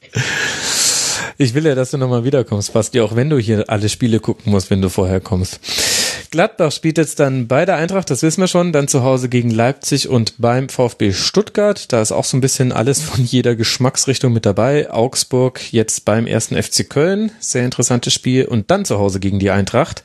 Ich will ja, dass du nochmal wiederkommst, Basti, auch wenn du hier alle Spiele gucken musst, wenn du vorher kommst. Gladbach spielt jetzt dann bei der Eintracht, das wissen wir schon, dann zu Hause gegen Leipzig und beim VfB Stuttgart. Da ist auch so ein bisschen alles von jeder Geschmacksrichtung mit dabei. Augsburg jetzt beim 1. FC Köln, sehr interessantes Spiel und dann zu Hause gegen die Eintracht.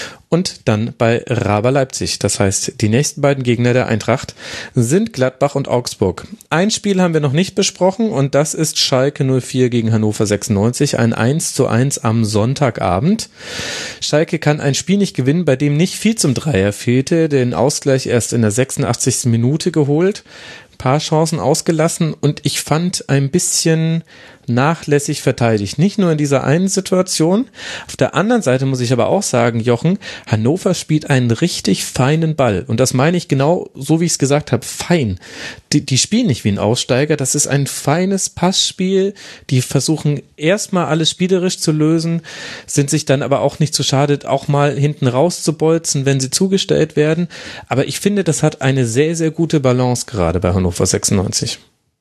Und dann bei Raber Leipzig. Das heißt, die nächsten beiden Gegner der Eintracht sind Gladbach und Augsburg. Ein Spiel haben wir noch nicht besprochen und das ist Schalke 04 gegen Hannover 96. Ein 1:1 am Sonntagabend. Schalke kann ein Spiel nicht gewinnen, bei dem nicht viel zum Dreier fehlte. Den Ausgleich erst in der 86. Minute geholt. Paar Chancen ausgelassen und ich fand ein bisschen nachlässig verteidigt. Nicht nur in dieser einen Situation. Auf der anderen Seite muss ich aber auch sagen, Jochen, Hannover spielt einen richtig feinen Ball. Und das meine ich genau so, wie ich es gesagt habe, fein. Die spielen nicht wie ein Aussteiger. Das ist ein feines Passspiel. Die versuchen erstmal alles spielerisch zu lösen, sind sich dann aber auch nicht zu schade, auch mal hinten rauszubolzen, wenn sie zugestellt werden. Aber ich finde, das hat eine sehr, sehr gute Balance gerade bei Hannover 96.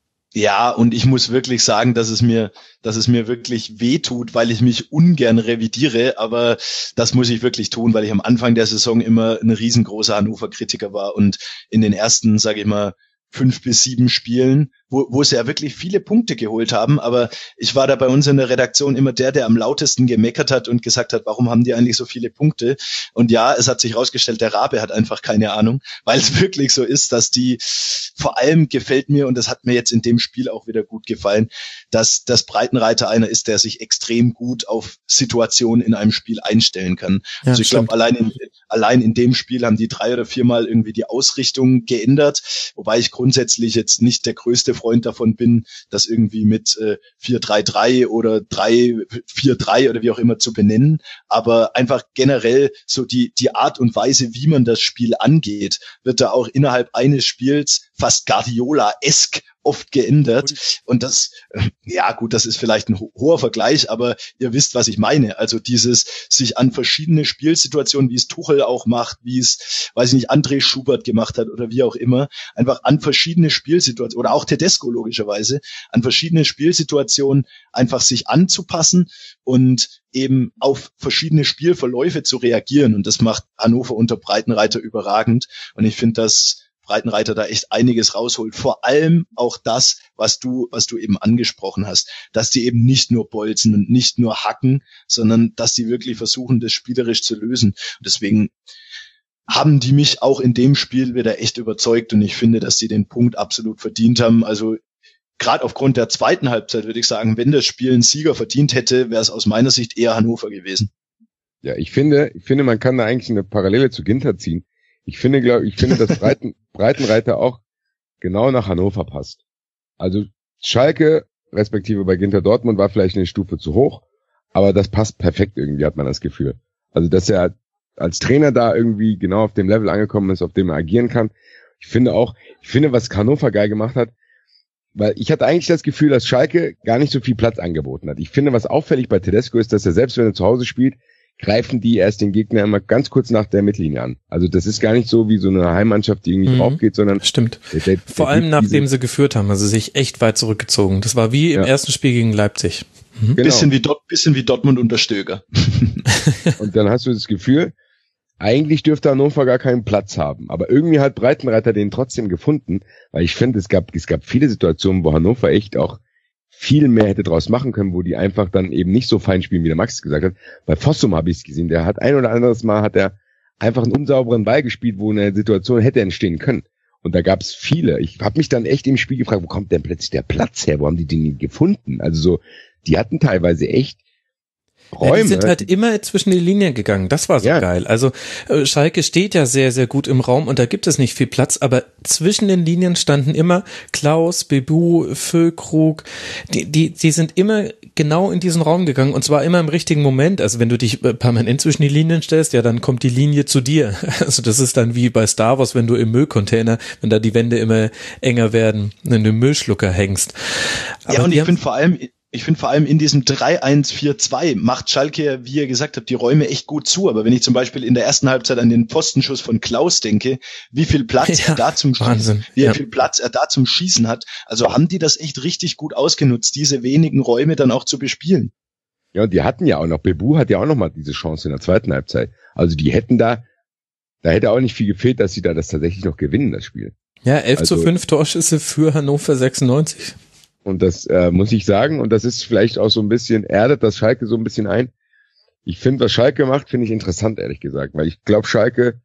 Ja, und ich muss wirklich sagen, dass es mir wirklich wehtut, weil ich mich ungern revidiere, aber das muss ich wirklich tun, weil ich am Anfang der Saison immer ein riesengroßer Hannover-Kritiker war und in den ersten, sage ich mal, 5 bis 7 Spielen, wo sie ja wirklich viele Punkte geholt haben, aber ich war da bei uns in der Redaktion immer der am lautesten gemeckert hat und gesagt hat, warum haben die eigentlich so viele Punkte? Und ja, es hat sich herausgestellt, der Rabe hat einfach keine Ahnung, weil es wirklich so ist, dass die, vor allem gefällt mir, und das hat mir jetzt in dem Spiel auch wieder gut gefallen, dass das Breitenreiter einer ist, der sich extrem gut auf Situationen in einem Spiel einstellen kann. Ja, also ich glaube, allein in dem Spiel haben die 3 oder 4 Mal irgendwie die Ausrichtung geändert, wobei ich grundsätzlich jetzt nicht der größte Freund davon bin, das irgendwie mit 4-3-3 oder 3-4-3 oder wie auch immer zu benennen, aber einfach generell so die Art und Weise, wie man das Spiel angeht, wird da auch innerhalb eines Spiels fast Guardiola-esk oft geändert. Und das, ja gut, das ist vielleicht ein hoher Vergleich, aber ihr wisst, was ich meine. Also dieses sich an verschiedene Spielsituationen, wie es Tuchel auch macht, wie es, weiß ich nicht, André Schubert gemacht hat oder wie auch immer, einfach an verschiedene Spielsituationen oder auch Tedesco logischerweise, an verschiedene Spielsituationen einfach sich anzupassen und eben auf verschiedene Spielverläufe zu reagieren. Und das macht Hannover unter Breitenreiter überragend. Und ich finde, dass Breitenreiter da echt einiges rausholt. Vor allem auch das, was du eben angesprochen hast, dass die eben nicht nur bolzen und nicht nur hacken, sondern dass die wirklich versuchen, das spielerisch zu lösen. Und deswegen haben die mich auch in dem Spiel wieder echt überzeugt und ich finde, dass die den Punkt absolut verdient haben. Also gerade aufgrund der zweiten Halbzeit würde ich sagen, wenn das Spiel einen Sieger verdient hätte, wäre es aus meiner Sicht eher Hannover gewesen. Ja, ich finde, man kann da eigentlich eine Parallele zu Ginter ziehen. Ich finde, dass Breitenreiter auch genau nach Hannover passt. Also Schalke, respektive bei Ginter Dortmund, war vielleicht eine Stufe zu hoch, aber das passt perfekt irgendwie, hat man das Gefühl. Also, dass er als Trainer da irgendwie genau auf dem Level angekommen ist, auf dem er agieren kann. Ich finde, was Hannover geil gemacht hat, weil ich hatte eigentlich das Gefühl, dass Schalke gar nicht so viel Platz angeboten hat. Ich finde, was auffällig bei Tedesco ist, dass er selbst, wenn er zu Hause spielt, greifen die erst den Gegner immer ganz kurz nach der Mittellinie an. Also das ist gar nicht so wie so eine Heimmannschaft, die irgendwie drauf geht, sondern... Stimmt. Vor allem nachdem sie geführt haben, also sich echt weit zurückgezogen. Das war wie im ersten Spiel gegen Leipzig. Mhm. Genau. Bisschen wie Dortmund unter Stöger. Und dann hast du das Gefühl, eigentlich dürfte Hannover gar keinen Platz haben. Aber irgendwie hat Breitenreiter den trotzdem gefunden, weil ich finde, es gab viele Situationen, wo Hannover echt auch viel mehr hätte draus machen können, wo die einfach dann eben nicht so fein spielen, wie der Max gesagt hat. Bei Fossum habe ich es gesehen, der hat ein oder anderes Mal hat er einfach einen unsauberen Ball gespielt, wo eine Situation hätte entstehen können. Und da gab es viele. Ich habe mich dann echt im Spiel gefragt, wo kommt denn plötzlich der Platz her? Wo haben die den gefunden? Also so, die hatten teilweise echt Räume. Ja, die sind halt immer zwischen die Linien gegangen. Das war so geil. Also Schalke steht ja sehr, sehr gut im Raum und da gibt es nicht viel Platz, aber zwischen den Linien standen immer Klaus, Bebu, Füllkrug. Die sind immer genau in diesen Raum gegangen und zwar immer im richtigen Moment. Also wenn du dich permanent zwischen die Linien stellst, ja, dann kommt die Linie zu dir. Also das ist dann wie bei Star Wars, wenn du im Müllcontainer, wenn da die Wände immer enger werden, wenn du im Müllschlucker hängst. Aber ja, und ich finde vor allem in diesem 3-1-4-2 macht Schalke, wie ihr gesagt habt, die Räume echt gut zu. Aber wenn ich zum Beispiel in der ersten Halbzeit an den Pfostenschuss von Klaus denke, wie viel Platz er da zum Schießen hat, also haben die das echt richtig gut ausgenutzt, diese wenigen Räume dann auch zu bespielen. Ja, und die hatten ja auch noch, Bebu hat ja auch noch mal diese Chance in der zweiten Halbzeit. Also die hätten da hätte auch nicht viel gefehlt, dass sie da das tatsächlich noch gewinnen, das Spiel. Ja, 11:5 Torschüsse für Hannover 96. Und das muss ich sagen, und das ist vielleicht auch so ein bisschen, erdet das Schalke so ein bisschen ein. Ich finde, was Schalke macht, finde ich interessant, ehrlich gesagt, weil ich glaube, Schalke,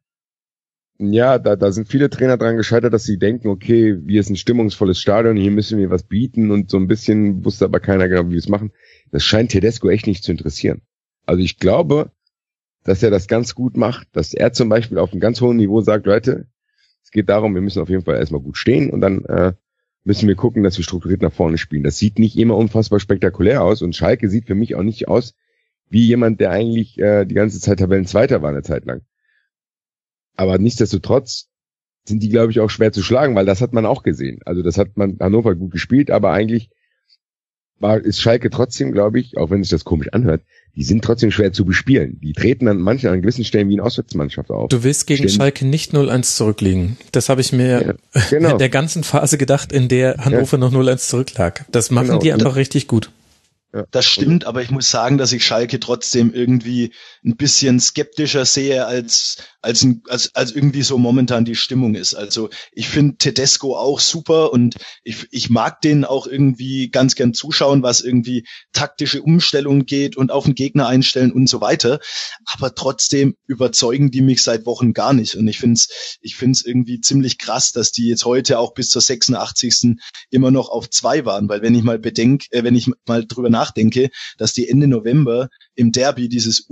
ja, da sind viele Trainer dran gescheitert, dass sie denken, okay, wir sind ein stimmungsvolles Stadion, hier müssen wir was bieten und so ein bisschen wusste aber keiner genau, wie wir es machen. Das scheint Tedesco echt nicht zu interessieren. Also ich glaube, dass er das ganz gut macht, dass er zum Beispiel auf einem ganz hohen Niveau sagt, Leute, es geht darum, wir müssen auf jeden Fall erstmal gut stehen und dann müssen wir gucken, dass wir strukturiert nach vorne spielen. Das sieht nicht immer unfassbar spektakulär aus und Schalke sieht für mich auch nicht aus wie jemand, der eigentlich die ganze Zeit Tabellenzweiter war eine Zeit lang. Aber nichtsdestotrotz sind die, glaube ich, auch schwer zu schlagen, weil das hat man auch gesehen. Also das hat man Hannover gut gespielt, aber eigentlich ist Schalke trotzdem, glaube ich, auch wenn sich das komisch anhört, die sind trotzdem schwer zu bespielen. Die treten an gewissen Stellen wie eine Auswärtsmannschaft auf. Du willst gegen Schalke nicht 0-1 zurückliegen. Das habe ich mir in der ganzen Phase gedacht, in der Hannover noch 0-1 zurücklag. Das machen die einfach richtig gut. Ja. Das stimmt, aber ich muss sagen, dass ich Schalke trotzdem irgendwie ein bisschen skeptischer sehe, als irgendwie so momentan die Stimmung ist. Also ich finde Tedesco auch super und ich mag denen auch irgendwie ganz gern zuschauen, was irgendwie taktische Umstellungen geht und auf den Gegner einstellen und so weiter. Aber trotzdem überzeugen die mich seit Wochen gar nicht. Und ich find's irgendwie ziemlich krass, dass die jetzt heute auch bis zur 86. immer noch auf 2 waren. Weil wenn ich mal drüber nachdenke, dass die Ende November im Derby diese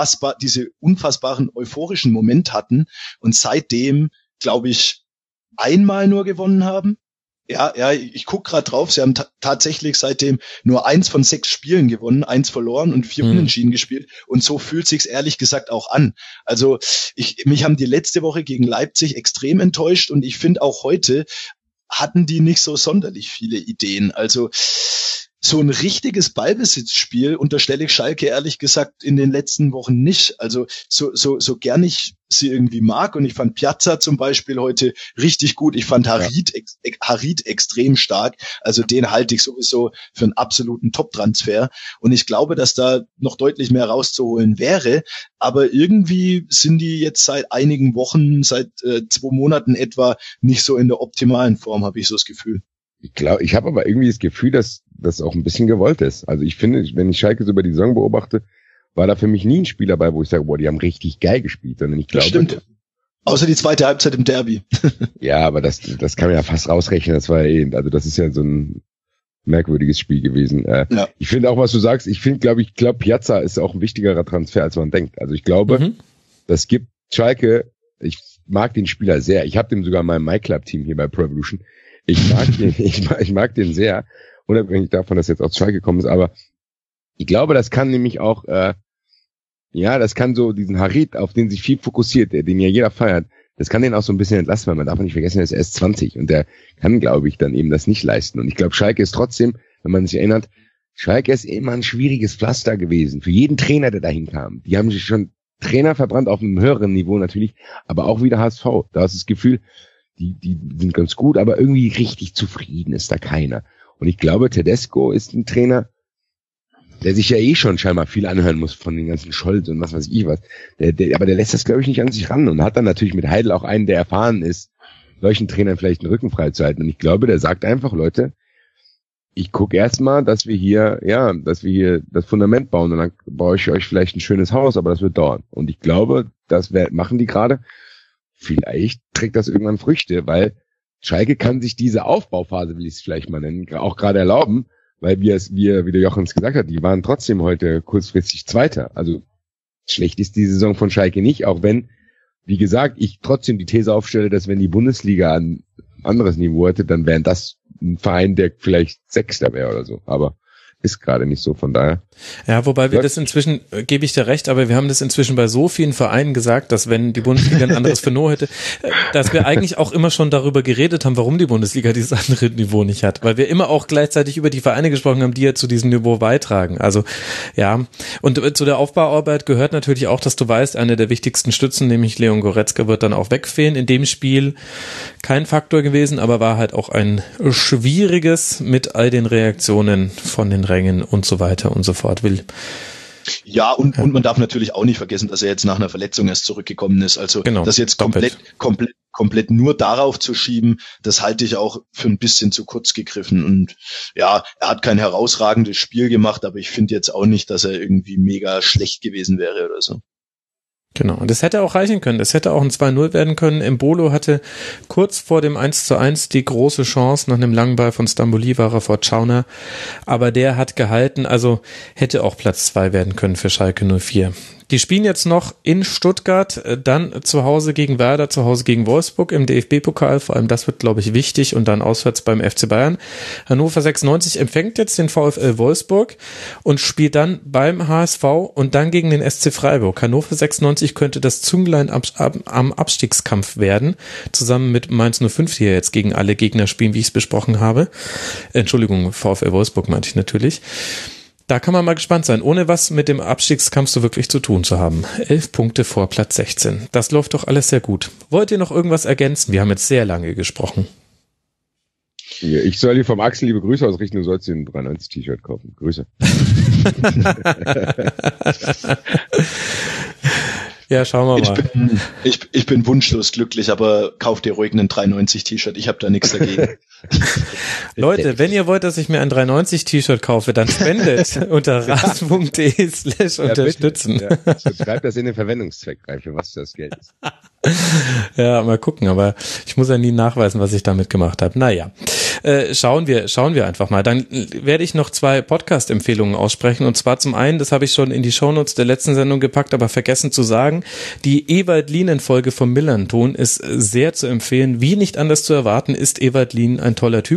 unfassbaren euphorischen Moment hatten und seitdem, glaube ich, einmal nur gewonnen haben. Ja, ich gucke gerade drauf, sie haben tatsächlich seitdem nur 1 von 6 Spielen gewonnen, 1 verloren und 4 Unentschieden gespielt und so fühlt sich's ehrlich gesagt auch an. Also mich haben die letzte Woche gegen Leipzig extrem enttäuscht und ich finde auch heute hatten die nicht so sonderlich viele Ideen. Also so ein richtiges Ballbesitzspiel unterstelle ich Schalke ehrlich gesagt in den letzten Wochen nicht. Also so gern ich sie irgendwie mag, und ich fand Piazza zum Beispiel heute richtig gut. Ich fand Harit extrem stark. Also den halte ich sowieso für einen absoluten Top-Transfer. Und ich glaube, dass da noch deutlich mehr rauszuholen wäre. Aber irgendwie sind die jetzt seit einigen Wochen, seit 2 Monaten etwa, nicht so in der optimalen Form, habe ich so das Gefühl. Ich habe aber irgendwie das Gefühl, dass das auch ein bisschen gewollt ist. Also ich finde, wenn ich Schalke so über die Saison beobachte, war da für mich nie ein Spiel dabei, wo ich sage, boah, die haben richtig geil gespielt. Sondern ich glaube, das stimmt. Außer die zweite Halbzeit im Derby. Ja, aber das kann man ja fast rausrechnen. Also das ist ja so ein merkwürdiges Spiel gewesen. Ja. Ich finde auch, was du sagst, ich glaube, Piazza ist auch ein wichtigerer Transfer, als man denkt. Also ich glaube, das gibt Schalke, ich mag den Spieler sehr. Ich habe den sogar in meinem MyClub-Team hier bei Pro Evolution. Ich mag den sehr, unabhängig davon, dass er jetzt aus Schalke gekommen ist, aber ich glaube, das kann nämlich auch, das kann so diesen Harit, auf den sich viel fokussiert, den ja jeder feiert, das kann den auch so ein bisschen entlasten, weil man darf nicht vergessen, er ist erst 20 und der kann, glaube ich, dann eben das nicht leisten. Und ich glaube, Schalke ist trotzdem, wenn man sich erinnert, Schalke ist immer ein schwieriges Pflaster gewesen. Für jeden Trainer, der dahin kam. Die haben sich schon Trainer verbrannt auf einem höheren Niveau natürlich, aber auch wieder HSV. Da hast du das Gefühl, die sind ganz gut, aber irgendwie richtig zufrieden ist da keiner. Und ich glaube, Tedesco ist ein Trainer, der sich ja eh schon scheinbar viel anhören muss von den ganzen Scholz und was weiß ich was. Aber der lässt das, glaube ich, nicht an sich ran und hat dann natürlich mit Heidel auch einen, der erfahren ist, solchen Trainern vielleicht den Rücken frei zu halten. Und ich glaube, der sagt einfach, Leute, ich gucke erstmal, dass wir hier das Fundament bauen und dann baue ich euch vielleicht ein schönes Haus, aber das wird dauern. Und ich glaube, das machen die gerade. Vielleicht trägt das irgendwann Früchte, weil Schalke kann sich diese Aufbauphase, will ich es vielleicht mal nennen, auch gerade erlauben, weil wie der Jochens gesagt hat, die waren trotzdem heute kurzfristig Zweiter. Also schlecht ist die Saison von Schalke nicht, auch wenn, wie gesagt, ich trotzdem die These aufstelle, dass wenn die Bundesliga ein anderes Niveau hätte, dann wäre das ein Verein, der vielleicht Sechster wäre oder so. Aber ist gerade nicht so, von daher. Ja, wobei wir das inzwischen, gebe ich dir recht, aber wir haben das inzwischen bei so vielen Vereinen gesagt, dass wenn die Bundesliga ein anderes Niveau hätte, dass wir eigentlich auch immer schon darüber geredet haben, warum die Bundesliga dieses andere Niveau nicht hat. Weil wir immer auch gleichzeitig über die Vereine gesprochen haben, die ja zu diesem Niveau beitragen. Also, ja. Und zu der Aufbauarbeit gehört natürlich auch, dass du weißt, einer der wichtigsten Stützen, nämlich Leon Goretzka, wird dann auch wegfehlen. In dem Spiel kein Faktor gewesen, aber war halt auch ein schwieriges mit all den Reaktionen von den Rängen und so weiter und so fort will. Ja, und man darf natürlich auch nicht vergessen, dass er jetzt nach einer Verletzung erst zurückgekommen ist. Also genau, das jetzt komplett nur darauf zu schieben, das halte ich auch für ein bisschen zu kurz gegriffen. Und ja, er hat kein herausragendes Spiel gemacht, aber ich finde jetzt auch nicht, dass er irgendwie mega schlecht gewesen wäre oder so. Genau, und das hätte auch reichen können. Das hätte auch ein 2-0 werden können. Embolo hatte kurz vor dem 1:1 die große Chance. Nach einem langen Ball von Stambouli war er vor Tschauner. Aber der hat gehalten, also hätte auch Platz 2 werden können für Schalke 04. Die spielen jetzt noch in Stuttgart, dann zu Hause gegen Werder, zu Hause gegen Wolfsburg im DFB-Pokal. Vor allem das wird, glaube ich, wichtig. Und dann auswärts beim FC Bayern. Hannover 96 empfängt jetzt den VfL Wolfsburg und spielt dann beim HSV und dann gegen den SC Freiburg. Hannover 96 könnte das Zünglein am Abstiegskampf werden. Zusammen mit Mainz 05, die ja jetzt gegen alle Gegner spielen, wie ich es besprochen habe. Entschuldigung, VfL Wolfsburg meinte ich natürlich. Da kann man mal gespannt sein, ohne was mit dem Abstiegskampf so wirklich zu tun zu haben. 11 Punkte vor Platz 16. Das läuft doch alles sehr gut. Wollt ihr noch irgendwas ergänzen? Wir haben jetzt sehr lange gesprochen. Ja, ich soll dir vom Axel liebe Grüße ausrichten, du sollst dir ein 93-T-Shirt kaufen. Grüße. Ja, schauen wir mal. Ich bin wunschlos glücklich, aber kauf dir ruhig einen 390-T-Shirt. Ich habe da nichts dagegen. Leute, wenn ihr wollt, dass ich mir ein 390-T-Shirt kaufe, dann spendet unter rasen.de/unterstützen. Ja, schreibt das in den Verwendungszweck rein, für was das Geld ist. Ja, mal gucken, aber ich muss ja nie nachweisen, was ich damit gemacht habe. Naja, schauen wir einfach mal. Dann werde ich noch 2 Podcast-Empfehlungen aussprechen. Und zwar zum einen, das habe ich schon in die Shownotes der letzten Sendung gepackt, aber vergessen zu sagen, die Ewald Lien-Folge vom Millanton ist sehr zu empfehlen. Wie nicht anders zu erwarten, ist Ewald Lien ein toller Typ.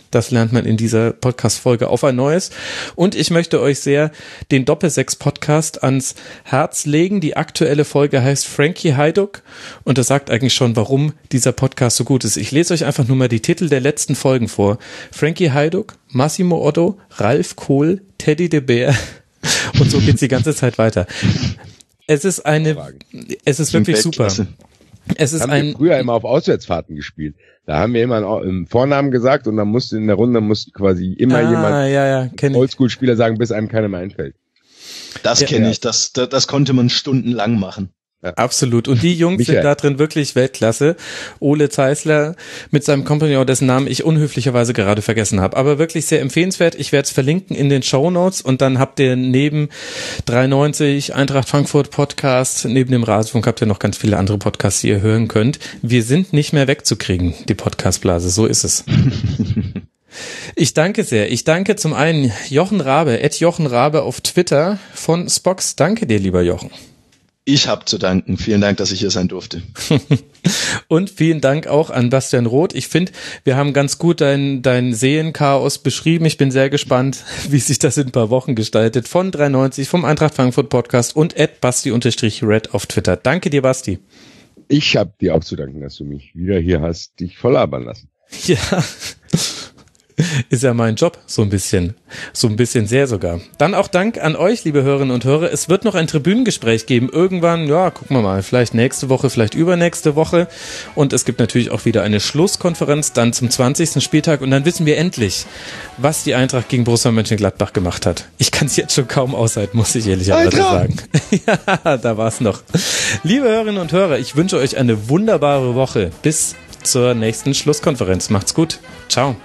Das lernt man in dieser Podcast-Folge auf ein neues. Und ich möchte euch sehr den Doppelsechs-Podcast ans Herz legen. Die aktuelle Folge heißt Frankie Hejduk und das sagt eigentlich schon, warum dieser Podcast so gut ist. Ich lese euch einfach nur mal die Titel der letzten Folgen vor. Frankie Hejduk, Massimo Otto, Ralf Kohl, Teddy de Beer und so geht's die ganze Zeit weiter. Es ist wirklich super. Es ist haben wir früher immer auf Auswärtsfahrten gespielt. Da haben wir immer einen Vornamen gesagt und dann musste in der Runde quasi immer jemand Oldschool-Spieler sagen, bis einem keiner mehr einfällt. Das kenne ich, das konnte man stundenlang machen. Ja. Absolut. Und die Jungs sind da drin wirklich Weltklasse. Ole Zeisler mit seinem Kompagnon, dessen Namen ich unhöflicherweise gerade vergessen habe. Aber wirklich sehr empfehlenswert. Ich werde es verlinken in den Shownotes und dann habt ihr neben 93 Eintracht Frankfurt Podcast, neben dem Rasenfunk habt ihr noch ganz viele andere Podcasts, die ihr hören könnt. Wir sind nicht mehr wegzukriegen, die Podcastblase. So ist es. Ich danke sehr. Ich danke zum einen Jochen Rabe, @JochenRabe auf Twitter von Spox. Danke dir, lieber Jochen. Ich habe zu danken. Vielen Dank, dass ich hier sein durfte. Und vielen Dank auch an Bastian Roth. Ich finde, wir haben ganz gut dein Seelenchaos beschrieben. Ich bin sehr gespannt, wie sich das in ein paar Wochen gestaltet. Von 93, vom Eintracht Frankfurt Podcast und @Basti_Red auf Twitter. Danke dir, Basti. Ich habe dir auch zu danken, dass du mich wieder hier hast, dich voll labern lassen. Ja. Ist ja mein Job, so ein bisschen sehr sogar. Dann auch Dank an euch, liebe Hörerinnen und Hörer. Es wird noch ein Tribünengespräch geben. Irgendwann, ja, gucken wir mal, vielleicht nächste Woche, vielleicht übernächste Woche. Und es gibt natürlich auch wieder eine Schlusskonferenz dann zum 20. Spieltag. Und dann wissen wir endlich, was die Eintracht gegen Borussia Mönchengladbach gemacht hat. Ich kann es jetzt schon kaum aushalten, muss ich ehrlicherweise sagen. Ja, da war es noch. Liebe Hörerinnen und Hörer, ich wünsche euch eine wunderbare Woche. Bis zur nächsten Schlusskonferenz. Macht's gut. Ciao.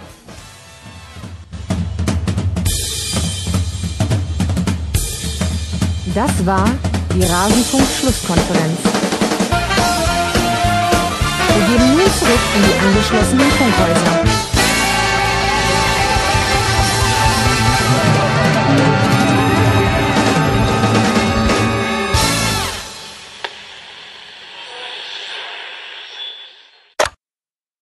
Das war die Rasenfunk-Schlusskonferenz. Wir gehen nun zurück in die angeschlossenen Funkhäuser.